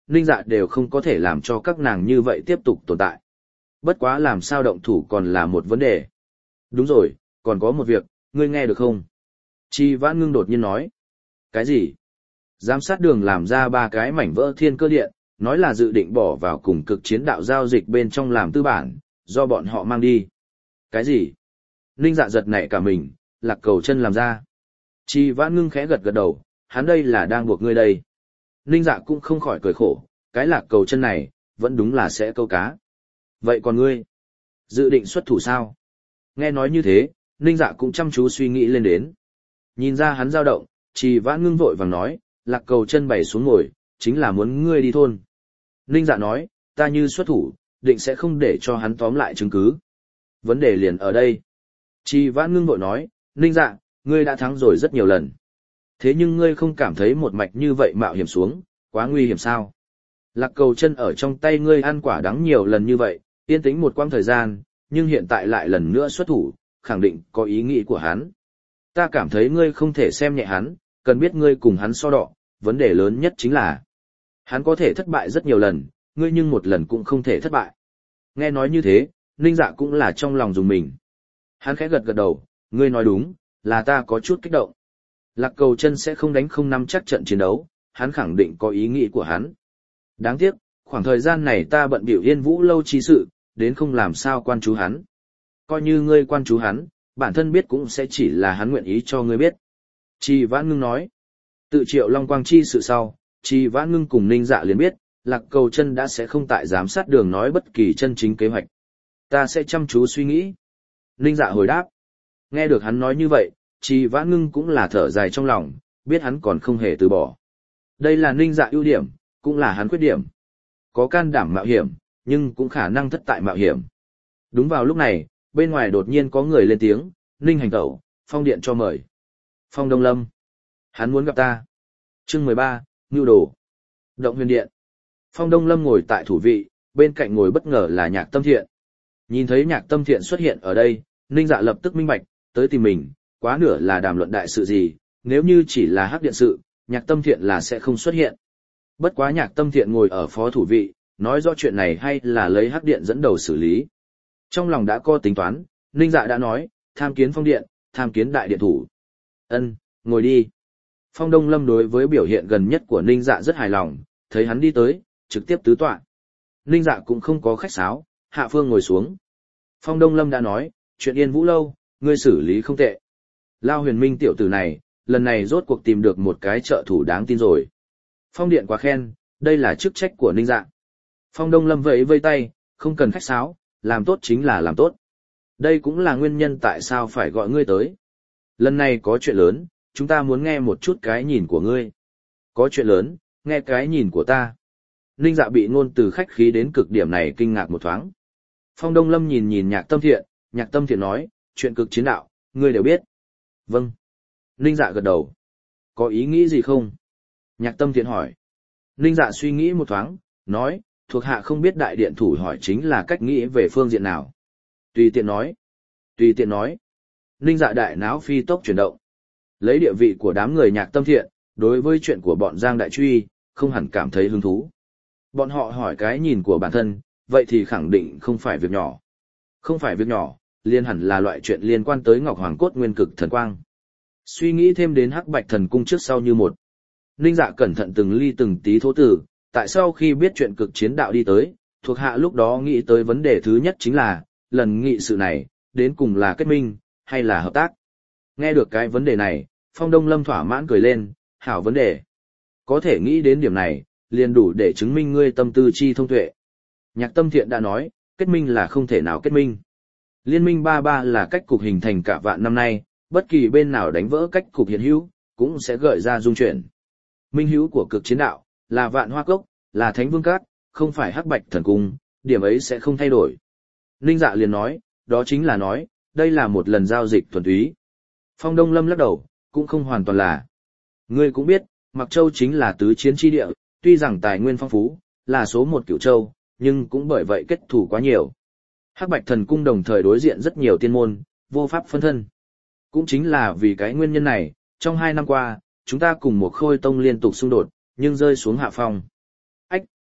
Ninh Dạ đều không có thể làm cho các nàng như vậy tiếp tục tồn tại. Bất quá làm sao động thủ còn là một vấn đề. Đúng rồi, còn có một việc, ngươi nghe được không? Chi Vãn Ngưng đột nhiên nói. Cái gì? Giám sát đường làm ra 3 cái mảnh vỡ thiên cơ điện, nói là dự định bỏ vào cùng cực chiến đạo giao dịch bên trong làm tư bản, do bọn họ mang đi. Cái gì? Ninh Dạ giật nảy cả mình, Lạc Cầu Chân làm ra. Chi Vãn Ngưng khẽ gật gật đầu, hắn đây là đang buộc ngươi đây. Ninh Dạ cũng không khỏi cười khổ, cái Lạc Cầu Chân này, vẫn đúng là sẽ câu cá. Vậy còn ngươi? Dự định xuất thủ sao? Nghe nói như thế, Ninh Dạ cũng chăm chú suy nghĩ lên đến. Nhìn ra hắn dao động, Trì Vãn Ngưng vội vàng nói, Lạc Cầu Chân bày xuống ngồi, chính là muốn ngươi đi thôn. Ninh Dạ nói, ta như xuất thủ, định sẽ không để cho hắn tóm lại chứng cứ. Vấn đề liền ở đây. Trì Vãn Ngưng vội nói, Ninh Dạ, ngươi đã thắng rồi rất nhiều lần. Thế nhưng ngươi không cảm thấy một mạch như vậy mạo hiểm xuống, quá nguy hiểm sao? Lạc Cầu Chân ở trong tay ngươi ăn quả đắng nhiều lần như vậy, yên tĩnh một quãng thời gian, nhưng hiện tại lại lần nữa xuất thủ, khẳng định có ý nghĩ của hắn. Ta cảm thấy ngươi không thể xem nhẹ hắn, cần biết ngươi cùng hắn so đọ, vấn đề lớn nhất chính là hắn có thể thất bại rất nhiều lần, ngươi nhưng một lần cũng không thể thất bại. Nghe nói như thế, Ninh Dạ cũng là trong lòng dùng mình. Hắn khẽ gật gật đầu, ngươi nói đúng, là ta có chút kích động. Lạc Cầu Chân sẽ không đánh không nắm chắc trận chiến đấu, hắn khẳng định có ý nghĩ của hắn. Đáng tiếc, khoảng thời gian này ta bận bịu Yên Vũ lâu chi sự, đến không làm sao quan chú hắn. Coi như ngươi quan chú hắn, bản thân biết cũng sẽ chỉ là hắn nguyện ý cho ngươi biết. Trì Vãn Ngưng nói, tự Triệu Long Quang chi sự sau, Trì Vãn Ngưng cùng Ninh Dạ liền biết, Lạc Cầu Chân đã sẽ không tại giám sát đường nói bất kỳ chân chính kế hoạch. Ta sẽ chăm chú suy nghĩ. Ninh Dạ hồi đáp. Nghe được hắn nói như vậy, Trì Vãn Ngưng cũng là thở dài trong lòng, biết hắn còn không hề từ bỏ. Đây là Ninh Dạ ưu điểm, cũng là hắn khuyết điểm. Có can đảm mạo hiểm, nhưng cũng khả năng thất tại mạo hiểm. Đúng vào lúc này, bên ngoài đột nhiên có người lên tiếng, Ninh hành tẩu, Phong điện cho mời. Phong Đông Lâm. Hắn muốn gặp ta. Chương 13, Ngưu Đồ. Động Huyền Điện. Phong Đông Lâm ngồi tại thủ vị, bên cạnh ngồi bất ngờ là Nhạc Tâm Thiện. Nhìn thấy Nhạc Tâm Thiện xuất hiện ở đây, Ninh Dạ lập tức minh bạch, tới tìm mình, quá nửa là đàm luận đại sự gì, nếu như chỉ là hắc điện sự, Nhạc Tâm Thiện là sẽ không xuất hiện. Bất quá Nhạc Tâm Thiện ngồi ở phó thủ vị, nói rõ chuyện này hay là lấy hắc điện dẫn đầu xử lý. Trong lòng đã có tính toán, Ninh Dạ đã nói, tham kiến Phong điện, tham kiến đại điện thủ. Ân, ngồi đi. Phong Đông Lâm đối với biểu hiện gần nhất của Ninh Dạ rất hài lòng, thấy hắn đi tới, trực tiếp tứ tọa. Ninh Dạ cũng không có khách sáo, hạ phương ngồi xuống. Phong Đông Lâm đã nói, chuyện Yên Vũ lâu, ngươi xử lý không tệ. Lao Huyền Minh tiểu tử này, lần này rốt cuộc tìm được một cái trợ thủ đáng tin rồi. Phong điện quá khen, đây là chức trách của Ninh Dạ. Phong Đông Lâm vẫy vây tay, không cần khách sáo, làm tốt chính là làm tốt. Đây cũng là nguyên nhân tại sao phải gọi ngươi tới. Lần này có chuyện lớn, chúng ta muốn nghe một chút cái nhìn của ngươi. Có chuyện lớn, nghe cái nhìn của ta. Ninh Dạ bị ngôn từ khách khí đến cực điểm này kinh ngạc một thoáng. Phong Đông Lâm nhìn nhìn Nhạc Tâm Thiện nói, chuyện cực chiến đạo, ngươi đều biết. Vâng. Ninh Dạ gật đầu. Có ý nghĩ gì không? Nhạc Tâm Thiện hỏi. Ninh Dạ suy nghĩ một thoáng, nói, thuộc hạ không biết đại điện thủ hỏi chính là cách nghĩ về phương diện nào. Tùy tiện nói. Tùy tiện nói. Ninh Dạ đại náo phi tốc chuyển động. Lấy địa vị của đám người Nhạc Tâm Thiện, đối với chuyện của bọn Giang Đại Truy, không hẳn cảm thấy hứng thú. Bọn họ hỏi cái nhìn của bản thân, vậy thì khẳng định không phải việc nhỏ. Không phải việc nhỏ, liên hẳn là loại chuyện liên quan tới Ngọc Hoàng Cốt Nguyên Cực Thần Quang. Suy nghĩ thêm đến Hắc Bạch Thần Cung trước sau như một. Ninh Dạ cẩn thận từng ly từng tí thố tử, tại sao khi biết chuyện cực chiến đạo đi tới, thuộc hạ lúc đó nghĩ tới vấn đề thứ nhất chính là, lần nghị sự này, đến cùng là kết minh, hay là hợp tác. Nghe được cái vấn đề này, Phong Đông Lâm thỏa mãn cười lên, hảo vấn đề. Có thể nghĩ đến điểm này, liền đủ để chứng minh ngươi tâm tư chi thông tuệ. Nhạc Tâm Thiện đã nói, kết minh là không thể nào kết minh. Liên minh 33 là cách cục hình thành cả vạn năm nay, bất kỳ bên nào đánh vỡ cách cục hiện hữu, cũng sẽ gợi ra dung chuyển. Minh hữu của cực chiến đạo, là Vạn Hoa Cốc, là Thánh Vương Các, không phải Hắc Bạch Thần Cung, điểm ấy sẽ không thay đổi. Ninh Dạ liền nói, đó chính là nói, đây là một lần giao dịch thuần túy. Phong Đông Lâm lắc đầu, cũng không hoàn toàn là. Ngươi cũng biết, Mặc Châu chính là tứ chiến chi địa, tuy rằng tài nguyên phong phú, là số một Cửu Châu, nhưng cũng bởi vậy kết thù quá nhiều. Hắc Bạch Thần Cung đồng thời đối diện rất nhiều tiên môn, vô pháp phân thân. Cũng chính là vì cái nguyên nhân này, trong 2 năm qua, chúng ta cùng một Khôi Tông liên tục xung đột, nhưng rơi xuống hạ phong. Ách,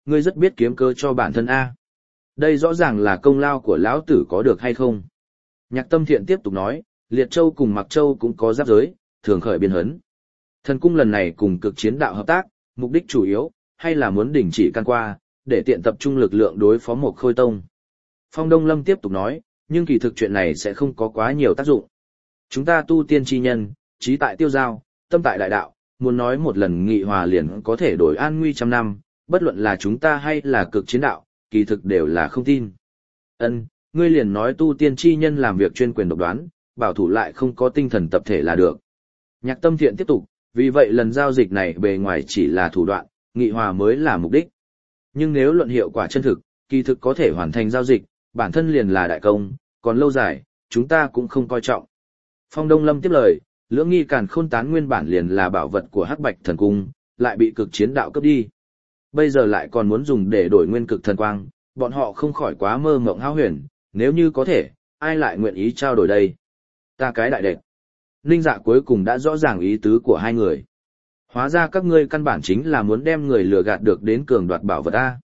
ngươi rất biết kiếm cơ cho bản thân A. Đây rõ ràng là công lao của lão tử có được hay không? Nhạc Tâm Thiện tiếp tục nói, Liệt Châu cùng Mặc Châu cũng có giáp giới, thường khởi biên hấn. Thần cung lần này cùng cực chiến đạo hợp tác, mục đích chủ yếu, hay là muốn đình chỉ can qua, để tiện tập trung lực lượng đối phó một Khôi Tông. Phong Đông Lâm tiếp tục nói, nhưng kỳ thực chuyện này sẽ không có quá nhiều tác dụng. Chúng ta tu tiên chi nhân, trí tại tiêu giao, tâm tại đại đạo, muốn nói một lần nghị hòa liền có thể đổi an nguy trăm năm, bất luận là chúng ta hay là cực chiến đạo, kỳ thực đều là không tin. Ngươi liền nói tu tiên chi nhân làm việc chuyên quyền độc đoán, bảo thủ lại không có tinh thần tập thể là được. Nhạc Tâm Thiện tiếp tục, vì vậy lần giao dịch này bề ngoài chỉ là thủ đoạn, nghị hòa mới là mục đích. Nhưng nếu luận hiệu quả chân thực, kỳ thực có thể hoàn thành giao dịch, bản thân liền là đại công, còn lâu dài, chúng ta cũng không coi trọng. Phong Đông Lâm tiếp lời, Lưỡng Nghi Càn Khôn Tán nguyên bản liền là bảo vật của Hắc Bạch Thần Cung, lại bị cực chiến đạo cướp đi. Bây giờ lại còn muốn dùng để đổi nguyên cực thần quang, bọn họ không khỏi quá mơ mộng hão huyền, nếu như có thể, ai lại nguyện ý trao đổi đây? Ta cái đại đệ. Ninh Dạ cuối cùng đã rõ ràng ý tứ của hai người. Hóa ra các ngươi căn bản chính là muốn đem người lừa gạt được đến cường đoạt bảo vật A.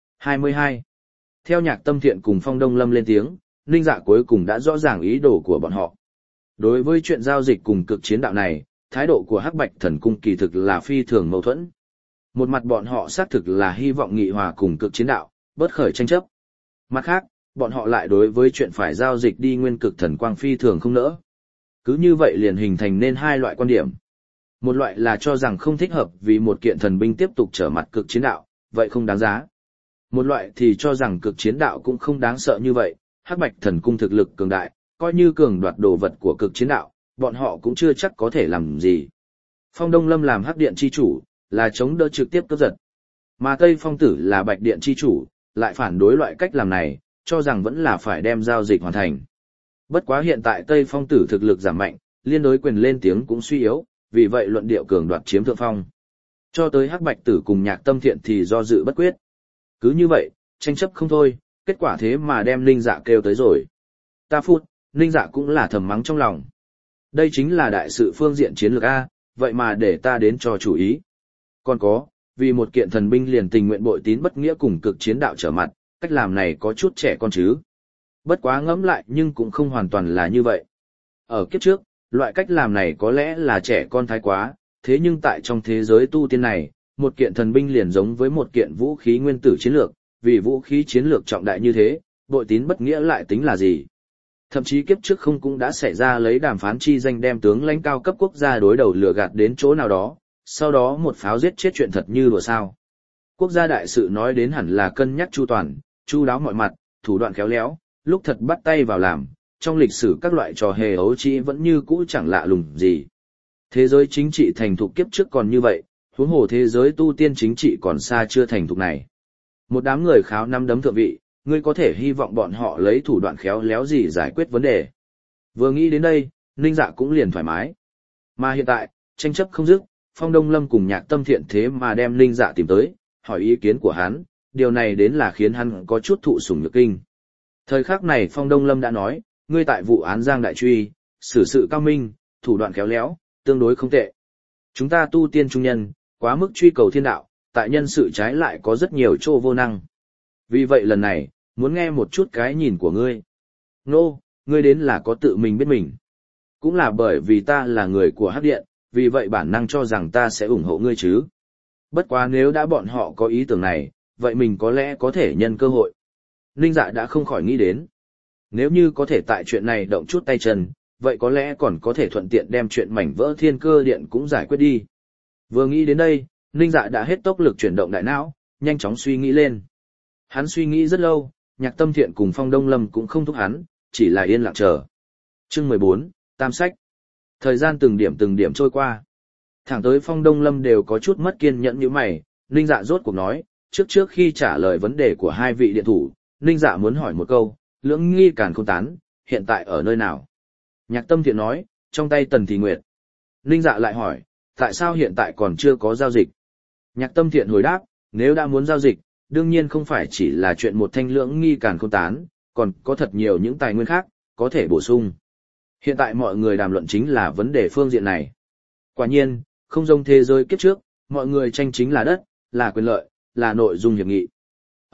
22. Theo Nhạc Tâm Thiện cùng Phong Đông Lâm lên tiếng, Ninh Dạ cuối cùng đã rõ ràng ý đồ của bọn họ. Đối với chuyện giao dịch cùng cực chiến đạo này, thái độ của Hắc Bạch Thần Cung kỳ thực là phi thường mâu thuẫn. Một mặt bọn họ xác thực là hy vọng nghị hòa cùng cực chiến đạo, bớt khởi tranh chấp. Mặt khác, bọn họ lại đối với chuyện phải giao dịch đi nguyên cực thần quang phi thường không nỡ. Cứ như vậy liền hình thành nên hai loại quan điểm. Một loại là cho rằng không thích hợp vì một kiện thần binh tiếp tục trở mặt cực chiến đạo, vậy không đáng giá. Một loại thì cho rằng cực chiến đạo cũng không đáng sợ như vậy, Hắc Bạch Thần Cung thực lực cường đại, coi như cường đoạt đồ vật của cực chiến đạo, bọn họ cũng chưa chắc có thể làm gì. Phong Đông Lâm làm Hắc Điện chi chủ, là chống đỡ trực tiếp cướp giật. Mà Tây Phong Tử là Bạch Điện chi chủ, lại phản đối loại cách làm này, cho rằng vẫn là phải đem giao dịch hoàn thành. Bất quá hiện tại Tây Phong Tử thực lực giảm mạnh, liên đối quyền lên tiếng cũng suy yếu, vì vậy luận điệu cường đoạt chiếm thượng phong. Cho tới Hắc Bạch Tử cùng Nhạc Tâm Thiện thì do dự bất quyết. Cứ như vậy, tranh chấp không thôi, kết quả thế mà đem Ninh Dạ kêu tới rồi. Ta phút, Ninh Dạ cũng là thầm mắng trong lòng. Đây chính là đại sự phương diện chiến lược A, vậy mà để ta đến cho chủ ý. Còn có, vì một kiện thần binh liền tình nguyện bội tín bất nghĩa cùng cực chiến đạo trở mặt, cách làm này có chút trẻ con chứ. Bất quá ngẫm lại nhưng cũng không hoàn toàn là như vậy. Ở kiếp trước, loại cách làm này có lẽ là trẻ con thái quá, thế nhưng tại trong thế giới tu tiên này, một kiện thần binh liền giống với một kiện vũ khí nguyên tử chiến lược, vì vũ khí chiến lược trọng đại như thế, bội tín bất nghĩa lại tính là gì? Thậm chí kiếp trước không cũng đã xảy ra lấy đàm phán chi danh đem tướng lãnh cao cấp quốc gia đối đầu lừa gạt đến chỗ nào đó, sau đó một pháo giết chết chuyện thật như đùa sao. Quốc gia đại sự nói đến hẳn là cân nhắc chu toàn, chu đáo mọi mặt, thủ đoạn khéo léo, lúc thật bắt tay vào làm, trong lịch sử các loại trò hề ấu trĩ vẫn như cũ chẳng lạ lùng gì. Thế giới chính trị thành thục kiếp trước còn như vậy, huống hồ thế giới tu tiên chính trị còn xa chưa thành thục này. Một đám người kháo năm đấm thượng vị, ngươi có thể hy vọng bọn họ lấy thủ đoạn khéo léo gì giải quyết vấn đề. Vừa nghĩ đến đây, Ninh Dạ cũng liền thoải mái. Mà hiện tại, tranh chấp không dứt, Phong Đông Lâm cùng Nhạc Tâm Thiện thế mà đem Ninh Dạ tìm tới, hỏi ý kiến của hắn, điều này đến là khiến hắn có chút thụ sủng nhược kinh. Thời khắc này Phong Đông Lâm đã nói, ngươi tại vụ án Giang Đại Truy, xử sự cao minh, thủ đoạn khéo léo, tương đối không tệ. Chúng ta tu tiên trung nhân, quá mức truy cầu thiên đạo, tại nhân sự trái lại có rất nhiều chỗ vô năng. Vì vậy lần này, muốn nghe một chút cái nhìn của ngươi. Nô, ngươi đến là có tự mình biết mình. Cũng là bởi vì ta là người của Hắc Điện, vì vậy bản năng cho rằng ta sẽ ủng hộ ngươi chứ. Bất quá nếu đã bọn họ có ý tưởng này, vậy mình có lẽ có thể nhân cơ hội. Ninh Dạ đã không khỏi nghĩ đến. Nếu như có thể tại chuyện này động chút tay chân, vậy có lẽ còn có thể thuận tiện đem chuyện mảnh vỡ thiên cơ điện cũng giải quyết đi. Vừa nghĩ đến đây, Ninh Dạ đã hết tốc lực chuyển động đại não, nhanh chóng suy nghĩ lên. Hắn suy nghĩ rất lâu, Nhạc Tâm Thiện cùng Phong Đông Lâm cũng không thúc hắn, chỉ là yên lặng chờ. Chương 14, Tam sách. Thời gian từng điểm trôi qua. Thẳng tới Phong Đông Lâm đều có chút mất kiên nhẫn như mày, Ninh Dạ rốt cuộc nói, trước khi trả lời vấn đề của hai vị điện thủ, Ninh Dạ muốn hỏi một câu, Lưỡng Nghi Càn Khôn Tán, hiện tại ở nơi nào? Nhạc Tâm Thiện nói, trong tay Tần Thị Nguyệt. Ninh Dạ lại hỏi, tại sao hiện tại còn chưa có giao dịch? Nhạc Tâm Thiện hồi đáp, nếu đã muốn giao dịch, đương nhiên không phải chỉ là chuyện một thanh Lưỡng Nghi Càn Khôn Tán, còn có thật nhiều những tài nguyên khác, có thể bổ sung. Hiện tại mọi người đàm luận chính là vấn đề phương diện này. Quả nhiên, không giống thế giới kiếp trước, mọi người tranh chính là đất, là quyền lợi, là nội dung hiệp nghị.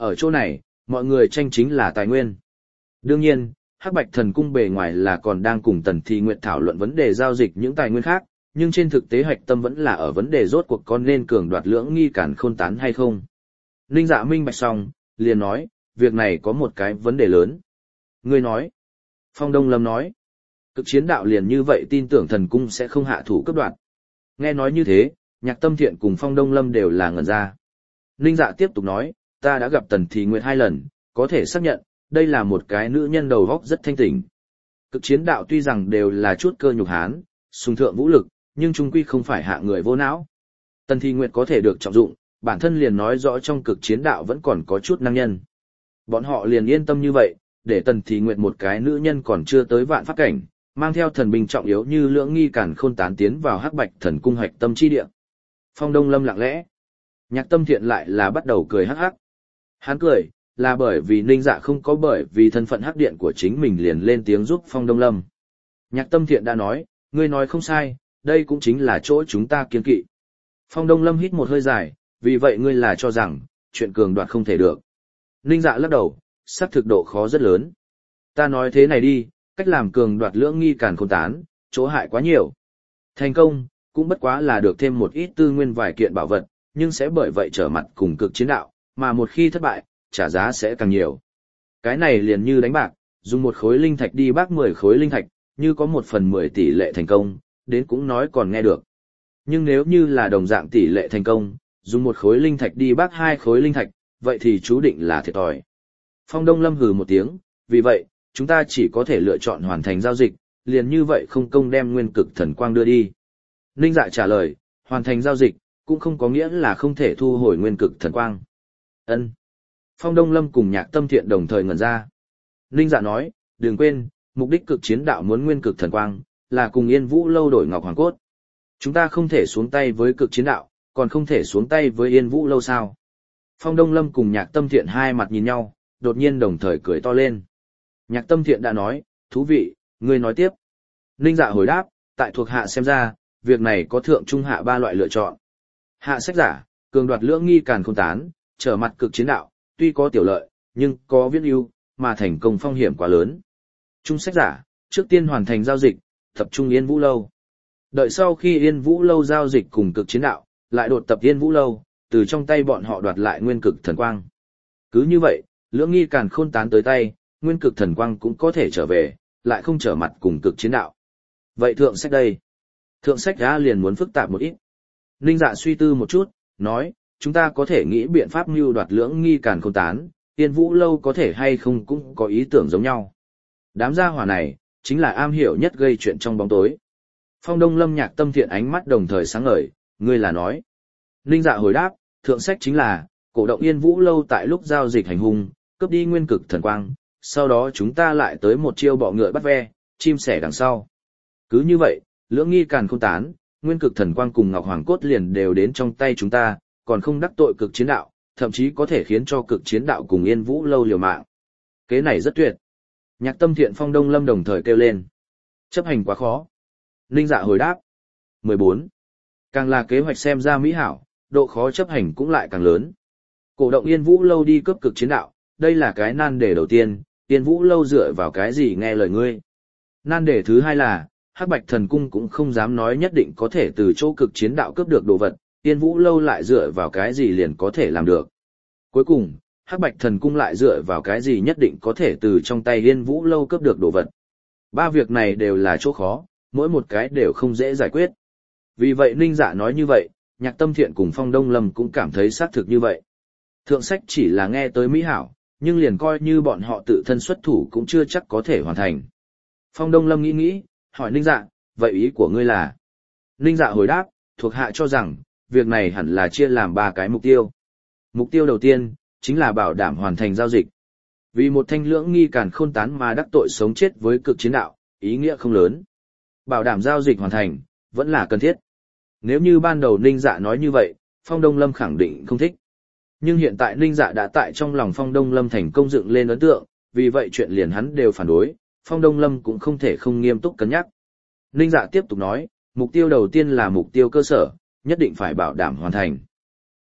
Ở chỗ này, mọi người tranh chính là tài nguyên. Đương nhiên, Hắc Bạch Thần Cung bề ngoài là còn đang cùng Tần Thị Nguyệt thảo luận vấn đề giao dịch những tài nguyên khác, nhưng trên thực tế hạch tâm vẫn là ở vấn đề rốt cuộc con nên cường đoạt lưỡng nghi cản khôn tán hay không. Ninh Dạ minh bạch xong, liền nói, việc này có một cái vấn đề lớn. Ngươi nói. Phong Đông Lâm nói. Cực chiến đạo liền như vậy tin tưởng thần cung sẽ không hạ thủ cấp đoạt. Nghe nói như thế, Nhạc Tâm Thiện cùng Phong Đông Lâm đều là ngẩn ra. Ninh Dạ tiếp tục nói, ta đã gặp Tần Thị Nguyệt 2 lần, có thể xác nhận, đây là một cái nữ nhân đầu óc rất thanh tỉnh. Cực chiến đạo tuy rằng đều là chút cơ nhục hán, sùng thượng vũ lực, nhưng chung quy không phải hạ người vô não. Tần Thị Nguyệt có thể được trọng dụng, bản thân liền nói rõ trong cực chiến đạo vẫn còn có chút năng nhân. Bọn họ liền yên tâm như vậy, để Tần Thị Nguyệt một cái nữ nhân còn chưa tới vạn pháp cảnh, mang theo thần binh trọng yếu như lưỡng nghi cản khôn tán tiến vào Hắc Bạch Thần Cung hạch tâm chi địa. Phong Đông Lâm lặng lẽ, Nhạc Tâm Thiện lại là bắt đầu cười hắc hắc. Hắn cười, là bởi vì Ninh Dạ không có bởi vì thân phận hắc điện của chính mình liền lên tiếng giúp Phong Đông Lâm. Nhạc Tâm Thiện đã nói, ngươi nói không sai, đây cũng chính là chỗ chúng ta kiêng kỵ. Phong Đông Lâm hít một hơi dài, vì vậy ngươi là cho rằng, chuyện cường đoạt không thể được. Ninh Dạ lắc đầu, xác thực độ khó rất lớn. Ta nói thế này đi, cách làm cường đoạt lưỡng nghi càn khôn tán, chỗ hại quá nhiều. Thành công, cũng bất quá là được thêm một ít tư nguyên vài kiện bảo vật, nhưng sẽ bởi vậy trở mặt cùng cực chiến đạo, mà một khi thất bại, trả giá sẽ càng nhiều. Cái này liền như đánh bạc, dùng một khối linh thạch đi bác 10 khối linh thạch, như có 1/10 tỷ lệ thành công, đến cũng nói còn nghe được. Nhưng nếu như là đồng dạng tỷ lệ thành công, dùng một khối linh thạch đi bác 2 khối linh thạch, vậy thì chú định là thiệt thòi. Phong Đông Lâm hừ một tiếng, vì vậy, chúng ta chỉ có thể lựa chọn hoàn thành giao dịch, liền như vậy không công đem nguyên cực thần quang đưa đi. Ninh Dạ trả lời, hoàn thành giao dịch, cũng không có nghĩa là không thể thu hồi nguyên cực thần quang. Ân. Phong Đông Lâm cùng Nhạc Tâm Thiện đồng thời ngẩn ra. Ninh Dạ nói, đừng quên, mục đích cực chiến đạo muốn nguyên cực thần quang, là cùng Yên Vũ Lâu đổi Ngọc Hoàng Cốt. Chúng ta không thể xuống tay với cực chiến đạo, còn không thể xuống tay với Yên Vũ Lâu sao. Phong Đông Lâm cùng Nhạc Tâm Thiện hai mặt nhìn nhau, đột nhiên đồng thời cười to lên. Nhạc Tâm Thiện đã nói, thú vị, ngươi nói tiếp. Ninh Dạ hồi đáp, tại thuộc hạ xem ra, việc này có thượng trung hạ 3 loại lựa chọn. Hạ sách giả, cường đoạt lưỡng nghi càn khôn tán, trở mặt cực chiến đạo, tuy có tiểu lợi, nhưng có viễn ưu, mà thành công phong hiểm quá lớn. Trung sách giả, trước tiên hoàn thành giao dịch, tập trung Yên Vũ Lâu. Đợi sau khi Yên Vũ Lâu giao dịch cùng cực chiến đạo, lại đột tập Yên Vũ Lâu, từ trong tay bọn họ đoạt lại nguyên cực thần quang. Cứ như vậy, lưỡng nghi càn khôn tán tới tay, nguyên cực thần quang cũng có thể trở về, lại không trở mặt cùng cực chiến đạo. Vậy thượng sách đây? Thượng sách đã liền muốn phức tạp một ít. Ninh Dạ suy tư một chút, nói, chúng ta có thể nghĩ biện pháp mưu đoạt lưỡng nghi càn khôn tán, Yên Vũ Lâu có thể hay không cũng có ý tưởng giống nhau. Đám gia hỏa này, chính là am hiểu nhất gây chuyện trong bóng tối. Phong Đông Lâm Nhạc Tâm Thiện ánh mắt đồng thời sáng ngời, ngươi là nói. Ninh Dạ hồi đáp, thượng sách chính là, cổ động Yên Vũ Lâu tại lúc giao dịch hành hung, cướp đi nguyên cực thần quang, sau đó chúng ta lại tới một chiêu bọ ngựa bắt ve, chim sẻ đằng sau. Cứ như vậy, lưỡng nghi càn khôn tán, nguyên cực thần quang cùng Ngọc Hoàng Cốt liền đều đến trong tay chúng ta, còn không đắc tội cực chiến đạo, thậm chí có thể khiến cho cực chiến đạo cùng Yên Vũ Lâu liều mạng. Kế này rất tuyệt. Nhạc Tâm Thiện Phong Đông Lâm đồng thời kêu lên. Chấp hành quá khó. Ninh Dạ hồi đáp. 14. Càng là kế hoạch xem ra mỹ hảo, độ khó chấp hành cũng lại càng lớn. Cổ động Yên Vũ Lâu đi cướp cực chiến đạo, đây là cái nan đề đầu tiên, Yên Vũ Lâu dựa vào cái gì nghe lời ngươi. Nan đề thứ hai là, Hắc Bạch Thần Cung cũng không dám nói nhất định có thể từ chỗ cực chiến đạo cướp được đồ vật, Yên Vũ Lâu lại dựa vào cái gì liền có thể làm được. Cuối cùng, Hắc Bạch Thần Cung lại dựa vào cái gì nhất định có thể từ trong tay Yên Vũ Lâu cướp được đồ vật. 3 việc này đều là chỗ khó, mỗi một cái đều không dễ giải quyết. Vì vậy Ninh Dạ nói như vậy, Nhạc Tâm Thiện cùng Phong Đông Lâm cũng cảm thấy xác thực như vậy. Thượng sách chỉ là nghe tới mỹ hảo, nhưng liền coi như bọn họ tự thân xuất thủ cũng chưa chắc có thể hoàn thành. Phong Đông Lâm nghĩ, hỏi Ninh Dạ, vậy ý của ngươi là? Ninh Dạ hồi đáp, thuộc hạ cho rằng, việc này hẳn là chia làm 3 cái mục tiêu. Mục tiêu đầu tiên, chính là bảo đảm hoàn thành giao dịch. Vì một thanh lưỡng nghi càn khôn tán mà đắc tội sống chết với cực chiến đạo, ý nghĩa không lớn. Bảo đảm giao dịch hoàn thành, vẫn là cần thiết. Nếu như ban đầu Ninh Dạ nói như vậy, Phong Đông Lâm khẳng định không thích. Nhưng hiện tại Ninh Dạ đã tại trong lòng Phong Đông Lâm thành công dựng lên ấn tượng, vì vậy chuyện liền hắn đều phản đối, Phong Đông Lâm cũng không thể không nghiêm túc cân nhắc. Ninh Dạ tiếp tục nói, mục tiêu đầu tiên là mục tiêu cơ sở, nhất định phải bảo đảm hoàn thành.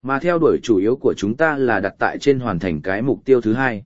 Mà theo đuổi chủ yếu của chúng ta là đặt tại trên hoàn thành cái mục tiêu thứ hai.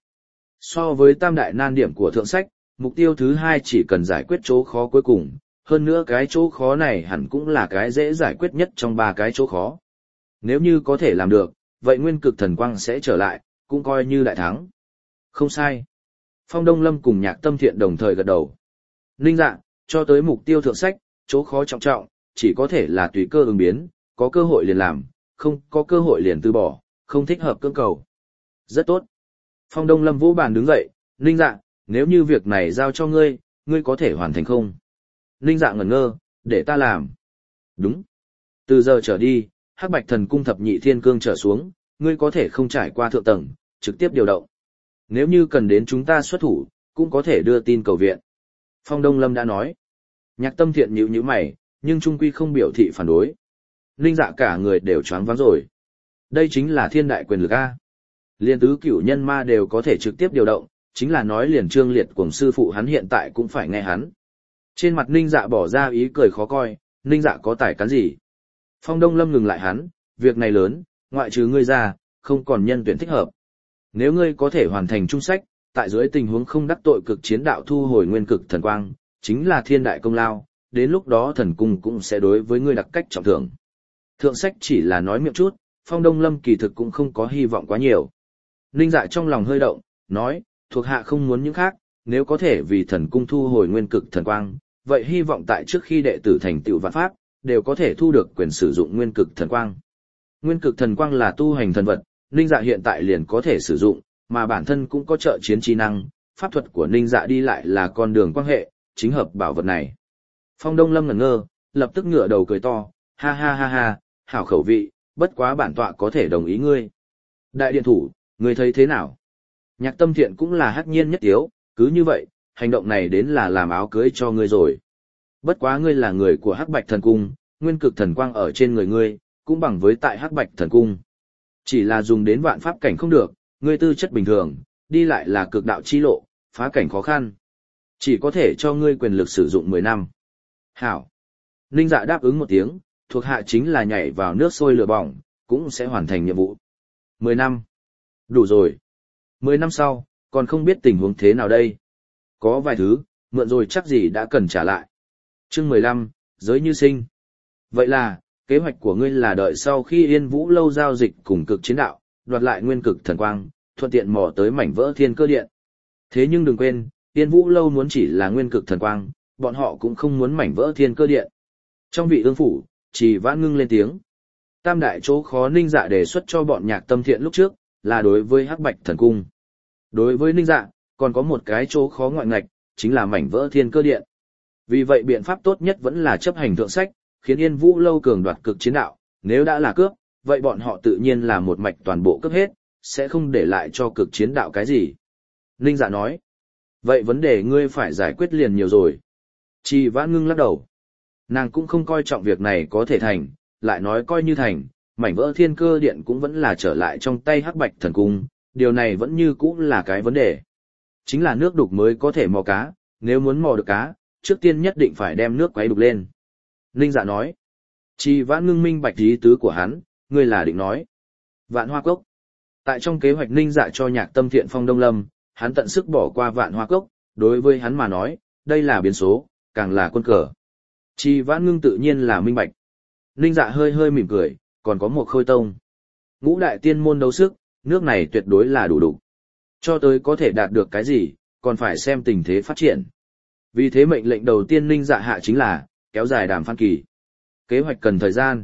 So với tam đại nan điểm của thượng sách, mục tiêu thứ hai chỉ cần giải quyết chỗ khó cuối cùng, hơn nữa cái chỗ khó này hẳn cũng là cái dễ giải quyết nhất trong ba cái chỗ khó. Nếu như có thể làm được, vậy nguyên cực thần quang sẽ trở lại, cũng coi như đại thắng. Không sai. Phong Đông Lâm cùng Nhạc Tâm Thiện đồng thời gật đầu. Ninh Dạ, cho tới mục tiêu thượng sách, chỗ khó trọng trọng, chỉ có thể là tùy cơ ứng biến, có cơ hội liền làm, không có cơ hội liền từ bỏ, không thích hợp cưỡng cầu. Rất tốt. Phong Đông Lâm vỗ bàn đứng dậy, Ninh Dạ, nếu như việc này giao cho ngươi, ngươi có thể hoàn thành không? Ninh Dạ ngẩn ngơ, để ta làm. Đúng. Từ giờ trở đi, Hắc Bạch Thần Cung thập nhị thiên cương trở xuống, ngươi có thể không trải qua thượng tầng, trực tiếp điều động. Nếu như cần đến chúng ta xuất thủ, cũng có thể đưa tin cầu viện. Phong Đông Lâm đã nói. Nhạc Tâm Thiện nhíu nhíu mày, nhưng trung quy không biểu thị phản đối. Ninh Dạ cả người đều choáng váng rồi. Đây chính là thiên đại quyền lực A. Liên tứ cửu nhân ma đều có thể trực tiếp điều động, chính là nói liền Trương Liệt cùng sư phụ hắn hiện tại cũng phải nghe hắn. Trên mặt Ninh Dạ bỏ ra ý cười khó coi, Ninh Dạ có tài cán gì? Phong Đông Lâm ngừng lại hắn, việc này lớn, ngoại trừ ngươi ra, không còn nhân tuyển thích hợp. Nếu ngươi có thể hoàn thành trung sách, tại dưới tình huống không đắc tội cực chiến đạo thu hồi nguyên cực thần quang, chính là thiên đại công lao, đến lúc đó thần cung cũng sẽ đối với ngươi đặc cách trọng thưởng. Thượng sách chỉ là nói miệng chút, Phong Đông Lâm kỳ thực cũng không có hy vọng quá nhiều. Ninh Dạ trong lòng hơi động, nói, thuộc hạ không muốn những khác, nếu có thể vì thần cung thu hồi nguyên cực thần quang, vậy hy vọng tại trước khi đệ tử thành tựu vạn pháp, đều có thể thu được quyền sử dụng nguyên cực thần quang. Nguyên cực thần quang là tu hành thần vật, Ninh Dạ hiện tại liền có thể sử dụng, mà bản thân cũng có trợ chiến trí năng, pháp thuật của Ninh Dạ đi lại là con đường quan hệ, chính hợp bảo vật này. Phong Đông Lâm ngẩn ngơ, lập tức ngửa đầu cười to, ha ha ha ha, hảo khẩu vị, bất quá bản tọa có thể đồng ý ngươi. Đại điện thủ, ngươi thấy thế nào? Nhạc Tâm Thiện cũng là hắc nhiên nhất tiếu, cứ như vậy, hành động này đến là làm áo cưới cho ngươi rồi. Bất quá ngươi là người của Hắc Bạch Thần Cung, nguyên cực thần quang ở trên người ngươi, cũng bằng với tại Hắc Bạch Thần Cung. Chỉ là dùng đến vạn pháp cảnh không được, ngươi tư chất bình thường, đi lại là cực đạo chi lộ, phá cảnh khó khăn. Chỉ có thể cho ngươi quyền lực sử dụng 10 năm. Hảo. Ninh Dạ đáp ứng một tiếng, thuộc hạ chính là nhảy vào nước sôi lửa bỏng, cũng sẽ hoàn thành nhiệm vụ. 10 năm. Đủ rồi. 10 năm sau, còn không biết tình huống thế nào đây. Có vài thứ, mượn rồi chắc gì đã cần trả lại. Chương 15, giới như sinh. Vậy là, kế hoạch của ngươi là đợi sau khi Yên Vũ lâu giao dịch cùng cực chiến đạo, đoạt lại nguyên cực thần quang, thuận tiện mò tới mảnh vỡ thiên cơ điện. Thế nhưng đừng quên, Yên Vũ lâu muốn chỉ là nguyên cực thần quang, bọn họ cũng không muốn mảnh vỡ thiên cơ điện. Trong vị ương phủ, Trì Vãn ngưng lên tiếng. Tam đại chỗ khó Ninh Dạ đề xuất cho bọn Nhạc Tâm Thiện lúc trước, là đối với Hắc Bạch Thần Cung. Đối với Ninh Dạ, còn có một cái chỗ khó ngoại ngạch, chính là mảnh vỡ thiên cơ điện. Vì vậy biện pháp tốt nhất vẫn là chấp hành thượng sách, khiến Yên Vũ lâu cường đoạt cực chiến đạo, nếu đã là cướp, vậy bọn họ tự nhiên là một mạch toàn bộ cướp hết, sẽ không để lại cho cực chiến đạo cái gì. Ninh Dạ nói, vậy vấn đề ngươi phải giải quyết liền nhiều rồi. Trì Vãn ngưng lắc đầu. Nàng cũng không coi trọng việc này có thể thành, lại nói coi như thành, mảnh vỡ thiên cơ điện cũng vẫn là trở lại trong tay Hắc Bạch Thần Cung, điều này vẫn như cũ là cái vấn đề. Chính là nước đục mới có thể mò cá, nếu muốn mò được cá, trước tiên nhất định phải đem nước quấy đục lên. Ninh Dạ nói. Trì Vãn ngưng minh bạch ý tứ của hắn, ngươi là định nói. Vạn Hoa Cốc. Tại trong kế hoạch Ninh Dạ cho Nhạc Tâm Thiện Phong Đông Lâm, hắn tận sức bỏ qua Vạn Hoa Cốc, đối với hắn mà nói, đây là biến số, càng là quân cờ. Trì Vãn ngưng tự nhiên là minh bạch. Ninh Dạ hơi hơi mỉm cười, còn có một Khôi Tông. Ngũ đại tiên môn đấu sức, nước này tuyệt đối là đủ đủ. Cho tới có thể đạt được cái gì, còn phải xem tình thế phát triển. Vì thế mệnh lệnh đầu tiên Ninh Dạ hạ chính là kéo dài đàm phán kỳ. Kế hoạch cần thời gian.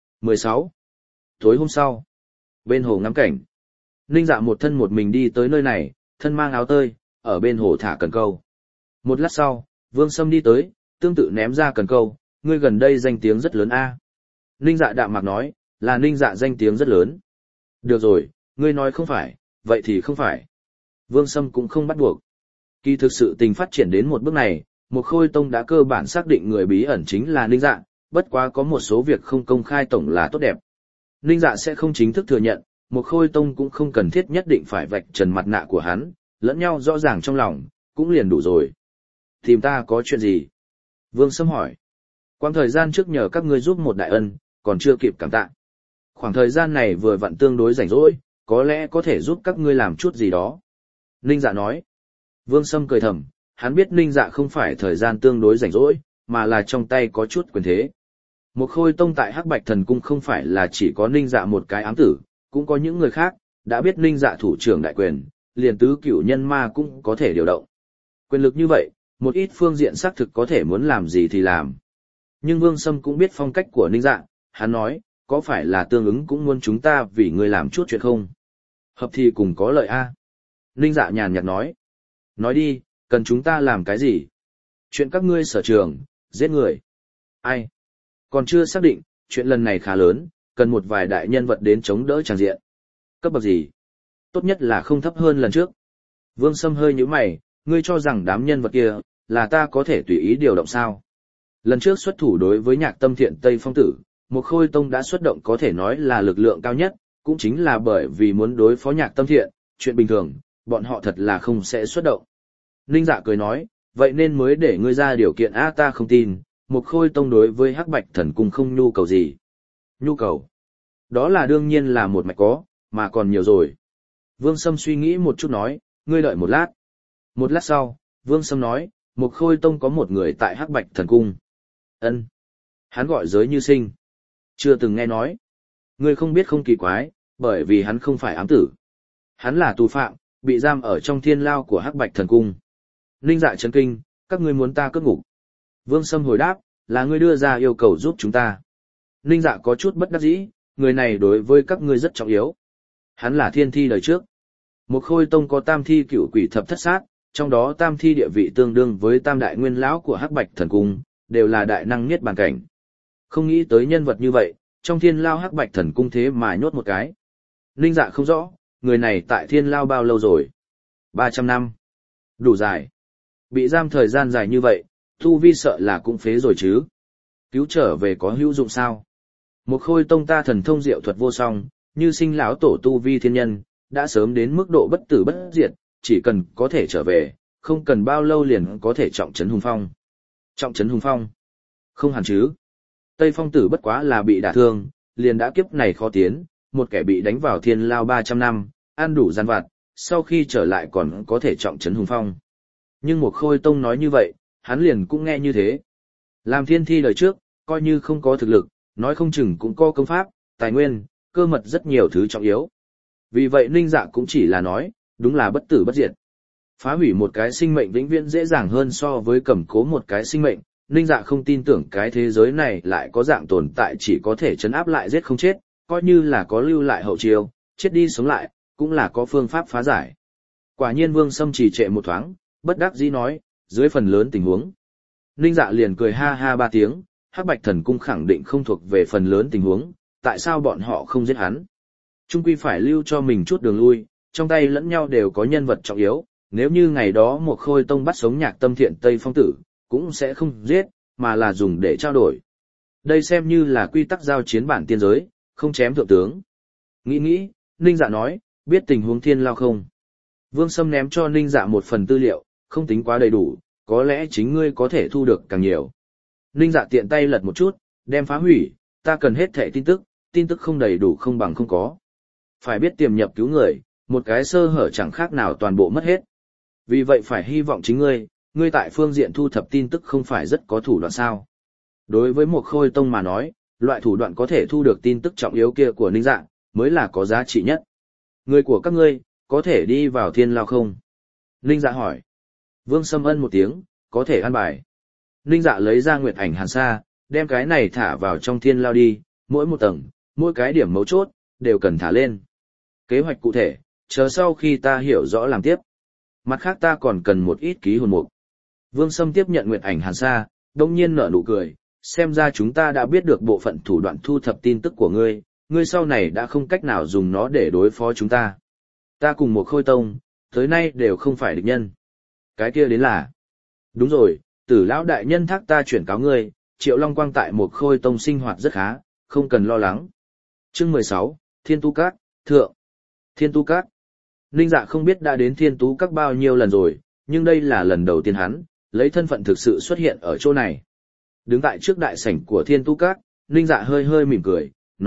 16. Tối hôm sau, bên hồ ngắm cảnh. Ninh Dạ một thân một mình đi tới nơi này, thân mang áo tơi, ở bên hồ thả cần câu. Một lát sau, Vương Sâm đi tới, tương tự ném ra cần câu, ngươi gần đây danh tiếng rất lớn a. Ninh Dạ đạm mạc nói, là Ninh Dạ danh tiếng rất lớn. Được rồi, ngươi nói không phải, vậy thì không phải. Vương Sâm cũng không bắt buộc. Kỳ thực sự tình phát triển đến một bước này, một Khôi Tông đã cơ bản xác định người bí ẩn chính là Ninh Dạ, bất quá có một số việc không công khai tổng là tốt đẹp. Ninh Dạ sẽ không chính thức thừa nhận, một Khôi Tông cũng không cần thiết nhất định phải vạch trần mặt nạ của hắn, lẫn nhau rõ ràng trong lòng, cũng liền đủ rồi. Tìm ta có chuyện gì? Vương Sâm hỏi. Quang thời gian trước nhờ các ngươi giúp một đại ân, còn chưa kịp cảm tạ. Khoảng thời gian này vừa vặn tương đối rảnh rỗi, có lẽ có thể giúp các ngươi làm chút gì đó. Ninh Dạ nói. Vương Sâm cười thầm, hắn biết Ninh Dạ không phải thời gian tương đối rảnh rỗi, mà là trong tay có chút quyền thế. Một Khôi Tông tại Hắc Bạch Thần Cung không phải là chỉ có Ninh Dạ một cái ám tử, cũng có những người khác, đã biết Ninh Dạ thủ trưởng đại quyền, liền tứ cửu nhân ma cũng có thể điều động. Quyền lực như vậy, một ít phương diện xác thực có thể muốn làm gì thì làm. Nhưng Vương Sâm cũng biết phong cách của Ninh Dạ, hắn nói, có phải là tương ứng cũng muốn chúng ta vì người làm chút chuyện không? Hợp thì cùng có lợi a. Ninh Dạ nhàn nhạt nói. Nói đi, cần chúng ta làm cái gì? Chuyện các ngươi sở trường, giết người. Ai? Còn chưa xác định, chuyện lần này khá lớn, cần một vài đại nhân vật đến chống đỡ tràng diện. Cấp bậc gì? Tốt nhất là không thấp hơn lần trước. Vương Sâm hơi nhíu mày, ngươi cho rằng đám nhân vật kia, là ta có thể tùy ý điều động sao? Lần trước xuất thủ đối với Nhạc Tâm Thiện Tây Phong Tử, một Khôi Tông đã xuất động có thể nói là lực lượng cao nhất, cũng chính là bởi vì muốn đối phó Nhạc Tâm Thiện, chuyện bình thường, bọn họ thật là không sẽ xuất động. Ninh Dạ cười nói, vậy nên mới để ngươi ra điều kiện ta không tin, một Khôi Tông đối với Hắc Bạch Thần Cung không nhu cầu gì. Nhu cầu? Đó là đương nhiên là một mạch có, mà còn nhiều rồi. Vương Sâm suy nghĩ một chút nói, ngươi đợi một lát. Một lát sau, Vương Sâm nói, một Khôi Tông có một người tại Hắc Bạch Thần Cung. Ân. Hắn gọi Giới Như Sinh. Chưa từng nghe nói. Ngươi không biết không kỳ quái, bởi vì hắn không phải ám tử. Hắn là tù phạm, bị giam ở trong thiên lao của Hắc Bạch Thần Cung. Ninh Dạ chấn kinh, các ngươi muốn ta cướp ngục. Vương Sâm hồi đáp, là ngươi đưa ra yêu cầu giúp chúng ta. Ninh Dạ có chút bất đắc dĩ, người này đối với các ngươi rất trọng yếu. Hắn là thiên thi đời trước. Một Khôi Tông có tam thi cửu quỷ thập thất sát, trong đó tam thi địa vị tương đương với tam đại nguyên lão của Hắc Bạch Thần Cung, đều là đại năng niết bàn cảnh. Không nghĩ tới nhân vật như vậy, trong thiên lao Hắc Bạch Thần Cung thế mà nhốt một cái. Ninh Dạ không rõ, người này tại thiên lao bao lâu rồi? 300 năm. Đủ dài. Bị giam thời gian dài như vậy, tu vi sợ là cũng phế rồi chứ. Cứu trở về có hữu dụng sao? Một Khôi Tông ta thần thông diệu thuật vô song, như sinh lão tổ tu vi thiên nhân, đã sớm đến mức độ bất tử bất diệt, chỉ cần có thể trở về, không cần bao lâu liền có thể trọng trấn hùng phong. Trọng trấn hùng phong? Không hẳn chứ. Tây Phong Tử bất quá là bị đả thương, liền đã kiếp này khó tiến, một kẻ bị đánh vào thiên lao 300 năm, ăn đủ gian vặt, sau khi trở lại còn có thể trọng trấn hùng phong. Nhưng một Khôi Tông nói như vậy, hắn liền cũng nghe như thế. Làm thiên thi đời trước, coi như không có thực lực, nói không chừng cũng có công pháp, tài nguyên, cơ mật rất nhiều thứ trọng yếu. Vì vậy Ninh Dạ cũng chỉ là nói, đúng là bất tử bất diệt. Phá hủy một cái sinh mệnh vĩnh viễn dễ dàng hơn so với cầm cố một cái sinh mệnh. Ninh Dạ không tin tưởng cái thế giới này lại có dạng tồn tại chỉ có thể trấn áp lại giết không chết, coi như là có lưu lại hậu chiêu, chết đi sống lại, cũng là có phương pháp phá giải. Quả nhiên Vương Sâm trì trệ một thoáng, bất đắc dĩ nói, dưới phần lớn tình huống. Ninh Dạ liền cười ha ha 3 tiếng, Hắc Bạch Thần Cung khẳng định không thuộc về phần lớn tình huống, tại sao bọn họ không giết hắn? Trung quy phải lưu cho mình chút đường lui, trong tay lẫn nhau đều có nhân vật trọng yếu, nếu như ngày đó một Khôi Tông bắt sống Nhạc Tâm Thiện Tây Phong Tử, cũng sẽ không giết, mà là dùng để trao đổi. Đây xem như là quy tắc giao chiến bản tiên giới, không chém thượng tướng. Nghĩ, Ninh Dạ nói, biết tình huống thiên lao không? Vương Sâm ném cho Ninh Dạ một phần tư liệu, không tính quá đầy đủ, có lẽ chính ngươi có thể thu được càng nhiều. Ninh Dạ tiện tay lật một chút, đem phá hủy, ta cần hết thẻ tin tức không đầy đủ không bằng không có. Phải biết tiềm nhập cứu người, một cái sơ hở chẳng khác nào toàn bộ mất hết. Vì vậy phải hy vọng chính ngươi tại phương diện thu thập tin tức không phải rất có thủ đoạn sao. Đối với một Khôi Tông mà nói, loại thủ đoạn có thể thu được tin tức trọng yếu kia của Ninh Dạ, mới là có giá trị nhất. Người của các ngươi, có thể đi vào thiên lao không? Ninh Dạ hỏi. Vương Sâm ân một tiếng, có thể an bài. Ninh Dạ lấy ra Nguyệt Ảnh Hàn Sa, đem cái này thả vào trong thiên lao đi, mỗi một tầng, mỗi cái điểm mấu chốt, đều cần thả lên. Kế hoạch cụ thể, chờ sau khi ta hiểu rõ làm tiếp. Mặt khác ta còn cần một ít ký hồn mục. Vương Sâm tiếp nhận Nguyệt Ảnh Hàn Sa, đông nhiên nở nụ cười, xem ra chúng ta đã biết được bộ phận thủ đoạn thu thập tin tức của ngươi sau này đã không cách nào dùng nó để đối phó chúng ta. Ta cùng một Khôi Tông, tới nay đều không phải địch nhân. Cái kia đến là... Đúng rồi, Tử lão đại nhân thác ta chuyển cáo ngươi, Triệu Long Quang tại một Khôi Tông sinh hoạt rất khá, không cần lo lắng. Chương 16, Thiên Tu Các, Thượng. Thiên Tu Các. Ninh Dạ không biết đã đến Thiên Tu Các bao nhiêu lần rồi, nhưng đây là lần đầu tiên hắn, lấy thân phận thực sự xuất hiện ở chỗ này. Đứng tại trước đại sảnh của Thiên Tu Các, Ninh Dạ hơi hơi mỉm cười, nói,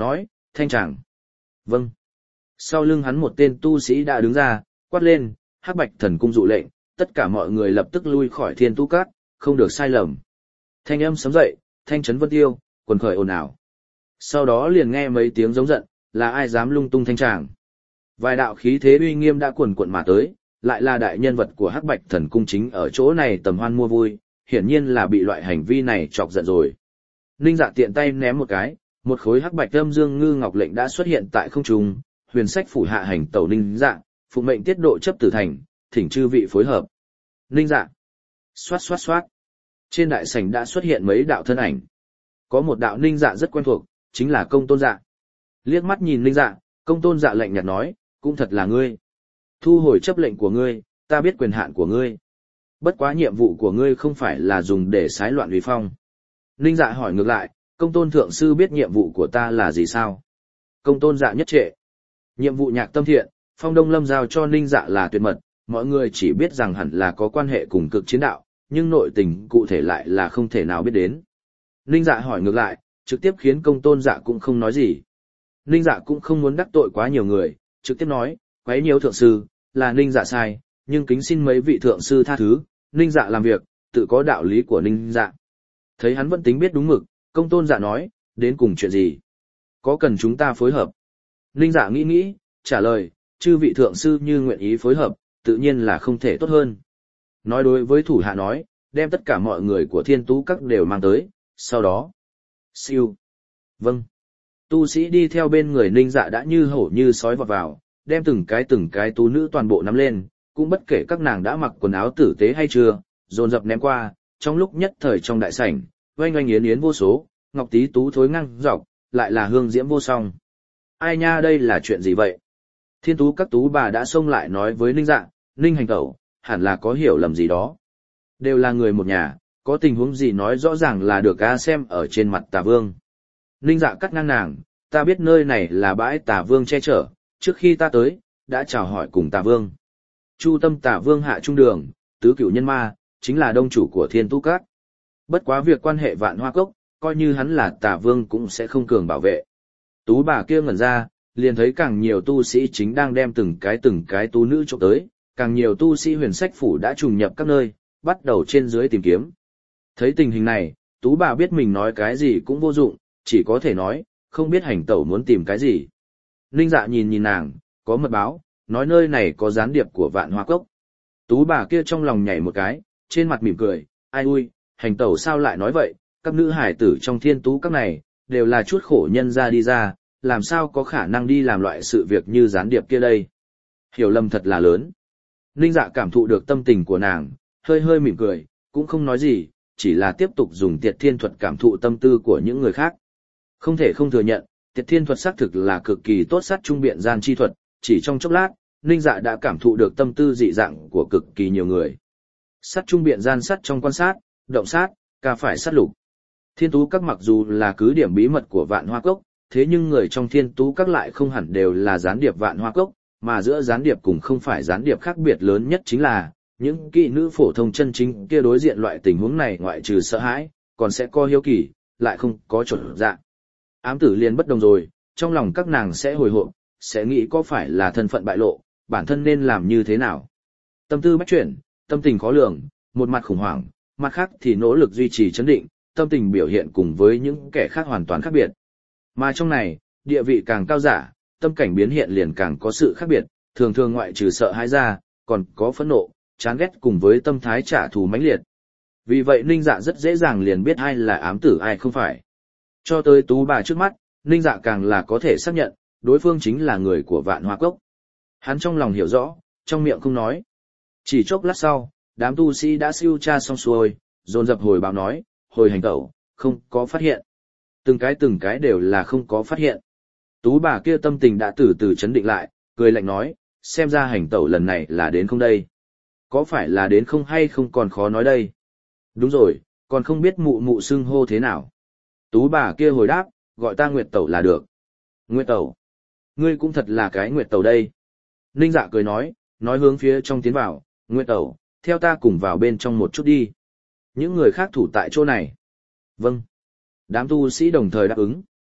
thanh tràng. Vâng. Sau lưng hắn một tên tu sĩ đã đứng ra, quát lên, Hắc Bạch Thần Cung dụ lệnh, tất cả mọi người lập tức lui khỏi Thiên Tu Các, không được sai lầm. Thanh âm sấm dậy, thanh chấn vân tiêu, quần khởi ồn ào. Sau đó liền nghe mấy tiếng giống giận, là ai dám lung tung thanh tràng. Vài đạo khí thế uy nghiêm đã cuồn cuộn mà tới, lại là đại nhân vật của Hắc Bạch Thần Cung chính ở chỗ này tầm hoan mua vui, hiển nhiên là bị loại hành vi này chọc giận rồi. Ninh Dạ tiện tay ném một cái, một khối hắc bạch âm dương ngư ngọc lệnh đã xuất hiện tại không trung, huyền sách phủ hạ hành tẩu Ninh Dạ, phụ mệnh tiết độ chấp tử thành, thỉnh chư vị phối hợp. Ninh Dạ. Xoát xoát xoát. Trên đại sảnh đã xuất hiện mấy đạo thân ảnh. Có một đạo Ninh Dạ rất quen thuộc, chính là Công Tôn Dạ. Liếc mắt nhìn Ninh Dạ, Công Tôn Dạ lạnh nhạt nói, cũng thật là ngươi. Thu hồi chấp lệnh của ngươi, ta biết quyền hạn của ngươi. Bất quá nhiệm vụ của ngươi không phải là dùng để xái loạn uy phong. Ninh Dạ hỏi ngược lại, Công Tôn thượng sư biết nhiệm vụ của ta là gì sao? Công Tôn Dạ nhất trệ. Nhiệm vụ Nhạc Tâm Thiện, Phong Đông Lâm giao cho Ninh Dạ là tuyệt mật, mọi người chỉ biết rằng hẳn là có quan hệ cùng cực chiến đạo, nhưng nội tình cụ thể lại là không thể nào biết đến. Ninh Dạ hỏi ngược lại, trực tiếp khiến Công Tôn Dạ cũng không nói gì. Ninh Dạ cũng không muốn đắc tội quá nhiều người, trực tiếp nói, quấy nhiễu thượng sư, là Ninh Dạ sai, nhưng kính xin mấy vị thượng sư tha thứ, Ninh Dạ làm việc, tự có đạo lý của Ninh Dạ. Thấy hắn vẫn tính biết đúng mực, Công Tôn Dạ nói, đến cùng chuyện gì? Có cần chúng ta phối hợp? Ninh Dạ nghĩ nghĩ, trả lời, chư vị thượng sư như nguyện ý phối hợp, tự nhiên là không thể tốt hơn. Nói đối với thủ hạ nói, đem tất cả mọi người của Thiên Tú Các đều mang tới, sau đó. Siêu. Vâng. Tu sĩ đi theo bên người Ninh Dạ đã như hổ như sói vọt vào, đem từng cái tú nữ toàn bộ nắm lên, cũng bất kể các nàng đã mặc quần áo tử tế hay chưa, dồn dập ném qua, trong lúc nhất thời trong đại sảnh, oanh oanh yến yến vô số, ngọc tí tú thối ngang dọc, lại là hương diễm vô song. Ai nha, đây là chuyện gì vậy? Thiên Tú Các tú bà đã xông lại nói với Ninh Dạ, Ninh hành tẩu, hẳn là có hiểu lầm gì đó. Đều là người một nhà, có tình huống gì nói rõ ràng là được a xem ở trên mặt Tà Vương. Ninh Dạ cắt ngang nàng, ta biết nơi này là bãi Tà Vương che chở, trước khi ta tới, đã chào hỏi cùng Tà Vương. Chu tâm Tà Vương hạ trung đường, tứ cửu nhân ma, chính là đông chủ của Thiên Tú Các. Bất quá việc quan hệ Vạn Hoa Cốc, coi như hắn là Tà Vương cũng sẽ không cường bảo vệ. Tú bà kia ngẩn ra, liền thấy càng nhiều tu sĩ chính đang đem từng cái tú nữ trộm tới, càng nhiều tu sĩ huyền sách phủ đã trùng nhập các nơi, bắt đầu trên dưới tìm kiếm. Thấy tình hình này, tú bà biết mình nói cái gì cũng vô dụng, chỉ có thể nói, không biết hành tẩu muốn tìm cái gì. Ninh Dạ nhìn nhìn nàng, có mật báo, nói nơi này có gián điệp của Vạn Hoa Cốc. Tú bà kia trong lòng nhảy một cái, trên mặt mỉm cười, ai ui, hành tẩu sao lại nói vậy, các nữ hải tử trong Thiên Tú Các này, đều là chút khổ nhân ra đi ra, làm sao có khả năng đi làm loại sự việc như gián điệp kia đây. Hiểu lầm thật là lớn. Ninh Dạ cảm thụ được tâm tình của nàng, hơi hơi mỉm cười, cũng không nói gì, chỉ là tiếp tục dùng Tiệt Thiên Thuật cảm thụ tâm tư của những người khác. Không thể không thừa nhận, Tiệt Thiên Thuật xác thực là cực kỳ tốt sát trung biện gian chi thuật, chỉ trong chốc lát, Ninh Dạ đã cảm thụ được tâm tư dị dạng của cực kỳ nhiều người. Sát trung biện gian sát trong quan sát, động sát, ca phải sát lục. Thiên Tú Các mặc dù là cứ điểm bí mật của Vạn Hoa Cốc, thế nhưng người trong Thiên Tú Các lại không hẳn đều là gián điệp Vạn Hoa Cốc, mà giữa gián điệp cùng không phải gián điệp khác biệt lớn nhất chính là, những kỵ nữ phổ thông chân chính kia đối diện loại tình huống này ngoại trừ sợ hãi, còn sẽ có hiếu kỳ, lại không có chuẩn dạ. Ám tử liền bất đồng rồi, trong lòng các nàng sẽ hồi hộp, sẽ nghĩ có phải là thân phận bại lộ, bản thân nên làm như thế nào. Tâm tư bách chuyển, tâm tình khó lường, một mặt khủng hoảng, mặt khác thì nỗ lực duy trì chấn định, tâm tình biểu hiện cùng với những kẻ khác hoàn toàn khác biệt. Mà trong này, địa vị càng cao giả, tâm cảnh biến hiện liền càng có sự khác biệt, thường thường ngoại trừ sợ hãi ra, còn có phẫn nộ, chán ghét cùng với tâm thái trả thù mãnh liệt. Vì vậy Ninh Dạ rất dễ dàng liền biết ai là ám tử ai không phải. Cho tới tú bà trước mắt, Ninh Dạ càng là có thể xác nhận, đối phương chính là người của Vạn Hoa Cốc. Hắn trong lòng hiểu rõ, trong miệng không nói. Chỉ chốc lát sau, đám tu sĩ đã siêu tra xong xuôi, dồn dập hồi báo nói, hồi hành tẩu, không có phát hiện. Từng cái đều là không có phát hiện. Tú bà kia tâm tình đã từ từ chấn định lại, cười lạnh nói, xem ra hành tẩu lần này là đến không đây. Có phải là đến không hay không còn khó nói đây. Đúng rồi, còn không biết mụ mụ xưng hô thế nào. Tú bà kia hồi đáp, gọi ta Nguyệt Tẩu là được. Nguyệt Tẩu, ngươi cũng thật là cái Nguyệt Tẩu đây. Ninh Dạ cười nói hướng phía trong tiến vào, Nguyệt Tẩu, theo ta cùng vào bên trong một chút đi. Những người khác thủ tại chỗ này. Vâng. Đám tu sĩ đồng thời đáp ứng.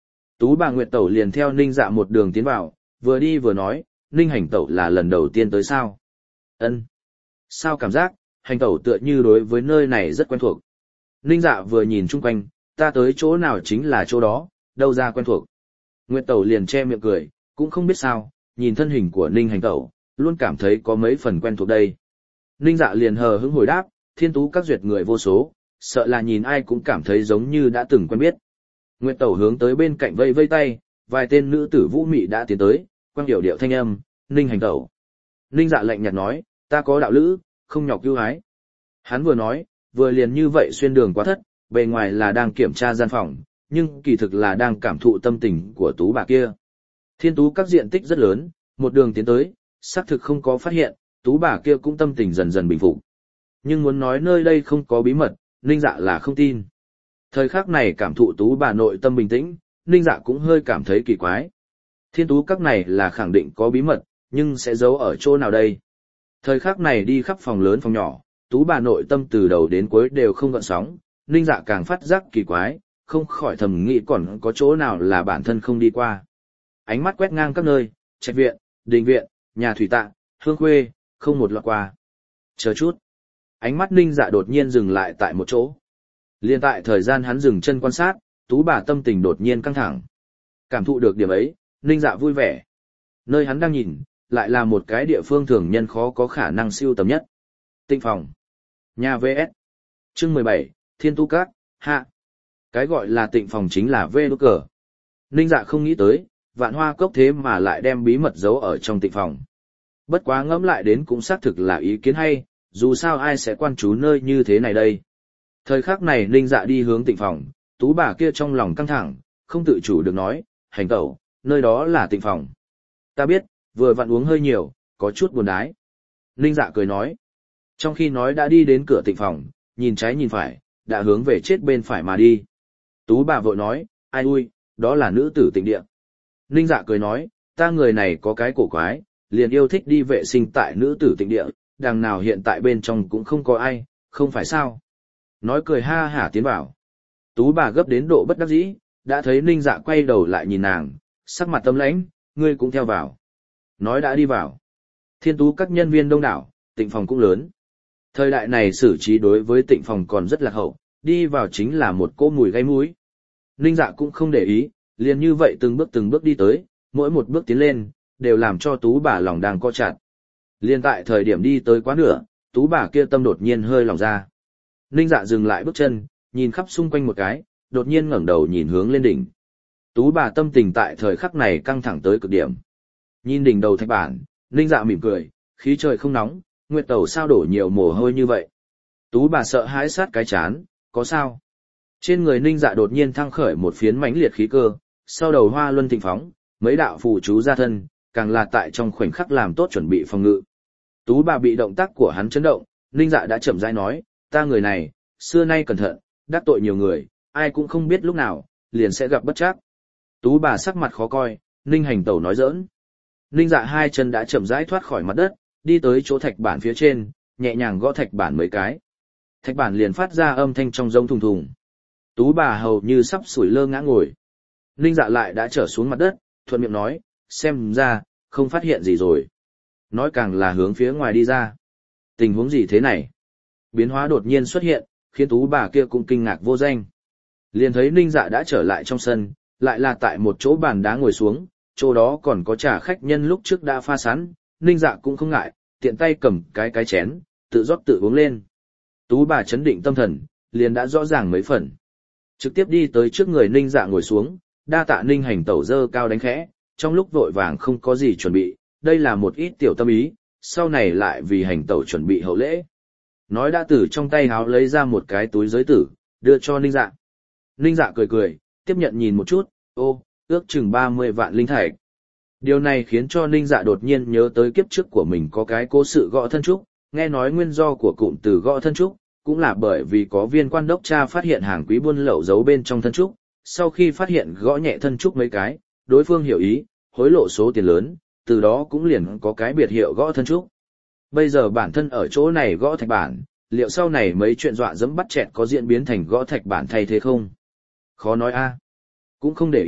Tú bà Nguyệt Tẩu liền theo Ninh Dạ một đường tiến vào, vừa đi vừa nói, Ninh Hành Tẩu là lần đầu tiên tới sao? Ân. Sao cảm giác, Hành Tẩu tựa như đối với nơi này rất quen thuộc. Ninh Dạ vừa nhìn chung quanh, ta tới chỗ nào chính là chỗ đó, đâu ra quen thuộc. Nguyệt Tẩu liền che miệng cười, cũng không biết sao, nhìn thân hình của Ninh Hành Tẩu, luôn cảm thấy có mấy phần quen thuộc đây. Ninh Dạ liền hờ hững hồi đáp, Thiên Tú các duyệt người vô số, sợ là nhìn ai cũng cảm thấy giống như đã từng quen biết. Nguyệt Tẩu hướng tới bên cạnh vây vây tay, vài tên nữ tử vũ mị đã tiến tới, quang điệu điệu thanh âm, Ninh Hành Tẩu. Ninh Dạ lạnh nhạt nói, ta có đạo lữ, không nhọc ưu ái. Hắn vừa nói, vừa liền như vậy xuyên đường quá thất, bề ngoài là đang kiểm tra gian phòng, nhưng kỳ thực là đang cảm thụ tâm tình của tú bà kia. Thiên Tú các diện tích rất lớn, một đường tiến tới, xác thực không có phát hiện, tú bà kia cũng tâm tình dần dần bình phục. Nhưng muốn nói nơi đây không có bí mật, Ninh Dạ là không tin. Thời khắc này cảm thụ tú bà nội tâm bình tĩnh, Ninh Dạ cũng hơi cảm thấy kỳ quái. Thiên Tú các này là khẳng định có bí mật, nhưng sẽ giấu ở chỗ nào đây? Thời khắc này đi khắp phòng lớn phòng nhỏ, tú bà nội tâm từ đầu đến cuối đều không gợn sóng, Ninh Dạ càng phát giác kỳ quái, không khỏi thầm nghĩ còn có chỗ nào là bản thân không đi qua. Ánh mắt quét ngang các nơi, trạch viện, đình viện, nhà thủy tạ, hương khuê, không một lọt qua. Chờ chút. Ánh mắt Ninh Dạ đột nhiên dừng lại tại một chỗ. Liên tại thời gian hắn dừng chân quan sát, tú bà tâm tình đột nhiên căng thẳng. Cảm thụ được điểm ấy, Ninh Dạ vui vẻ. Nơi hắn đang nhìn, lại là một cái địa phương thường nhân khó có khả năng siêu tầm nhất. Tịnh phòng. Nhà VS. Chương 17, Thiên Tu Các, hạ. Cái gọi là tịnh phòng chính là vê đốt cờ. Ninh Dạ không nghĩ tới, Vạn Hoa Cốc thế mà lại đem bí mật giấu ở trong tịnh phòng. Bất quá ngẫm lại đến cũng xác thực là ý kiến hay, dù sao ai sẽ quan trú nơi như thế này đây. Thời khắc này Ninh Dạ đi hướng tịnh phòng, tú bà kia trong lòng căng thẳng, không tự chủ được nói, Hành Tẩu, nơi đó là tịnh phòng. Ta biết, vừa vặn uống hơi nhiều, có chút buồn đái. Ninh Dạ cười nói. Trong khi nói đã đi đến cửa tịnh phòng, nhìn trái nhìn phải, đã hướng về chết bên phải mà đi. Tú bà vội nói, ai ui, đó là nữ tử tịnh địa. Ninh Dạ cười nói, ta người này có cái cổ quái, liền yêu thích đi vệ sinh tại nữ tử tịnh địa, đằng nào hiện tại bên trong cũng không có ai, không phải sao. Nói cười ha hả tiến vào. Tú bà gấp đến độ bất đắc dĩ, đã thấy Ninh Dạ quay đầu lại nhìn nàng, sắc mặt tâm lãnh, ngươi cũng theo vào. Nói đã đi vào. Thiên Tú các nhân viên đông đảo, tịnh phòng cũng lớn. Thời đại này xử trí đối với tịnh phòng còn rất là hậu, đi vào chính là một cỗ mùi gây mũi. Ninh Dạ cũng không để ý, liền như vậy từng bước đi tới, mỗi một bước tiến lên, đều làm cho tú bà lòng đang co chặt. Liên tại thời điểm đi tới quá nửa, tú bà kia tâm đột nhiên hơi lòng ra. Ninh Dạ dừng lại bước chân, nhìn khắp xung quanh một cái, đột nhiên ngẩng đầu nhìn hướng lên đỉnh. Tú bà tâm tình tại thời khắc này căng thẳng tới cực điểm. Nhìn đỉnh đầu thạch bản, Ninh Dạ mỉm cười, khí trời không nóng, Nguyệt Tẩu sao đổ nhiều mồ hôi như vậy. Tú bà sợ hãi sát cái chán, có sao? Trên người Ninh Dạ đột nhiên thăng khởi một phiến mãnh liệt khí cơ, sau đầu hoa luân thịnh phóng, mấy đạo phù chú ra thân, càng là tại trong khoảnh khắc làm tốt chuẩn bị phòng ngự. Tú bà bị động tác của hắn chấn động, Ninh Dạ đã chậm rãi nói, ta người này, xưa nay cẩn thận, đắc tội nhiều người, ai cũng không biết lúc nào, liền sẽ gặp bất trắc. Tú bà sắc mặt khó coi, Ninh Hành Tẩu nói giỡn. Ninh Dạ hai chân đã chậm rãi thoát khỏi mặt đất, đi tới chỗ thạch bản phía trên, nhẹ nhàng gõ thạch bản mấy cái. Thạch bản liền phát ra âm thanh trong rông thùng thùng. Tú bà hầu như sắp sủi lơ ngã ngồi. Ninh Dạ lại đã trở xuống mặt đất, thuận miệng nói, xem ra, không phát hiện gì rồi. Nói càng là hướng phía ngoài đi ra. Tình huống gì thế này? Biến hóa đột nhiên xuất hiện, khiến tú bà kia cũng kinh ngạc vô danh. Liền thấy Ninh Dạ đã trở lại trong sân, lại là tại một chỗ bàn đá ngồi xuống, chỗ đó còn có trà khách nhân lúc trước đã pha sẵn, Ninh Dạ cũng không ngại, tiện tay cầm cái chén, tự rót tự uống lên. Tú bà chấn định tâm thần, liền đã rõ ràng mấy phần. Trực tiếp đi tới trước người Ninh Dạ ngồi xuống, đa tạ Ninh Hành Tẩu dơ cao đánh khẽ, trong lúc vội vàng không có gì chuẩn bị, đây là một ít tiểu tâm ý, sau này lại vì Hành Tẩu chuẩn bị hậu lễ. Nói đã từ trong tay háo lấy ra một cái túi giới tử, đưa cho Ninh Dạ. Ninh Dạ cười cười, tiếp nhận nhìn một chút, ô, ước chừng 30 vạn linh thạch. Điều này khiến cho Ninh Dạ đột nhiên nhớ tới kiếp trước của mình có cái cố sự gõ thân trúc, nghe nói nguyên do của cụm từ gõ thân trúc, cũng là bởi vì có viên quan đốc cha phát hiện hàng quý buôn lậu giấu bên trong thân trúc, sau khi phát hiện gõ nhẹ thân trúc mấy cái, đối phương hiểu ý, hối lộ số tiền lớn, từ đó cũng liền có cái biệt hiệu gõ thân trúc. Bây giờ bản thân ở chỗ này gõ thạch bản, liệu sau này mấy chuyện dọa dẫm bắt chẹt có diễn biến thành gõ thạch bản thay thế không? Khó nói a. Cũng không để ý,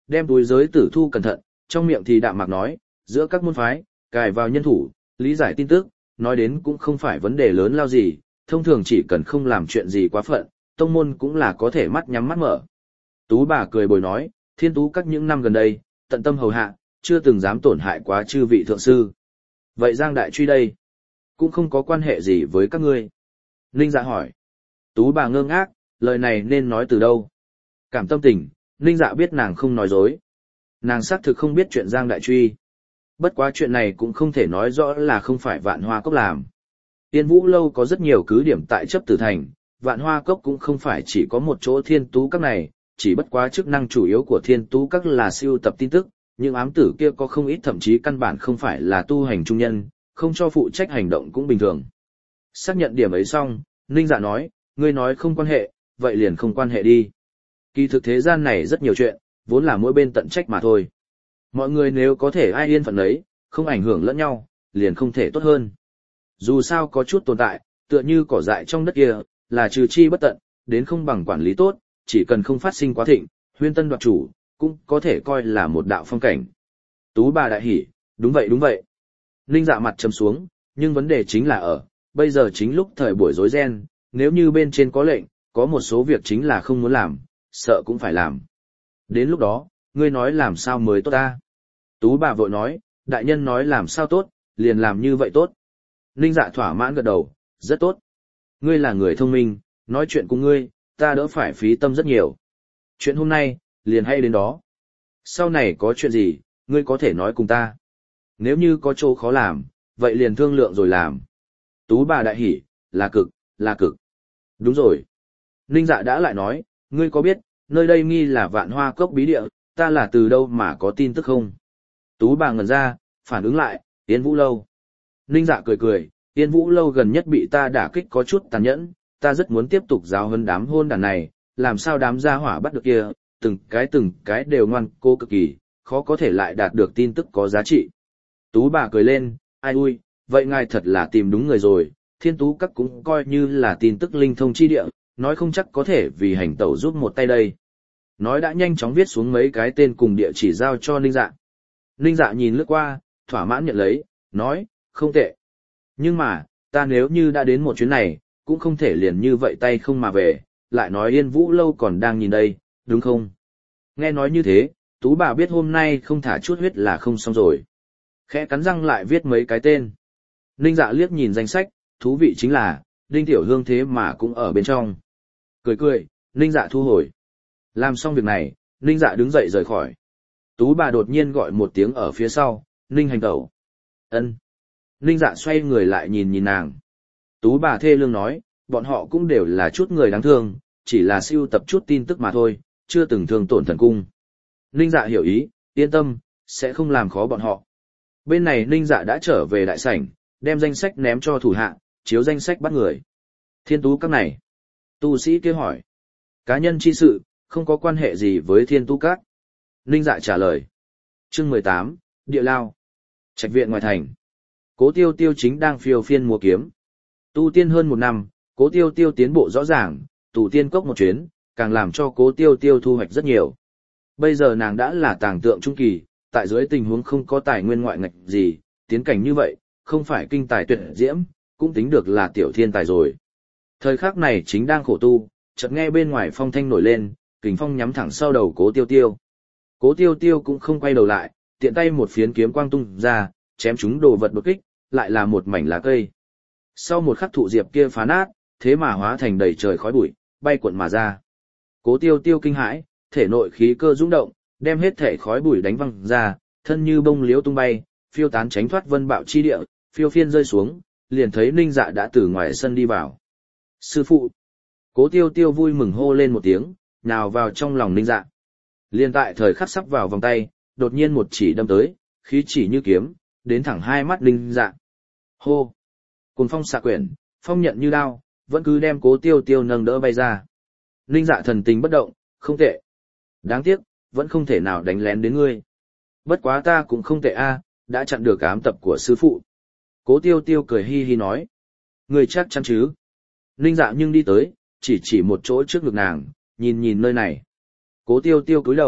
đem túi giới tử thu cẩn thận, trong miệng thì đạm mạc nói, giữa các môn phái, cài vào nhân thủ, lý giải tin tức, nói đến cũng không phải vấn đề lớn lao gì, thông thường chỉ cần không làm chuyện gì quá phận, tông môn cũng là có thể mắt nhắm mắt mở. Tú bà cười bồi nói, Thiên Tú các những năm gần đây, tận tâm hầu hạ, chưa từng dám tổn hại quá chư vị thượng sư. Vậy Giang Đại Truy đây, cũng không có quan hệ gì với các ngươi. Ninh Dạ hỏi. Tú bà ngơ ngác, lời này nên nói từ đâu? Cảm tâm tình, Ninh Dạ biết nàng không nói dối. Nàng xác thực không biết chuyện Giang Đại Truy. Bất quá chuyện này cũng không thể nói rõ là không phải Vạn Hoa Cốc làm. Tiên Vũ Lâu có rất nhiều cứ điểm tại chấp tử thành, Vạn Hoa Cốc cũng không phải chỉ có một chỗ Thiên Tú các này, chỉ bất quá chức năng chủ yếu của Thiên Tú các là siêu tập tin tức, nhưng ám tử kia có không ít thậm chí căn bản không phải là tu hành trung nhân, không cho phụ trách hành động cũng bình thường. Xác nhận điểm ấy xong, Ninh Dạ nói, ngươi nói không quan hệ, vậy liền không quan hệ đi. Kỳ thực thế gian này rất nhiều chuyện, vốn là mỗi bên tận trách mà thôi. Mọi người nếu có thể ai yên phận ấy, không ảnh hưởng lẫn nhau, liền không thể tốt hơn. Dù sao có chút tồn tại, tựa như cỏ dại trong đất kia, là trừ chi bất tận, đến không bằng quản lý tốt, chỉ cần không phát sinh quá thịnh, huyên tân đoạt chủ, cũng có thể coi là một đạo phong cảnh. Tú bà đại hỉ, đúng vậy đúng vậy. Ninh Dạ mặt trầm xuống, nhưng vấn đề chính là bây giờ chính lúc thời buổi rối ren, nếu như bên trên có lệnh, có một số việc chính là không muốn làm, sợ cũng phải làm. Đến lúc đó, ngươi nói làm sao mới tốt ta? Tú bà vội nói, đại nhân nói làm sao tốt, liền làm như vậy tốt. Ninh Dạ thỏa mãn gật đầu, rất tốt. Ngươi là người thông minh, nói chuyện cùng ngươi, ta đỡ phải phí tâm rất nhiều. Chuyện hôm nay, liền hay đến đó. Sau này có chuyện gì, ngươi có thể nói cùng ta. Nếu như có chỗ khó làm, vậy liền thương lượng rồi làm. Tú bà đại hỉ, là cực, là cực. Đúng rồi. Ninh Dạ đã lại nói, ngươi có biết, nơi đây nghi là Vạn Hoa Cốc bí địa, ta là từ đâu mà có tin tức không? Tú bà ngẩn ra, phản ứng lại, Yên Vũ Lâu. Ninh Dạ cười cười, Yên Vũ Lâu gần nhất bị ta đả kích có chút tàn nhẫn, ta rất muốn tiếp tục giáo huấn đám hôn đàn này, làm sao đám gia hỏa bắt được kia, từng cái đều ngoan cô cực kỳ, khó có thể lại đạt được tin tức có giá trị. Tú bà cười lên, ai ui, vậy ngài thật là tìm đúng người rồi, Thiên Tú các cũng coi như là tin tức linh thông chi địa, nói không chắc có thể vì hành tẩu giúp một tay đây. Nói đã nhanh chóng viết xuống mấy cái tên cùng địa chỉ giao cho Ninh Dạ. Ninh Dạ nhìn lướt qua, thỏa mãn nhận lấy, nói, không tệ. Nhưng mà, ta nếu như đã đến một chuyến này, cũng không thể liền như vậy tay không mà về, lại nói Yên Vũ Lâu còn đang nhìn đây, đúng không? Nghe nói như thế, Tú bà biết hôm nay không thả chút huyết là không xong rồi. Khẽ cắn răng lại viết mấy cái tên. Ninh Dạ liếc nhìn danh sách, thú vị chính là, Đinh Tiểu Hương thế mà cũng ở bên trong. Cười cười, Ninh Dạ thu hồi. Làm xong việc này, Ninh Dạ đứng dậy rời khỏi. Tú bà đột nhiên gọi một tiếng ở phía sau, Ninh hành tẩu. Ân. Ninh Dạ xoay người lại nhìn nhìn nàng. Tú bà thê lương nói, bọn họ cũng đều là chút người đáng thương, chỉ là siêu tập chút tin tức mà thôi, chưa từng thương tổn thần cung. Ninh Dạ hiểu ý, yên tâm, sẽ không làm khó bọn họ. Bên này Ninh Dạ đã trở về đại sảnh, đem danh sách ném cho thủ hạ, chiếu danh sách bắt người. Thiên Tú các này. Tu sĩ kia hỏi. Cá nhân chi sự, không có quan hệ gì với Thiên Tú các. Ninh Dạ trả lời. Chương 18, Địa Lao. Trạch viện ngoài thành. Cố Tiêu Tiêu chính đang phiêu phiên múa kiếm. Tu tiên hơn một năm, Cố Tiêu Tiêu tiến bộ rõ ràng, tù tiên cốc một chuyến, càng làm cho Cố Tiêu Tiêu thu hoạch rất nhiều. Bây giờ nàng đã là tàng tượng trung kỳ, tại dưới tình huống không có tài nguyên ngoại ngạch gì, tiến cảnh như vậy, không phải kinh tài tuyệt diễm, cũng tính được là tiểu thiên tài rồi. Thời khắc này chính đang khổ tu, chợt nghe bên ngoài phong thanh nổi lên, kình phong nhắm thẳng sau đầu Cố Tiêu Tiêu. Cố Tiêu Tiêu cũng không quay đầu lại, tiện tay một phiến kiếm quang tung ra, chém chúng đồ vật đột kích, lại là một mảnh lá cây. Sau một khắc thụ diệp kia phá nát, thế mà hóa thành đầy trời khói bụi, bay cuộn mà ra. Cố Tiêu Tiêu kinh hãi, thể nội khí cơ rung động, đem hết thể khói bụi đánh văng ra, thân như bông liễu tung bay, phiêu tán tránh thoát vân bạo chi địa, phiêu phiên rơi xuống, liền thấy Ninh Dạ đã từ ngoài sân đi vào. Sư phụ! Cố Tiêu Tiêu vui mừng hô lên một tiếng, nào vào trong lòng Ninh Dạ. Liền tại thời khắc sắp vào vòng tay, đột nhiên một chỉ đâm tới, khí chỉ như kiếm, đến thẳng hai mắt Ninh Dạ. Hô! Cùng phong xạ quyển, phong nhận như đao, vẫn cứ đem Cố Tiêu Tiêu nâng đỡ bay ra. Ninh Dạ thần tình bất động, không tệ. Đáng tiếc, vẫn không thể nào đánh lén đến ngươi. Bất quá ta cũng không tệ a, đã chặn được ám tập của sư phụ. Cố Tiêu Tiêu cười hi hi nói. Ngươi chắc chắn chứ? Ninh Dạ nhưng đi tới, chỉ một chỗ trước ngực nàng, nhìn nhìn nơi này. Cố Tiêu Tiêu cúi đầu,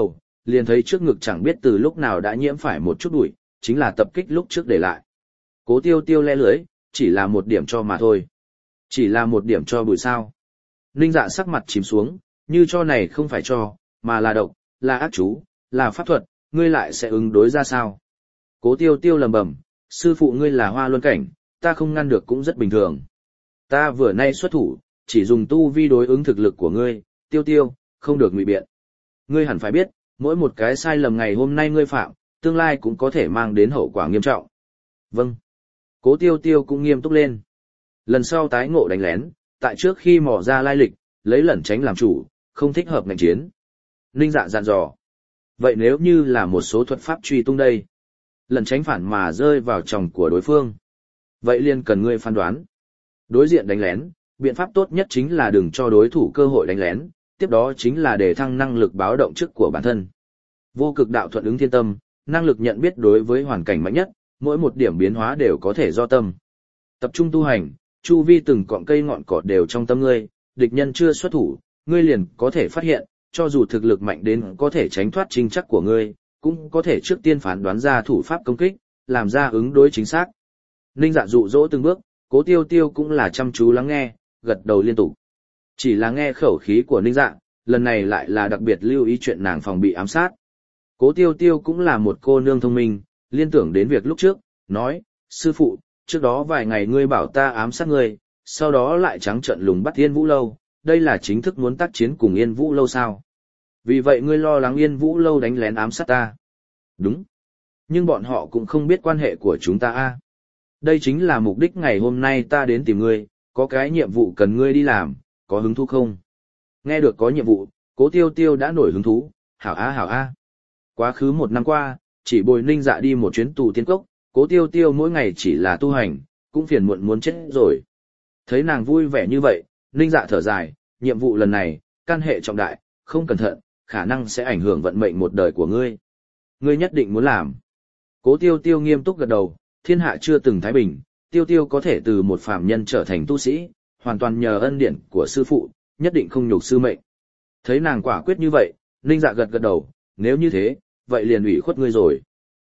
liền thấy trước ngực chẳng biết từ lúc nào đã nhiễm phải một chút bụi, chính là tập kích lúc trước để lại. Cố Tiêu Tiêu le lưới, chỉ là một điểm cho mà thôi. Chỉ là một điểm cho bụi sao. Ninh Dạ sắc mặt chìm xuống, như cho này không phải cho, mà là độc, là ác chú, là pháp thuật, ngươi lại sẽ ứng đối ra sao? Cố Tiêu Tiêu lầm bầm, sư phụ ngươi là Hoa Luân cảnh, ta không ngăn được cũng rất bình thường. Ta vừa nay xuất thủ, chỉ dùng tu vi đối ứng thực lực của ngươi, Tiêu Tiêu, không được ngụy biện. Ngươi hẳn phải biết, mỗi một cái sai lầm ngày hôm nay ngươi phạm, tương lai cũng có thể mang đến hậu quả nghiêm trọng. Vâng. Cố Tiêu Tiêu cũng nghiêm túc lên. Lần sau tái ngộ đánh lén, tại trước khi mò ra lai lịch, lấy lẩn tránh làm chủ, không thích hợp ngành chiến. Ninh Dạ dặn dò. Vậy nếu như là một số thuật pháp truy tung đây, lẩn tránh phản mà rơi vào chồng của đối phương, vậy liền cần ngươi phán đoán. Đối diện đánh lén, biện pháp tốt nhất chính là đừng cho đối thủ cơ hội đánh lén, tiếp đó chính là để thăng năng lực báo động trước của bản thân. Vô cực đạo thuận ứng thiên tâm, năng lực nhận biết đối với hoàn cảnh mạnh nhất, mỗi một điểm biến hóa đều có thể do tâm. Tập trung tu hành, chu vi từng cọng cây ngọn cỏ đều trong tâm ngươi, địch nhân chưa xuất thủ, ngươi liền có thể phát hiện, cho dù thực lực mạnh đến có thể tránh thoát trinh chắc của ngươi, cũng có thể trước tiên phán đoán ra thủ pháp công kích, làm ra ứng đối chính xác. Ninh Dạ dụ dỗ từng bước, Cố Tiêu Tiêu cũng là chăm chú lắng nghe, gật đầu liên tục. Chỉ là nghe khẩu khí của Ninh Dạ, lần này lại là đặc biệt lưu ý chuyện nàng phòng bị ám sát. Cố Tiêu Tiêu cũng là một cô nương thông minh, liên tưởng đến việc lúc trước, nói, sư phụ, trước đó vài ngày ngươi bảo ta ám sát ngươi, sau đó lại trắng trợn lùng bắt Yên Vũ Lâu, đây là chính thức muốn tác chiến cùng Yên Vũ Lâu sao? Vì vậy ngươi lo lắng Yên Vũ Lâu đánh lén ám sát ta. Đúng. Nhưng bọn họ cũng không biết quan hệ của chúng ta a. Đây chính là mục đích ngày hôm nay ta đến tìm ngươi, có cái nhiệm vụ cần ngươi đi làm, có hứng thú không? Nghe được có nhiệm vụ, Cố Tiêu Tiêu đã nổi hứng thú, hảo a hảo a. Quá khứ một năm qua, chỉ bồi Ninh Dạ đi một chuyến tù tiên cốc, Cố Tiêu Tiêu mỗi ngày chỉ là tu hành, cũng phiền muộn muốn chết rồi. Thấy nàng vui vẻ như vậy, Ninh Dạ thở dài, nhiệm vụ lần này, can hệ trọng đại, không cẩn thận, khả năng sẽ ảnh hưởng vận mệnh một đời của ngươi. Ngươi nhất định muốn làm. Cố Tiêu Tiêu nghiêm túc gật đầu, thiên hạ chưa từng thái bình, Tiêu Tiêu có thể từ một phàm nhân trở thành tu sĩ, hoàn toàn nhờ ân điển của sư phụ, nhất định không nhục sư mệnh. Thấy nàng quả quyết như vậy, Ninh Dạ gật gật đầu, nếu như thế, vậy liền ủy khuất ngươi rồi.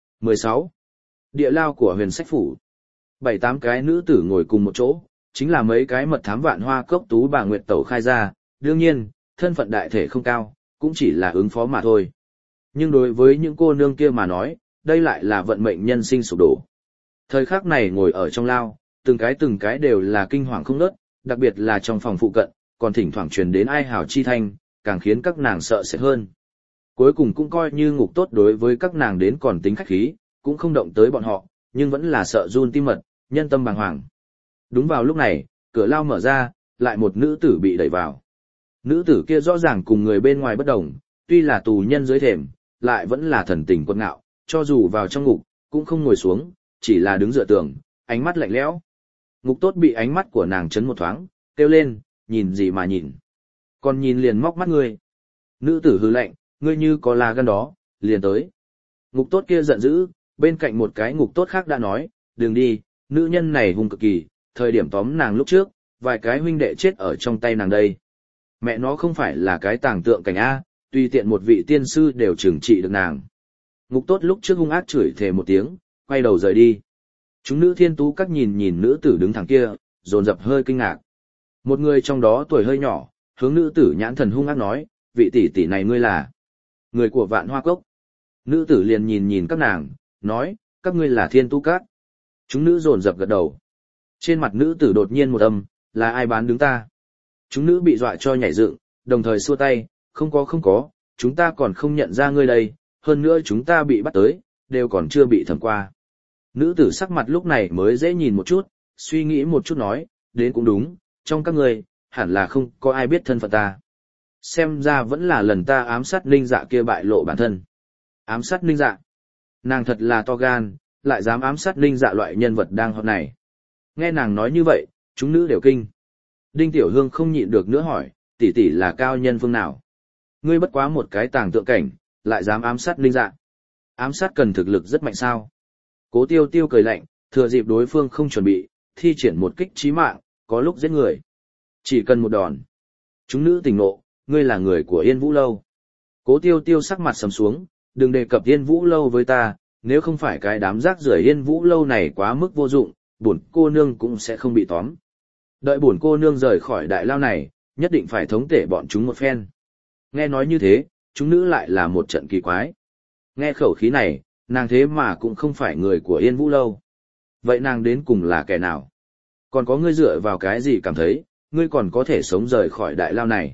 16. Địa lao của Huyền Sách Phủ. 7-8 cái nữ tử ngồi cùng một chỗ, chính là mấy cái mật thám Vạn Hoa Cốc tú bà Nguyệt Tẩu khai ra, đương nhiên, thân phận đại thể không cao, cũng chỉ là ứng phó mà thôi. Nhưng đối với những cô nương kia mà nói, đây lại là vận mệnh nhân sinh sụp đổ. Thời khắc này ngồi ở trong lao, từng cái đều là kinh hoàng không ngớt, đặc biệt là trong phòng phụ cận, còn thỉnh thoảng truyền đến ai hào chi thanh, càng khiến các nàng sợ sệt hơn. Cuối cùng cũng coi như ngục tốt đối với các nàng đến còn tính khách khí, cũng không động tới bọn họ, nhưng vẫn là sợ run tim mật, nhân tâm bàng hoàng. Đúng vào lúc này, cửa lao mở ra, lại một nữ tử bị đẩy vào. Nữ tử kia rõ ràng cùng người bên ngoài bất đồng, tuy là tù nhân dưới thềm, lại vẫn là thần tình quân ngạo, cho dù vào trong ngục, cũng không ngồi xuống, chỉ là đứng dựa tường, ánh mắt lạnh lẽo. Ngục tốt bị ánh mắt của nàng chấn một thoáng, kêu lên, nhìn gì mà nhìn. Còn nhìn liền móc mắt ngươi. Nữ tử hừ lạnh, ngươi như có là gan đó, liền tới. Ngục tốt kia giận dữ, bên cạnh một cái ngục tốt khác đã nói, đừng đi, nữ nhân này hung cực kỳ, thời điểm tóm nàng lúc trước, vài cái huynh đệ chết ở trong tay nàng đây. Mẹ nó không phải là cái tàng tượng cảnh A, tùy tiện một vị tiên sư đều trừng trị được nàng. Ngục tốt lúc trước hung ác chửi thề một tiếng, quay đầu rời đi. Chúng nữ thiên tú các nhìn nhìn nữ tử đứng thẳng kia, dồn dập hơi kinh ngạc. Một người trong đó tuổi hơi nhỏ, hướng nữ tử nhãn thần hung ác nói, vị tỷ tỷ này ngươi là người của Vạn Hoa Cốc. Nữ tử liền nhìn nhìn các nàng, nói, các ngươi là thiên tú các. Chúng nữ dồn dập gật đầu. Trên mặt nữ tử đột nhiên một âm, là ai bán đứng ta? Chúng nữ bị dọa cho nhảy dựng, đồng thời xua tay, không có, chúng ta còn không nhận ra ngươi đây, hơn nữa chúng ta bị bắt tới, đều còn chưa bị thẩm qua. Nữ tử sắc mặt lúc này mới dễ nhìn một chút, suy nghĩ một chút nói, đến cũng đúng, trong các ngươi, hẳn là không có ai biết thân phận ta. Xem ra vẫn là lần ta ám sát Ninh Dạ kia bại lộ bản thân. Ám sát Ninh Dạ? Nàng thật là to gan, lại dám ám sát Ninh Dạ loại nhân vật đang hot này. Nghe nàng nói như vậy, chúng nữ đều kinh. Đinh Tiểu Hương không nhịn được nữa hỏi, tỷ tỷ là cao nhân phương nào? Ngươi bất quá một cái tàng tượng cảnh, lại dám ám sát Ninh Dạ. Ám sát cần thực lực rất mạnh sao? Cố Tiêu Tiêu cười lạnh, thừa dịp đối phương không chuẩn bị, thi triển một kích chí mạng, có lúc giết người. Chỉ cần một đòn. Chúng nữ tỉnh ngộ, ngươi là người của Yên Vũ Lâu. Cố Tiêu Tiêu sắc mặt sầm xuống, đừng đề cập Yên Vũ lâu với ta, nếu không phải cái đám rác rưởi Yên Vũ lâu này quá mức vô dụng, bổn cô nương cũng sẽ không bị tóm. Đợi bổn cô nương rời khỏi đại lao này, nhất định phải thống tể bọn chúng một phen. Nghe nói như thế, chúng nữ lại là một trận kỳ quái. Nghe khẩu khí này, nàng thế mà cũng không phải người của Yên Vũ lâu. Vậy nàng đến cùng là kẻ nào? Còn có ngươi dựa vào cái gì cảm thấy, ngươi còn có thể sống rời khỏi đại lao này?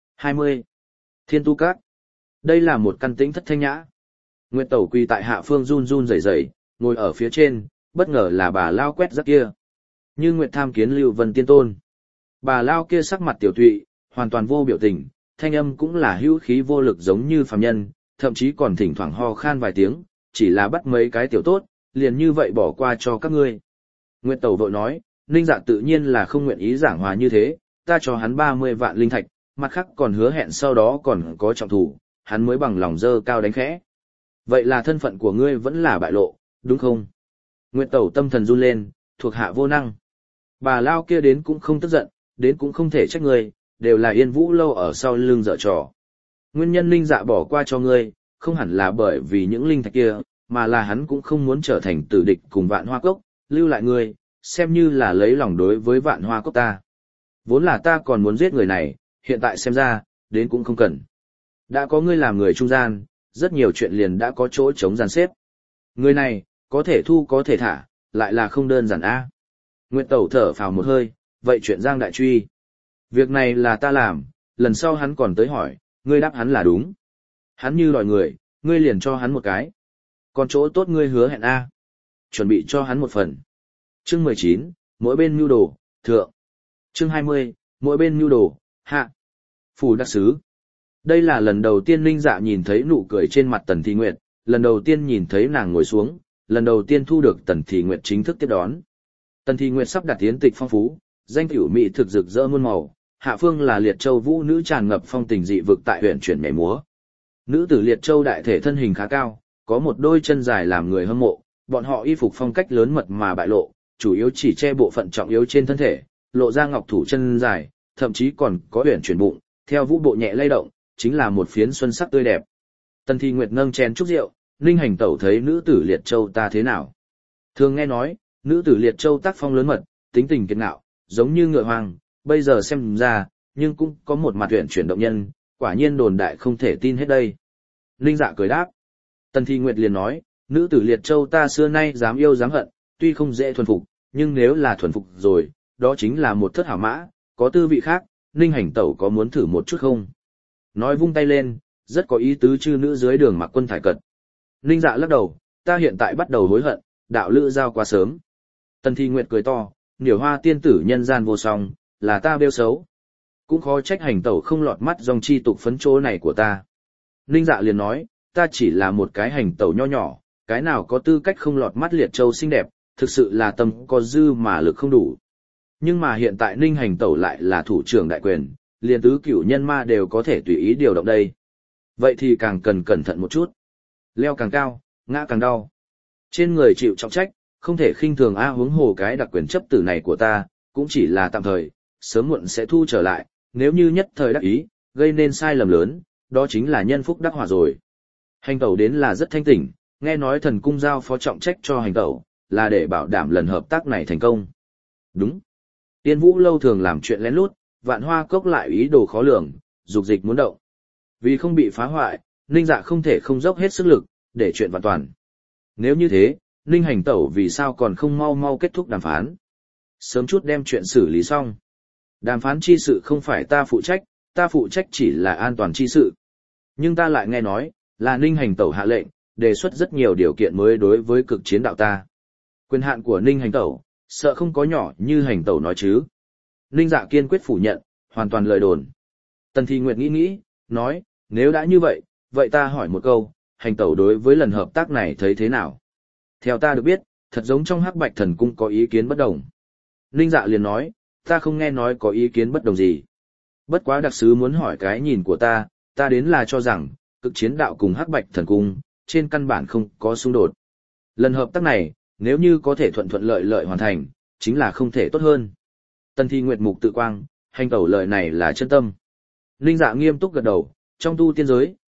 20. Thiên Tu Các. Đây là một căn tĩnh thất thanh nhã. Nguyệt Tẩu quỳ tại hạ phương run run rẩy rẩy, ngồi ở phía trên, bất ngờ là bà lao quét rác kia. Như Nguyệt tham kiến Lưu Vân Tiên Tôn. Bà lao kia sắc mặt tiểu tụy, hoàn toàn vô biểu tình, thanh âm cũng là hữu khí vô lực giống như phàm nhân, thậm chí còn thỉnh thoảng ho khan vài tiếng, chỉ là bắt mấy cái tiểu tốt, liền như vậy bỏ qua cho các ngươi. Nguyệt Tẩu vội nói, Ninh Dạ tự nhiên là không nguyện ý giảng hòa như thế, ta cho hắn 30 vạn linh thạch, mặt khác còn hứa hẹn sau đó còn có trọng thủ, hắn mới bằng lòng dơ cao đánh khẽ. Vậy là thân phận của ngươi vẫn là bại lộ, đúng không? Nguyệt Tẩu tâm thần run lên, thuộc hạ vô năng. Bà lao kia đến cũng không tức giận, đến cũng không thể trách ngươi, đều là Yên Vũ lâu ở sau lưng dở trò. Nguyên nhân Ninh Dạ bỏ qua cho ngươi, không hẳn là bởi vì những linh thạch kia, mà là hắn cũng không muốn trở thành tử địch cùng Vạn Hoa Cốc, lưu lại ngươi, xem như là lấy lòng đối với Vạn Hoa Cốc ta. Vốn là ta còn muốn giết người này, hiện tại xem ra, đến cũng không cần. Đã có ngươi làm người trung gian, rất nhiều chuyện liền đã có chỗ chống dàn xếp. Người này, có thể thu có thể thả, lại là không đơn giản a. Nguyệt Tẩu thở phào một hơi, vậy chuyện Giang Đại Truy. Việc này là ta làm, lần sau hắn còn tới hỏi, ngươi đáp hắn là đúng. Hắn như đòi người, ngươi liền cho hắn một cái. Còn chỗ tốt ngươi hứa hẹn a. Chuẩn bị cho hắn một phần. Chương 19, mỗi bên mưu đồ, thượng. Chương 20, mỗi bên mưu đồ, hạ. Phủ đặc sứ. Đây là lần đầu tiên Ninh Dạ nhìn thấy nụ cười trên mặt Tần Thị Nguyệt, lần đầu tiên nhìn thấy nàng ngồi xuống, lần đầu tiên thu được Tần Thị Nguyệt chính thức tiếp đón. Tần Thị Nguyệt sắp đặt yến tịch phong phú, danh tiểu mỹ thực rực rỡ muôn màu, hạ phương là Liệt Châu vũ nữ tràn ngập phong tình dị vực tại huyện chuyển nhảy múa. Nữ tử Liệt Châu đại thể thân hình khá cao, có một đôi chân dài làm người hâm mộ, bọn họ y phục phong cách lớn mật mà bại lộ, chủ yếu chỉ che bộ phận trọng yếu trên thân thể, lộ ra ngọc thủ chân dài, thậm chí còn có huyện chuyển bụng, theo vũ bộ nhẹ lay động, chính là một phiến xuân sắc tươi đẹp. Tần Thị Nguyệt nâng chén chúc rượu, Ninh Hành Tẩu thấy nữ tử Liệt Châu ta thế nào? Thường nghe nói, nữ tử Liệt Châu tác phong lớn mật, tính tình kiệt ngạo, giống như ngựa hoang, bây giờ xem ra, nhưng cũng có một mặt huyện chuyển động nhân, quả nhiên đồn đại không thể tin hết đây. Ninh Dạ cười đáp. Tần Thị Nguyệt liền nói, nữ tử Liệt Châu ta xưa nay dám yêu dám hận, tuy không dễ thuần phục, nhưng nếu là thuần phục rồi, đó chính là một thất hảo mã, có tư vị khác, Ninh Hành Tẩu có muốn thử một chút không? Nói vung tay lên, rất có ý tứ chư nữ dưới đường mặc quân thải cật. Ninh Dạ lắc đầu, ta hiện tại bắt đầu hối hận, đạo lữ giao quá sớm. Tần Thị Nguyệt cười to, Niểu Hoa tiên tử nhân gian vô song, là ta bêu xấu. Cũng khó trách Hành Tẩu không lọt mắt dòng chi tục phấn chỗ này của ta. Ninh Dạ liền nói, ta chỉ là một cái Hành Tẩu nho nhỏ, cái nào có tư cách không lọt mắt Liệt Châu xinh đẹp, thực sự là tâm có dư mà lực không đủ. Nhưng mà hiện tại Ninh Hành Tẩu lại là thủ trưởng đại quyền, liền tứ cửu nhân ma đều có thể tùy ý điều động đây. Vậy thì càng cần cẩn thận một chút. Leo càng cao, ngã càng đau. Trên người chịu trọng trách, không thể khinh thường huống hồ cái đặc quyền chấp tử này của ta, cũng chỉ là tạm thời, sớm muộn sẽ thu trở lại, nếu như nhất thời đắc ý, gây nên sai lầm lớn, đó chính là nhân phúc đắc họa rồi. Hành Tẩu đến là rất thanh tỉnh, nghe nói thần cung giao phó trọng trách cho Hành Tẩu, là để bảo đảm lần hợp tác này thành công. Đúng. Tiên Vũ lâu thường làm chuyện lén lút, Vạn Hoa Cốc lại ý đồ khó lường, dục dịch muốn động. Vì không bị phá hoại, Ninh Dạ không thể không dốc hết sức lực, để chuyện vạn toàn. Nếu như thế, Ninh Hành Tẩu vì sao còn không mau mau kết thúc đàm phán? Sớm chút đem chuyện xử lý xong. Đàm phán chi sự không phải ta phụ trách chỉ là an toàn chi sự. Nhưng ta lại nghe nói, là Ninh Hành Tẩu hạ lệnh, đề xuất rất nhiều điều kiện mới đối với cực chiến đạo ta. Quyền hạn của Ninh Hành Tẩu, sợ không có nhỏ như Hành Tẩu nói chứ. Ninh Dạ kiên quyết phủ nhận, hoàn toàn lời đồn. Tần Thị Nguyệt nghĩ, nói, nếu đã như vậy, vậy ta hỏi một câu, Hành Tẩu đối với lần hợp tác này thấy thế nào? Theo ta được biết, thật giống trong Hắc Bạch Thần Cung có ý kiến bất đồng. Ninh Dạ liền nói, ta không nghe nói có ý kiến bất đồng gì. Bất quá đặc sứ muốn hỏi cái nhìn của ta đến là cho rằng, cực chiến đạo cùng Hắc Bạch Thần Cung, trên căn bản không có xung đột. Lần hợp tác này, nếu như có thể thuận lợi hoàn thành, chính là không thể tốt hơn. Tần Thị Nguyệt mục tự quang, Hành Tẩu lời này là chân tâm. Ninh Dạ nghiêm túc gật đầu, trong tu tiên giới,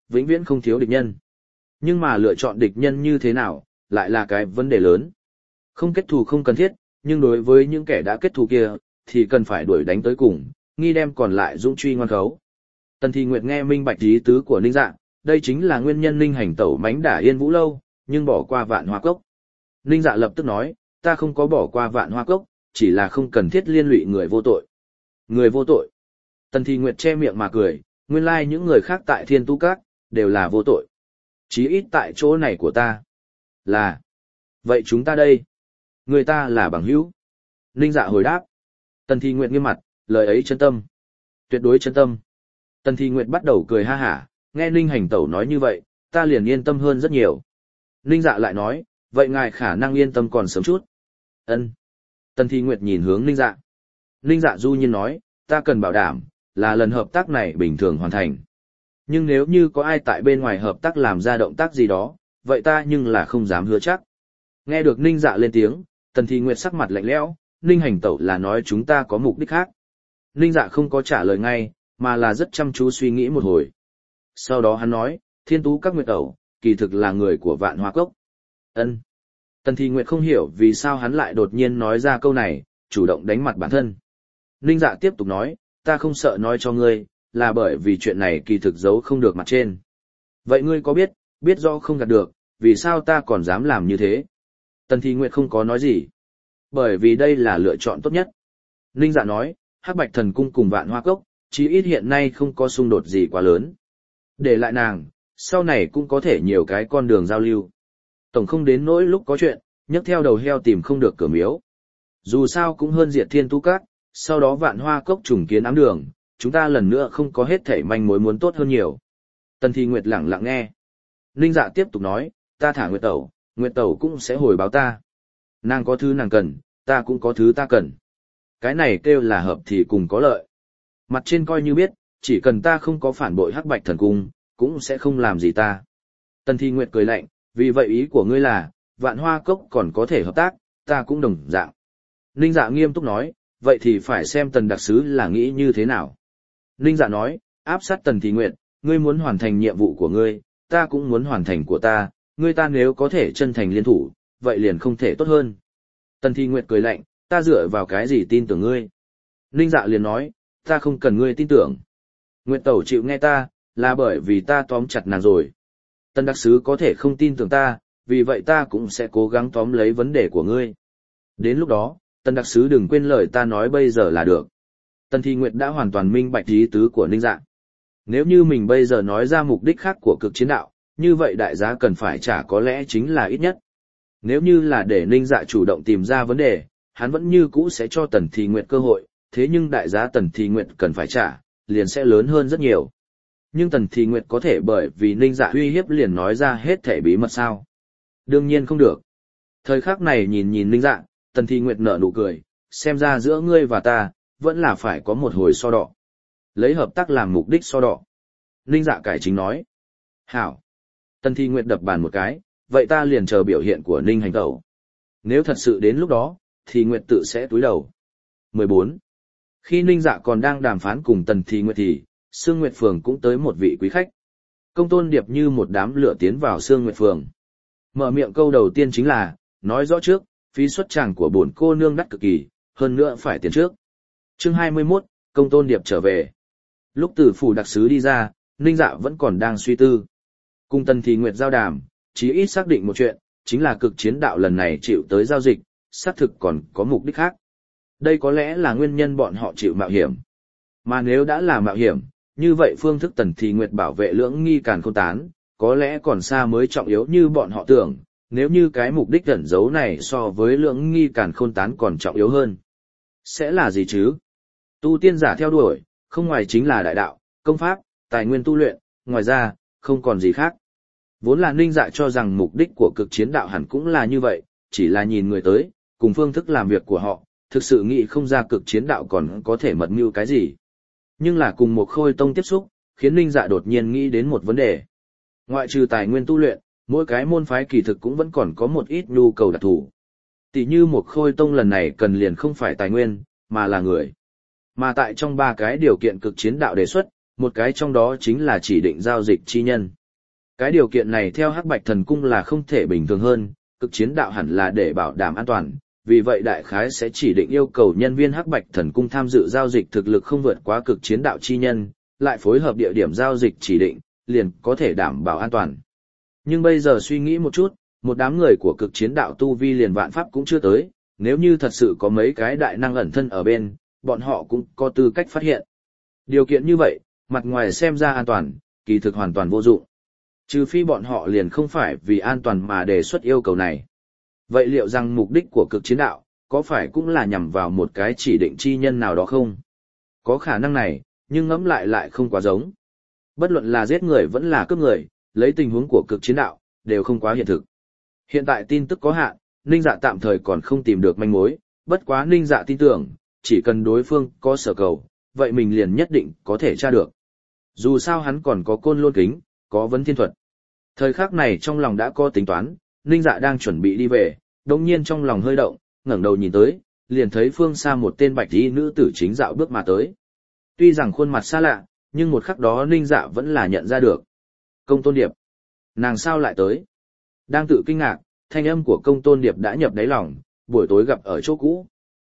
vĩnh viễn không thiếu địch nhân. Nhưng mà lựa chọn địch nhân như thế nào, lại là cái vấn đề lớn. Không kết thù không cần thiết, nhưng đối với những kẻ đã kết thù kia, thì cần phải đuổi đánh tới cùng, nghi đem còn lại dũng truy ngoan khấu. Tần Thị Nguyệt nghe minh bạch ý tứ của Ninh Dạ, đây chính là nguyên nhân Ninh Hành Tẩu mánh đả Yên Vũ Lâu, nhưng bỏ qua Vạn Hoa Cốc. Ninh Dạ lập tức nói, ta không có bỏ qua Vạn Hoa Cốc, chỉ là không cần thiết liên lụy người vô tội. Người vô tội. Tần Thị Nguyệt che miệng mà cười, nguyên lai những người khác tại Thiên Tu Các, đều là vô tội. Chí ít tại chỗ này của ta. Là. Vậy chúng ta đây. Người ta là bằng hữu. Ninh Dạ hồi đáp. Tần Thị Nguyệt nghiêm mặt, lời ấy chân tâm. Tuyệt đối chân tâm. Tần Thị Nguyệt bắt đầu cười ha hả, nghe Ninh Hành Tẩu nói như vậy, ta liền yên tâm hơn rất nhiều. Ninh Dạ lại nói, vậy ngài khả năng yên tâm còn sớm chút. Ân. Tần Thị Nguyệt nhìn hướng Ninh Dạ. Ninh Dạ du nhiên nói, ta cần bảo đảm, là lần hợp tác này bình thường hoàn thành. Nhưng nếu như có ai tại bên ngoài hợp tác làm ra động tác gì đó, vậy ta nhưng là không dám hứa chắc. Nghe được Ninh Dạ lên tiếng, Tần Thị Nguyệt sắc mặt lạnh lẽo, Ninh Hành Tẩu là nói chúng ta có mục đích khác. Ninh Dạ không có trả lời ngay, mà là rất chăm chú suy nghĩ một hồi. Sau đó hắn nói, Thiên Tú Các Nguyệt Tẩu, kỳ thực là người của Vạn Hoa Cốc. Ân. Tần Thị Nguyệt không hiểu vì sao hắn lại đột nhiên nói ra câu này, chủ động đánh mặt bản thân. Ninh Dạ tiếp tục nói, ta không sợ nói cho ngươi, là bởi vì chuyện này kỳ thực giấu không được mặt trên. Vậy ngươi có biết rõ không gạt được, vì sao ta còn dám làm như thế? Tần Thị Nguyệt không có nói gì. Bởi vì đây là lựa chọn tốt nhất. Ninh Dạ nói, Hắc Bạch Thần Cung cùng Vạn Hoa Cốc, chí ít hiện nay không có xung đột gì quá lớn. Để lại nàng, sau này cũng có thể nhiều cái con đường giao lưu. Tổng không đến nỗi lúc có chuyện, nhấc theo đầu heo tìm không được cửa miếu. Dù sao cũng hơn diệt Thiên Tu Các, sau đó Vạn Hoa Cốc trùng kiến ám đường, chúng ta lần nữa không có hết thảy manh mối muốn tốt hơn nhiều. Tần Thị Nguyệt lặng lặng nghe. Ninh Dạ tiếp tục nói, ta thả Nguyệt Tẩu cũng sẽ hồi báo ta. Nàng có thứ nàng cần, ta cũng có thứ ta cần. Cái này kêu là hợp thì cùng có lợi. Mặt trên coi như biết, chỉ cần ta không có phản bội Hắc Bạch Thần Cung, cũng sẽ không làm gì ta. Tần Thị Nguyệt cười lạnh, vì vậy ý của ngươi là, Vạn Hoa Cốc còn có thể hợp tác, ta cũng đồng dạng. Ninh Dạ nghiêm túc nói, vậy thì phải xem Tần đặc sứ là nghĩ như thế nào. Ninh Dạ nói, áp sát Tần Thị Nguyệt, ngươi muốn hoàn thành nhiệm vụ của ngươi, ta cũng muốn hoàn thành của ta, ngươi ta nếu có thể chân thành liên thủ, vậy liền không thể tốt hơn. Tần Thị Nguyệt cười lạnh, ta dựa vào cái gì tin tưởng ngươi? Ninh Dạ liền nói, ta không cần ngươi tin tưởng. Nguyệt Tẩu chịu nghe ta, là bởi vì ta tóm chặt nàng rồi. Tần đặc sứ có thể không tin tưởng ta, vì vậy ta cũng sẽ cố gắng tóm lấy vấn đề của ngươi. Đến lúc đó, Tần đặc sứ đừng quên lời ta nói bây giờ là được. Tần Thị Nguyệt đã hoàn toàn minh bạch ý tứ của Ninh Dạ. Nếu như mình bây giờ nói ra mục đích khác của cực chiến đạo, như vậy đại giá cần phải trả có lẽ chính là ít nhất. Nếu như là để Ninh Dạ chủ động tìm ra vấn đề, hắn vẫn như cũ sẽ cho Tần Thị Nguyệt cơ hội, thế nhưng đại giá Tần Thị Nguyệt cần phải trả, liền sẽ lớn hơn rất nhiều. Nhưng Tần Thị Nguyệt có thể bởi vì Ninh Dạ uy hiếp liền nói ra hết thể bí mật sao? Đương nhiên không được. Thời khắc này nhìn Ninh Dạ, Tần Thị Nguyệt nở nụ cười, xem ra giữa ngươi và ta, vẫn là phải có một hồi so đọ. Lấy hợp tác làm mục đích so đọ. Ninh Dạ cải chính nói. Hảo. Tần Thị Nguyệt đập bàn một cái, vậy ta liền chờ biểu hiện của Ninh Hành Tẩu. Nếu thật sự đến lúc đó, thì Nguyệt tự sẽ túi đầu. 14. Khi Ninh Dạ còn đang đàm phán cùng Tần Thị Nguyệt thì, Sương Nguyệt Phường cũng tới một vị quý khách. Công Tôn Điệp như một đám lửa tiến vào Sương Nguyệt Phường. Mở miệng câu đầu tiên chính là, nói rõ trước, phí xuất tràng của bổn cô nương đắt cực kỳ, hơn nữa phải tiền trước. Chương 21, Công Tôn Điệp trở về. Lúc từ phủ đặc sứ đi ra, Ninh Dạ vẫn còn đang suy tư. Cùng Tần Thị Nguyệt giao đàm, chí ít xác định một chuyện, chính là cực chiến đạo lần này chịu tới giao dịch, xác thực còn có mục đích khác. Đây có lẽ là nguyên nhân bọn họ chịu mạo hiểm. Mà nếu đã là mạo hiểm, như vậy phương thức Tần Thị Nguyệt bảo vệ lưỡng nghi càn khôn tán, có lẽ còn xa mới trọng yếu như bọn họ tưởng, nếu như cái mục đích ẩn giấu này so với lưỡng nghi càn khôn tán còn trọng yếu hơn. Sẽ là gì chứ? Tu tiên giả theo đuổi, không ngoài chính là đại đạo, công pháp, tài nguyên tu luyện, ngoài ra, không còn gì khác. Vốn là Ninh Dạ cho rằng mục đích của cực chiến đạo hẳn cũng là như vậy, chỉ là nhìn người tới, cùng phương thức làm việc của họ, thực sự nghĩ không ra cực chiến đạo còn có thể mật mưu cái gì. Nhưng là cùng một Khôi Tông tiếp xúc, khiến Ninh Dạ đột nhiên nghĩ đến một vấn đề. Ngoại trừ tài nguyên tu luyện, mỗi cái môn phái kỳ thực cũng vẫn còn có một ít nhu cầu đặc thù. Tỷ như một Khôi Tông lần này cần liền không phải tài nguyên, mà là người. Mà tại trong ba cái điều kiện cực chiến đạo đề xuất, một cái trong đó chính là chỉ định giao dịch chi nhân. Cái điều kiện này theo Hắc Bạch Thần Cung là không thể bình thường hơn, cực chiến đạo hẳn là để bảo đảm an toàn, vì vậy đại khái sẽ chỉ định yêu cầu nhân viên Hắc Bạch Thần Cung tham dự giao dịch thực lực không vượt quá cực chiến đạo chi nhân, lại phối hợp địa điểm giao dịch chỉ định, liền có thể đảm bảo an toàn. Nhưng bây giờ suy nghĩ một chút, một đám người của cực chiến đạo tu vi liền vạn pháp cũng chưa tới, nếu như thật sự có mấy cái đại năng ẩn thân ở bên, bọn họ cũng có tư cách phát hiện. Điều kiện như vậy, mặt ngoài xem ra an toàn, kỳ thực hoàn toàn vô dụng. Trừ phi bọn họ liền không phải vì an toàn mà đề xuất yêu cầu này. Vậy liệu rằng mục đích của cực chiến đạo, có phải cũng là nhằm vào một cái chỉ định chi nhân nào đó không? Có khả năng này, nhưng ngẫm lại lại không quá giống. Bất luận là giết người vẫn là cướp người, lấy tình huống của cực chiến đạo, đều không quá hiện thực. Hiện tại tin tức có hạn, Ninh Dạ tạm thời còn không tìm được manh mối, bất quá Ninh Dạ tin tưởng, chỉ cần đối phương có sở cầu, vậy mình liền nhất định có thể tra được. Dù sao hắn còn có côn lôn kính, có vấn thiên thuật. Thời khắc này trong lòng đã có tính toán, Ninh Dạ đang chuẩn bị đi về, đồng nhiên trong lòng hơi động, ngẩng đầu nhìn tới, liền thấy phương xa một tên bạch y nữ tử chính dạo bước mà tới. Tuy rằng khuôn mặt xa lạ, nhưng một khắc đó Ninh Dạ vẫn là nhận ra được. Công Tôn Điệp. Nàng sao lại tới? Đang tự kinh ngạc, thanh âm của Công Tôn Điệp đã nhập đáy lòng, buổi tối gặp ở chỗ cũ.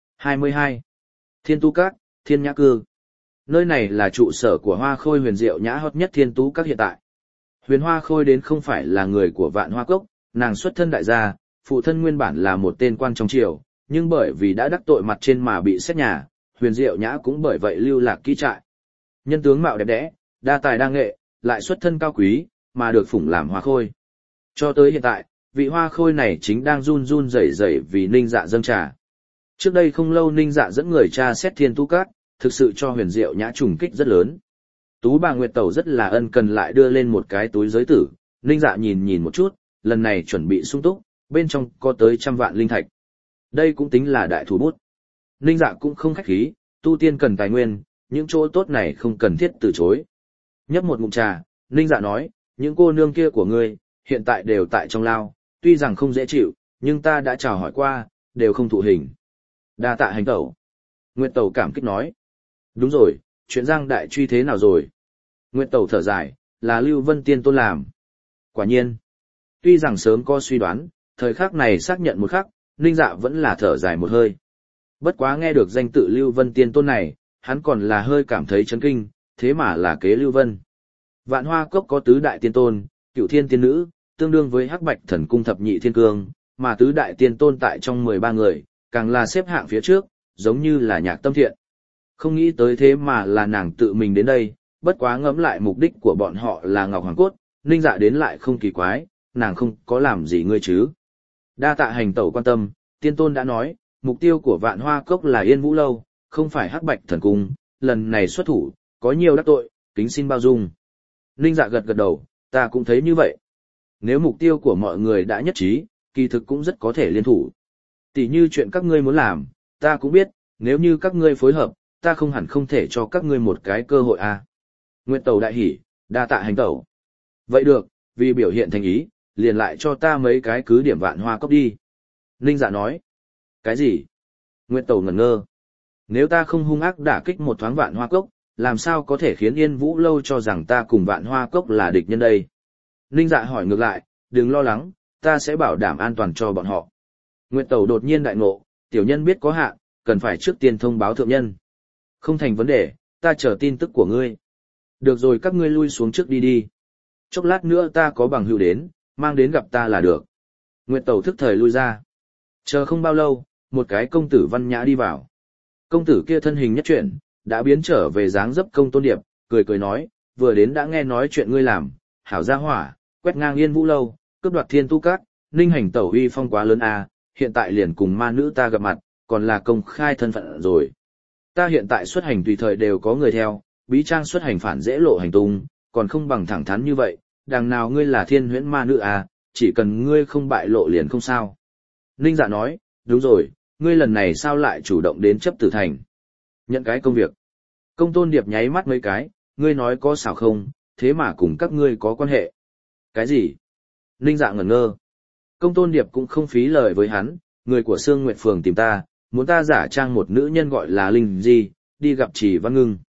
22. Thiên Tu Các, Thiên Nhã Cư. Nơi này là trụ sở của Hoa Khôi huyền diệu nhã hot nhất Thiên Tu Các hiện tại. Huyền Hoa Khôi đến không phải là người của Vạn Hoa Cốc, nàng xuất thân đại gia, phụ thân nguyên bản là một tên quan trong triều, nhưng bởi vì đã đắc tội mặt trên mà bị xét nhà, huyền diệu nhã cũng bởi vậy lưu lạc kỹ trại. Nhân tướng mạo đẹp đẽ, đa tài đa nghệ, lại xuất thân cao quý, mà được phủng làm Hoa Khôi. Cho tới hiện tại, vị Hoa Khôi này chính đang run run rẩy rẩy vì Ninh Dạ dâng trà. Trước đây không lâu Ninh Dạ dẫn người tra xét Thiên Tu Các, thực sự cho huyền diệu nhã trùng kích rất lớn. Tú bà Nguyệt Tẩu rất là ân cần lại đưa lên một cái túi giới tử, Ninh Dạ nhìn một chút, lần này chuẩn bị sung túc, bên trong có tới 100 vạn linh thạch. Đây cũng tính là đại thủ bút. Ninh Dạ cũng không khách khí, tu tiên cần tài nguyên, những chỗ tốt này không cần thiết từ chối. Nhấp một ngụm trà, Ninh Dạ nói, những cô nương kia của ngươi, hiện tại đều tại trong lao, tuy rằng không dễ chịu, nhưng ta đã chào hỏi qua, đều không thụ hình. Đa tạ hành tẩu. Nguyệt Tẩu cảm kích nói. Đúng rồi, chuyện Giang Đại Truy thế nào rồi? Nguyệt Tẩu thở dài, là Lưu Vân Tiên Tôn làm. Quả nhiên. Tuy rằng sớm có suy đoán, thời khắc này xác nhận một khắc, Ninh Dạ vẫn là thở dài một hơi. Bất quá nghe được danh tự Lưu Vân Tiên Tôn này, hắn còn là hơi cảm thấy chấn kinh, thế mà là kế Lưu Vân. Vạn Hoa Cốc có tứ đại tiên tôn, Cửu Thiên Tiên Nữ, tương đương với Hắc Bạch Thần Cung thập nhị thiên cương, mà tứ đại tiên tôn tại trong 13 người, càng là xếp hạng phía trước, giống như là Nhạc Tâm Thiện. Không nghĩ tới thế mà là nàng tự mình đến đây, bất quá ngẫm lại mục đích của bọn họ là Ngọc Hoàng Cốt, Ninh Dạ đến lại không kỳ quái, nàng không có làm gì ngươi chứ. Đa tạ hành tẩu quan tâm, tiên tôn đã nói, mục tiêu của Vạn Hoa Cốc là Yên Vũ Lâu, không phải Hắc Bạch Thần Cung, lần này xuất thủ, có nhiều đắc tội, kính xin bao dung. Ninh Dạ gật gật đầu, ta cũng thấy như vậy. Nếu mục tiêu của mọi người đã nhất trí, kỳ thực cũng rất có thể liên thủ. Tỷ như chuyện các ngươi muốn làm, ta cũng biết, nếu như các ngươi phối hợp, ta không hẳn không thể cho các ngươi một cái cơ hội à. Nguyệt Tẩu đại hỉ, đa tạ hành tẩu. Vậy được, vì biểu hiện thành ý, liền lại cho ta mấy cái cứ điểm Vạn Hoa Cốc đi. Ninh Dạ nói. Cái gì? Nguyệt Tẩu ngẩn ngơ. Nếu ta không hung ác đả kích một thoáng Vạn Hoa Cốc, làm sao có thể khiến Yên Vũ Lâu cho rằng ta cùng Vạn Hoa Cốc là địch nhân đây? Ninh Dạ hỏi ngược lại, đừng lo lắng, ta sẽ bảo đảm an toàn cho bọn họ. Nguyệt Tẩu đột nhiên đại ngộ, tiểu nhân biết có hạn, cần phải trước tiên thông báo thượng nhân. Không thành vấn đề, ta chờ tin tức của ngươi. Được rồi, các ngươi lui xuống trước đi đi. Chốc lát nữa ta có bằng hữu đến, mang đến gặp ta là được. Nguyệt Tẩu thức thời lui ra. Chờ không bao lâu, một cái công tử văn nhã đi vào. Công tử kia thân hình nhất chuyển, đã biến trở về dáng dấp Công Tôn Điệp, cười cười nói, vừa đến đã nghe nói chuyện ngươi làm, hảo gia hỏa, quét ngang Yên Vũ Lâu, cướp đoạt Thiên Tu Các, Ninh hành tẩu uy phong quá lớn à, hiện tại liền cùng ma nữ ta gặp mặt, còn là công khai thân phận rồi. Ta hiện tại xuất hành tùy thời đều có người theo, bí trang xuất hành phản dễ lộ hành tung, còn không bằng thẳng thắn như vậy, đằng nào ngươi là thiên huyễn ma nữ à, chỉ cần ngươi không bại lộ liền không sao. Ninh Dạ nói, đúng rồi, ngươi lần này sao lại chủ động đến chấp tử thành? Nhận cái công việc. Công Tôn Điệp nháy mắt mấy cái, ngươi nói có xảo không, thế mà cùng các ngươi có quan hệ. Cái gì? Ninh Dạ ngẩn ngơ. Công Tôn Điệp cũng không phí lời với hắn, người của Sương Nguyệt Phường tìm ta, muốn ta giả trang một nữ nhân gọi là Linh Di, đi gặp Trì Văn Ngưng.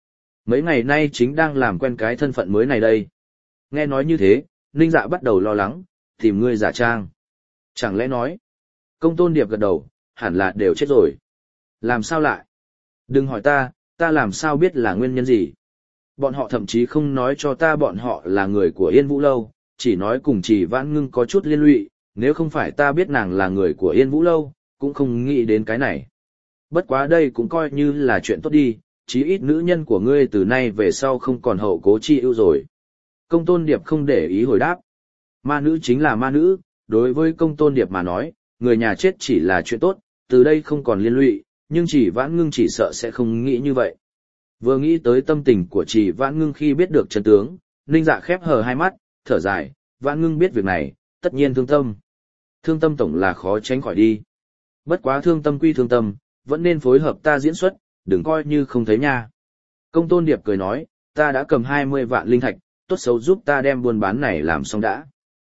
Mấy ngày nay chính đang làm quen cái thân phận mới này đây. Nghe nói như thế, Ninh Dạ bắt đầu lo lắng, tìm ngươi giả trang. Chẳng lẽ nói, Công Tôn Điệp gật đầu, hẳn là đều chết rồi. Làm sao lại? Đừng hỏi ta làm sao biết là nguyên nhân gì. Bọn họ thậm chí không nói cho ta bọn họ là người của Yên Vũ Lâu, chỉ nói cùng Chỉ Vãn Ngưng có chút liên lụy, nếu không phải ta biết nàng là người của Yên Vũ Lâu, cũng không nghĩ đến cái này. Bất quá đây cũng coi như là chuyện tốt đi, chí ít nữ nhân của ngươi từ nay về sau không còn hậu cố chi ưu rồi. Công Tôn Điệp không để ý hồi đáp. Ma nữ chính là ma nữ, đối với Công Tôn Điệp mà nói, người nhà chết chỉ là chuyện tốt, từ đây không còn liên lụy, nhưng Chỉ Vãn Ngưng chỉ sợ sẽ không nghĩ như vậy. Vừa nghĩ tới tâm tình của Chỉ Vãn Ngưng khi biết được chân tướng, Ninh Dạ khép hờ hai mắt, thở dài, Vãn Ngưng biết việc này, tất nhiên thương tâm. Thương tâm tổng là khó tránh khỏi đi. Bất quá thương tâm quy thương tâm, vẫn nên phối hợp ta diễn xuất, đừng coi như không thấy nha. Công Tôn Điệp cười nói, ta đã cầm 20 vạn linh thạch, tốt xấu giúp ta đem buôn bán này làm xong đã.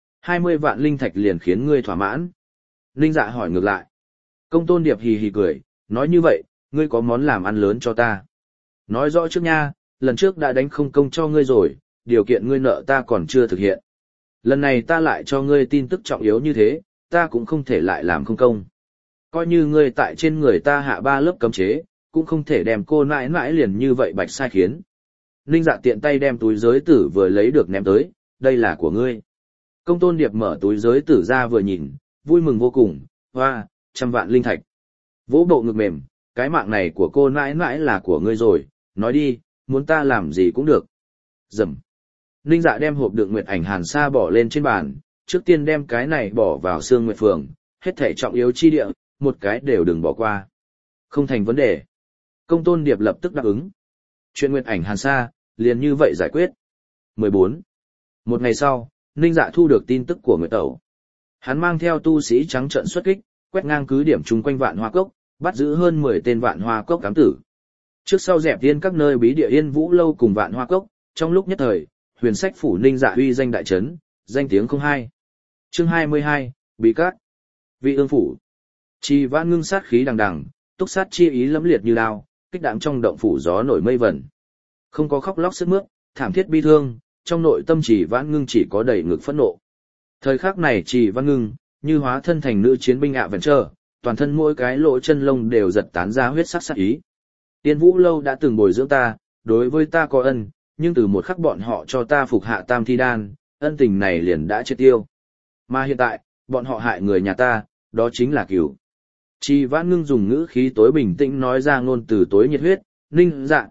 20 vạn linh thạch liền khiến ngươi thỏa mãn. Ninh Dạ hỏi ngược lại. Công Tôn Điệp hì hì cười, nói như vậy, ngươi có món làm ăn lớn cho ta. Nói rõ trước nha, lần trước đã đánh không công cho ngươi rồi, điều kiện ngươi nợ ta còn chưa thực hiện. Lần này ta lại cho ngươi tin tức trọng yếu như thế, ta cũng không thể lại làm không công. Coi như ngươi tại trên người ta hạ 3 lớp cấm chế, cũng không thể đem cô nãi nãi liền như vậy bạch sai khiến. Ninh Dạ tiện tay đem túi giới tử vừa lấy được ném tới, đây là của ngươi. Công Tôn Điệp mở túi giới tử ra vừa nhìn, vui mừng vô cùng, hoa, 100 vạn linh thạch. Vỗ bộ ngực mềm, cái mạng này của cô nãi nãi là của ngươi rồi, nói đi, muốn ta làm gì cũng được. Dầm. Ninh Dạ đem hộp đựng Nguyệt Ảnh Hàn Sa bỏ lên trên bàn, trước tiên đem cái này bỏ vào xương Nguyệt Phường, hết thảy trọng yếu chi địa, một cái đều đừng bỏ qua. Không thành vấn đề. Công Tôn Điệp lập tức đáp ứng. Chuyện Nguyệt Ảnh Hàn Sa, liền như vậy giải quyết. 14. Một ngày sau, Ninh Dạ thu được tin tức của Nguyệt Tẩu. Hắn mang theo tu sĩ trắng trợn xuất kích, quét ngang cứ điểm chung quanh Vạn Hoa Cốc, bắt giữ hơn 10 tên Vạn Hoa Cốc ám tử. Trước sau dẹp tiên các nơi bí địa Yên Vũ Lâu cùng Vạn Hoa Cốc, trong lúc nhất thời, Huyền Sách phủ Ninh Dạ uy danh đại trấn, danh tiếng không hai. Chương 22, Bí Cát. Vị ương phủ. Chỉ Vãn Ngưng sát khí đằng đằng, túc sát chi ý lẫm liệt như đao, kích đạm trong động phủ gió nổi mây vẩn. Không có khóc lóc sướt mướt, thảm thiết bi thương, trong nội tâm Chỉ Vãn Ngưng chỉ có đầy ngực phẫn nộ. Thời khắc này Chỉ Vãn Ngưng, như hóa thân thành nữ chiến binh ạ vẹn trơ, toàn thân mỗi cái lỗ chân lông đều giật tán ra huyết sắc sát ý. Tiên Vũ Lâu đã từng bồi dưỡng ta, đối với ta có ân, nhưng từ một khắc bọn họ cho ta phục hạ tam thi đan, ân tình này liền đã chết tiêu. Mà hiện tại, bọn họ hại người nhà ta, đó chính là cửu. Chỉ Vãn Ngưng dùng ngữ khí tối bình tĩnh nói ra ngôn từ tối nhiệt huyết, Ninh Dạ,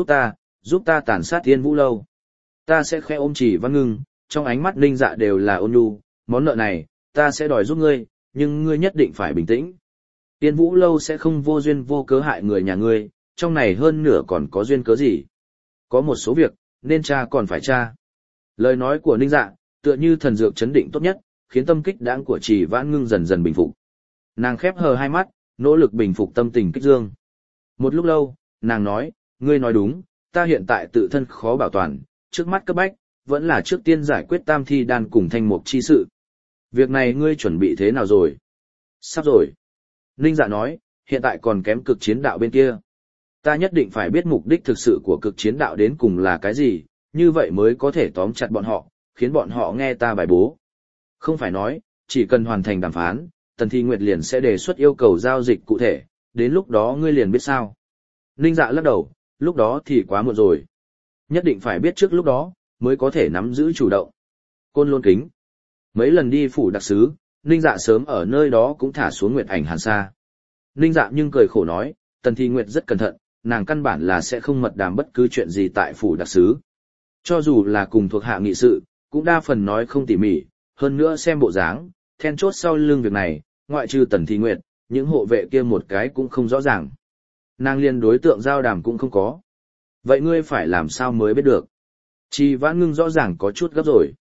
giúp ta tàn sát Tiên Vũ Lâu. Ta sẽ khẽ ôm Chỉ Vãn Ngưng, trong ánh mắt Ninh Dạ đều là ôn nhu, món nợ này, ta sẽ đòi giúp ngươi, nhưng ngươi nhất định phải bình tĩnh. Tiên Vũ Lâu sẽ không vô duyên vô cớ hại người nhà ngươi, trong này hơn nửa còn có duyên cớ gì. Có một số việc, nên tra còn phải tra. Lời nói của Ninh Dạ, tựa như thần dược chấn định tốt nhất, khiến tâm kích đãng của Chỉ Vãn Ngưng dần dần bình phục. Nàng khép hờ hai mắt, nỗ lực bình phục tâm tình kích dương. Một lúc lâu, nàng nói, ngươi nói đúng, ta hiện tại tự thân khó bảo toàn, trước mắt cấp bách, vẫn là trước tiên giải quyết tam thi đan cùng thanh mục chi sự. Việc này ngươi chuẩn bị thế nào rồi? Sắp rồi. Ninh Dạ nói, hiện tại còn kém cực chiến đạo bên kia. Ta nhất định phải biết mục đích thực sự của cực chiến đạo đến cùng là cái gì, như vậy mới có thể tóm chặt bọn họ, khiến bọn họ nghe ta bài bố. Không phải nói, chỉ cần hoàn thành đàm phán, Tần Thi Nguyệt liền sẽ đề xuất yêu cầu giao dịch cụ thể, đến lúc đó ngươi liền biết sao. Ninh Dạ lắc đầu, lúc đó thì quá muộn rồi. Nhất định phải biết trước lúc đó, mới có thể nắm giữ chủ động. Côn Lôn Kính. Mấy lần đi phủ đặc sứ, Ninh Dạ sớm ở nơi đó cũng thả xuống Nguyệt Ảnh Hàn Sa. Ninh Dạ nhưng cười khổ nói, Tần Thi Nguyệt rất cẩn thận, nàng căn bản là sẽ không mật đàm bất cứ chuyện gì tại phủ đặc sứ. Cho dù là cùng thuộc hạ nghị sự, cũng đa phần nói không tỉ mỉ, hơn nữa xem bộ dáng, then chốt sau lưng việc này, ngoại trừ Tần Thi Nguyệt, những hộ vệ kia một cái cũng không rõ ràng. Nàng liên đối tượng giao đàm cũng không có. Vậy ngươi phải làm sao mới biết được? Chỉ Vãn Ngưng rõ ràng có chút gấp rồi.